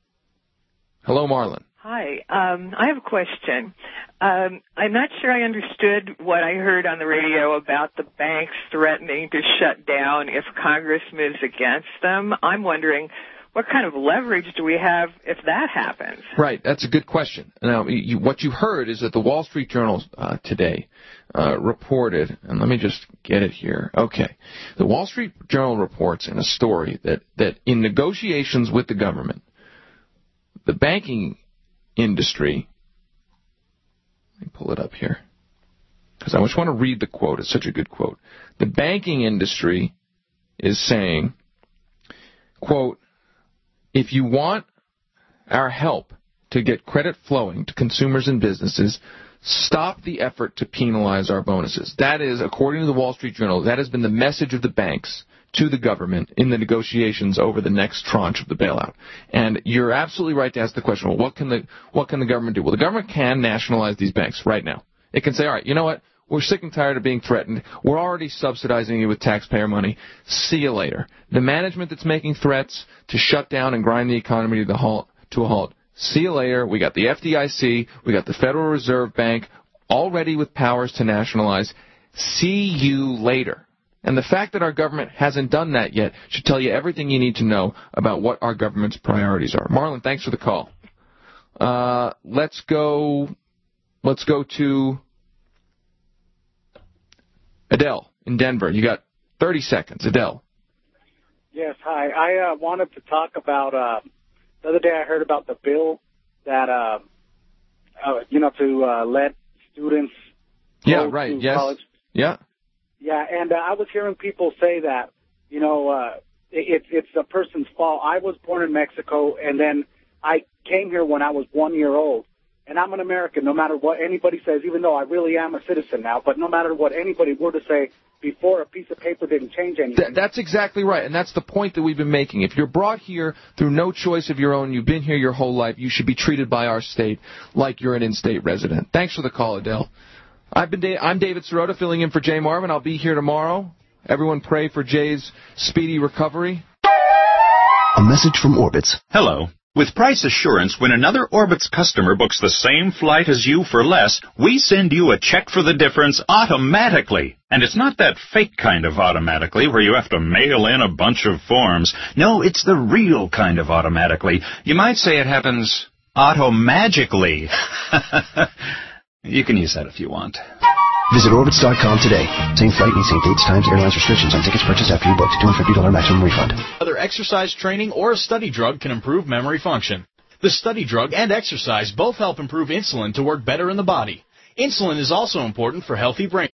Hello, Marlon. Hi. Um, I have a question. Um, I'm not sure I understood what I heard on the radio about the banks threatening to shut down if Congress moves against them. I'm wondering, what kind of leverage do we have if that happens? Right. That's a good question. Now, you, what you heard is that the Wall Street Journal uh, today uh, reported, and let me just get it here. Okay. The Wall Street Journal reports in a story that, that in negotiations with the government, the banking industry, let me pull it up here, because I just want to read the quote. It's such a good quote. The banking industry is saying, quote, if you want our help to get credit flowing to consumers and businesses, stop the effort to penalize our bonuses. That is, according to the Wall Street Journal, that has been the message of the banks to the government in the negotiations over the next tranche of the bailout. And you're absolutely right to ask the question, well, what can the what can the government do? Well, the government can nationalize these banks right now. It can say, all right, you know what? We're sick and tired of being threatened. We're already subsidizing you with taxpayer money. See you later. The management that's making threats to shut down and grind the economy to, the halt, to a halt, see you later. We got the F D I C. We got the Federal Reserve Bank already with powers to nationalize. See you later. And the fact that our government hasn't done that yet should tell you everything you need to know about what our government's priorities are. Marlon, thanks for the call. Uh, let's go. Let's go to Adele in Denver. You got thirty seconds. Adele. Yes, hi. I uh, wanted to talk about, uh, the other day I heard about the bill that, uh, uh, you know, to uh, let students yeah, go right. to yes. college. Yeah. Yeah, and uh, I was hearing people say that, you know, uh, it, it's a person's fault. I was born in Mexico, and then I came here when I was one year old. And I'm an American, no matter what anybody says, even though I really am a citizen now. But no matter what anybody were to say before, a piece of paper didn't change anything. Th- that's exactly right, and that's the point that we've been making. If you're brought here through no choice of your own, you've been here your whole life, you should be treated by our state like you're an in-state resident. Thanks for the call, Adele. I've been da- I'm David Sirota, filling in for Jay Marvin. I'll be here tomorrow. Everyone pray for Jay's speedy recovery. A message from Orbitz. Hello. With Price Assurance, when another Orbitz customer books the same flight as you for less, we send you a check for the difference automatically. And it's not that fake kind of automatically where you have to mail in a bunch of forms. No, it's the real kind of automatically. You might say it happens automagically. You can use that if you want. Visit Orbitz dot com today. Same flight, need same dates, times, airlines restrictions on tickets purchased after you booked. two hundred fifty dollars maximum refund. Other exercise training or a study drug can improve memory function. The study drug and exercise both help improve insulin to work better in the body. Insulin is also important for healthy brain.